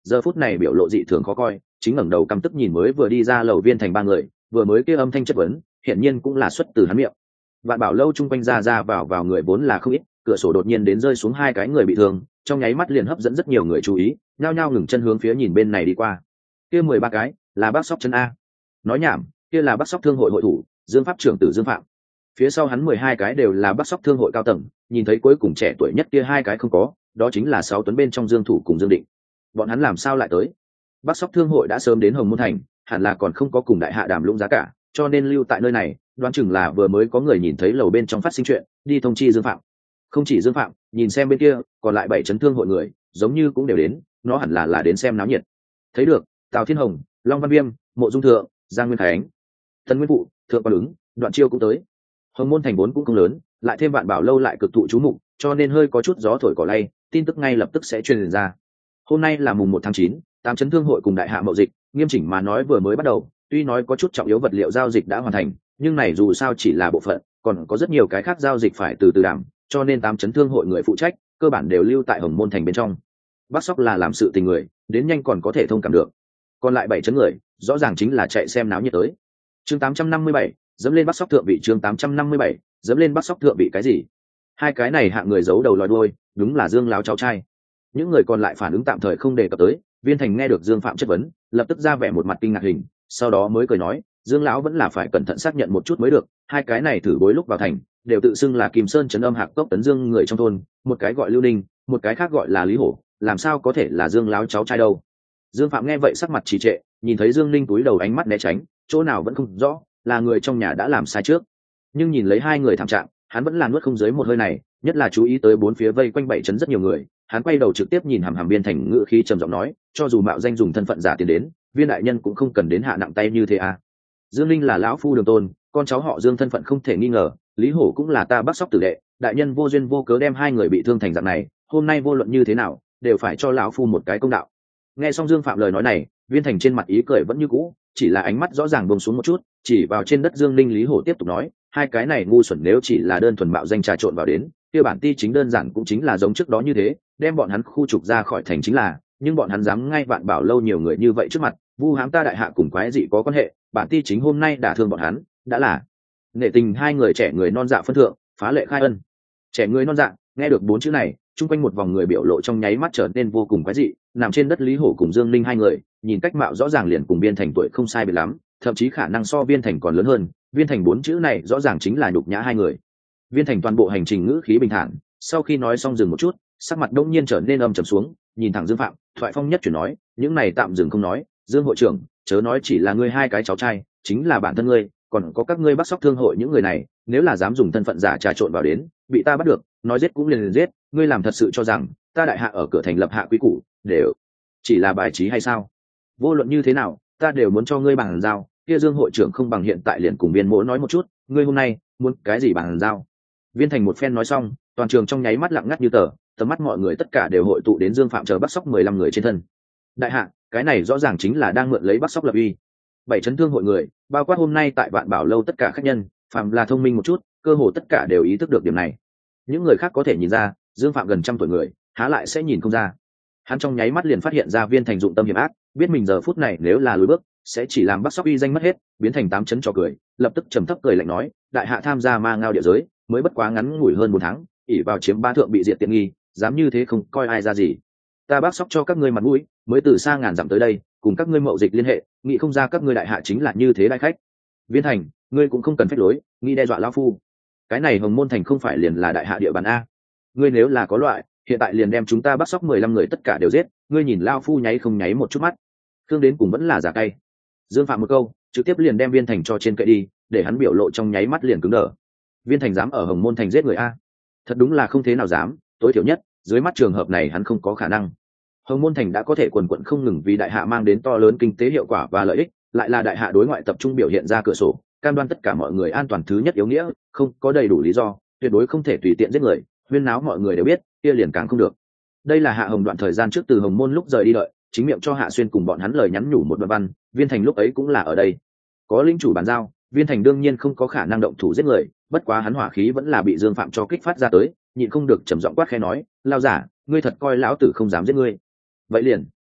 giờ phút này biểu lộ dị thường khó coi, chính ngẩng đầu căm tức nhìn mới vừa đi ra lầu Viên Thành ba người, vừa mới kia âm thanh chất vấn hiển nhiên cũng là xuất từ hắn miệng. Vạn Bảo lâu chung quanh ra ra vào vào người vốn là không ít, cửa sổ đột nhiên đến rơi xuống hai cái người bị thương, trong nháy mắt liền hấp dẫn rất nhiều người chú ý, nhao nhao ngừng chân hướng phía nhìn bên này đi qua. Kia mười ba cái là bác sóc chân a. Nói nhảm, kia là bác sóc thương hội hội thủ Dương pháp trưởng tử Dương Phạm. Phía sau hắn mười hai cái đều là bác sóc thương hội cao tầng, nhìn thấy cuối cùng trẻ tuổi nhất kia hai cái không có, đó chính là sáu tuấn bên trong Dương thủ cùng Dương Định. Bọn hắn làm sao lại tới? Bác sóc thương hội đã sớm đến Hồng Môn thành, hẳn là còn không có cùng đại hạ đàm lũng giá cả, cho nên lưu tại nơi này, đoán chừng là vừa mới có người nhìn thấy lầu bên trong phát sinh chuyện, đi thông chi Dương Phạm. Không chỉ Dương Phạm, nhìn xem bên kia, còn lại bảy chấn thương hội người, giống như cũng đều đến, nó hẳn là là đến xem náo nhiệt. Thấy được, Tào Thiên Hồng, Long Văn Viêm, Mộ Dung Thượng, Giang Nguyên Khánh, Tần Nguyên Vũ, Thượng Quan Ứng, Đoạn Chiêu cũng tới. Hồng Môn thành vốn cũng không lớn, lại thêm Vạn Bảo lâu lại cực thụ chú mục, cho nên hơi có chút gió thổi cỏ lay, tin tức ngay lập tức sẽ truyền ra. Hôm nay là mùng một tháng chín, tám chấn thương hội cùng đại hạ mậu dịch, nghiêm chỉnh mà nói vừa mới bắt đầu, tuy nói có chút trọng yếu vật liệu giao dịch đã hoàn thành, nhưng này dù sao chỉ là bộ phận, còn có rất nhiều cái khác giao dịch phải từ từ đảm, cho nên tám chấn thương hội người phụ trách cơ bản đều lưu tại Hồng Môn thành bên trong. Bác Sóc là làm sự tình người, đến nhanh còn có thể thông cảm được. Còn lại bảy chấn người, rõ ràng chính là chạy xem náo nhiệt tới. Chương tám trăm năm mươi bảy, dẫm lên Bác Sóc thượng vị. Chương tám trăm năm mươi bảy, dẫm lên Bác Sóc thượng vị cái gì? Hai cái này hạng người giấu đầu lòi đuôi, đúng là Dương láo cháu trai. Những người còn lại phản ứng tạm thời không đề cập tới. Viên Thành nghe được Dương Phạm chất vấn, lập tức ra vẻ một mặt kinh ngạc hình, sau đó mới cười nói, Dương lão vẫn là phải cẩn thận xác nhận một chút mới được. Hai cái này thử bối lúc vào thành, đều tự xưng là Kim Sơn trấn âm hạc cốc tấn Dương người trong thôn, một cái gọi Lưu Ninh, một cái khác gọi là Lý Hổ, làm sao có thể là Dương láo cháu trai đâu? Dương Phạm nghe vậy sắc mặt trì trệ, nhìn thấy Dương Ninh túi đầu ánh mắt né tránh, chỗ nào vẫn không rõ, là người trong nhà đã làm sai trước. Nhưng nhìn lấy hai người thảm trạng, hắn vẫn là nuốt không dưới một hơi này, nhất là chú ý tới bốn phía vây quanh bảy trấn rất nhiều người, hắn quay đầu trực tiếp nhìn hàm hàm Viên Thành, ngữ khí trầm giọng nói, cho dù mạo danh dùng thân phận giả tiền đến, Viên đại nhân cũng không cần đến hạ nặng tay như thế à? Dương Ninh là lão phu đường tôn, con cháu họ Dương thân phận không thể nghi ngờ, Lý Hổ cũng là ta Bác Sóc tử đệ, đại nhân vô duyên vô cớ đem hai người bị thương thành dạng này, hôm nay vô luận như thế nào, đều phải cho lão phu một cái công đạo. Nghe xong Dương Phạm lời nói này, Viên Thành trên mặt ý cười vẫn như cũ, chỉ là ánh mắt rõ ràng buông xuống một chút, chỉ vào trên đất Dương Ninh. Lý Hổ tiếp tục nói, hai cái này ngu xuẩn nếu chỉ là đơn thuần mạo danh trà trộn vào đến, kia bản ti chính đơn giản cũng chính là giống trước đó như thế, đem bọn hắn khu trục ra khỏi thành chính là, nhưng bọn hắn dám ngay Vạn Bảo lâu nhiều người như vậy trước mặt, vu hãm ta đại hạ cùng quái dị có quan hệ, bản ti chính hôm nay đả thương bọn hắn, đã là nể tình hai người trẻ người non dạ phân thượng, phá lệ khai ân. Trẻ người non dạ, nghe được bốn chữ này, chung quanh một vòng người biểu lộ trong nháy mắt trở nên vô cùng quái dị, nằm trên đất Lý Hổ cùng Dương Ninh hai người, nhìn cách mạo rõ ràng liền cùng Viên Thành tuổi không sai biệt lắm, thậm chí khả năng so Viên Thành còn lớn hơn, Viên Thành bốn chữ này rõ ràng chính là nhục nhã hai người. Viên Thành toàn bộ hành trình ngữ khí bình thản, sau khi nói xong dừng một chút, sắc mặt đông nhiên trở nên âm trầm xuống, nhìn thẳng Dương Phạm, thoại phong nhất chuyển nói, những này tạm dừng không nói, Dương hội trưởng, chớ nói chỉ là ngươi hai cái cháu trai, chính là bản thân ngươi, còn có các ngươi Bác Sóc thương hội những người này, nếu là dám dùng thân phận giả trà trộn vào đến, bị ta bắt được, nói giết cũng liền liền giết, ngươi làm thật sự cho rằng ta đại hạ ở cửa thành lập hạ quý củ, đều chỉ là bài trí hay sao? Vô luận như thế nào, ta đều muốn cho ngươi bằng giao, kia Dương hội trưởng không bằng hiện tại liền cùng Viên mỗ nói một chút, ngươi hôm nay muốn cái gì bằng giao? Viên Thành một phen nói xong, toàn trường trong nháy mắt lặng ngắt như tờ, tầm mắt mọi người tất cả đều hội tụ đến Dương Phạm chờ Bác Sóc mười lăm người trên thân. Đại hạ, cái này rõ ràng chính là đang mượn lấy Bác Sóc lập uy. Bảy chấn thương hội người, bao quát hôm nay tại Vạn Bảo lâu tất cả khách nhân, phàm là thông minh một chút, cơ hồ tất cả đều ý thức được điểm này. Những người khác có thể nhìn ra, Dương Phạm gần trăm tuổi người, há lại sẽ nhìn không ra. Hắn trong nháy mắt liền phát hiện ra Viên Thành dụng tâm hiểm ác, biết mình giờ phút này nếu là lùi bước, sẽ chỉ làm Bác Sóc uy danh mất hết, biến thành tám chấn trò cười, lập tức trầm thấp cười lạnh nói, đại hạ tham gia ma ngao địa giới, mới bất quá ngắn ngủi hơn một tháng, ỷ vào chiếm ba thượng bị diệt tiện nghi, dám như thế không coi ai ra gì. Ta Bác Sóc cho các ngươi mặt mũi, mới từ xa ngàn dặm tới đây, cùng các ngươi mậu dịch liên hệ, nghĩ không ra các ngươi đại hạ chính là như thế đại khách. Viên Thành, ngươi cũng không cần phép lối, nghĩ đe dọa lão phu. Cái này Hồng Môn thành không phải liền là đại hạ địa bàn a? Ngươi nếu là có loại, hiện tại liền đem chúng ta Bác Sóc mười lăm người tất cả đều giết, ngươi nhìn lão phu nháy không nháy một chút mắt. Thương đến cùng vẫn là giả cay. Dương Phạm một câu, trực tiếp liền đem Viên Thành cho trên kệ đi, để hắn biểu lộ trong nháy mắt liền cứng đờ. Viên Thành dám ở Hồng Môn thành giết người a? Thật đúng là không thế nào dám, tối thiểu nhất, dưới mắt trường hợp này hắn không có khả năng. Hồng Môn thành đã có thể quần quận không ngừng vì đại hạ mang đến to lớn kinh tế hiệu quả và lợi ích, lại là đại hạ đối ngoại tập trung biểu hiện ra cửa sổ, cam đoan tất cả mọi người an toàn thứ nhất yếu nghĩa, không có đầy đủ lý do, tuyệt đối không thể tùy tiện giết người, huyên náo mọi người đều biết, kia liền càng không được. Đây là Hạ Hồng đoạn thời gian trước từ Hồng Môn lúc rời đi đợi, chính miệng cho Hạ Xuyên cùng bọn hắn lời nhắn nhủ một đoạn văn, Viên Thành lúc ấy cũng là ở đây. Có linh chủ bàn giao, Viên Thành đương nhiên không có khả năng động thủ giết người, bất quá hắn hỏa khí vẫn là bị Dương Phạm cho kích phát ra tới, nhịn không được trầm giọng quát khẽ nói, lao giả, ngươi thật coi lão tử không dám giết ngươi. Vậy liền,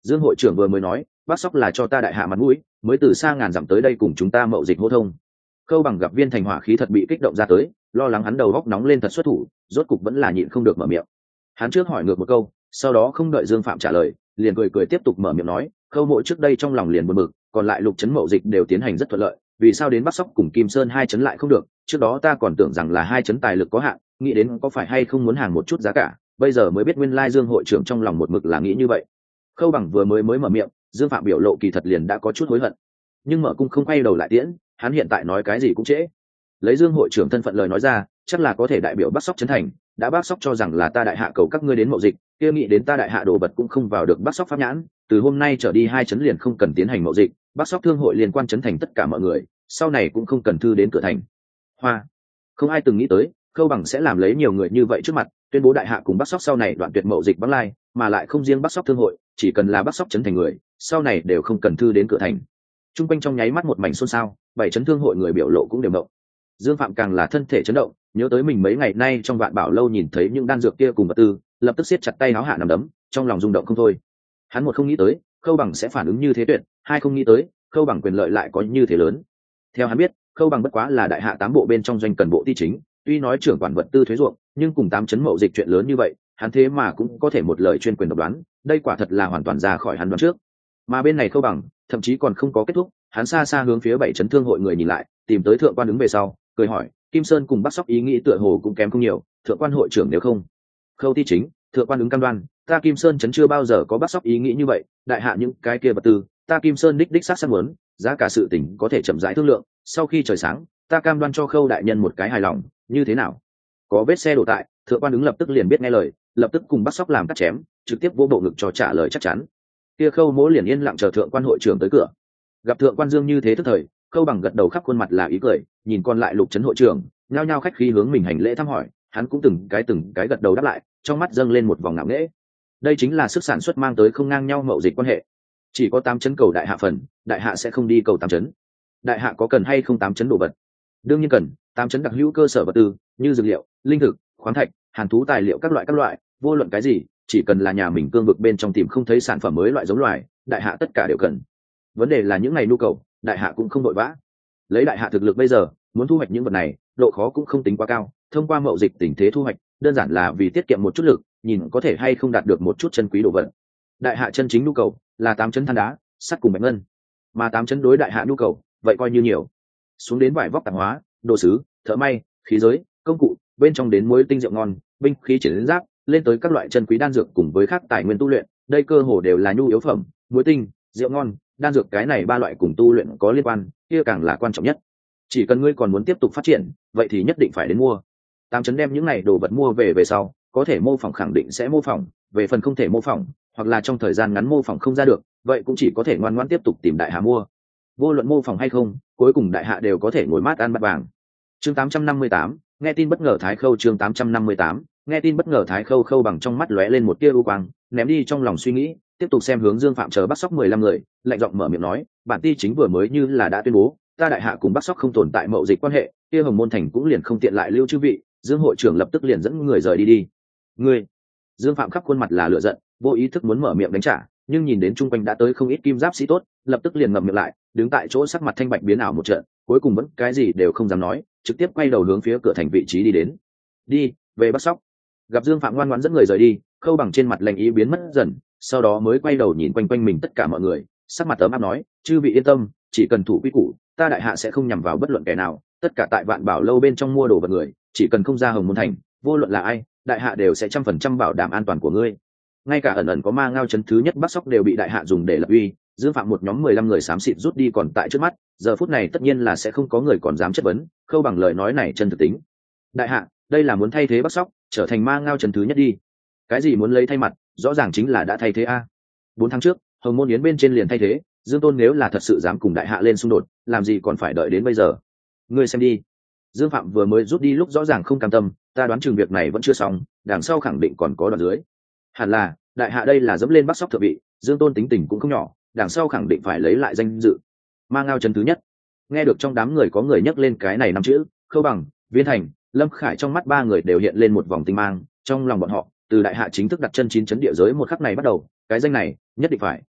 Dương hội trưởng vừa mới nói Bắc Sóc là cho ta đại hạ mặt mũi mới từ xa ngàn dặm tới đây cùng chúng ta mậu dịch hô thông. Khâu Bằng gặp Viên Thành hỏa khí thật bị kích động ra tới, lo lắng hắn đầu góc nóng lên thật xuất thủ, rốt cục vẫn là nhịn không được mở miệng. Hắn trước hỏi ngược một câu, sau đó không đợi Dương Phạm trả lời, liền cười cười tiếp tục mở miệng nói, Khâu Mộ trước đây trong lòng liền buồn bực, còn lại lục trấn mậu dịch đều tiến hành rất thuận lợi, vì sao đến Bắc Sóc cùng Kim Sơn hai trấn lại không được? Trước đó ta còn tưởng rằng là hai trấn tài lực có hạn, nghĩ đến có phải hay không muốn hàng một chút giá cả, bây giờ mới biết nguyên lai Dương hội trưởng trong lòng một mực là nghĩ như vậy. Khâu Bằng vừa mới mới mở miệng, Dương Phạm biểu lộ kỳ thật liền đã có chút hối hận, nhưng mở cung không quay đầu lại tiễn, hắn hiện tại nói cái gì cũng trễ. Lấy Dương hội trưởng thân phận lời nói ra, chắc là có thể đại biểu Bắc Sóc trấn thành, đã Bắc Sóc cho rằng là ta đại hạ cầu các ngươi đến mậu dịch, kia nghĩ đến ta đại hạ đồ vật cũng không vào được Bắc Sóc pháp nhãn, từ hôm nay trở đi hai trấn liền không cần tiến hành mậu dịch, Bắc Sóc thương hội liên quan trấn thành tất cả mọi người, sau này cũng không cần thư đến cửa thành. Hoa, không ai từng nghĩ tới, Khâu Bằng sẽ làm lấy nhiều người như vậy trước mặt, tuyên bố đại hạ cùng Bắc Sóc sau này đoạn tuyệt mậu dịch vắng lai, mà lại không riêng Bắc Sóc thương hội, chỉ cần là Bắc Sóc trấn thành người, sau này đều không cần thư đến cửa thành. Trung quanh trong nháy mắt một mảnh xôn xao, bảy trấn thương hội người biểu lộ cũng đều động. Dương Phạm càng là thân thể chấn động, nhớ tới mình mấy ngày nay trong Vạn Bảo lâu nhìn thấy những đan dược kia cùng vật tư, lập tức siết chặt tay áo hạ nằm đấm, trong lòng rung động không thôi. Hắn một không nghĩ tới, Khâu Bằng sẽ phản ứng như thế tuyệt, hai không nghĩ tới, Khâu Bằng quyền lợi lại có như thế lớn. Theo hắn biết, Khâu Bằng bất quá là đại hạ tám bộ bên trong doanh cần bộ ty chính, tuy nói trưởng quản vật tư thuế ruộng, nhưng cùng tám chấn mậu dịch chuyện lớn như vậy, hắn thế mà cũng có thể một lời chuyên quyền độc đoán, đây quả thật là hoàn toàn ra khỏi hắn đoán trước. Mà bên này Khâu Bằng, thậm chí còn không có kết thúc, hắn xa xa hướng phía bảy chấn thương hội người nhìn lại, tìm tới thượng quan ứng về sau, cười hỏi, Kim Sơn cùng Bắc Sóc ý nghĩ tựa hồ cũng kém không nhiều, thượng quan hội trưởng nếu không. Khâu ty chính, thượng quan ứng cam đoan, ta Kim Sơn chấn chưa bao giờ có Bắc Sóc ý nghĩ như vậy, đại hạ những cái kia vật tư, ta Kim Sơn đích đích sát sát muốn, giá cả sự tình có thể chậm rãi thương lượng, sau khi trời sáng, ta cam đoan cho Khâu đại nhân một cái hài lòng, như thế nào? Có vết xe đổ tại, thượng quan ứng lập tức liền biết nghe lời, lập tức cùng Bắc Sóc làm cắt chém, trực tiếp vỗ bộ ngực cho trả lời chắc chắn. Kia Khâu Mỗ liền yên lặng chờ thượng quan hội trưởng tới cửa. Gặp thượng quan Dương như thế tức thời, Khâu Bằng gật đầu khắp khuôn mặt là ý cười, nhìn còn lại lục trấn hội trưởng, nhao nhao khách khí hướng mình hành lễ thăm hỏi, hắn cũng từng cái từng cái gật đầu đáp lại, trong mắt dâng lên một vòng ngạo nghễ. Đây chính là sức sản xuất mang tới không ngang nhau mậu dịch quan hệ. Chỉ có tám chấn cầu đại hạ phần, đại hạ sẽ không đi cầu tám chấn. Đại hạ có cần hay không tám chấn đồ vật? Đương nhiên cần, tám chấn đặc hữu cơ sở vật tư, như dược liệu, linh thực, khoáng thạch, hàn thú tài liệu các loại các loại, vô luận cái gì, chỉ cần là nhà mình cương vực bên trong tìm không thấy sản phẩm mới loại giống loài, đại hạ tất cả đều cần. Vấn đề là những ngày nhu cầu, đại hạ cũng không vội vã. Lấy đại hạ thực lực bây giờ, muốn thu hoạch những vật này, độ khó cũng không tính quá cao, thông qua mậu dịch tình thế thu hoạch, đơn giản là vì tiết kiệm một chút lực, nhìn có thể hay không đạt được một chút chân quý đồ vật. Đại hạ chân chính nhu cầu là tám chấn than đá, sắt cùng bạch ngân, mà tám chấn đối đại hạ nhu cầu, vậy coi như nhiều. Xuống đến vải vóc tạp hóa, đồ sứ, thợ may, khí giới, công cụ, bên trong đến muối tinh rượu ngon, binh khí chiến giáp, lên tới các loại chân quý đan dược cùng với các tài nguyên tu luyện, đây cơ hồ đều là nhu yếu phẩm, muối tinh, rượu ngon, đan dược cái này ba loại cùng tu luyện có liên quan, kia càng là quan trọng nhất. Chỉ cần ngươi còn muốn tiếp tục phát triển, vậy thì nhất định phải đến mua. Tám chấn đem những này đồ vật mua về về sau, có thể mô phỏng khẳng định sẽ mô phỏng, về phần không thể mô phỏng, hoặc là trong thời gian ngắn mô phỏng không ra được, vậy cũng chỉ có thể ngoan ngoãn tiếp tục tìm đại hạ mua. Vô luận mô phỏng hay không, cuối cùng đại hạ đều có thể ngồi mát ăn bát vàng. Chương tám trăm năm mươi tám, nghe tin bất ngờ Thái Khâu chương tám trăm năm mươi tám, nghe tin bất ngờ Thái Khâu Khâu Bằng trong mắt lóe lên một tia u quang, ném đi trong lòng suy nghĩ, tiếp tục xem hướng Dương Phạm chờ Bắc Sóc mười lăm người, lạnh giọng mở miệng nói, bản ty chính vừa mới như là đã tuyên bố, ta đại hạ cùng Bắc Sóc không tồn tại mậu dịch quan hệ, kia Hồng Môn thành cũng liền không tiện lại lưu chư vị, Dương hội trưởng lập tức liền dẫn người rời đi đi. Ngươi, Dương Phạm khắp khuôn mặt là lửa giận, vô ý thức muốn mở miệng đánh trả, nhưng nhìn đến trung quanh đã tới không ít kim giáp sĩ tốt, lập tức liền ngậm miệng lại, đứng tại chỗ sắc mặt thanh bạch biến ảo một trận, cuối cùng vẫn cái gì đều không dám nói, trực tiếp quay đầu hướng phía cửa thành vị trí đi đến. Đi, về Bắc Sóc. Gặp Dương Phạm ngoan ngoãn dẫn người rời đi, Khâu Bằng trên mặt lạnh ý biến mất dần, sau đó mới quay đầu nhìn quanh quanh mình tất cả mọi người, sắc mặt ấm áp nói, chư vị yên tâm, chỉ cần thủ quy củ, ta đại hạ sẽ không nhằm vào bất luận kẻ nào, tất cả tại Vạn Bảo lâu bên trong mua đồ vật người, chỉ cần không ra Hồng Môn thành, vô luận là ai, đại hạ đều sẽ trăm phần trăm bảo đảm an toàn của ngươi. Ngay cả ẩn ẩn có ma ngao chấn thứ nhất Bắc Sóc đều bị đại hạ dùng để lập uy, Dương Phạm một nhóm mười lăm người xám xịt rút đi còn tại trước mắt, giờ phút này tất nhiên là sẽ không có người còn dám chất vấn, Khâu Bằng lời nói này chân thực tính. Đại hạ, đây là muốn thay thế Bắc Sóc, trở thành ma ngao chấn thứ nhất đi. Cái gì muốn lấy thay mặt, rõ ràng chính là đã thay thế a. Bốn tháng trước, Hồng Môn yến bên trên liền thay thế, Dương Tôn nếu là thật sự dám cùng đại hạ lên xung đột, làm gì còn phải đợi đến bây giờ. Ngươi xem đi. Dương Phạm vừa mới rút đi lúc rõ ràng không cam tâm, ta đoán chừng việc này vẫn chưa xong, đằng sau khẳng định còn có đoạn dưới. Hẳn là, đại hạ đây là dẫm lên Bắc Sóc thượng vị, Dương Tôn tính tình cũng không nhỏ, đằng sau khẳng định phải lấy lại danh dự. Ma ngao chấn thứ nhất. Nghe được trong đám người có người nhắc lên cái này năm chữ, Khâu Bằng, Viên Thành, Lâm Khải trong mắt ba người đều hiện lên một vòng tinh mang, trong lòng bọn họ, từ đại hạ chính thức đặt chân chín chấn địa giới một khắc này bắt đầu, cái danh này nhất định phải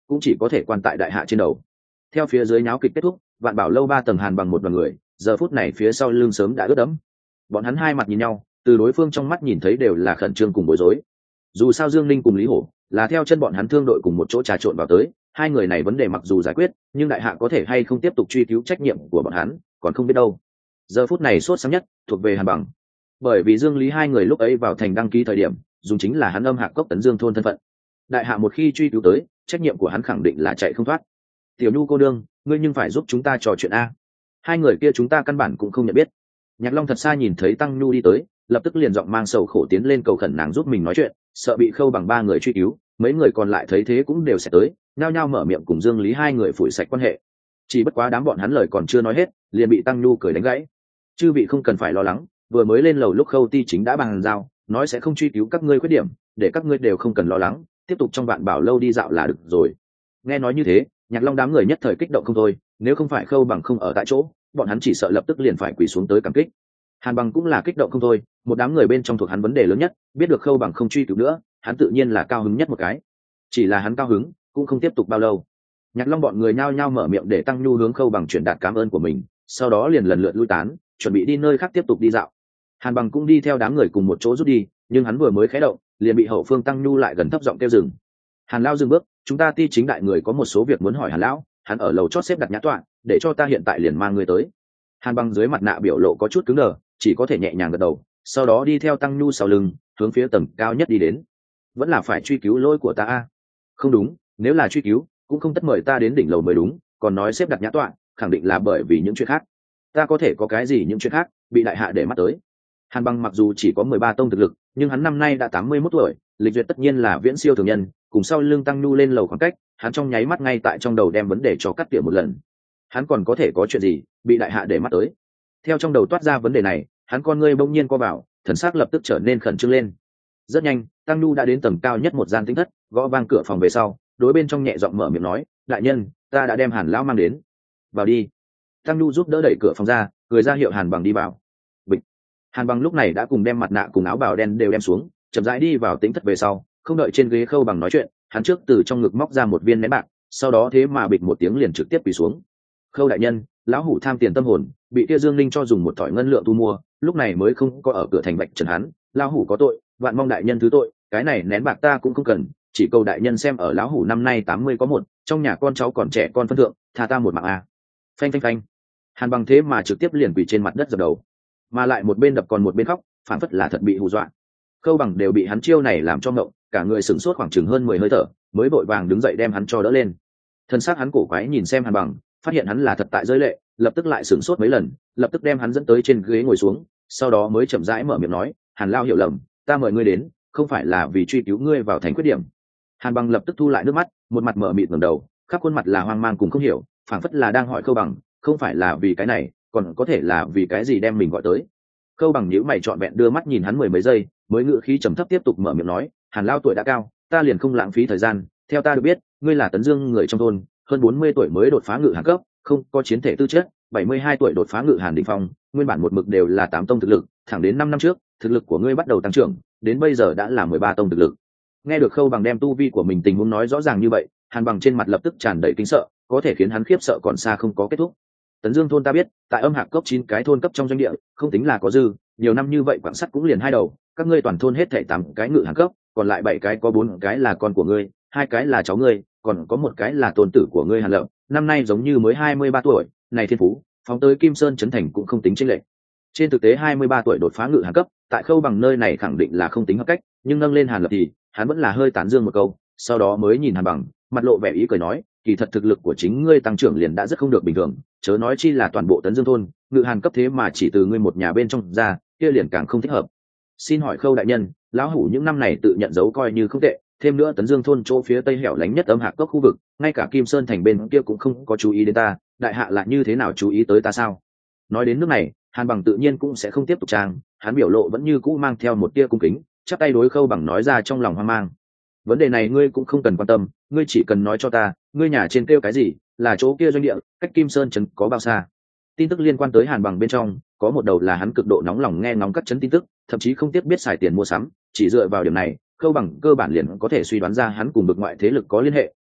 cũng chỉ có thể quan tại đại hạ trên đầu. Theo phía dưới nháo kịch kết thúc, vạn bảo lâu ba tầng hàn bằng một đoàn người giờ phút này phía sau lưng sớm đã ướt đẫm. Bọn hắn hai mặt nhìn nhau, từ đối phương trong mắt nhìn thấy đều là khẩn trương cùng bối rối. Dù sao Dương Linh cùng Lý Hổ là theo chân bọn hắn thương đội cùng một chỗ trà trộn vào tới, hai người này vấn đề mặc dù giải quyết, nhưng đại hạ có thể hay không tiếp tục truy cứu trách nhiệm của bọn hắn còn không biết đâu. Giờ phút này sốt sáng nhất thuộc về Hàn Bằng, bởi vì Dương Lý hai người lúc ấy vào thành đăng ký thời điểm dùng chính là hắn âm hạ cốc tấn dương thôn thân phận. Đại hạ một khi truy cứu tới, trách nhiệm của hắn khẳng định là chạy không thoát. Tiểu Nhu cô đương, ngươi nhưng phải giúp chúng ta trò chuyện a. Hai người kia chúng ta căn bản cũng không nhận biết. Nhạc Long thật xa nhìn thấy Tăng Nhu đi tới, lập tức liền giọng mang sầu khổ tiến lên cầu khẩn nàng giúp mình nói chuyện, sợ bị Khâu Bằng ba người truy cứu. Mấy người còn lại thấy thế cũng đều sẽ tới, nhao nhao mở miệng cùng Dương Lý hai người phủi sạch quan hệ. Chỉ bất quá đám bọn hắn lời còn chưa nói hết, liền bị Tăng Nhu cười đánh gãy. Chư vị không cần phải lo lắng, vừa mới lên lầu lúc Khâu Ti chính đã bàn giao, nói sẽ không truy cứu các ngươi khuyết điểm, để các ngươi đều không cần lo lắng, tiếp tục trong Vạn Bảo lâu đi dạo là được rồi. Nghe nói như thế, Nhạc Long đám người nhất thời kích động không thôi, nếu không phải Khâu Bằng không ở tại chỗ, bọn hắn chỉ sợ lập tức liền phải quỳ xuống tới cảm kích. Hàn Bằng cũng là kích động không thôi, một đám người bên trong thuộc hắn vấn đề lớn nhất, biết được Khâu Bằng không truy cứu nữa, hắn tự nhiên là cao hứng nhất một cái. Chỉ là hắn cao hứng cũng không tiếp tục bao lâu. Nhạc Long bọn người nhao nhao mở miệng để Tăng Nhu hướng Khâu Bằng truyền đạt cảm ơn của mình, sau đó liền lần lượt lui tán, chuẩn bị đi nơi khác tiếp tục đi dạo. Hàn Bằng cũng đi theo đám người cùng một chỗ rút đi, nhưng hắn vừa mới khé động, liền bị hậu phương Tăng Nhu lại gần thấp giọng kêu dừng. Hàn lão dừng bước, chúng ta Ti chính đại người có một số việc muốn hỏi Hàn lão, hắn ở lầu chót xếp đặt nhã tọa, để cho ta hiện tại liền mang người tới. Hàn Bằng dưới mặt nạ biểu lộ có chút cứng đờ, chỉ có thể nhẹ nhàng gật đầu, sau đó đi theo Tăng Nhu sau lưng, hướng phía tầng cao nhất đi đến. Vẫn là phải truy cứu lỗi của ta a? Không đúng, nếu là truy cứu, cũng không tất mời ta đến đỉnh lầu mới đúng, còn nói xếp đặt nhã tọa, khẳng định là bởi vì những chuyện khác. Ta có thể có cái gì những chuyện khác, bị đại hạ để mắt tới. Hàn Bằng mặc dù chỉ có mười ba tông thực lực, nhưng hắn năm nay đã tám mươi mốt tuổi, lịch duyệt tất nhiên là viễn siêu thường nhân, cùng sau lưng Tăng Nhu lên lầu khoảng cách, hắn trong nháy mắt ngay tại trong đầu đem vấn đề cho cắt tỉa một lần. Hắn còn có thể có chuyện gì bị đại hạ để mắt tới? Theo trong đầu toát ra vấn đề này, hắn con ngươi bỗng nhiên co vào, thần sắc lập tức trở nên khẩn trương lên. Rất nhanh, Tăng Nhu đã đến tầng cao nhất một gian tĩnh thất, gõ vang cửa phòng về sau, đối bên trong nhẹ giọng mở miệng nói, đại nhân, ta đã đem Hàn lão mang đến. Vào đi. Tăng Nhu giúp đỡ đẩy cửa phòng ra, người ra hiệu Hàn Bằng đi vào. Bịch. Hàn Bằng lúc này đã cùng đem mặt nạ cùng áo bào đen đều đem xuống, chậm rãi đi vào tĩnh thất về sau, không đợi trên ghế Khâu Bằng nói chuyện, hắn trước từ trong ngực móc ra một viên nén bạc, sau đó thế mà bịch một tiếng liền trực tiếp quỳ xuống. Khâu đại nhân, lão hủ tham tiền tâm hồn, bị kia Dương Linh cho dùng một thỏi ngân lượng thu mua, lúc này mới không có ở cửa thành vạch trần hắn, lão hủ có tội, vạn mong đại nhân thứ tội, cái này nén bạc ta cũng không cần, chỉ cầu đại nhân xem ở lão hủ năm nay tám mươi có một, trong nhà con cháu còn trẻ con phân thượng, tha ta một mạng a. Phanh phanh phanh. Hàn Bằng thế mà trực tiếp liền quỳ trên mặt đất dập đầu, mà lại một bên đập còn một bên khóc, phản phất là thật bị hù dọa. Khâu Bằng đều bị hắn chiêu này làm cho ngộng, cả người sửng sốt khoảng chừng hơn mười hơi thở, mới vội vàng đứng dậy đem hắn cho đỡ lên. Thân xác hắn cổ quái nhìn xem Hàn Bằng, phát hiện hắn là thật tại rơi lệ, lập tức lại sửng sốt mấy lần, lập tức đem hắn dẫn tới trên ghế ngồi xuống, sau đó mới chậm rãi mở miệng nói, Hàn lão hiểu lầm, ta mời ngươi đến, không phải là vì truy cứu ngươi vào thành khuyết điểm. Hàn Bằng lập tức thu lại nước mắt, một mặt mở mịt ngẩng đầu, khắp khuôn mặt là hoang mang cùng không hiểu, phảng phất là đang hỏi Khâu Bằng, không phải là vì cái này, còn có thể là vì cái gì đem mình gọi tới. Khâu Bằng nhíu mày trọn vẹn đưa mắt nhìn hắn mười mấy giây, mới ngữ khí trầm thấp tiếp tục mở miệng nói, Hàn lão tuổi đã cao, ta liền không lãng phí thời gian, theo ta được biết, ngươi là Tấn Dương người trong thôn, hơn bốn mươi tuổi mới đột phá ngự hàn cấp, không có chiến thể tư chất, bảy mươi hai tuổi đột phá ngự hàn đỉnh phong, nguyên bản một mực đều là tám tông thực lực, thẳng đến năm năm trước, thực lực của ngươi bắt đầu tăng trưởng, đến bây giờ đã là mười ba tông thực lực. Nghe được Khâu Bằng đem tu vi của mình tình huống nói rõ ràng như vậy, Hàn Bằng trên mặt lập tức tràn đầy kinh sợ, có thể khiến hắn khiếp sợ còn xa không có kết thúc. Tấn Dương thôn ta biết, tại âm hạc cốc chín cái thôn cấp trong doanh địa, không tính là có dư, nhiều năm như vậy quảng sắt cũng liền hai đầu, các ngươi toàn thôn hết thảy tám cái ngự hàn cấp, còn lại bảy cái có bốn cái là con của ngươi, hai cái là cháu ngươi, còn có một cái là tôn tử của ngươi Hàn Lập, năm nay giống như mới hai mươi ba tuổi, này thiên phú, phóng tới Kim Sơn trấn thành cũng không tính chênh lệch. Trên thực tế hai mươi ba tuổi đột phá ngự hàn cấp, tại Khâu Bằng nơi này khẳng định là không tính hợp cách, nhưng nâng lên Hàn Lập thì, hắn vẫn là hơi tán dương một câu, sau đó mới nhìn Hàn Bằng, mặt lộ vẻ ý cười nói, kỳ thật thực lực của chính ngươi tăng trưởng liền đã rất không được bình thường, chớ nói chi là toàn bộ Tấn Dương thôn, ngự hàn cấp thế mà chỉ từ ngươi một nhà bên trong ra, kia liền càng không thích hợp. Xin hỏi Khâu đại nhân, lão hủ những năm này tự nhận dấu coi như không tệ, thêm nữa Tấn Dương thôn chỗ phía tây hẻo lánh nhất âm hạc cốc khu vực, ngay cả Kim Sơn thành bên kia cũng không có chú ý đến ta, đại hạ lại như thế nào chú ý tới ta sao? Nói đến nước này, Hàn Bằng tự nhiên cũng sẽ không tiếp tục trang, hắn biểu lộ vẫn như cũ mang theo một tia cung kính, chắp tay đối Khâu Bằng nói ra trong lòng hoang mang. Vấn đề này ngươi cũng không cần quan tâm, ngươi chỉ cần nói cho ta, ngươi nhà trên kêu cái gì, là chỗ kia doanh địa, cách Kim Sơn trấn có bao xa? Tin tức liên quan tới Hàn Bằng bên trong, có một đầu là hắn cực độ nóng lòng nghe ngóng các trấn tin tức, thậm chí không tiếc biết xài tiền mua sắm, chỉ dựa vào điểm này, Khâu Bằng cơ bản liền có thể suy đoán ra hắn cùng vực ngoại thế lực có liên hệ,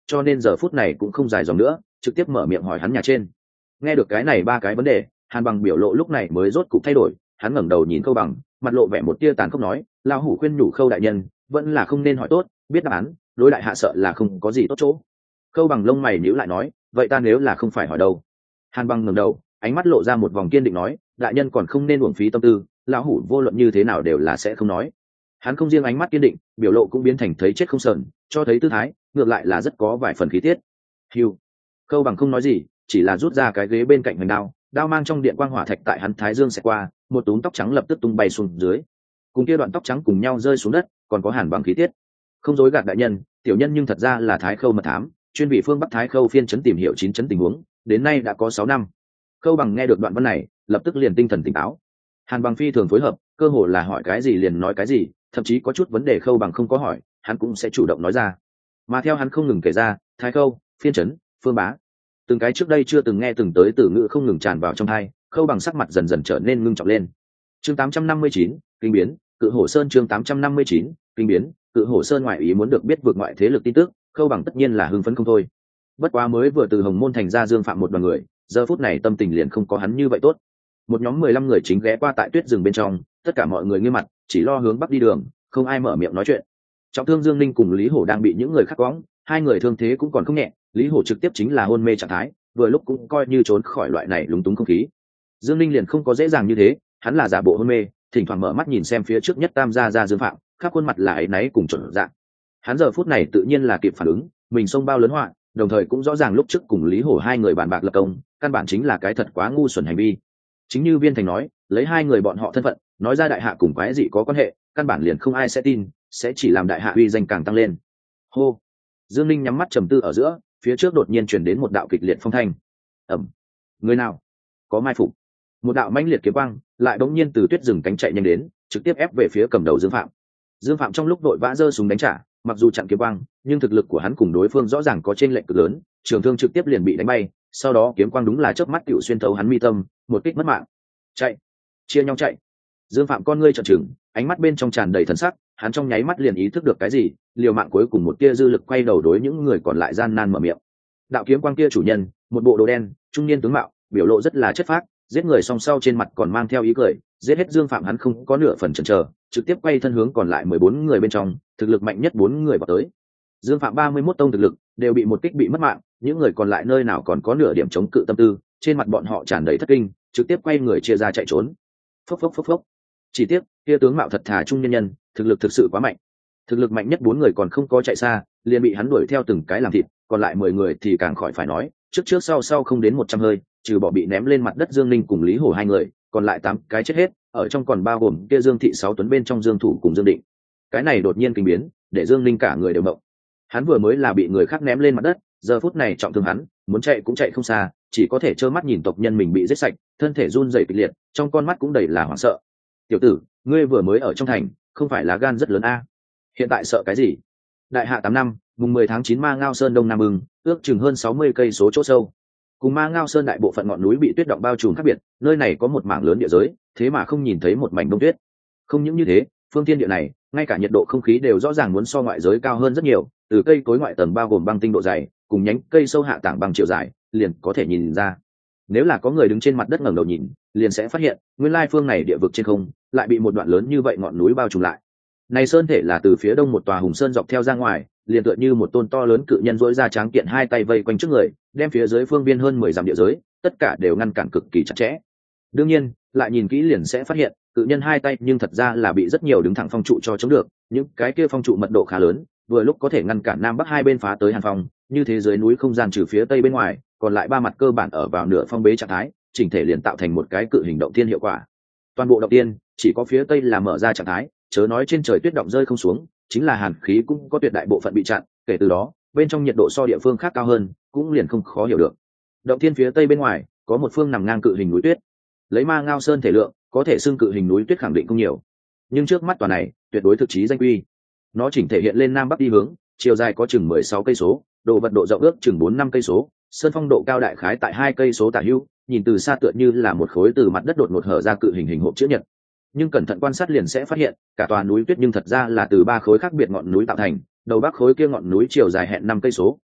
cho nên giờ phút này cũng không dài dòng nữa, trực tiếp mở miệng hỏi hắn nhà trên. Nghe được cái này ba cái vấn đề, Hàn Bằng biểu lộ lúc này mới rốt cục thay đổi, hắn ngẩng đầu nhìn Khâu Bằng, mặt lộ vẻ một tia tàn khốc nói, lão hủ khuyên nhủ Khâu đại nhân, vẫn là không nên hỏi tốt, biết đáp án, đối đại hạ sợ là không có gì tốt chỗ. Khâu Bằng lông mày nhíu lại nói, vậy ta nếu là không phải hỏi đâu? Hàn Bằng ngẩng đầu, ánh mắt lộ ra một vòng kiên định nói, đại nhân còn không nên uổng phí tâm tư, lão hủ vô luận như thế nào đều là sẽ không nói. Hắn không riêng ánh mắt kiên định, biểu lộ cũng biến thành thấy chết không sờn, cho thấy tư thái ngược lại là rất có vài phần khí tiết. Hưu. Khâu Bằng không nói gì, chỉ là rút ra cái ghế bên cạnh hoành đao, đao mang trong điện quang hỏa thạch tại hắn thái dương sẽ qua, một túm tóc trắng lập tức tung bay xuống dưới, cùng kia đoạn tóc trắng cùng nhau rơi xuống đất, còn có Hàn Bằng khí tiết. Không dối gạt đại nhân, tiểu nhân nhưng thật ra là Thái Khâu mật thám, chuyên vị phương Bắc Thái Khâu phiên chấn tìm hiểu chín chấn tình huống, đến nay đã có sáu năm. Khâu Bằng nghe được đoạn văn này, lập tức liền tinh thần tỉnh táo. Hàn Bằng phi thường phối hợp, cơ hồ là hỏi cái gì liền nói cái gì, thậm chí có chút vấn đề Khâu Bằng không có hỏi, hắn cũng sẽ chủ động nói ra. Mà theo hắn không ngừng kể ra, Thái Khâu, phiên chấn, phương bá, từng cái trước đây chưa từng nghe từng tới từ ngữ không ngừng tràn vào trong tai, Khâu Bằng sắc mặt dần dần trở nên ngưng trọng lên. Chương tám trăm năm mươi chín, kinh biến, Cự Hổ Sơn chương tám trăm năm mươi chín, kinh biến, Cự Hổ Sơn ngoại ý muốn được biết vượt ngoại thế lực tin tức, Khâu Bằng tất nhiên là hưng phấn không thôi. Bất quá mới vừa từ Hồng Môn thành ra Dương Phạm một đoàn người, giờ phút này tâm tình liền không có hắn như vậy tốt. Một nhóm mười lăm người chính ghé qua tại tuyết rừng bên trong, tất cả mọi người nghiêm mặt, chỉ lo hướng bắc đi đường, không ai mở miệng nói chuyện. Trọng thương Dương Linh cùng Lý Hổ đang bị những người khác quõng, hai người thương thế cũng còn không nhẹ, Lý Hổ trực tiếp chính là hôn mê trạng thái, vừa lúc cũng coi như trốn khỏi loại này lúng túng không khí. Dương Linh liền không có dễ dàng như thế, hắn là giả bộ hôn mê, thỉnh thoảng mở mắt nhìn xem phía trước nhất Tam gia gia Dương Phạm, khắp khuôn mặt là áy náy cùng chuẩn dạng. Hắn giờ phút này tự nhiên là kịp phản ứng, mình xông bao lớn họa, đồng thời cũng rõ ràng lúc trước cùng Lý Hổ hai người bàn bạc lập công, căn bản chính là cái thật quá ngu xuẩn hành vi. Chính như Viên Thành nói, lấy hai người bọn họ thân phận, nói ra đại hạ cùng quái dị có quan hệ, căn bản liền không ai sẽ tin, sẽ chỉ làm đại hạ uy danh càng tăng lên. Hô. Dương Linh nhắm mắt trầm tư ở giữa, phía trước đột nhiên truyền đến một đạo kịch liệt phong thanh. Ầm. Người nào? Có mai phục. Một đạo mãnh liệt kiếm quang lại bỗng nhiên từ tuyết rừng cánh chạy nhanh đến, trực tiếp ép về phía cầm đầu Dương Phạm. Dương Phạm trong lúc đội vã giơ súng đánh trả, mặc dù chặn kiếm quang, nhưng thực lực của hắn cùng đối phương rõ ràng có chênh lệch cực lớn, trường thương trực tiếp liền bị đánh bay, sau đó kiếm quang đúng là chớp mắt cựu xuyên thấu hắn mi tâm, một kích mất mạng. Chạy, chia nhau chạy. Dương Phạm con ngươi trợn trừng, ánh mắt bên trong tràn đầy thần sắc, hắn trong nháy mắt liền ý thức được cái gì, liều mạng cuối cùng một tia dư lực quay đầu đối những người còn lại gian nan mở miệng. Đạo kiếm quang kia chủ nhân, một bộ đồ đen, trung niên tướng mạo, biểu lộ rất là chất phác, giết người song sau trên mặt còn mang theo ý cười, giết hết Dương Phạm hắn không có nửa phần chần chờ, trực tiếp quay thân hướng còn lại mười bốn người bên trong, thực lực mạnh nhất bốn người vào tới. Dương Phạm ba mươi mốt tông thực lực, đều bị một kích bị mất mạng, những người còn lại nơi nào còn có nửa điểm chống cự tâm tư, trên mặt bọn họ tràn đầy thất kinh, trực tiếp quay người chia ra chạy trốn. Phốc phốc phốc phốc. Chỉ tiếc, kia tướng mạo thật thà trung nhân nhân, thực lực thực sự quá mạnh. Thực lực mạnh nhất bốn người còn không có chạy xa, liền bị hắn đuổi theo từng cái làm thịt, còn lại mười người thì càng khỏi phải nói, trước trước sau sau không đến một trăm hơi, trừ bỏ bị ném lên mặt đất Dương Linh cùng Lý Hổ hai người, còn lại tám cái chết hết, ở trong còn bao gồm kia Dương Thị sáu tuấn bên trong Dương Thủ cùng Dương Định. Cái này đột nhiên kinh biến, để Dương Linh cả người đều mộng. Hắn vừa mới là bị người khác ném lên mặt đất, giờ phút này trọng thương hắn, muốn chạy cũng chạy không xa, chỉ có thể trơ mắt nhìn tộc nhân mình bị giết sạch, thân thể run rẩy kịch liệt, trong con mắt cũng đầy là hoảng sợ. Tiểu tử, ngươi vừa mới ở trong thành, không phải là gan rất lớn a? Hiện tại sợ cái gì? Đại hạ tám năm, mùng mười tháng chín Ma Ngao Sơn đông nam bừng, ước chừng hơn sáu mươi cây số chỗ sâu. Cùng Ma Ngao Sơn đại bộ phận ngọn núi bị tuyết động bao trùm khác biệt, nơi này có một mảng lớn địa giới, thế mà không nhìn thấy một mảnh đông tuyết. Không những như thế, phương thiên địa này, ngay cả nhiệt độ không khí đều rõ ràng muốn so ngoại giới cao hơn rất nhiều, từ cây cối ngoại tầng bao gồm băng tinh độ dày, cùng nhánh cây sâu hạ tảng bằng chiều dài, liền có thể nhìn ra. Nếu là có người đứng trên mặt đất ngẩng đầu nhìn, liền sẽ phát hiện, nguyên lai phương này địa vực trên không, lại bị một đoạn lớn như vậy ngọn núi bao trùm lại. Này sơn thể là từ phía đông một tòa hùng sơn dọc theo ra ngoài, liền tựa như một tôn to lớn cự nhân rỗi ra tráng kiện hai tay vây quanh trước người, đem phía dưới phương biên hơn mười dặm địa giới, tất cả đều ngăn cản cực kỳ chặt chẽ. Đương nhiên, lại nhìn kỹ liền sẽ phát hiện, cự nhân hai tay nhưng thật ra là bị rất nhiều đứng thẳng phong trụ cho chống được, những cái kia phong trụ mật độ khá lớn, vừa lúc có thể ngăn cản nam bắc hai bên phá tới hàn phong, như thế dưới núi không gian trừ phía tây bên ngoài, còn lại ba mặt cơ bản ở vào nửa phong bế trạng thái, chỉnh thể liền tạo thành một cái cự hình động thiên hiệu quả. Toàn bộ động tiên chỉ có phía tây là mở ra trạng thái, chớ nói trên trời tuyết động rơi không xuống, chính là hàn khí cũng có tuyệt đại bộ phận bị chặn, kể từ đó bên trong nhiệt độ so địa phương khác cao hơn, cũng liền không khó hiểu được. Động thiên phía tây bên ngoài có một phương nằm ngang cự hình núi tuyết, lấy Ma Ngao Sơn thể lượng, có thể xưng cự hình núi tuyết khẳng định không nhiều, nhưng trước mắt tòa này tuyệt đối thực chí danh quy. Nó chỉnh thể hiện lên nam bắc đi hướng, chiều dài có chừng mười sáu cây số, độ vật độ rộng ước chừng bốn năm cây số, sơn phong độ cao đại khái tại hai cây số tả hữu, nhìn từ xa tựa như là một khối từ mặt đất đột ngột hở ra cự hình hình hộp chữ nhật. Nhưng cẩn thận quan sát liền sẽ phát hiện, cả tòa núi tuyết nhưng thật ra là từ ba khối khác biệt ngọn núi tạo thành, đầu bắc khối kia ngọn núi chiều dài hẹn năm cây số,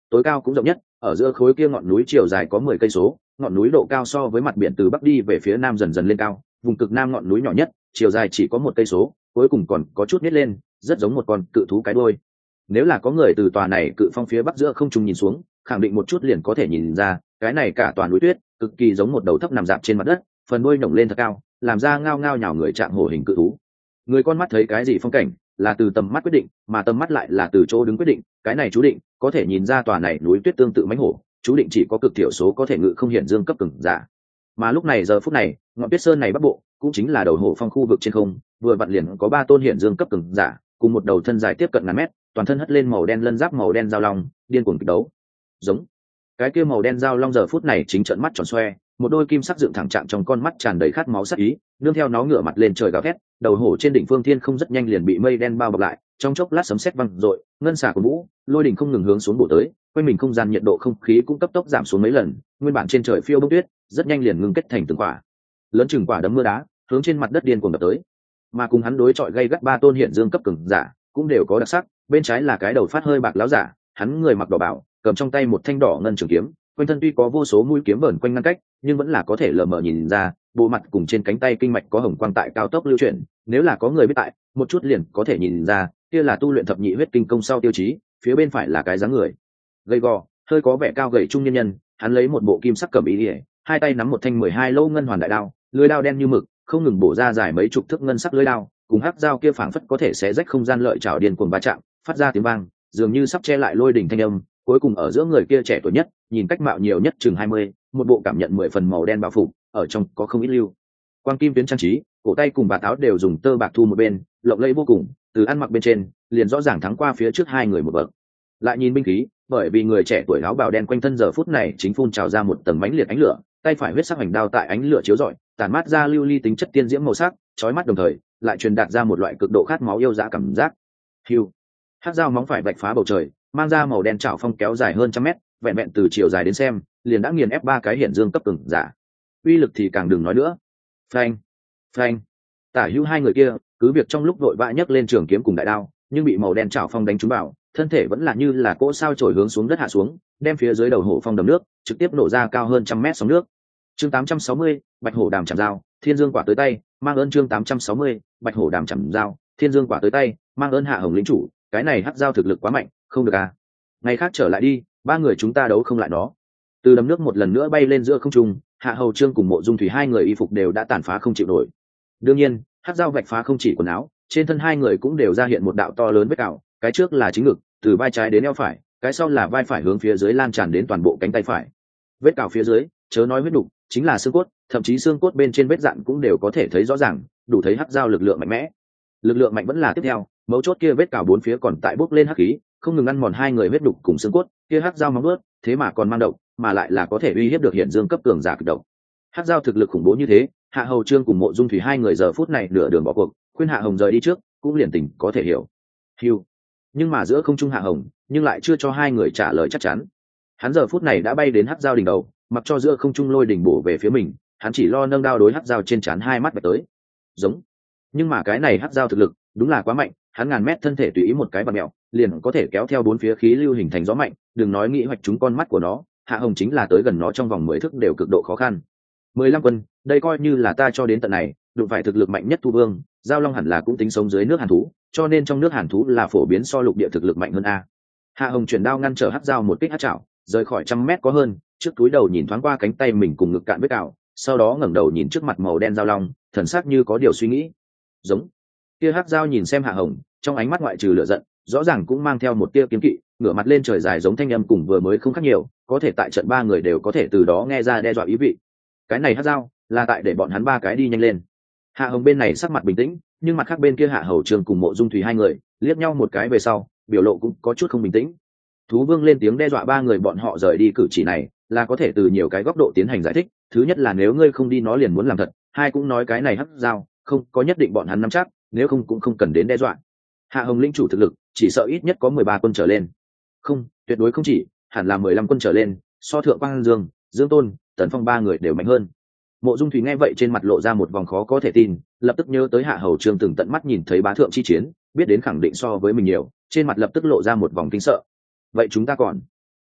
tối cao cũng rộng nhất, ở giữa khối kia ngọn núi chiều dài có mười cây số, ngọn núi độ cao so với mặt biển từ bắc đi về phía nam dần dần lên cao, vùng cực nam ngọn núi nhỏ nhất, chiều dài chỉ có một cây số, cuối cùng còn có chút nít lên, rất giống một con cự thú cái đuôi. Nếu là có người từ tòa này cự phong phía bắc giữa không trung nhìn xuống, khẳng định một chút liền có thể nhìn ra, cái này cả toàn núi tuyết, cực kỳ giống một đầu thấp nằm dạp trên mặt đất, phần đuôi nổng lên thật cao, làm ra ngao ngao nhào người trạng hổ hình cự thú. Người con mắt thấy cái gì phong cảnh, là từ tầm mắt quyết định, mà tầm mắt lại là từ chỗ đứng quyết định, cái này chú định, có thể nhìn ra tòa này núi tuyết tương tự mãnh hổ, chú định chỉ có cực thiểu số có thể ngự không hiển dương cấp cường giả. Mà lúc này giờ phút này, ngọn tuyết sơn này bắc bộ, cũng chính là đầu hổ phong khu vực trên không, vừa vặn liền có ba tôn hiển dương cấp cường giả, cùng một đầu thân dài tiếp cận ngàn mét, toàn thân hất lên màu đen lân giáp màu đen giao long, điên cuồng kịch đấu. Giống. Cái kia màu đen giao long giờ phút này chính trợn mắt tròn xoe, một đôi kim sắc dựng thẳng trạng trong con mắt tràn đầy khát máu sắc ý, nương theo nó ngửa mặt lên trời gào thét, đầu hổ trên đỉnh phương thiên không rất nhanh liền bị mây đen bao bọc lại, trong chốc lát sấm sét vang rội, ngân xà của vũ, lôi đỉnh không ngừng hướng xuống bổ tới, quanh mình không gian nhiệt độ không khí cũng cấp tốc giảm xuống mấy lần, nguyên bản trên trời phiêu bông tuyết, rất nhanh liền ngưng kết thành từng quả lớn chừng quả đấm mưa đá, hướng trên mặt đất điên cuồng đập tới. Mà cùng hắn đối chọi gây gắt ba tôn hiện dương cấp cường giả, cũng đều có đặc sắc, bên trái là cái đầu phát hơi bạc láo giả, hắn người mặc đỏ bảo, cầm trong tay một thanh đỏ ngân trường kiếm, quanh thân tuy có vô số mũi kiếm vờn quanh ngăn cách, nhưng vẫn là có thể lờ mờ nhìn ra, bộ mặt cùng trên cánh tay kinh mạch có hồng quang tại cao tốc lưu chuyển, nếu là có người biết tại, một chút liền có thể nhìn ra, kia là tu luyện thập nhị huyết kinh công sau tiêu chí, phía bên phải là cái dáng người gầy gò, hơi có vẻ cao gầy trung nhân nhân, hắn lấy một bộ kim sắc cẩm y, hai tay nắm một thanh mười hai lỗ ngân hoàn đại đao, lưỡi đao đen như mực, không ngừng bổ ra dài mấy chục thước ngân sắc lưỡi đao, cùng hắc dao kia phảng phất có thể xé rách không gian lợi chảo điên cuồng va chạm, phát ra tiếng vang, dường như sắp che lại lôi đỉnh thanh âm. Cuối cùng ở giữa người kia trẻ tuổi nhất, nhìn cách mạo nhiều nhất chừng hai mươi, một bộ cảm nhận mười phần màu đen bao phủ, ở trong có không ít lưu quang kim tuyến trang trí, cổ tay cùng bà áo đều dùng tơ bạc thu một bên, lộng lẫy vô cùng, từ ăn mặc bên trên, liền rõ ràng thắng qua phía trước hai người một bậc. Lại nhìn binh khí, bởi vì người trẻ tuổi áo bào đen quanh thân giờ phút này chính phun trào ra một tầng mãnh liệt ánh lửa, tay phải huyết sắc hoành đao tại ánh lửa chiếu rọi, tản mát ra lưu ly tính chất tiên diễm màu sắc, chói mắt đồng thời, lại truyền đạt ra một loại cực độ khát máu yêu dã cảm giác. Hưu, hắc dao móng phải vạch phá bầu trời, mang ra màu đen chảo phong kéo dài hơn trăm mét, vẹn vẹn từ chiều dài đến xem, liền đã nghiền ép ba cái hiển dương cấp cường giả. Uy lực thì càng đừng nói nữa. Phanh, phanh. Tả hữu hai người kia, cứ việc trong lúc vội vã nhấc lên trường kiếm cùng đại đao, nhưng bị màu đen chảo phong đánh trúng vào, thân thể vẫn là như là cỗ sao chổi hướng xuống đất hạ xuống, đem phía dưới đầu hổ phong đầm nước, trực tiếp nổ ra cao hơn trăm mét sóng nước. Chương tám trăm sáu mươi, Bạch hổ đàm chạm dao, thiên dương quả tới tay, mang ơn chương tám trăm sáu mươi, Bạch hổ đàm chạm dao, thiên dương quả tới tay, mang ơn Hạ Hồng lĩnh chủ, cái này hắc dao thực lực quá mạnh, không được à. Ngày khác trở lại đi, ba người chúng ta đấu không lại nó. Từ đầm nước một lần nữa bay lên giữa không trung, Hạ Hầu Trương cùng Mộ Dung Thủy hai người y phục đều đã tàn phá không chịu nổi. Đương nhiên, hắc dao vạch phá không chỉ quần áo, trên thân hai người cũng đều ra hiện một đạo to lớn vết cào, cái trước là chính ngực, từ vai trái đến eo phải, cái sau là vai phải hướng phía dưới lan tràn đến toàn bộ cánh tay phải. Vết cào phía dưới, chớ nói huyết đục, chính là xương cốt, thậm chí xương cốt bên trên vết dạn cũng đều có thể thấy rõ ràng, đủ thấy hắc dao lực lượng mạnh mẽ. Lực lượng mạnh vẫn là tiếp theo, mấu chốt kia vết cào bốn phía còn tại bốc lên hắc khí, không ngừng ăn mòn hai người huyết đục cùng xương cốt, kia hắc dao móng vuốt, thế mà còn mang độc, mà lại là có thể uy hiếp được hiện dương cấp cường giả cực độc. Hắc dao thực lực khủng bố như thế, Hạ Hầu Trương cùng Mộ Dung Thủy hai người giờ phút này nửa đường bỏ cuộc, khuyên Hạ Hồng rời đi trước, cũng liền tình có thể hiểu. Hưu. Nhưng mà giữa không trung Hạ Hồng, nhưng lại chưa cho hai người trả lời chắc chắn. Hắn giờ phút này đã bay đến hắc dao đỉnh đầu, mặc cho giữa không trung lôi đỉnh bổ về phía mình, hắn chỉ lo nâng đao đối hắc dao trên trán hai mắt bạch tới. Giống. Nhưng mà cái này hắc dao thực lực, đúng là quá mạnh, hắn ngàn mét thân thể tùy ý một cái bạt mèo, liền có thể kéo theo bốn phía khí lưu hình thành gió mạnh, đừng nói nghĩ hoạch trúng con mắt của nó, Hạ Hồng chính là tới gần nó trong vòng mười thước đều cực độ khó khăn. Mười lăm quân, đây coi như là ta cho đến tận này, đụng phải thực lực mạnh nhất Thu Vương, Giao Long hẳn là cũng tính sống dưới nước hàn thú, cho nên trong nước hàn thú là phổ biến so lục địa thực lực mạnh hơn a. Hạ Hồng chuyển đao ngăn trở hắc dao một kích hắc chảo, rời khỏi trăm mét có hơn, trước túi đầu nhìn thoáng qua cánh tay mình cùng ngực cạn vết cào, sau đó ngẩng đầu nhìn trước mặt màu đen Giao Long, thần sắc như có điều suy nghĩ. Giống. Kia hắc dao nhìn xem Hạ Hồng, trong ánh mắt ngoại trừ lửa giận, rõ ràng cũng mang theo một tia kiêng kỵ, ngửa mặt lên trời dài giống thanh âm cùng vừa mới không khác nhiều, có thể tại trận ba người đều có thể từ đó nghe ra đe dọa ý vị. Cái này hắc dao là tại để bọn hắn ba cái đi nhanh lên. Hạ Hồng bên này sắc mặt bình tĩnh, nhưng mặt khác bên kia Hạ Hầu Trương cùng Mộ Dung Thủy hai người liếc nhau một cái về sau, biểu lộ cũng có chút không bình tĩnh. Thú Vương lên tiếng đe dọa ba người bọn họ rời đi cử chỉ này, là có thể từ nhiều cái góc độ tiến hành giải thích. Thứ nhất là nếu ngươi không đi nó liền muốn làm thật, hai cũng nói cái này hắc dao không có nhất định bọn hắn nắm chắc, nếu không cũng không cần đến đe dọa. Hạ Hồng lĩnh chủ thực lực chỉ sợ ít nhất có mười ba quân trở lên, không, tuyệt đối không chỉ, hẳn là mười lăm quân trở lên, so Thượng Quang Dương, Dương Tôn, Tần Phong ba người đều mạnh hơn. Mộ Dung Thủy nghe vậy trên mặt lộ ra một vòng khó có thể tin, lập tức nhớ tới Hạ Hầu Trương từng tận mắt nhìn thấy bá thượng chi chiến, biết đến khẳng định so với mình nhiều, trên mặt lập tức lộ ra một vòng kinh sợ. Vậy chúng ta còn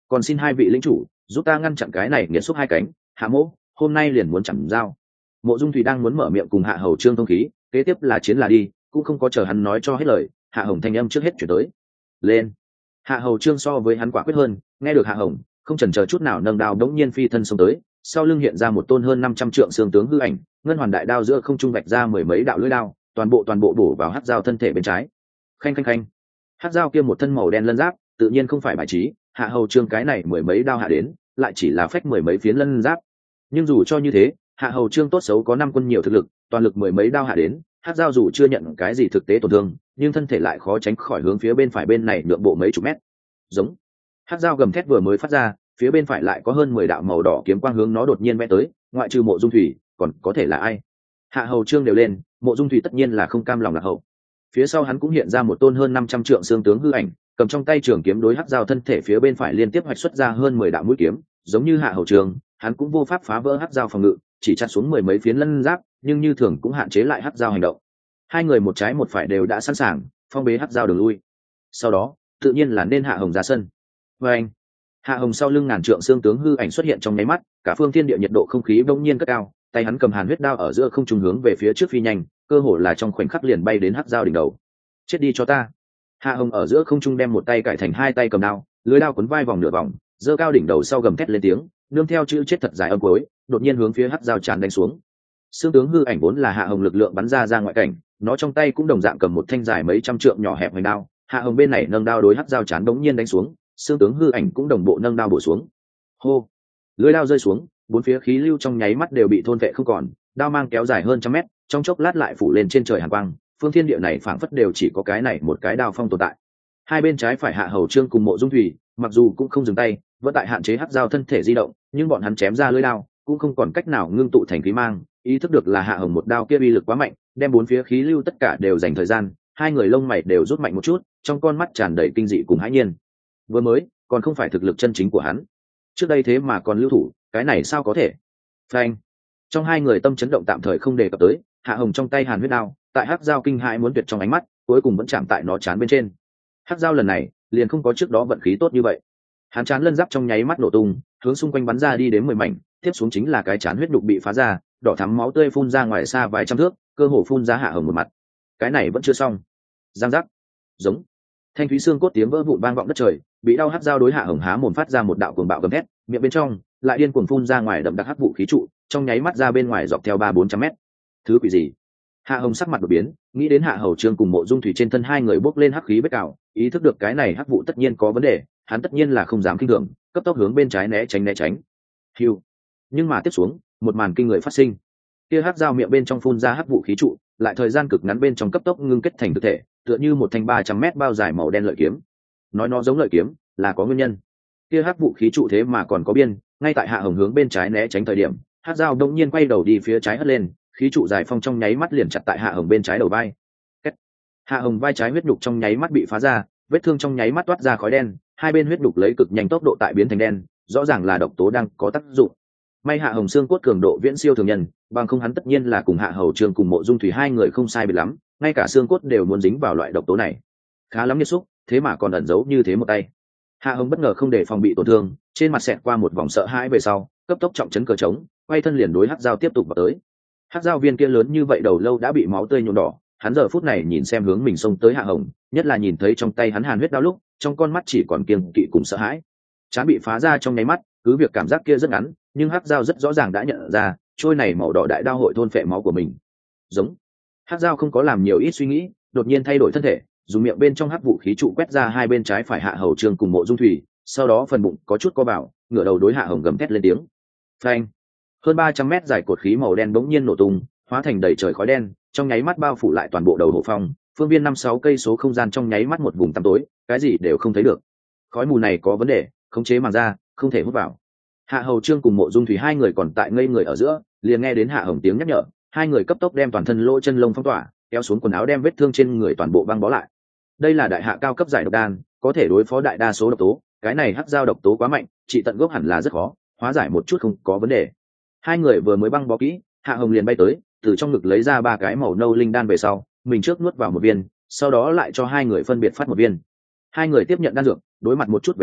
còn xin hai vị lĩnh chủ giúp ta ngăn chặn cái này nghiệt xúc hai cánh. Hạ mỗ hôm nay liền muốn chẳng giao. Mộ Dung Thủy đang muốn mở miệng cùng Hạ Hầu Trương thông khí, kế tiếp là chiến là đi, cũng không có chờ hắn nói cho hết lời, Hạ Hồng thanh âm trước hết chuyển tới. Lên. Hạ Hầu Trương so với hắn quả quyết hơn, nghe được Hạ Hồng, không chần chờ chút nào nâng đao đống nhiên phi thân xông tới, sau lưng hiện ra một tôn hơn năm trăm trượng xương tướng hư ảnh, ngân hoàn đại đao giữa không trung vạch ra mười mấy đạo lưỡi đao, toàn bộ toàn bộ bổ vào Hắc Dao thân thể bên trái. Khanh khanh khanh. Hắc Dao kia một thân màu đen lân giáp, tự nhiên không phải bài trí, Hạ Hầu Trương cái này mười mấy đao hạ đến, lại chỉ là phách mười mấy phiến lân giáp. Nhưng dù cho như thế, Hạ Hầu Trương tốt xấu có năm quân nhiều thực lực, toàn lực mười mấy đao hạ đến, Hắc Dao dù chưa nhận cái gì thực tế tổn thương, nhưng thân thể lại khó tránh khỏi hướng phía bên phải bên này nhượng bộ mấy chục mét. Giống. Hắc Dao gầm thét vừa mới phát ra, phía bên phải lại có hơn mười đạo màu đỏ kiếm quang hướng nó đột nhiên vẽ tới, ngoại trừ Mộ Dung Thủy, còn có thể là ai? Hạ Hầu Trương đều lên, Mộ Dung Thủy tất nhiên là không cam lòng lạc hậu. Phía sau hắn cũng hiện ra một tôn hơn năm trăm trượng xương tướng hư ảnh, cầm trong tay trường kiếm đối Hắc Dao thân thể phía bên phải liên tiếp hoạch xuất ra hơn mười đạo mũi kiếm, giống như Hạ Hầu Trương, hắn cũng vô pháp phá vỡ Hắc Dao phòng ngự, chỉ chặt xuống mười mấy phiến lân giáp, nhưng như thường cũng hạn chế lại Hắc Dao hành động. Hai người một trái một phải đều đã sẵn sàng, phong bế Hắc Dao đường lui. Sau đó, tự nhiên là nên Hạ Hồng ra sân. Và anh, Hạ Hồng sau lưng ngàn trượng xương tướng hư ảnh xuất hiện trong nháy mắt, cả phương thiên địa nhiệt độ không khí bỗng nhiên cất cao, tay hắn cầm hàn huyết đao ở giữa không trung hướng về phía trước phi nhanh, cơ hồ là trong khoảnh khắc liền bay đến Hắc Dao đỉnh đầu. Chết đi cho ta! Hạ Hồng ở giữa không trung đem một tay cải thành hai tay cầm đao, lưới đao quấn vai vòng nửa vòng, giơ cao đỉnh đầu sau gầm thét lên tiếng, nương theo chữ chết thật dài âm cuối, đột nhiên hướng phía Hắc Dao tràn đánh xuống. Xương tướng hư ảnh vốn là Hạ Hồng lực lượng bắn ra ra ngoại cảnh, nó trong tay cũng đồng dạng cầm một thanh dài mấy trăm trượng nhỏ hẹp hoành đao, Hạ Hồng bên này nâng đao đối Hắc Dao chán đống nhiên đánh xuống, xương tướng hư ảnh cũng đồng bộ nâng đao bổ xuống. Hô! Lưỡi đao rơi xuống, bốn phía khí lưu trong nháy mắt đều bị thôn vệ không còn, đao mang kéo dài hơn trăm mét, trong chốc lát lại phủ lên trên trời hàn quang, phương thiên địa này phảng phất đều chỉ có cái này một cái đao phong tồn tại. Hai bên trái phải Hạ Hầu Trương cùng Mộ Dung Thủy, mặc dù cũng không dừng tay, vẫn tại hạn chế Hắc Dao thân thể di động, nhưng bọn hắn chém ra lưỡi đao, cũng không còn cách nào ngưng tụ thành khí mang, ý thức được là Hạ Hồng một đao kia uy lực quá mạnh, đem bốn phía khí lưu tất cả đều dành thời gian, hai người lông mày đều rút mạnh một chút, trong con mắt tràn đầy kinh dị cùng hãi nhiên. Vừa mới, còn không phải thực lực chân chính của hắn, trước đây thế mà còn lưu thủ, cái này sao có thể? Phanh! Trong hai người tâm chấn động tạm thời không đề cập tới, Hạ Hồng trong tay hàn huyết đao, tại Hắc Dao kinh hãi muốn tuyệt trong ánh mắt, cuối cùng vẫn chạm tại nó chán bên trên. Hắc Dao lần này liền không có trước đó vận khí tốt như vậy, hắn chán lân giáp trong nháy mắt nổ tung, hướng xung quanh bắn ra đi đến mười mảnh, tiếp xuống chính là cái chán huyết đục bị phá ra, đỏ thắm máu tươi phun ra ngoài xa vài trăm thước, cơ hồ phun ra Hạ Hồng một mặt. Cái này vẫn chưa xong. Giang giác. Giống. Thanh thúy xương cốt tiếng vỡ vụn vang vọng đất trời, bị đau Hắc Dao đối Hạ Hồng há mồm phát ra một đạo cuồng bạo gầm thét, miệng bên trong lại điên cuồng phun ra ngoài đậm đặc hắc vụ khí trụ, trong nháy mắt ra bên ngoài dọc theo ba bốn trăm mét. Thứ quỷ gì? Hạ Hồng sắc mặt đột biến, nghĩ đến Hạ Hầu Trương cùng Mộ Dung Thủy trên thân hai người bốc lên hắc khí vết cào, ý thức được cái này hắc vụ tất nhiên có vấn đề, hắn tất nhiên là không dám kinh thường, cấp tốc hướng bên trái né tránh né tránh. Hưu. Nhưng mà tiếp xuống, một màn kinh người phát sinh. Kia Hắc Dao miệng bên trong phun ra hắc vụ khí trụ, lại thời gian cực ngắn bên trong cấp tốc ngưng kết thành thực thể, tựa như một thanh ba trăm mét bao dài màu đen lợi kiếm. Nói nó giống lợi kiếm, là có nguyên nhân. Kia hắc vụ khí trụ thế mà còn có biên, ngay tại Hạ Hồng hướng bên trái né tránh thời điểm, Hắc Dao đông nhiên quay đầu đi phía trái hất lên, khí trụ dài phong trong nháy mắt liền chặt tại Hạ Hồng bên trái đầu vai. Kết. Hạ Hồng vai trái huyết nhục trong nháy mắt bị phá ra, vết thương trong nháy mắt toát ra khói đen, hai bên huyết nhục lấy cực nhanh tốc độ tại biến thành đen, rõ ràng là độc tố đang có tác dụng. May Hạ Hồng xương cốt cường độ viễn siêu thường nhân, bằng không hắn tất nhiên là cùng Hạ Hầu Trương cùng Mộ Dung Thủy hai người không sai biệt lắm, ngay cả xương cốt đều muốn dính vào loại độc tố này. Khá lắm nghiệt xúc, thế mà còn ẩn giấu như thế một tay. Hạ Hồng bất ngờ không để phòng bị tổn thương, trên mặt xẹt qua một vòng sợ hãi về sau, cấp tốc trọng chấn cờ trống, quay thân liền đối Hắc Dao tiếp tục vào tới. Hắc Dao viên kia lớn như vậy đầu lâu đã bị máu tươi nhuộm đỏ, hắn giờ phút này nhìn xem hướng mình xông tới Hạ Hồng, nhất là nhìn thấy trong tay hắn hàn huyết đao lúc, trong con mắt chỉ còn kiêng kỵ cùng sợ hãi. Trán bị phá ra trong nháy mắt, cứ việc cảm giác kia rất ngắn, nhưng Hắc Dao rất rõ ràng đã nhận ra, trôi này màu đỏ đại đao hội thôn phệ máu của mình. Giống. Hắc Dao không có làm nhiều ít suy nghĩ, đột nhiên thay đổi thân thể, dùng miệng bên trong hắc vũ khí trụ quét ra hai bên trái phải Hạ Hầu Trương cùng Mộ Dung Thủy, sau đó phần bụng có chút co bảo, ngửa đầu đối Hạ Hồng gầm thét lên tiếng. Phanh. Hơn ba trăm mét dài cột khí màu đen bỗng nhiên nổ tung, hóa thành đầy trời khói đen, trong nháy mắt bao phủ lại toàn bộ đầu hộ phong, phương viên năm sáu cây số không gian trong nháy mắt một vùng tăm tối, cái gì đều không thấy được. Khói mù này có vấn đề, khống chế màng ra, không thể hút vào. Hạ Hầu Trương cùng Mộ Dung Thủy hai người còn tại ngây người ở giữa, liền nghe đến Hạ Hồng tiếng nhắc nhở, hai người cấp tốc đem toàn thân lỗ chân lông phong tỏa, kéo xuống quần áo đem vết thương trên người toàn bộ băng bó lại. Đây là đại hạ cao cấp giải độc đan, có thể đối phó đại đa số độc tố, cái này Hắc Dao độc tố quá mạnh, trị tận gốc hẳn là rất khó, hóa giải một chút không có vấn đề. Hai người vừa mới băng bó kỹ, Hạ Hồng liền bay tới, từ trong ngực lấy ra ba cái màu nâu linh đan về sau, mình trước nuốt vào một viên, sau đó lại cho hai người phân biệt phát một viên. Hai người tiếp nhận đan dược, đối mặt một chút về sau,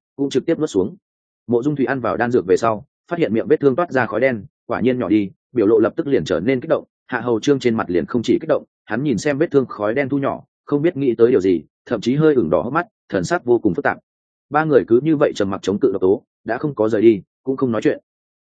cũng trực tiếp nuốt xuống. Mộ Dung Thủy ăn vào đan dược về sau phát hiện miệng vết thương toát ra khói đen, quả nhiên nhỏ đi, biểu lộ lập tức liền trở nên kích động. Hạ Hầu Trương trên mặt liền không chỉ kích động, hắn nhìn xem vết thương khói đen thu nhỏ, không biết nghĩ tới điều gì, thậm chí hơi ửng đỏ hốc mắt, thần sắc vô cùng phức tạp. Ba người cứ như vậy trầm mặc chống cự độc tố, đã không có rời đi, cũng không nói chuyện.